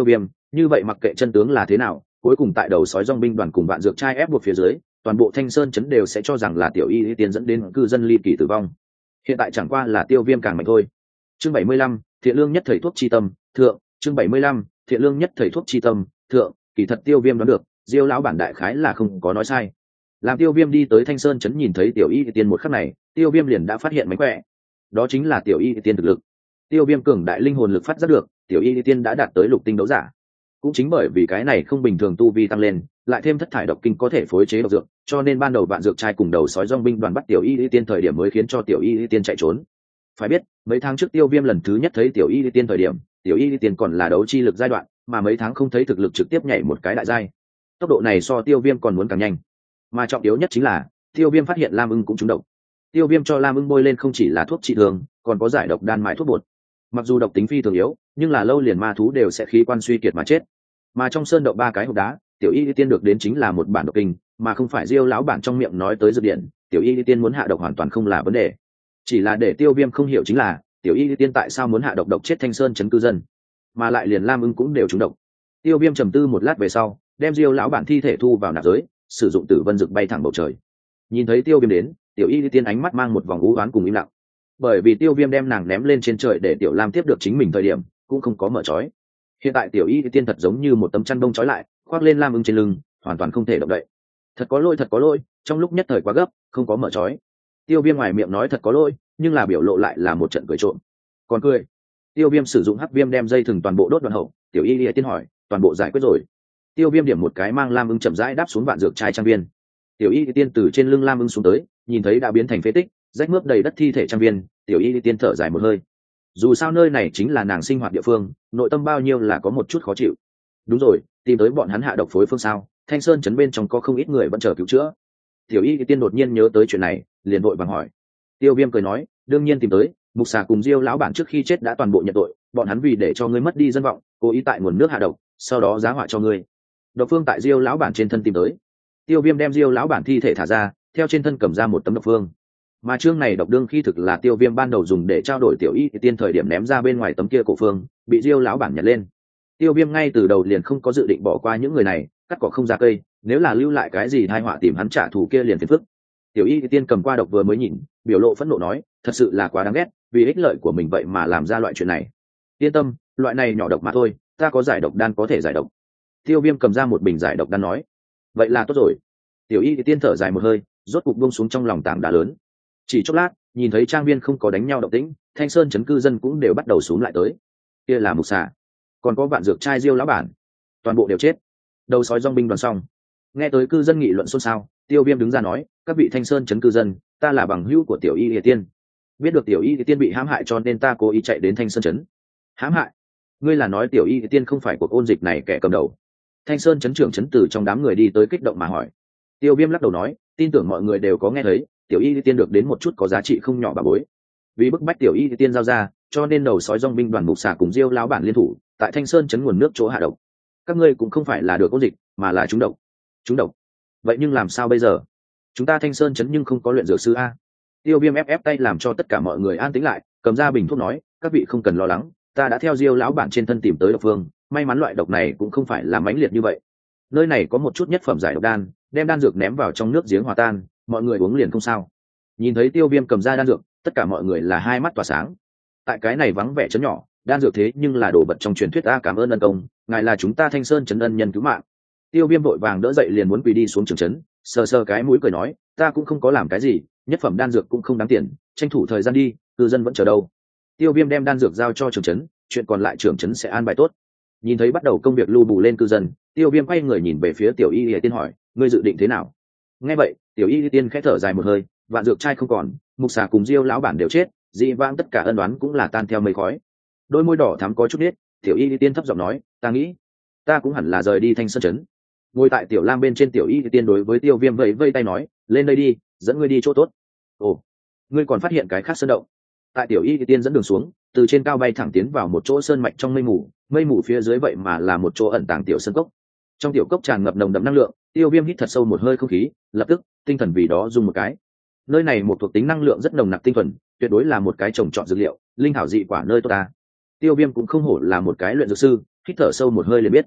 như vậy mặc kệ chân tướng là thế nào, cuối cùng tại đầu sói dòng binh đoàn cùng vạn dược trai ép buộc phía dưới, toàn bộ Thanh Sơn trấn đều sẽ cho rằng là tiểu y tiên dẫn đến cư dân ly kỳ tử vong. Hiện tại chẳng qua là Tiêu Viêm càng mạnh thôi. Chương bảy mươi lăm, thiện lương nhất thầy thuốc chi tâm, thượng. Chương bảy mươi lăm, thiện lương nhất thầy thuốc chi tâm, thượng. Kỳ thật Tiêu Viêm đoán được, Diêu lão bản đại khái là không có nói sai. Làm Tiêu Viêm đi tới Thanh Sơn trấn nhìn thấy tiểu y tiên một khắc này, Tiêu Viêm liền đã phát hiện mánh khỏe. Đó chính là tiểu y tiên thực lực. Tiêu Viêm cường đại linh hồn lực phát giác được, tiểu y tiên đã đạt tới lục tinh đấu giả. Cũng chính bởi vì cái này không bình thường tu vi tăng lên, lại thêm thất thải độc kinh có thể phối chế độc dược, cho nên ban đầu vạn dược trai cùng đầu sói dòng binh đoàn bắt tiểu y tiên thời điểm mới khiến cho tiểu y tiên chạy trốn. Phải biết, mấy tháng trước Tiêu Viêm lần thứ nhất thấy tiểu y tiên thời điểm, tiểu y tiên còn là đấu chi lực giai đoạn, mà mấy tháng không thấy thực lực trực tiếp nhảy một cái đại giai. Tốc độ này so Tiêu Viêm còn muốn càng nhanh. Mà trọng yếu nhất chính là, Tiêu Viêm phát hiện Lam Ưng cũng trúng độc. Tiêu Viêm cho Lam Ưng bôi lên không chỉ là thuốc trị thương, còn có giải độc đan mại thuốc bột. Mặc dù độc tính phi thường yếu, nhưng là lâu liền ma thú đều sẽ khí quan suy kiệt mà chết. Mà trong sơn động ba cái hộp đá, tiểu y tiên được đến chính là một bản độc kinh, mà không phải Diêu lão bản trong miệng nói tới dược điện. Tiểu y tiên muốn hạ độc hoàn toàn không là vấn đề, chỉ là để Tiêu Viêm không hiểu chính là tiểu y tiên tại sao muốn hạ độc độc chết Thanh Sơn trấn cư dân, mà lại liền Lam Ưng cũng đều trúng độc. Tiêu Viêm trầm tư một lát về sau, đem Diêu lão bản thi thể thu vào nạp giới, sử dụng tử vân dược bay thẳng bầu trời. Nhìn thấy Tiêu Viêm đến, tiểu y tiên ánh mắt mang một vòng u oán cùng im lặng, bởi vì Tiêu Viêm đem nàng ném lên trên trời để tiểu Lam tiếp được chính mình thời điểm cũng không có mở trói. Hiện tại tiểu y tiên thật giống như một tấm chăn đông trói lại, khoác lên Lam Ưng trên lưng, hoàn toàn không thể động đậy. Thật có lỗi, thật có lỗi, trong lúc nhất thời quá gấp, không có mở trói. Tiêu Viêm ngoài miệng nói thật có lỗi, nhưng là biểu lộ lại là một trận cười trộm. Còn cười. Tiêu Viêm sử dụng hắc viêm đem dây thừng toàn bộ đốt đoạn hậu, tiểu y tiên hỏi, toàn bộ giải quyết rồi? Tiêu Viêm điểm một cái mang Lam Ưng chậm rãi đáp xuống vạn dược trai trang viên. Tiểu y tiên từ trên lưng Lam Ưng xuống tới, nhìn thấy đã biến thành phế tích, rách mướp đầy đất thi thể trang viên, tiểu y tiên thở dài một hơi. Dù sao nơi này chính là nàng sinh hoạt địa phương, nội tâm bao nhiêu là có một chút khó chịu. Đúng rồi, tìm tới bọn hắn hạ độc phối phương sao? Thanh Sơn trấn bên trong có không ít người vẫn chờ cứu chữa. Tiểu y tiên đột nhiên nhớ tới chuyện này, liền vội vàng hỏi. Tiêu Viêm cười nói, đương nhiên tìm tới, mục xà cùng Diêu lão bản trước khi chết đã toàn bộ nhận tội, bọn hắn vì để cho ngươi mất đi dân vọng, cố ý tại nguồn nước hạ độc, sau đó giá họa cho ngươi. Độc phương tại Diêu lão bản trên thân tìm tới. Tiêu Viêm đem Diêu lão bản thi thể thả ra, theo trên thân cầm ra một tấm độc phương. Mà chương này độc đương khi thực là Tiêu Viêm ban đầu dùng để trao đổi tiểu y tiên thời điểm ném ra bên ngoài tấm kia cổ phương, bị Diêu lão bản nhặt lên. Tiêu Viêm ngay từ đầu liền không có dự định bỏ qua những người này, cắt cỏ không ra cây, nếu là lưu lại cái gì tai họa tìm hắn trả thù kia liền phiền phức. Tiểu y tiên cầm qua độc vừa mới nhìn, biểu lộ phẫn nộ nói, thật sự là quá đáng ghét, vì ích lợi của mình vậy mà làm ra loại chuyện này. Yên tâm, loại này nhỏ độc mà thôi, ta có giải độc đan có thể giải độc. Tiêu Viêm cầm ra một bình giải độc đan nói, vậy là tốt rồi. Tiểu y tiên thở dài một hơi, rốt cục buông xuống trong lòng tảng đá lớn. Chỉ chốc lát, nhìn thấy trang viên không có đánh nhau động tĩnh, Thanh Sơn trấn cư dân cũng đều bắt đầu xuống lại tới. Kia là mục xà, còn có vạn dược trai Diêu lão bản, toàn bộ đều chết. Đầu sói dòng binh đoàn xong. Nghe tới cư dân nghị luận xôn xao, Tiêu Viêm đứng ra nói, các vị Thanh Sơn trấn cư dân, ta là bằng hữu của tiểu y Liệt Tiên. Biết được tiểu y Liệt Tiên bị hãm hại cho nên ta cố ý chạy đến Thanh Sơn trấn. Hãm hại? Ngươi là nói tiểu y Liệt Tiên không phải cuộc ôn dịch này kẻ cầm đầu? Thanh Sơn trấn trưởng trấn từ trong đám người đi tới kích động mà hỏi. Tiêu Viêm lắc đầu nói, tin tưởng mọi người đều có nghe thấy, tiểu y Liệt Tiên được đến một chút có giá trị không nhỏ bà bối. Vì bức bách tiểu y Liệt Tiên giao ra, cho nên đầu sói dòng binh đoàn mục xà cùng Diêu lão bản liên thủ, tại Thanh Sơn trấn nguồn nước chỗ hạ độc. Các ngươi cũng không phải là được ôn dịch, mà là trúng độc. Trúng độc? Vậy nhưng làm sao bây giờ? Chúng ta Thanh Sơn trấn nhưng không có luyện dược sư a. Tiêu Viêm ép ép tay làm cho tất cả mọi người an tĩnh lại, cầm ra bình thuốc nói, các vị không cần lo lắng, ta đã theo Diêu lão bản trên thân tìm tới độc phương, may mắn loại độc này cũng không phải là mãnh liệt như vậy. Nơi này có một chút nhất phẩm giải độc đan, đem đan dược ném vào trong nước giếng hòa tan, mọi người uống liền không sao. Nhìn thấy Tiêu Viêm cầm ra đan dược, tất cả mọi người là hai mắt tỏa sáng. Tại cái này vắng vẻ trấn nhỏ, đan dược thế nhưng là đồ vật trong truyền thuyết, a, cảm ơn ân công, ngài là chúng ta Thanh Sơn trấn ân nhân cứu mạng. Tiêu Viêm vội vàng đỡ dậy liền muốn quỳ đi xuống trường trấn, sờ sờ cái mũi cười nói, ta cũng không có làm cái gì, nhất phẩm đan dược cũng không đáng tiền, tranh thủ thời gian đi, cư dân vẫn chờ đâu. Tiêu Viêm đem đan dược giao cho trường trấn, chuyện còn lại trưởng trấn sẽ an bài tốt. Nhìn thấy bắt đầu công việc lưu bù lên cư dân, Tiêu Viêm quay người nhìn về phía tiểu y Liệt Tiên hỏi, ngươi dự định thế nào? Nghe vậy, tiểu y Liệt Tiên khẽ thở dài một hơi, vạn dược trai không còn, mục xà cùng Diêu lão bản đều chết, dị vãng tất cả ân đoán cũng là tan theo mây khói. Đôi môi đỏ thắm có chút biết, tiểu y Liệt Tiên thấp giọng nói, ta nghĩ, ta cũng hẳn là rời đi Thanh Sơn trấn. Ngồi tại tiểu lam bên trên, tiểu y Liệt Tiên đối với Tiêu Viêm vẫy vây tay nói, lên đây đi, dẫn ngươi đi chỗ tốt. Ồ, ngươi còn phát hiện cái khác sơn động? Tại tiểu y Liệt Tiên dẫn đường xuống, từ trên cao bay thẳng tiến vào một chỗ sơn mạch trong mây mù, mây mù phía dưới vậy mà là một chỗ ẩn tàng tiểu sơn cốc. Trong tiểu cốc tràn ngập nồng đậm năng lượng, Tiêu Viêm hít thật sâu một hơi không khí, lập tức tinh thần vì đó rung một cái. Nơi này một thuộc tính năng lượng rất nồng nặc tinh thuần, tuyệt đối là một cái trồng trọt dược liệu, linh thảo dị quả nơi tốt ta. Tiêu Viêm cũng không hổ là một cái luyện dược sư, hít thở sâu một hơi liền biết,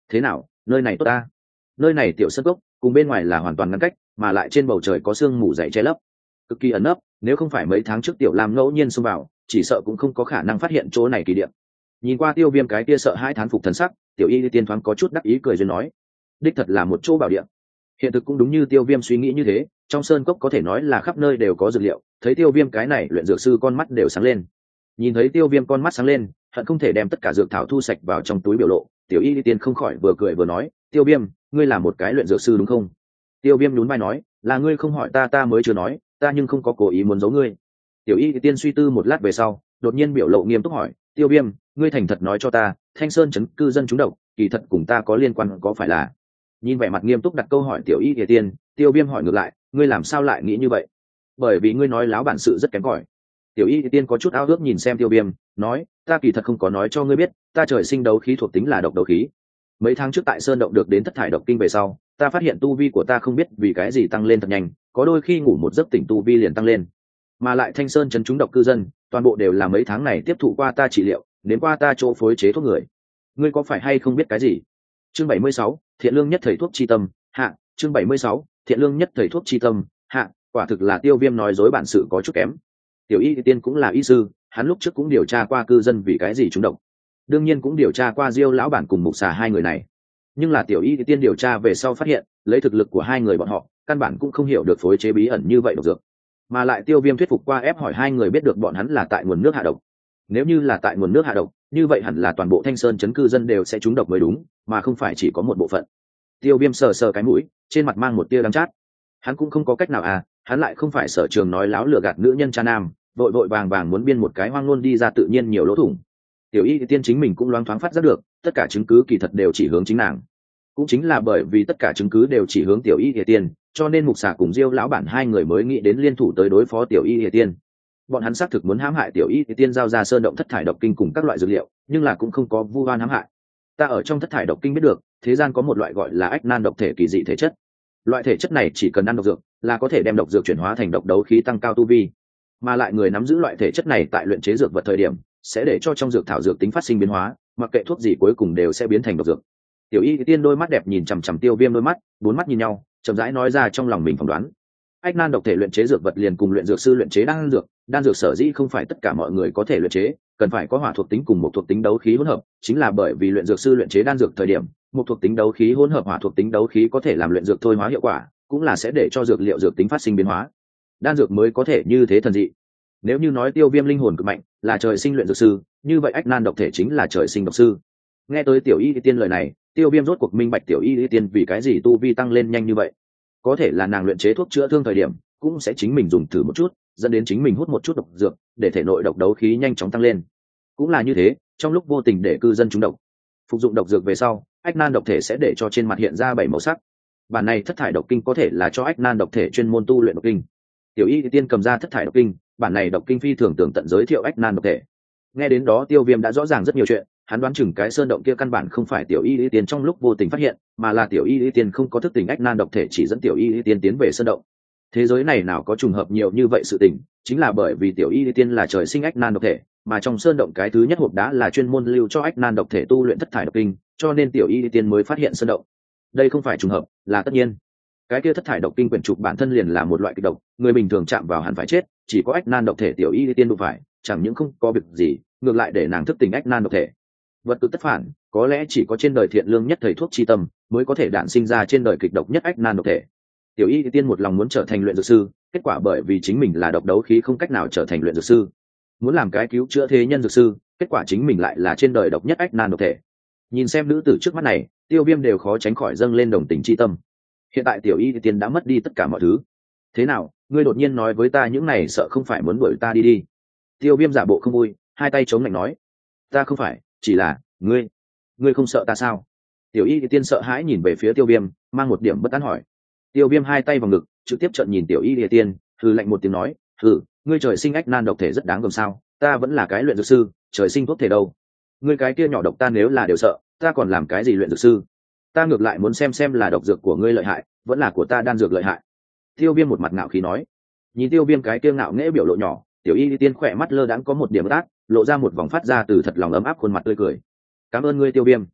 thế nào, nơi này tốt ta? Nơi này tiểu sân cốc cùng bên ngoài là hoàn toàn ngăn cách, mà lại trên bầu trời có sương mù dày che lấp, cực kỳ ẩn nấp, nếu không phải mấy tháng trước tiểu lam ngẫu nhiên xông vào, chỉ sợ cũng không có khả năng phát hiện chỗ này kỳ điểm. Nhìn qua Tiêu Viêm cái kia sợ hãi thán phục thần sắc, tiểu y tiên thoáng có chút đắc ý cười duyên nói, đích thật là một chỗ bảo địa. Hiện thực cũng đúng như Tiêu Viêm suy nghĩ như thế, trong sơn cốc có thể nói là khắp nơi đều có dược liệu. Thấy Tiêu Viêm cái này luyện dược sư con mắt đều sáng lên. Nhìn thấy Tiêu Viêm con mắt sáng lên, hận không thể đem tất cả dược thảo thu sạch vào trong túi biểu lộ, tiểu y tiên không khỏi vừa cười vừa nói, Tiêu Viêm, ngươi là một cái luyện dược sư đúng không? Tiêu Viêm nhún vai nói, là ngươi không hỏi ta ta mới chưa nói, ta nhưng không có cố ý muốn giấu ngươi. Tiểu y tiên suy tư một lát về sau, đột nhiên biểu lộ nghiêm túc hỏi, Tiêu Viêm, ngươi thành thật nói cho ta, Thanh Sơn trấn cư dân chúng độc, kỳ thật cùng ta có liên quan có phải là? Nhìn vẻ mặt nghiêm túc đặt câu hỏi tiểu y địa tiên, Tiêu Viêm hỏi ngược lại, ngươi làm sao lại nghĩ như vậy? Bởi vì ngươi nói láo bản sự rất kém cỏi. Tiểu y địa tiên có chút ao ước nhìn xem Tiêu Viêm, nói, ta kỳ thật không có nói cho ngươi biết, ta trời sinh đấu khí thuộc tính là độc đấu khí. Mấy tháng trước tại sơn động được đến thất thải độc kinh về sau, ta phát hiện tu vi của ta không biết vì cái gì tăng lên thật nhanh, có đôi khi ngủ một giấc tỉnh tu vi liền tăng lên. Mà lại Thanh Sơn trấn chúng độc cư dân, toàn bộ đều là mấy tháng này tiếp thụ qua ta trị liệu, đến qua ta chỗ phối chế thuốc người. Ngươi có phải hay không biết cái gì? Chương bảy mươi sáu, thiện lương nhất thầy thuốc chi tâm, hạ, chương bảy mươi sáu, thiện lương nhất thầy thuốc chi tâm, hạ, quả thực là Tiêu Viêm nói dối bản sự có chút kém. Tiểu y tiên cũng là y sư, hắn lúc trước cũng điều tra qua cư dân vì cái gì trúng độc, đương nhiên cũng điều tra qua Diêu lão bản cùng Mục Xà hai người này. Nhưng là tiểu y tiên điều tra về sau phát hiện, lấy thực lực của hai người bọn họ, căn bản cũng không hiểu được phối chế bí ẩn như vậy độc dược. Mà lại Tiêu Viêm thuyết phục qua ép hỏi hai người biết được bọn hắn là tại nguồn nước hạ độc. Nếu như là tại nguồn nước hạ độc, như vậy hẳn là toàn bộ Thanh Sơn trấn cư dân đều sẽ trúng độc mới đúng, mà không phải chỉ có một bộ phận. Tiêu Viêm sờ sờ cái mũi, trên mặt mang một tia đắng chát. Hắn cũng không có cách nào à, hắn lại không phải sở trường nói láo lừa gạt nữ nhân cha nam, vội vội vàng vàng muốn biên một cái hoang ngôn đi ra tự nhiên nhiều lỗ thủng. Tiểu y tiên chính mình cũng loáng thoáng phát giác được, tất cả chứng cứ kỳ thật đều chỉ hướng chính nàng. Cũng chính là bởi vì tất cả chứng cứ đều chỉ hướng tiểu y tiên, cho nên Mục Xà cùng Diêu lão bản hai người mới nghĩ đến liên thủ tới đối phó tiểu y tiên. Bọn hắn xác thực muốn hãm hại tiểu y tiên giao ra sơn động thất thải độc kinh cùng các loại dược liệu, nhưng là cũng không có vu oan hãm hại. Ta ở trong thất thải độc kinh biết được, thế gian có một loại gọi là ách nan độc thể kỳ dị thể chất. Loại thể chất này chỉ cần ăn độc dược là có thể đem độc dược chuyển hóa thành độc đấu khí tăng cao tu vi, mà lại người nắm giữ loại thể chất này tại luyện chế dược vật thời điểm sẽ để cho trong dược thảo dược tính phát sinh biến hóa, mặc kệ thuốc gì cuối cùng đều sẽ biến thành độc dược. Tiểu y tiên đôi mắt đẹp nhìn chằm chằm Tiêu Viêm đôi mắt, bốn mắt nhìn nhau, chậm rãi nói ra trong lòng mình phỏng đoán. Ách nan độc thể luyện chế dược vật liền cùng luyện dược sư luyện chế đan dược, đan dược sở dĩ không phải tất cả mọi người có thể luyện chế, cần phải có hỏa thuộc tính cùng một thuộc tính đấu khí hỗn hợp, chính là bởi vì luyện dược sư luyện chế đan dược thời điểm, một thuộc tính đấu khí hỗn hợp hỏa thuộc tính đấu khí có thể làm luyện dược thôi hóa hiệu quả, cũng là sẽ để cho dược liệu dược tính phát sinh biến hóa, đan dược mới có thể như thế thần dị. Nếu như nói Tiêu Viêm linh hồn cực mạnh, là trời sinh luyện dược sư, như vậy ách nan độc thể chính là trời sinh độc sư. Nghe tới tiểu y tiên lời này, Tiêu Viêm rốt cuộc minh bạch tiểu y tiên vì cái gì tu vi tăng lên nhanh như vậy. Có thể là nàng luyện chế thuốc chữa thương thời điểm cũng sẽ chính mình dùng thử một chút, dẫn đến chính mình hút một chút độc dược để thể nội độc đấu khí nhanh chóng tăng lên. Cũng là như thế, trong lúc vô tình để cư dân trúng độc, phục dụng độc dược về sau, ách nan độc thể sẽ để cho trên mặt hiện ra bảy màu sắc. Bản này thất thải độc kinh có thể là cho ách nan độc thể chuyên môn tu luyện độc kinh. Tiểu y tiên cầm ra thất thải độc kinh, bản này độc kinh phi thường tường tận giới thiệu ách nan độc thể. Nghe đến đó Tiêu Viêm đã rõ ràng rất nhiều chuyện, hắn đoán chừng cái sơn động kia căn bản không phải tiểu y tiên trong lúc vô tình phát hiện, mà là tiểu y tiên không có thức tỉnh ách nan độc thể chỉ dẫn tiểu y tiên tiến về sơn động. Thế giới này nào có trùng hợp nhiều như vậy sự tình, chính là bởi vì tiểu y tiên là trời sinh ách nan độc thể, mà trong sơn động cái thứ nhất hộp đá là chuyên môn lưu cho ách nan độc thể tu luyện thất thải độc kinh, cho nên tiểu y tiên mới phát hiện sơn động. Đây không phải trùng hợp, là tất nhiên. Cái kia thất thải độc kinh quyển trục bản thân liền là một loại kịch độc, người bình thường chạm vào hẳn phải chết, chỉ có ách nan độc thể tiểu y tiên đụng phải, chẳng những không có việc gì, ngược lại để nàng thức tỉnh ách nan độc thể. Vật cực tất phản, có lẽ chỉ có trên đời thiện lương nhất thầy thuốc chi tâm mới có thể đản sinh ra trên đời kịch độc nhất ách nan độc thể. Tiểu y tiên một lòng muốn trở thành luyện dược sư, kết quả bởi vì chính mình là độc đấu khí không cách nào trở thành luyện dược sư, muốn làm cái cứu chữa thế nhân dược sư, kết quả chính mình lại là trên đời độc nhất ách nan độc thể. Nhìn xem nữ tử trước mắt này, Tiêu Viêm đều khó tránh khỏi dâng lên đồng tình chi tâm. Hiện tại tiểu y tiên đã mất đi tất cả mọi thứ. Thế nào, ngươi đột nhiên nói với ta những này sợ không phải muốn đuổi ta đi đi? Tiêu Viêm giả bộ không vui, hai tay chống lạnh nói, ta không phải, chỉ là ngươi ngươi không sợ ta sao? Tiểu y tiên sợ hãi nhìn về phía Tiêu Viêm, mang một điểm bất an hỏi. Tiêu Viêm hai tay vào ngực, trực tiếp trợn nhìn tiểu y tiên, hừ lạnh một tiếng nói, hừ, ngươi trời sinh ách nan độc thể rất đáng gờm sao? Ta vẫn là cái luyện dược sư, trời sinh thuốc thể đâu. Ngươi cái kia nhỏ độc ta nếu là đều sợ, ta còn làm cái gì luyện dược sư? Ta ngược lại muốn xem xem là độc dược của ngươi lợi hại, vẫn là của ta đan dược lợi hại. Tiêu Viêm một mặt ngạo khí nói. Nhìn Tiêu Viêm cái kia ngạo nghễ biểu lộ nhỏ, tiểu y tiên khỏe mắt lơ đãng có một điểm ác, lộ ra một vòng phát ra từ thật lòng ấm áp khuôn mặt tươi cười. Cảm ơn ngươi Tiêu Viêm.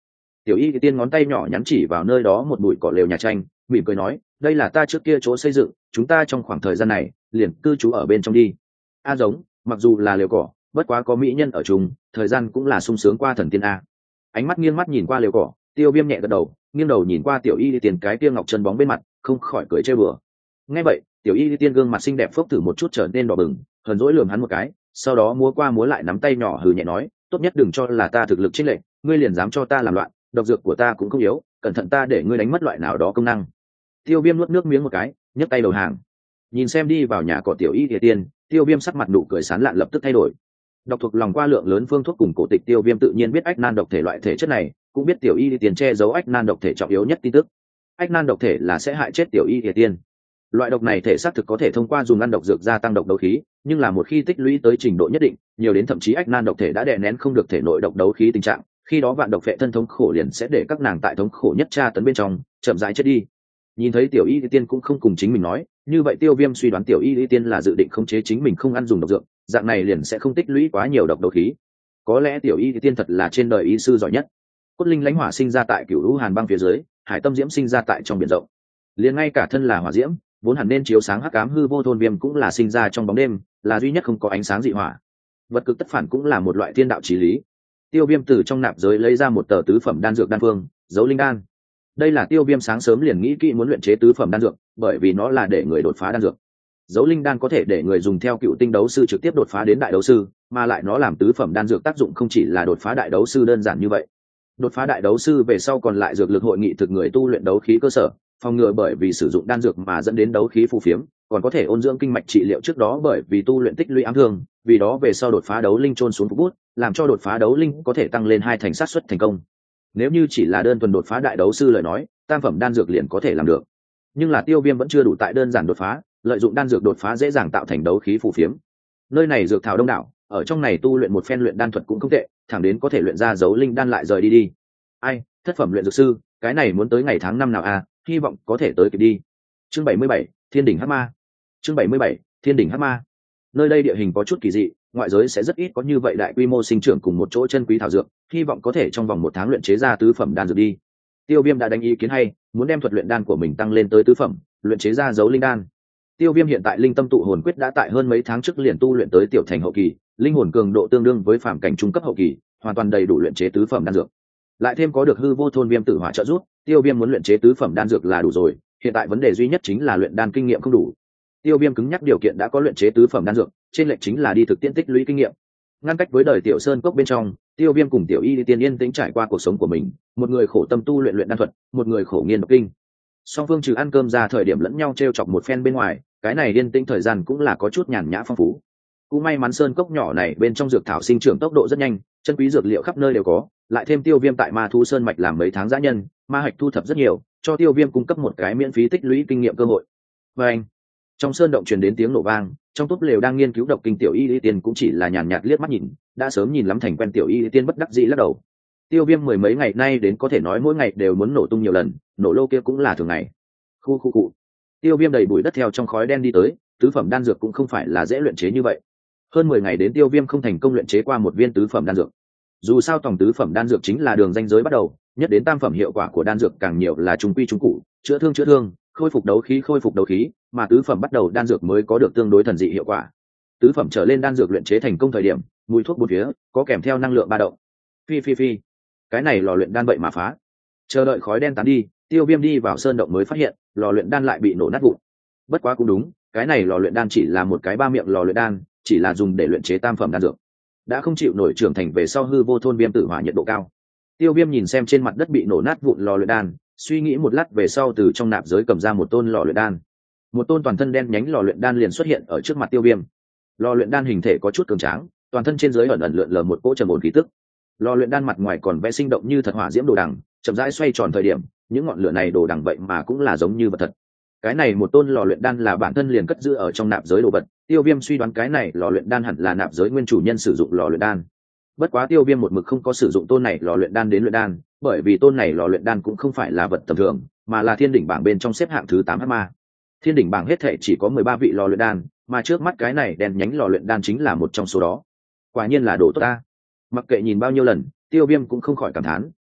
Tiểu y tiên ngón tay nhỏ nhắn chỉ vào nơi đó một bụi cỏ lều nhà tranh, mỉm cười nói, đây là ta trước kia chỗ xây dựng, chúng ta trong khoảng thời gian này liền cư trú ở bên trong đi. A giống, mặc dù là lều cỏ, bất quá có mỹ nhân ở chung, thời gian cũng là sung sướng qua thần tiên a. Ánh mắt nghiêng mắt nhìn qua lều cỏ, Tiêu Viêm nhẹ gật đầu, nghiêng đầu nhìn qua Tiểu y tiên cái kia ngọc chân bóng bên mặt, không khỏi cười trêu bừa. Nghe vậy, Tiểu y tiên gương mặt xinh đẹp phốc thử một chút trở nên đỏ bừng, hờn dỗi lườm hắn một cái, sau đó múa qua múa lại nắm tay nhỏ hừ nhẹ nói, tốt nhất đừng cho là ta thực lực chênh lệch, ngươi liền dám cho ta làm loạn, độc dược của ta cũng không yếu, cẩn thận ta để ngươi đánh mất loại nào đó công năng. Tiêu Viêm nuốt nước miếng một cái, nhấc tay đầu hàng. Nhìn xem đi vào nhà cỏ Tiểu y tiên, Tiêu Viêm sắc mặt nụ cười sán lạn lập tức thay đổi. Đọc thuộc lòng qua lượng lớn phương thuốc cùng cổ tịch, Tiêu Viêm tự nhiên biết ách nan độc thể loại thể chất này, cũng biết Tiểu y tiên che giấu ách nan độc thể trọng yếu nhất tin tức. Ách nan độc thể là sẽ hại chết Tiểu y tiên. Loại độc này thể xác thực có thể thông qua dùng ăn độc dược gia tăng độc đấu khí, nhưng là một khi tích lũy tới trình độ nhất định, nhiều đến thậm chí ách nan độc thể đã đè nén không được thể nội độc đấu khí tình trạng, khi đó vạn độc phệ thân thống khổ liền sẽ để các nàng tại thống khổ nhất tra tấn bên trong chậm rãi chết đi. Nhìn thấy Tiểu y tiên cũng không cùng chính mình nói, như vậy Tiêu Viêm suy đoán Tiểu y tiên là dự định khống chế chính mình không ăn dùng độc dược, dạng này liền sẽ không tích lũy quá nhiều độc đấu khí. Có lẽ Tiểu y tiên thật là trên đời y sư giỏi nhất. Cốt linh lãnh hỏa sinh ra tại cửu lũ hàn băng phía dưới, hải tâm diễm sinh ra tại trong biển rộng, liền ngay cả thân là hỏa diễm vốn hẳn nên chiếu sáng hắc ám hư vô thôn viêm cũng là sinh ra trong bóng đêm, là duy nhất không có ánh sáng dị hỏa. Vật cực tất phản cũng là một loại thiên đạo chí lý. Tiêu Viêm từ trong nạp giới lấy ra một tờ tứ phẩm đan dược đan phương, dấu linh đan. Đây là Tiêu Viêm sáng sớm liền nghĩ kỹ muốn luyện chế tứ phẩm đan dược, bởi vì nó là để người đột phá đan dược. Dấu linh đan có thể để người dùng theo cựu tinh đấu sư trực tiếp đột phá đến đại đấu sư, mà lại nó làm tứ phẩm đan dược tác dụng không chỉ là đột phá đại đấu sư đơn giản như vậy. Đột phá đại đấu sư về sau còn lại dược lực hội nghị thực người tu luyện đấu khí cơ sở, phòng ngừa bởi vì sử dụng đan dược mà dẫn đến đấu khí phù phiếm, còn có thể ôn dưỡng kinh mạch trị liệu trước đó bởi vì tu luyện tích lũy ám thương, vì đó về sau đột phá đấu linh chôn xuống phục bút, làm cho đột phá đấu linh có thể tăng lên hai thành sát suất thành công. Nếu như chỉ là đơn thuần đột phá đại đấu sư lời nói, tam phẩm đan dược liền có thể làm được. Nhưng là Tiêu Viêm vẫn chưa đủ tại đơn giản đột phá, lợi dụng đan dược đột phá dễ dàng tạo thành đấu khí phù phiếm. Nơi này dược thảo đông đảo, ở trong này tu luyện một phen luyện đan thuật cũng không tệ, thẳng đến có thể luyện ra dấu linh đan lại rời đi đi. Ai, thất phẩm luyện dược sư, cái này muốn tới ngày tháng năm nào à, hy vọng có thể tới kịp đi. Chương bảy mươi bảy, Thiên đỉnh hắc ma. Chương bảy mươi bảy, Thiên đỉnh hắc ma. Nơi đây địa hình có chút kỳ dị, ngoại giới sẽ rất ít có như vậy đại quy mô sinh trưởng cùng một chỗ chân quý thảo dược, hy vọng có thể trong vòng một tháng luyện chế ra tứ phẩm đan dược đi. Tiêu Viêm đã đánh ý kiến hay, muốn đem thuật luyện đan của mình tăng lên tới tứ phẩm, luyện chế ra dấu linh đan. Tiêu Viêm hiện tại linh tâm tụ hồn quyết đã tại hơn mấy tháng trước liền tu luyện tới tiểu thành hậu kỳ, linh hồn cường độ tương đương với phàm cảnh trung cấp hậu kỳ, hoàn toàn đầy đủ luyện chế tứ phẩm đan dược. Lại thêm có được hư vô thôn viêm tử hỏa trợ giúp, Tiêu Viêm muốn luyện chế tứ phẩm đan dược là đủ rồi, hiện tại vấn đề duy nhất chính là luyện đan kinh nghiệm không đủ. Tiêu Viêm cứng nhắc điều kiện đã có luyện chế tứ phẩm đan dược, trên lệch chính là đi thực tiễn tích lũy kinh nghiệm. Ngăn cách với đời tiểu sơn cốc bên trong, Tiêu Viêm cùng Tiểu Y tiên yên tĩnh trải qua cuộc sống của mình, một người khổ tâm tu luyện luyện đan thuật, một người khổ nghiên đọc kinh. Song phương trừ ăn cơm ra thời điểm lẫn nhau trêu chọc một phen bên ngoài, cái này yên tĩnh thời gian cũng là có chút nhàn nhã phong phú. Cũng may mắn sơn cốc nhỏ này bên trong dược thảo sinh trưởng tốc độ rất nhanh, chân quý dược liệu khắp nơi đều có, lại thêm Tiêu Viêm tại Ma Thu Sơn mạch làm mấy tháng dã nhân, ma hạch thu thập rất nhiều, cho Tiêu Viêm cung cấp một cái miễn phí tích lũy kinh nghiệm cơ hội. Và anh, trong sơn động truyền đến tiếng nổ vang, trong túp lều đang nghiên cứu độc kinh Tiểu Y tiên cũng chỉ là nhàn nhạt liếc mắt nhìn, đã sớm nhìn lắm thành quen Tiểu Y tiên bất đắc dĩ lắc đầu. Tiêu Viêm mười mấy ngày nay đến có thể nói mỗi ngày đều muốn nổ tung nhiều lần, nổ lô kia cũng là thường ngày. Khu khu cụ. Tiêu Viêm đầy bụi đất theo trong khói đen đi tới, tứ phẩm đan dược cũng không phải là dễ luyện chế như vậy. Hơn mười ngày đến Tiêu Viêm không thành công luyện chế qua một viên tứ phẩm đan dược. Dù sao tổng tứ phẩm đan dược chính là đường ranh giới bắt đầu, nhất đến tam phẩm hiệu quả của đan dược càng nhiều là trung quy trung cụ, chữa thương chữa thương, khôi phục đấu khí khôi phục đấu khí, mà tứ phẩm bắt đầu đan dược mới có được tương đối thần dị hiệu quả. Tứ phẩm trở lên đan dược luyện chế thành công thời điểm, mùi thuốc bốn phía, có kèm theo năng lượng ba động. Phi phi phi, cái này lò luyện đan bậy mà phá. Chờ đợi khói đen tán đi, Tiêu Viêm đi vào sơn động mới phát hiện, lò luyện đan lại bị nổ nát vụn. Bất quá cũng đúng, cái này lò luyện đan chỉ là một cái ba miệng lò luyện đan, chỉ là dùng để luyện chế tam phẩm đan dược, đã không chịu nổi trưởng thành về sau hư vô thôn viêm tử hỏa nhiệt độ cao. Tiêu Viêm nhìn xem trên mặt đất bị nổ nát vụn lò luyện đan, suy nghĩ một lát về sau từ trong nạp giới cầm ra một tôn lò luyện đan. Một tôn toàn thân đen nhánh lò luyện đan liền xuất hiện ở trước mặt Tiêu Viêm. Lò luyện đan hình thể có chút cường tráng, toàn thân trên dưới ẩn ẩn lượn lờ một cỗ trầm ổn khí tức. Lò luyện đan mặt ngoài còn vẽ sinh động như thật hỏa diễm đồ đằng, chậm rãi xoay tròn thời điểm, những ngọn lửa này đồ đằng vậy mà cũng là giống như vật thật. Cái này một tôn lò luyện đan là bản thân liền cất giữ ở trong nạp giới đồ vật, Tiêu Viêm suy đoán cái này lò luyện đan hẳn là nạp giới nguyên chủ nhân sử dụng lò luyện đan. Bất quá Tiêu Viêm một mực không có sử dụng tôn này lò luyện đan đến luyện đan, bởi vì tôn này lò luyện đan cũng không phải là vật tầm thường, mà là thiên đỉnh bảng bên trong xếp hạng thứ tám hắc ma. Thiên đỉnh bảng hết thảy chỉ có mười ba vị lò luyện đan, mà trước mắt cái này đèn nhánh lò luyện đan chính là một trong số đó. Quả nhiên là đồ tốt ta. Mặc kệ nhìn bao nhiêu lần, Tiêu Viêm cũng không khỏi cảm thán,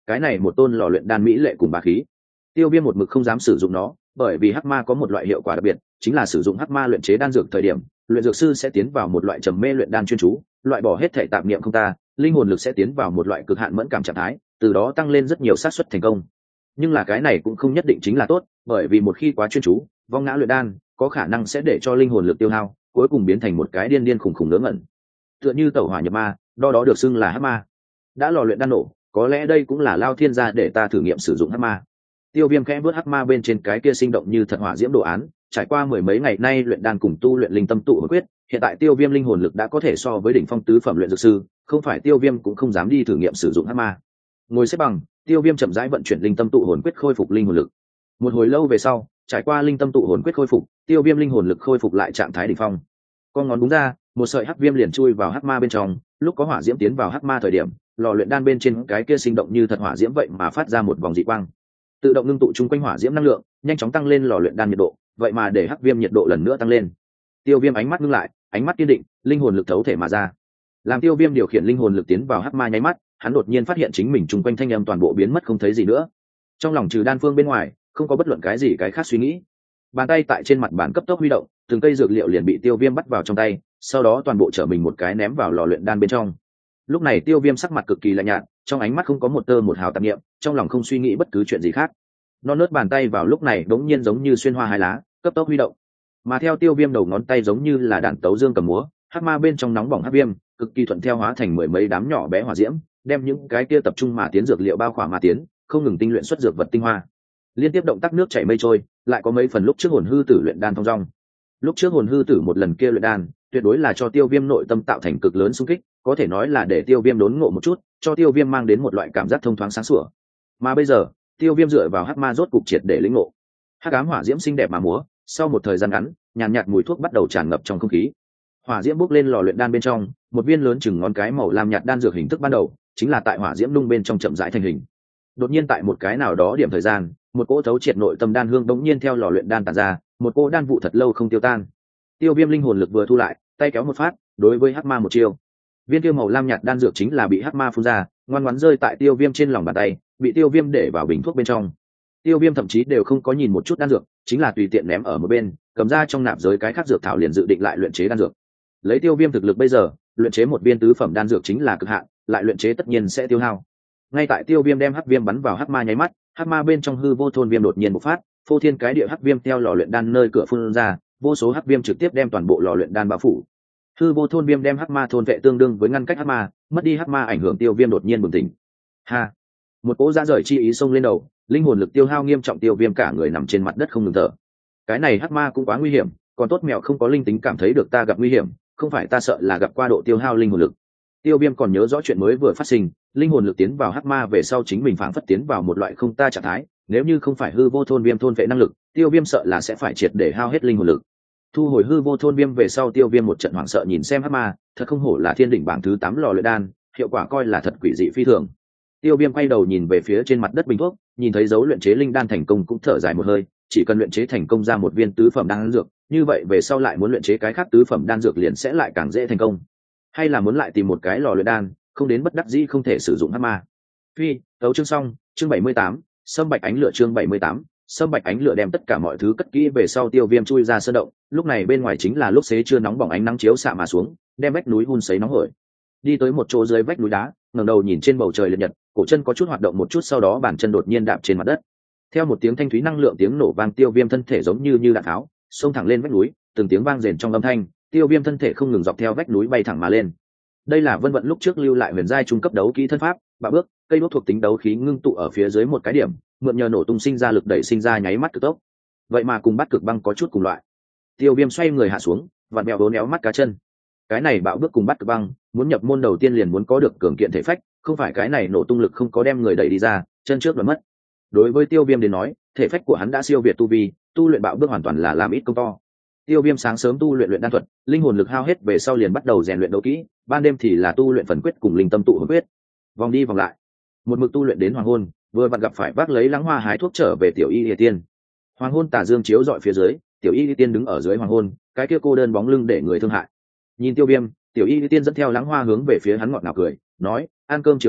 cái này một tôn lò luyện đan mỹ lệ cùng bá khí. Tiêu Viêm một mực không dám sử dụng nó, bởi vì hắc ma có một loại hiệu quả đặc biệt, chính là sử dụng hắc ma luyện chế đan dược thời điểm, luyện dược sư sẽ tiến vào một loại trầm mê luyện đan chuyên chú, loại bỏ hết thể tạp niệm không ta, linh hồn lực sẽ tiến vào một loại cực hạn mẫn cảm trạng thái, từ đó tăng lên rất nhiều xác suất thành công. Nhưng là cái này cũng không nhất định chính là tốt, bởi vì một khi quá chuyên chú, vong ngã luyện đan, có khả năng sẽ để cho linh hồn lực tiêu hao, cuối cùng biến thành một cái điên điên khủng khủng ngớ ngẩn. Tựa như tẩu hỏa nhập ma, đo đó được xưng là hắc ma. Đã lò luyện đan nổ, có lẽ đây cũng là lao thiên gia để ta thử nghiệm sử dụng hắc ma. Tiêu Viêm khẽ vớt hắc ma bên trên cái kia sinh động như thật hỏa diễm đồ án, trải qua mười mấy ngày nay luyện đan cùng tu luyện linh tâm tụ hồn quyết, hiện tại Tiêu Viêm linh hồn lực đã có thể so với đỉnh phong tứ phẩm luyện dược sư, không phải Tiêu Viêm cũng không dám đi thử nghiệm sử dụng hắc ma. Ngồi xếp bằng, Tiêu Viêm chậm rãi vận chuyển linh tâm tụ hồn quyết khôi phục linh hồn lực. Một hồi lâu về sau, trải qua linh tâm tụ hồn quyết khôi phục, Tiêu Viêm linh hồn lực khôi phục lại trạng thái đỉnh phong. Con ngón đúng ra, một sợi hắc viêm liền chui vào hắc ma bên trong, lúc có hỏa diễm tiến vào hắc ma thời điểm, lò luyện đan bên trên cái kia sinh động như thật hỏa diễm vậy mà phát ra một vòng dị quang, tự động ngưng tụ chung quanh hỏa diễm năng lượng, nhanh chóng tăng lên lò luyện đan nhiệt độ, vậy mà để hắc viêm nhiệt độ lần nữa tăng lên. Tiêu Viêm ánh mắt ngưng lại, ánh mắt kiên định, linh hồn lực thấu thể mà ra. Làm Tiêu Viêm điều khiển linh hồn lực tiến vào hắc ma nháy mắt, hắn đột nhiên phát hiện chính mình chung quanh thanh âm toàn bộ biến mất không thấy gì nữa. Trong lòng trừ đan phương bên ngoài, không có bất luận cái gì cái khác suy nghĩ. Bàn tay tại trên mặt bàn cấp tốc huy động, từng cây dược liệu liền bị Tiêu Viêm bắt vào trong tay, sau đó toàn bộ trở mình một cái ném vào lò luyện đan bên trong. Lúc này Tiêu Viêm sắc mặt cực kỳ lạnh nhạt, trong ánh mắt không có một tơ một hào tạp niệm, trong lòng không suy nghĩ bất cứ chuyện gì khác. Non nớt bàn tay vào lúc này đống nhiên giống như xuyên hoa hai lá, cấp tốc huy động. Mà theo Tiêu Viêm đầu ngón tay giống như là đàn tấu dương cầm múa, hắc ma bên trong nóng bỏng hắc viêm, cực kỳ thuận theo hóa thành mười mấy đám nhỏ bé hỏa diễm, đem những cái kia tập trung mà tiến dược liệu bao khỏa mà tiến, không ngừng tinh luyện xuất dược vật tinh hoa. Liên tiếp động tác nước chảy mây trôi, lại có mấy phần lúc trước hồn hư tử luyện đan thông dong. Lúc trước hồn hư tử một lần kia luyện đan, tuyệt đối là cho Tiêu Viêm nội tâm tạo thành cực lớn xung kích, có thể nói là để Tiêu Viêm đốn ngộ một chút, cho Tiêu Viêm mang đến một loại cảm giác thông thoáng sáng sủa. Mà bây giờ, Tiêu Viêm dựa vào hắc ma rốt cục triệt để lĩnh ngộ. Hắc ám hỏa diễm xinh đẹp mà múa, sau một thời gian ngắn, nhàn nhạt mùi thuốc bắt đầu tràn ngập trong không khí. Hỏa diễm bốc lên lò luyện đan bên trong, một viên lớn chừng ngón cái màu lam nhạt đan dược hình thức ban đầu, chính là tại hỏa diễm nung bên trong chậm rãi thành hình. Đột nhiên tại một cái nào đó điểm thời gian, một cỗ thấu triệt nội tâm đan hương đống nhiên theo lò luyện đan tản ra, một cỗ đan vụ thật lâu không tiêu tan. Tiêu Viêm linh hồn lực vừa thu lại, tay kéo một phát, đối với hắc ma một chiêu. Viên tiêu màu lam nhạt đan dược chính là bị hắc ma phun ra, ngoan ngoãn rơi tại Tiêu Viêm trên lòng bàn tay, bị Tiêu Viêm để vào bình thuốc bên trong. Tiêu Viêm thậm chí đều không có nhìn một chút đan dược, chính là tùy tiện ném ở một bên, cầm ra trong nạp giới cái khác dược thảo liền dự định lại luyện chế đan dược. Lấy Tiêu Viêm thực lực bây giờ, luyện chế một viên tứ phẩm đan dược chính là cực hạn, lại luyện chế tất nhiên sẽ tiêu hao. Ngay tại Tiêu Viêm đem hắc viêm bắn vào hắc ma nháy mắt, hắc ma bên trong hư vô thôn viêm đột nhiên bộc phát, phô thiên cái địa hắc viêm theo lò luyện đan nơi cửa phun ra, vô số hắc viêm trực tiếp đem toàn bộ lò luyện đan bao phủ. Hư vô thôn viêm đem hắc ma thôn vệ tương đương với ngăn cách hắc ma, mất đi hắc ma ảnh hưởng Tiêu Viêm đột nhiên bừng tỉnh. Ha! Một cỗ ra rời chi ý xông lên đầu, linh hồn lực tiêu hao nghiêm trọng, Tiêu Viêm cả người nằm trên mặt đất không ngừng thở. Cái này hắc ma cũng quá nguy hiểm, còn tốt mèo không có linh tính cảm thấy được ta gặp nguy hiểm, không phải ta sợ là gặp qua độ tiêu hao linh hồn lực. Tiêu Viêm còn nhớ rõ chuyện mới vừa phát sinh, linh hồn lực tiến vào hắc ma về sau chính mình phảng phất tiến vào một loại không ta trạng thái, nếu như không phải hư vô thôn viêm thôn vệ năng lực, Tiêu Viêm sợ là sẽ phải triệt để hao hết linh hồn lực. Thu hồi hư vô thôn viêm về sau, Tiêu Viêm một trận hoảng sợ nhìn xem hắc ma, thật không hổ là thiên đỉnh bảng thứ tám lò luyện đan, hiệu quả coi là thật quỷ dị phi thường. Tiêu Viêm quay đầu nhìn về phía trên mặt đất bình thuốc, nhìn thấy dấu luyện chế linh đan thành công cũng thở dài một hơi, chỉ cần luyện chế thành công ra một viên tứ phẩm đan dược, như vậy về sau lại muốn luyện chế cái khác tứ phẩm đan dược liền sẽ lại càng dễ thành công. Hay là muốn lại tìm một cái lò luyện đan, không đến bất đắc dĩ không thể sử dụng hắc ma. Phi, tấu chương xong, chương bảy mươi tám, Sâm Bạch Ánh Lửa chương bảy mươi tám, Sâm Bạch Ánh Lửa đem tất cả mọi thứ cất kỹ về sau, Tiêu Viêm chui ra sơn động, lúc này bên ngoài chính là lúc xế trưa nóng bỏng, ánh nắng chiếu xạ mà xuống, đem vách núi hun sấy nóng hổi. Đi tới một chỗ dưới vách núi đá, ngẩng đầu nhìn trên bầu trời liệt nhật, cổ chân có chút hoạt động một chút, sau đó bàn chân đột nhiên đạp trên mặt đất. Theo một tiếng thanh thúy năng lượng tiếng nổ vang, Tiêu Viêm thân thể giống như như đạn tháo, xông thẳng lên vách núi, từng tiếng vang rền trong âm thanh, Tiêu Viêm thân thể không ngừng dọc theo vách núi bay thẳng mà lên. Đây là Vân Vận lúc trước lưu lại huyền giai trung cấp đấu kỹ thân pháp, bạo bước, cây đốt thuộc tính đấu khí ngưng tụ ở phía dưới một cái điểm, mượn nhờ nổ tung sinh ra lực đẩy sinh ra nháy mắt cực tốc. Vậy mà cùng bắt cực băng có chút cùng loại. Tiêu Viêm xoay người hạ xuống, vặn mèo bốn éo mắt cá chân. Cái này bạo bước cùng bắt cực băng, muốn nhập môn đầu tiên liền muốn có được cường kiện thể phách, không phải cái này nổ tung lực không có đem người đẩy đi ra, chân trước là mất. Đối với Tiêu Viêm đến nói, thể phách của hắn đã siêu việt tu vi, tu luyện bạo bước hoàn toàn là làm ít công to. Tiêu Viêm sáng sớm tu luyện luyện đan thuật, linh hồn lực hao hết về sau liền bắt đầu rèn luyện đấu kỹ, ban đêm thì là tu luyện phần quyết cùng linh tâm tụ hồn quyết. Vòng đi vòng lại, một mực tu luyện đến hoàng hôn, vừa vặn gặp phải vác lấy Lăng Hoa hái thuốc trở về Tiểu Y Lìa Tiên. Hoàng hôn tà dương chiếu rọi phía dưới, Tiểu Y Lìa Tiên đứng ở dưới hoàng hôn, cái kia cô đơn bóng lưng để người thương hại. Nhìn Tiêu Viêm, Tiểu Y Lìa Tiên dẫn theo Lăng Hoa hướng về phía hắn ngọt ngào cười, nói: "Ăn cơm chiều sao?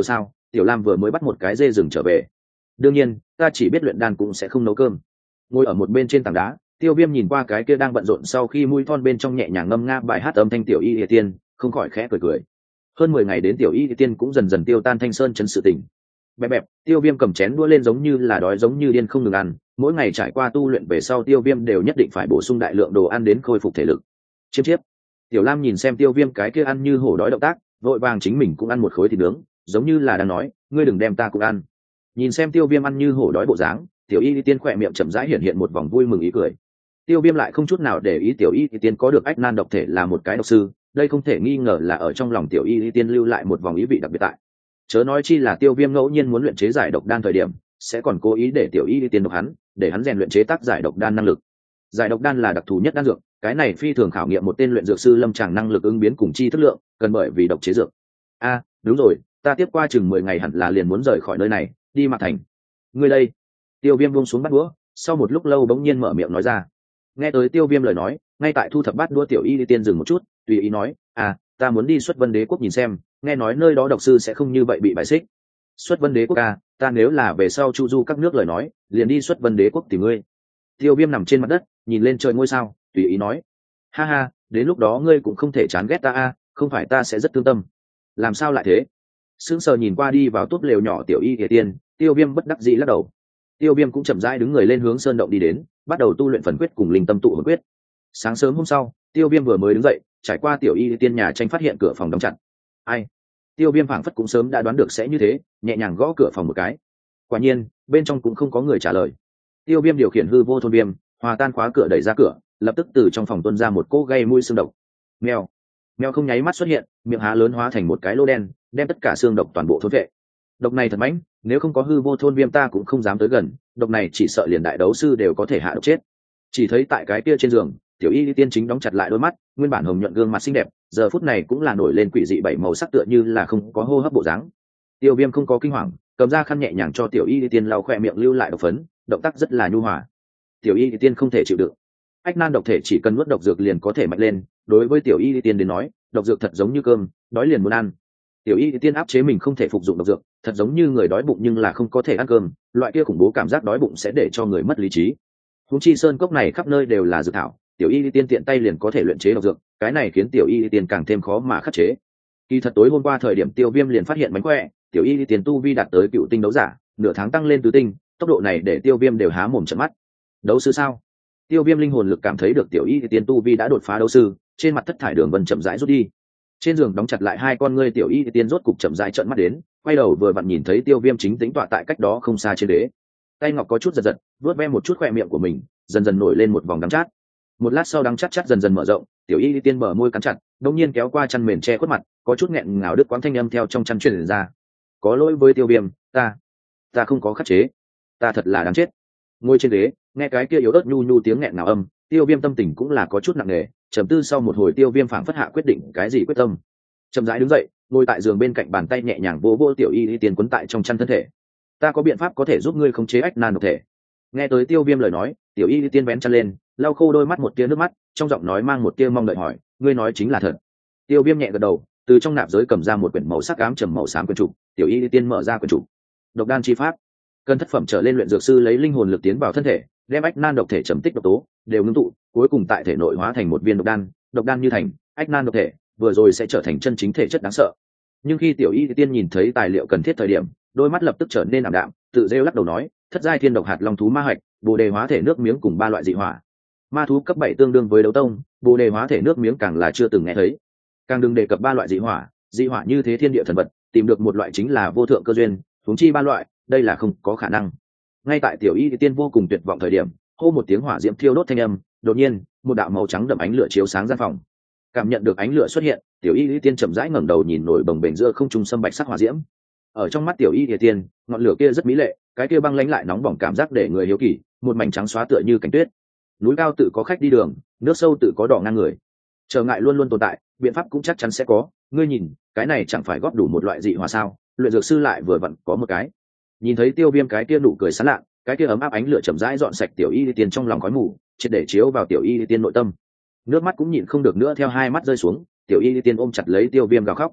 tiểu lam vừa mới bắt một cái dê rừng trở về. Đương nhiên ta chỉ biết luyện đan cũng sẽ không nấu cơm. Ngồi ở một bên trên tảng đá, Tiêu Viêm nhìn qua cái kia đang bận rộn sau khi mũi thon bên trong nhẹ nhàng ngâm nga bài hát âm thanh tiểu y địa tiên, không khỏi khẽ cười cười. Hơn mười ngày đến tiểu y địa tiên cũng dần dần tiêu tan thanh sơn chấn sự tình. Bẹp bẹp, Tiêu Viêm cầm chén đũa lên giống như là đói giống như điên không ngừng ăn, mỗi ngày trải qua tu luyện về sau Tiêu Viêm đều nhất định phải bổ sung đại lượng đồ ăn đến khôi phục thể lực. Chiêm chiếp. Tiểu Lam nhìn xem Tiêu Viêm cái kia ăn như hổ đói động tác, vội vàng chính mình cũng ăn một khối thịt nướng, giống như là đang nói, ngươi đừng đem ta cũng ăn. Nhìn xem Tiêu Viêm ăn như hổ đói bộ dáng, tiểu y tiên khỏe miệng chậm rãi hiện hiện một vòng vui mừng ý cười. Tiêu Viêm lại không chút nào để ý tiểu y tiên có được ách nan độc thể là một cái độc sư, đây không thể nghi ngờ là ở trong lòng tiểu y tiên lưu lại một vòng ý vị đặc biệt tại. Chớ nói chi là Tiêu Viêm ngẫu nhiên muốn luyện chế giải độc đan thời điểm, sẽ còn cố ý để tiểu y tiên độc hắn, để hắn rèn luyện chế tác giải độc đan năng lực. Giải độc đan là đặc thù nhất đan dược, cái này phi thường khảo nghiệm một tên luyện dược sư lâm tràng năng lực ứng biến cùng chi thức lượng, cần bởi vì độc chế dược. A, à, đúng rồi, ta tiếp qua chừng mười ngày hẳn là liền muốn rời khỏi nơi này, đi Mạc Thành. Ngươi đây? Tiêu Viêm buông xuống bát đũa, sau một lúc lâu bỗng nhiên mở miệng nói ra. Nghe tới Tiêu Viêm lời nói, ngay tại thu thập bát đũa tiểu y tiên dừng một chút, tùy ý nói, à, ta muốn đi Xuất Vân Đế quốc nhìn xem, nghe nói nơi đó độc sư sẽ không như vậy bị bại xích. Xuất Vân Đế quốc à, ta nếu là về sau chu du các nước lời nói, liền đi Xuất Vân Đế quốc tìm ngươi. Tiêu Viêm nằm trên mặt đất, nhìn lên trời ngôi sao, tùy ý nói, ha ha, đến lúc đó ngươi cũng không thể chán ghét ta a, à, không phải ta sẽ rất thương tâm. Làm sao lại thế? Sững sờ nhìn qua đi vào túp lều nhỏ tiểu y kỳ tiên, Tiêu Viêm bất đắc dĩ lắc đầu. Tiêu Viêm cũng chậm rãi đứng người lên hướng sơn động đi đến, bắt đầu tu luyện phần quyết cùng linh tâm tụ hồn quyết. Sáng sớm hôm sau, Tiêu Viêm vừa mới đứng dậy, trải qua tiểu y tiên nhà tranh phát hiện cửa phòng đóng chặt. Ai? Tiêu Viêm phảng phất cũng sớm đã đoán được sẽ như thế, nhẹ nhàng gõ cửa phòng một cái. Quả nhiên, bên trong cũng không có người trả lời. Tiêu Viêm điều khiển hư vô thôn viêm, hòa tan khóa cửa đẩy ra cửa, lập tức từ trong phòng tuôn ra một cỗ gây mũi xương độc. Mèo, mèo không nháy mắt xuất hiện, miệng há lớn hóa thành một cái lỗ đen, đem tất cả xương độc toàn bộ thôn vệ. Độc này thật mãnh, nếu không có hư vô thôn viêm ta cũng không dám tới gần, độc này chỉ sợ liền đại đấu sư đều có thể hạ độc chết. Chỉ thấy tại cái kia trên giường, tiểu y tiên chính đóng chặt lại đôi mắt, nguyên bản hồng nhuận gương mặt xinh đẹp, giờ phút này cũng là nổi lên quỷ dị bảy màu sắc tựa như là không có hô hấp bộ dáng. Tiêu Viêm không có kinh hoàng, cầm ra khăn nhẹ nhàng cho tiểu y tiên lau khỏe miệng lưu lại độc phấn, động tác rất là nhu hòa. Tiểu y tiên không thể chịu đựng, ách nan độc thể chỉ cần nuốt độc dược liền có thể mạnh lên, đối với tiểu y tiên đến nói, độc dược thật giống như cơm, đói liền muốn ăn. Tiểu y tiên áp chế mình không thể phục dụng độc dược, thật giống như người đói bụng nhưng là không có thể ăn cơm, loại kia khủng bố cảm giác đói bụng sẽ để cho người mất lý trí. Húng chi sơn cốc này khắp nơi đều là dược thảo, tiểu y tiên tiện tay liền có thể luyện chế độc dược, cái này khiến tiểu y tiên càng thêm khó mà khắc chế. Kỳ thật tối hôm qua thời điểm Tiêu Viêm liền phát hiện mánh khỏe, tiểu y tiên tu vi đạt tới cựu tinh đấu giả, nửa tháng tăng lên tứ tinh, tốc độ này để Tiêu Viêm đều há mồm trợn mắt. Đấu sư sao? Tiêu Viêm linh hồn lực cảm thấy được tiểu y tiên tu vi đã đột phá đấu sư, trên mặt thất thải đường vân chậm rãi rút đi. Trên giường đóng chặt lại hai con ngươi tiểu y tiên rốt cục chậm rãi trợn mắt đến, quay đầu vừa vặn nhìn thấy Tiêu Viêm chính tính tọa tại cách đó không xa trên đế. Tay ngọc có chút giật giật, vuốt ve một chút khỏe miệng của mình, dần dần nổi lên một vòng đắng chát. Một lát sau đắng chát chát dần dần mở rộng, tiểu y tiên mở môi cắn chặt, đột nhiên kéo qua chăn mền che khuất mặt, có chút nghẹn ngào đứt quãng thanh âm theo trong chăn truyền ra. Có lỗi với Tiêu Viêm, ta, ta không có khắc chế, ta thật là đáng chết. Ngồi trên ghế, nghe cái kia yếu ớt nhu nhu tiếng nghẹn ngào âm, Tiêu Viêm tâm tình cũng là có chút nặng nề, trầm tư sau một hồi Tiêu Viêm phảng phất hạ quyết định cái gì quyết tâm. Chậm rãi đứng dậy, ngồi tại giường bên cạnh, bàn tay nhẹ nhàng vỗ vỗ tiểu y tiên quấn tại trong chăn thân thể. Ta có biện pháp có thể giúp ngươi khống chế ách nan độc thể. Nghe tới Tiêu Viêm lời nói, tiểu y tiên vén chăn lên, lau khô đôi mắt một tia nước mắt, trong giọng nói mang một tia mong đợi hỏi, ngươi nói chính là thật? Tiêu Viêm nhẹ gật đầu, từ trong nạp giới cầm ra một quyển màu sắc ám trầm màu xám quyển trục, tiểu y tiên mở ra quyển trục. Độc đan chi pháp, cần thất phẩm trở lên luyện dược sư lấy linh hồn lực tiến vào thân thể, đem ách nan độc thể trầm tích độc tố đều ngưng tụ, cuối cùng tại thể nội hóa thành một viên độc đan, độc đan như thành, ách nan độc thể vừa rồi sẽ trở thành chân chính thể chất đáng sợ. Nhưng khi tiểu y tiên nhìn thấy tài liệu cần thiết thời điểm, đôi mắt lập tức trở nên ảm đạm, tự rêu lắc đầu nói, thất giai thiên độc hạt long thú ma hạch, bồ đề hóa thể nước miếng cùng ba loại dị hỏa. Ma thú cấp bảy tương đương với đấu tông, bồ đề hóa thể nước miếng càng là chưa từng nghe thấy. Càng đừng đề cập ba loại dị hỏa, dị hỏa như thế thiên địa thần vật, tìm được một loại chính là vô thượng cơ duyên, huống chi ba loại, đây là không có khả năng. Ngay tại tiểu y tiên vô cùng tuyệt vọng thời điểm, hô một tiếng hỏa diễm thiêu đốt thanh âm, đột nhiên, một đạo màu trắng đậm ánh lửa chiếu sáng gian phòng. Cảm nhận được ánh lửa xuất hiện, tiểu y tiên chậm rãi ngẩng đầu nhìn nổi bồng bềnh giữa không trung sâm bạch sắc hỏa diễm. Ở trong mắt tiểu y tiên, ngọn lửa kia rất mỹ lệ, cái kia băng lãnh lại nóng bỏng cảm giác để người hiếu kỳ, một mảnh trắng xóa tựa như cảnh tuyết. Núi cao tự có khách đi đường, nước sâu tự có đỏ ngang người. Trở ngại luôn luôn tồn tại, biện pháp cũng chắc chắn sẽ có. Ngươi nhìn, cái này chẳng phải góp đủ một loại dị hỏa sao? Luyện dược sư lại vừa vặn có một cái. Nhìn thấy Tiêu Viêm cái kia nụ cười sán lạ, cái kia ấm áp ánh lửa chậm rãi dọn sạch tiểu y tiên trong lòng khói mù, triệt để chiếu vào tiểu y tiên nội tâm. Nước mắt cũng nhịn không được nữa theo hai mắt rơi xuống, tiểu y tiên ôm chặt lấy Tiêu Viêm gào khóc.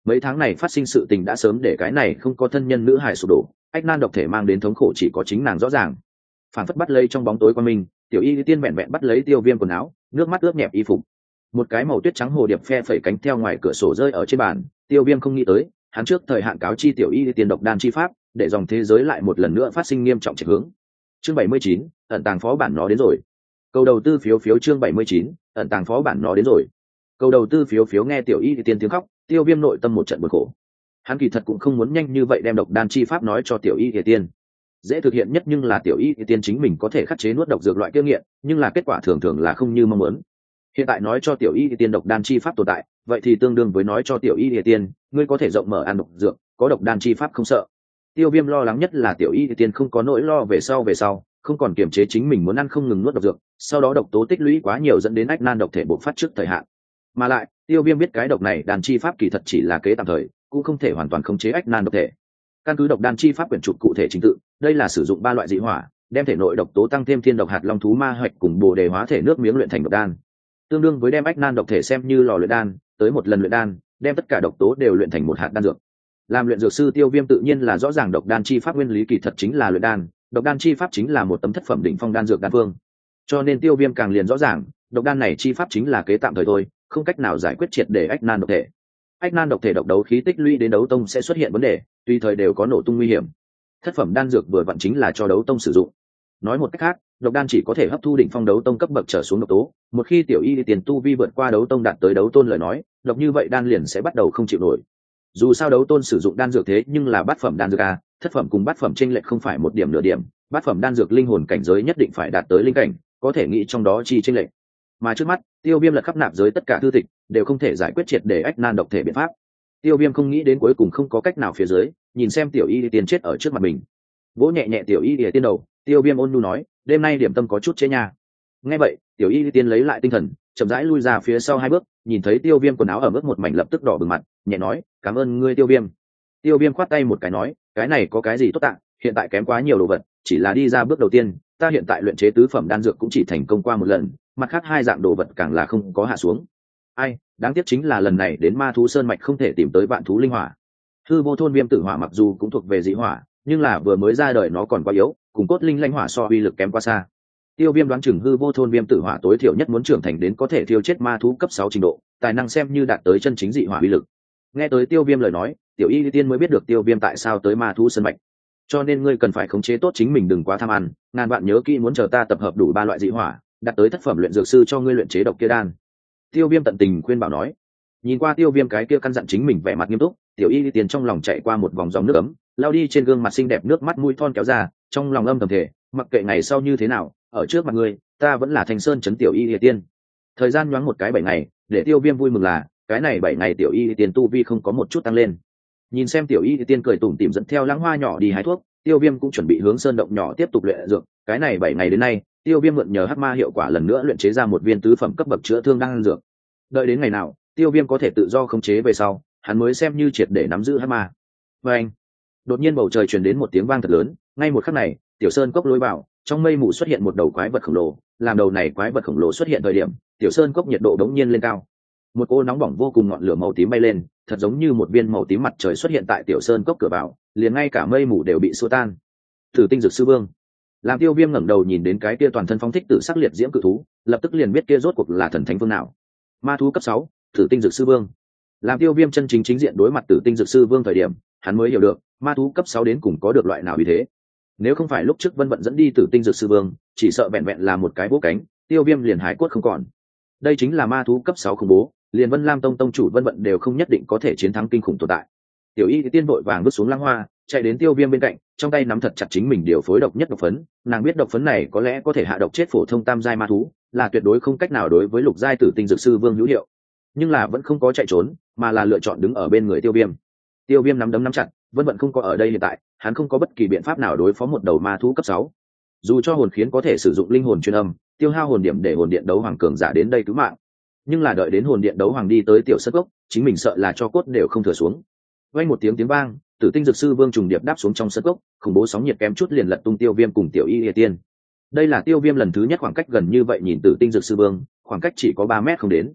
Mấy tháng này phát sinh sự tình đã sớm để cái này không có thân nhân nữ hài sụp đổ, ách nan độc thể mang đến thống khổ chỉ có chính nàng rõ ràng. Phản phất bắt lấy trong bóng tối qua mình, tiểu y tiên vẹn vẹn bắt lấy Tiêu Viêm quần áo, nước mắt ướt nhẹp y phục. Một cái màu tuyết trắng hồ điệp phe phẩy cánh theo ngoài cửa sổ rơi ở trên bàn. Tiêu Viêm không nghĩ tới, hắn trước thời hạn cáo chi tiểu y tiên độc đan chi pháp, để dòng thế giới lại một lần nữa phát sinh nghiêm trọng trạch hướng. Chương bảy mươi chín, ẩn tàng phó bản nó đến rồi. Câu đầu tư phiếu phiếu chương bảy mươi chín, ẩn tàng phó bản nó đến rồi. Câu đầu tư phiếu phiếu nghe tiểu y tiên tiếng khóc, Tiêu Viêm nội tâm một trận buồn khổ. Hắn kỳ thật cũng không muốn nhanh như vậy đem độc đan chi pháp nói cho tiểu y tiên. Dễ thực hiện nhất nhưng là tiểu y tiên chính mình có thể khắc chế nuốt độc dược loại kinh nghiệm, nhưng là kết quả thường thường là không như mong muốn. Hiện tại nói cho tiểu y tiên độc đan chi pháp tồn tại, vậy thì tương đương với nói cho tiểu y tiên, ngươi có thể rộng mở ăn độc dược, có độc đan chi pháp không sợ. Tiêu Viêm lo lắng nhất là tiểu y tiên không có nỗi lo về sau về sau, không còn kiềm chế chính mình muốn ăn không ngừng nuốt độc dược, sau đó độc tố tích lũy quá nhiều dẫn đến ách nan độc thể bộc phát trước thời hạn. Mà lại, Tiêu Viêm biết cái độc này đan chi pháp kỳ thật chỉ là kế tạm thời, cũng không thể hoàn toàn khống chế ách nan độc thể. Căn cứ độc đan chi pháp quyển trục cụ thể trình tự, đây là sử dụng ba loại dị hỏa, đem thể nội độc tố tăng thêm thiên độc hạt long thú ma hoạch cùng bồ đề hóa thể nước miếng luyện thành độc đan. Tương đương với đem ách nan độc thể xem như lò luyện đan, tới một lần luyện đan, đem tất cả độc tố đều luyện thành một hạt đan dược. Làm luyện dược sư Tiêu Viêm tự nhiên là rõ ràng độc đan chi pháp nguyên lý kỳ thật chính là luyện đan, độc đan chi pháp chính là một tấm thất phẩm đỉnh phong đan dược đan phương. Cho nên Tiêu Viêm càng liền rõ ràng, độc đan này chi pháp chính là kế tạm thời thôi, không cách nào giải quyết triệt để ách nan độc thể. Ách nan độc thể độc đấu khí tích lũy đến đấu tông sẽ xuất hiện vấn đề, tùy thời đều có nổ tung nguy hiểm. Thất phẩm đan dược vừa vặn chính là cho đấu tông sử dụng. Nói một cách khác, độc đan chỉ có thể hấp thu đỉnh phong đấu tông cấp bậc trở xuống độc tố, một khi tiểu y tiền tu vi vượt qua đấu tông đạt tới đấu tôn lời nói, độc như vậy đan liền sẽ bắt đầu không chịu nổi. Dù sao đấu tôn sử dụng đan dược thế nhưng là bát phẩm đan dược a, thất phẩm cùng bát phẩm chênh lệch không phải một điểm nửa điểm, bát phẩm đan dược linh hồn cảnh giới nhất định phải đạt tới linh cảnh, có thể nghĩ trong đó chi chênh lệch. Mà trước mắt, Tiêu Viêm lật khắp nạp giới tất cả thư tịch, đều không thể giải quyết triệt để ách nan độc thể biện pháp. Tiêu Viêm không nghĩ đến cuối cùng không có cách nào phía dưới, nhìn xem tiểu y tiên chết ở trước mặt mình. Vỗ nhẹ nhẹ tiểu y tiên đầu, Tiêu Viêm ôn nhu nói, đêm nay điểm tâm có chút chế nha. Nghe vậy, tiểu y tiên lấy lại tinh thần, chậm rãi lui ra phía sau hai bước, nhìn thấy Tiêu Viêm quần áo ở mức một mảnh lập tức đỏ bừng mặt, nhẹ nói, cảm ơn ngươi Tiêu Viêm. Tiêu Viêm khoát tay một cái nói, cái này có cái gì tốt tạ, hiện tại kém quá nhiều đồ vật, chỉ là đi ra bước đầu tiên, ta hiện tại luyện chế tứ phẩm đan dược cũng chỉ thành công qua một lần, mặt khác hai dạng đồ vật càng là không có hạ xuống. Ai, đáng tiếc chính là lần này đến ma thú sơn mạch không thể tìm tới vạn thú linh hỏa. Hư vô thôn viêm tử hỏa mặc dù cũng thuộc về dị hỏa, nhưng là vừa mới ra đời nó còn quá yếu, cùng cốt linh lãnh hỏa so uy lực kém quá xa. Tiêu Viêm đoán chừng hư vô thôn viêm tử hỏa tối thiểu nhất muốn trưởng thành đến có thể thiêu chết ma thú cấp sáu trình độ, tài năng xem như đạt tới chân chính dị hỏa uy lực. Nghe tới Tiêu Viêm lời nói, tiểu y tiên mới biết được Tiêu Viêm tại sao tới ma thú sơn mạch. Cho nên ngươi cần phải khống chế tốt chính mình, đừng quá tham ăn, ngàn vạn nhớ kỹ muốn chờ ta tập hợp đủ ba loại dị hỏa, đạt tới thất phẩm luyện dược sư cho ngươi luyện chế độc kia đan. Tiêu Viêm tận tình khuyên bảo nói. Nhìn qua Tiêu Viêm cái kia căn dặn chính mình vẻ mặt nghiêm túc, tiểu y tiền trong lòng chạy qua một vòng dòng nước ấm, lao đi trên gương mặt xinh đẹp nước mắt mũi thon kéo ra, trong lòng âm thầm thể, mặc kệ ngày sau như thế nào, ở trước mặt ngươi, ta vẫn là Thanh Sơn trấn tiểu y tiên. Thời gian nhoáng một cái bảy ngày, để Tiêu Viêm vui mừng là, cái này bảy ngày tiểu y tiền tu vi không có một chút tăng lên. Nhìn xem tiểu y tiên cười tủm tỉm dẫn theo lãng hoa nhỏ đi hái thuốc, Tiêu Viêm cũng chuẩn bị hướng sơn động nhỏ tiếp tục luyện dược. Cái này bảy ngày đến nay, Tiêu Viêm mượn nhờ hắc ma hiệu quả lần nữa luyện chế ra một viên tứ phẩm cấp bậc chữa thương đan dược. Đợi đến ngày nào, Tiêu Viêm có thể tự do khống chế về sau, hắn mới xem như triệt để nắm giữ hắc ma. Và anh, đột nhiên bầu trời truyền đến một tiếng vang thật lớn, ngay một khắc này, tiểu sơn cốc lối vào, trong mây mù xuất hiện một đầu quái vật khổng lồ. Làm đầu này quái vật khổng lồ xuất hiện thời điểm, tiểu sơn cốc nhiệt độ đống nhiên lên cao. Một cô nóng bỏng vô cùng ngọn lửa màu tím bay lên, thật giống như một viên màu tím mặt trời xuất hiện tại tiểu sơn cốc cửa vào, liền ngay cả mây mù đều bị xua tan. Thử tinh dược sư vương. Làm Tiêu Viêm ngẩng đầu nhìn đến cái kia toàn thân phóng thích tự sắc liệt diễm cự thú, lập tức liền biết kia rốt cuộc là thần thánh phương nào. Ma thú cấp sáu, Thử tinh dược sư vương. Làm Tiêu Viêm chân chính chính diện đối mặt Tử tinh dược sư vương thời điểm, hắn mới hiểu được, ma thú cấp sáu đến cùng có được loại nào vì thế. Nếu không phải lúc trước Vân Vận dẫn đi Tử tinh dược sư vương, chỉ sợ vẹn vẹn là một cái bố cánh, Tiêu Viêm liền hái cốt không còn. Đây chính là ma thú cấp sáu khủng bố, liền Vân Lam tông tông chủ Vân Vận đều không nhất định có thể chiến thắng kinh khủng tồn tại. Tiểu Y tiên vội vàng bước xuống lăng hoa, chạy đến Tiêu Viêm bên cạnh, trong tay nắm thật chặt chính mình điều phối độc nhất độc phấn. Nàng biết độc phấn này có lẽ có thể hạ độc chết phổ thông tam giai ma thú, là tuyệt đối không cách nào đối với lục giai Tử tinh dược sư vương hữu hiệu, nhưng là vẫn không có chạy trốn, mà là lựa chọn đứng ở bên người Tiêu Viêm. Tiêu Viêm nắm đấm nắm chặt, Vân Vận không có ở đây hiện tại, hắn không có bất kỳ biện pháp nào đối phó một đầu ma thú cấp sáu. Dù cho hồn khiến có thể sử dụng linh hồn truyền âm, tiêu hao hồn điểm để hồn điện đấu hoàng cường giả đến đây cứu mạng, nhưng là đợi đến hồn điện đấu hoàng đi tới tiểu sất gốc, chính mình sợ là cho cốt đều không thừa xuống. Vang một tiếng tiếng vang, Tử tinh dược sư vương trùng điệp đáp xuống trong sất gốc, khủng bố sóng nhiệt kém chút liền lật tung Tiêu Viêm cùng tiểu Y Lìa Tiên. Đây là Tiêu Viêm lần thứ nhất khoảng cách gần như vậy nhìn Tử tinh dược sư vương, khoảng cách chỉ có ba mét không đến.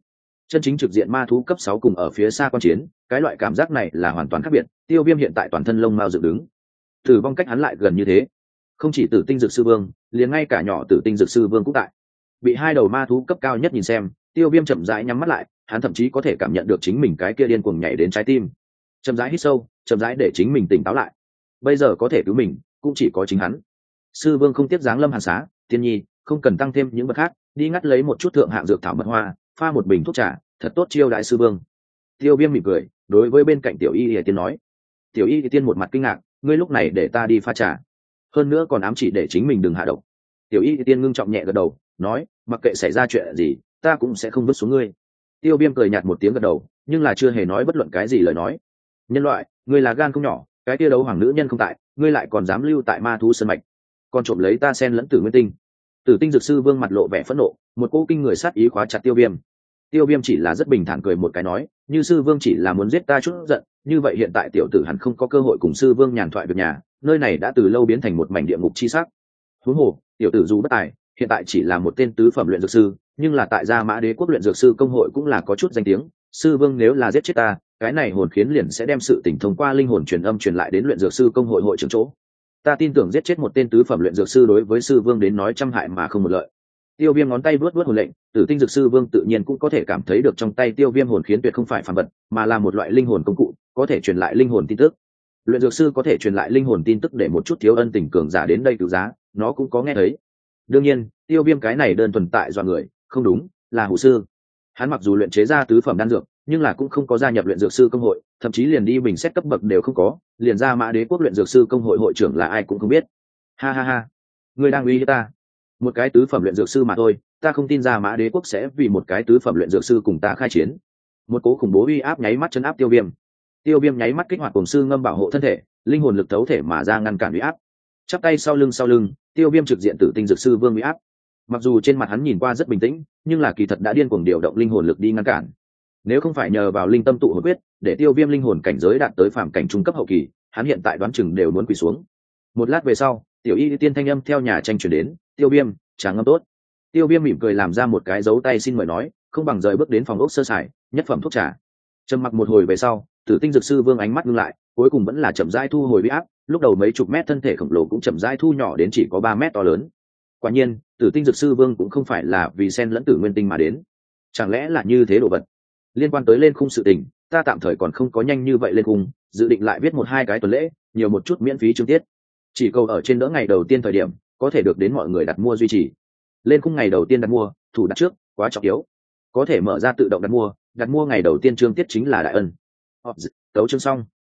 chân chính trực diện ma thú cấp sáu cùng ở phía xa quan chiến, cái loại cảm giác này là hoàn toàn khác biệt. Tiêu Viêm hiện tại toàn thân lông mao dựng đứng, tử vong cách hắn lại gần như thế. Không chỉ Tử Tinh Dược Sư Vương, liền ngay cả nhỏ Tử Tinh Dược Sư Vương cũng tại. Bị hai đầu ma thú cấp cao nhất nhìn xem, Tiêu Viêm chậm rãi nhắm mắt lại, hắn thậm chí có thể cảm nhận được chính mình cái kia điên cuồng nhảy đến trái tim. Chậm rãi hít sâu, chậm rãi để chính mình tỉnh táo lại. Bây giờ có thể cứu mình, cũng chỉ có chính hắn. Sư Vương không tiếp giáng lâm hàn xá, Tiên Nhi, không cần tăng thêm những bậc khác, đi ngắt lấy một chút thượng hạng dược thảo mật hoa, pha một bình thuốc trà, thật tốt chiêu đại sư Vương. Tiêu Viêm mỉm cười, đối với bên cạnh Tiểu Y Y Tiên nói. Tiểu Y Y Tiên một mặt kinh ngạc, ngươi lúc này để ta đi pha trà, hơn nữa còn ám chỉ để chính mình đừng hạ độc. Tiểu Y Y Tiên ngưng trọng nhẹ gật đầu, nói, mặc kệ xảy ra chuyện gì, ta cũng sẽ không vứt xuống ngươi. Tiêu Viêm cười nhạt một tiếng gật đầu, nhưng là chưa hề nói bất luận cái gì lời nói. Nhân loại, ngươi là gan không nhỏ, cái kia đấu hoàng nữ nhân không tại, ngươi lại còn dám lưu tại ma thú sơn mạch, còn trộm lấy ta sen lẫn tử nguyên tinh. Tử Tinh Dược Sư Vương mặt lộ vẻ phẫn nộ, một cỗ kinh người sát ý khóa chặt Tiêu Viêm. Tiêu Viêm chỉ là rất bình thản cười một cái nói, như sư vương chỉ là muốn giết ta chút giận, như vậy hiện tại tiểu tử hẳn không có cơ hội cùng sư vương nhàn thoại việc nhà, nơi này đã từ lâu biến thành một mảnh địa ngục chi sắc. Huống hồ, tiểu tử dù bất tài, hiện tại chỉ là một tên tứ phẩm luyện dược sư, nhưng là tại Gia Mã Đế quốc luyện dược sư công hội cũng là có chút danh tiếng, sư vương nếu là giết chết ta, cái này hồn khiến liền sẽ đem sự tình thông qua linh hồn truyền âm truyền lại đến luyện dược sư công hội hội trưởng chỗ. Ta tin tưởng giết chết một tên tứ phẩm luyện dược sư đối với sư vương đến nói trăm hại mà không một lợi. Tiêu Viêm ngón tay vuốt vuốt hồn lệnh, Tử Tinh Dược Sư Vương tự nhiên cũng có thể cảm thấy được trong tay Tiêu Viêm hồn khiến tuyệt không phải phàm vật, mà là một loại linh hồn công cụ, có thể truyền lại linh hồn tin tức. Luyện dược sư có thể truyền lại linh hồn tin tức để một chút thiếu ân tình cường giả đến đây cứu giá, nó cũng có nghe thấy. Đương nhiên, Tiêu Viêm cái này đơn thuần tại dọa người, không đúng, là hủ sư. Hắn mặc dù luyện chế ra tứ phẩm đan dược, nhưng là cũng không có gia nhập luyện dược sư công hội, thậm chí liền đi bình xét cấp bậc đều không có, liền Gia Mã Đế quốc luyện dược sư công hội hội trưởng là ai cũng không biết. Ha ha ha, ngươi đang uy hiếp ta? Một cái tứ phẩm luyện dược sư mà thôi, ta không tin Gia Mã Đế quốc sẽ vì một cái tứ phẩm luyện dược sư cùng ta khai chiến. Một cố khủng bố uy áp nháy mắt chấn áp Tiêu Viêm. Tiêu Viêm nháy mắt kích hoạt Hồn Sư Ngâm bảo hộ thân thể, linh hồn lực thấu thể mà ra ngăn cản uy áp. Chắp tay sau lưng sau lưng, Tiêu Viêm trực diện Tử Tinh Dược Sư Vương uy áp. Mặc dù trên mặt hắn nhìn qua rất bình tĩnh, nhưng là kỳ thật đã điên cuồng điều động linh hồn lực đi ngăn cản. Nếu không phải nhờ vào linh tâm tụ hồn quyết, để Tiêu Viêm linh hồn cảnh giới đạt tới phàm cảnh trung cấp hậu kỳ, hắn hiện tại đoán chừng đều muốn quỳ xuống. Một lát về sau, Tiểu Y Tiên thanh âm theo nhà tranh truyền đến, "Tiêu Viêm, trà ngâm tốt." Tiêu Viêm mỉm cười làm ra một cái dấu tay xin mời nói, không bằng rời bước đến phòng ốc sơ sài, nhất phẩm thuốc trà. Trầm mặc một hồi về sau, Tử Tinh Dược Sư Vương ánh mắt ngưng lại, cuối cùng vẫn là chậm rãi thu hồi uy áp, lúc đầu mấy chục mét thân thể khổng lồ cũng chậm rãi thu nhỏ đến chỉ có ba mét to lớn. Quả nhiên, Tử Tinh Dược Sư Vương cũng không phải là vì sen lẫn tử nguyên tinh mà đến. Chẳng lẽ là như thế đồ vật? Liên quan tới lên khung sự tình, ta tạm thời còn không có nhanh như vậy lên khung, dự định lại viết một hai cái tuần lễ, nhiều một chút miễn phí chương tiết. Chỉ cầu ở trên đỡ ngày đầu tiên thời điểm, có thể được đến mọi người đặt mua duy trì. Lên khung ngày đầu tiên đặt mua, thủ đặt trước, quá trọng yếu. Có thể mở ra tự động đặt mua, đặt mua ngày đầu tiên chương tiết chính là đại ân. Họp tấu chương xong.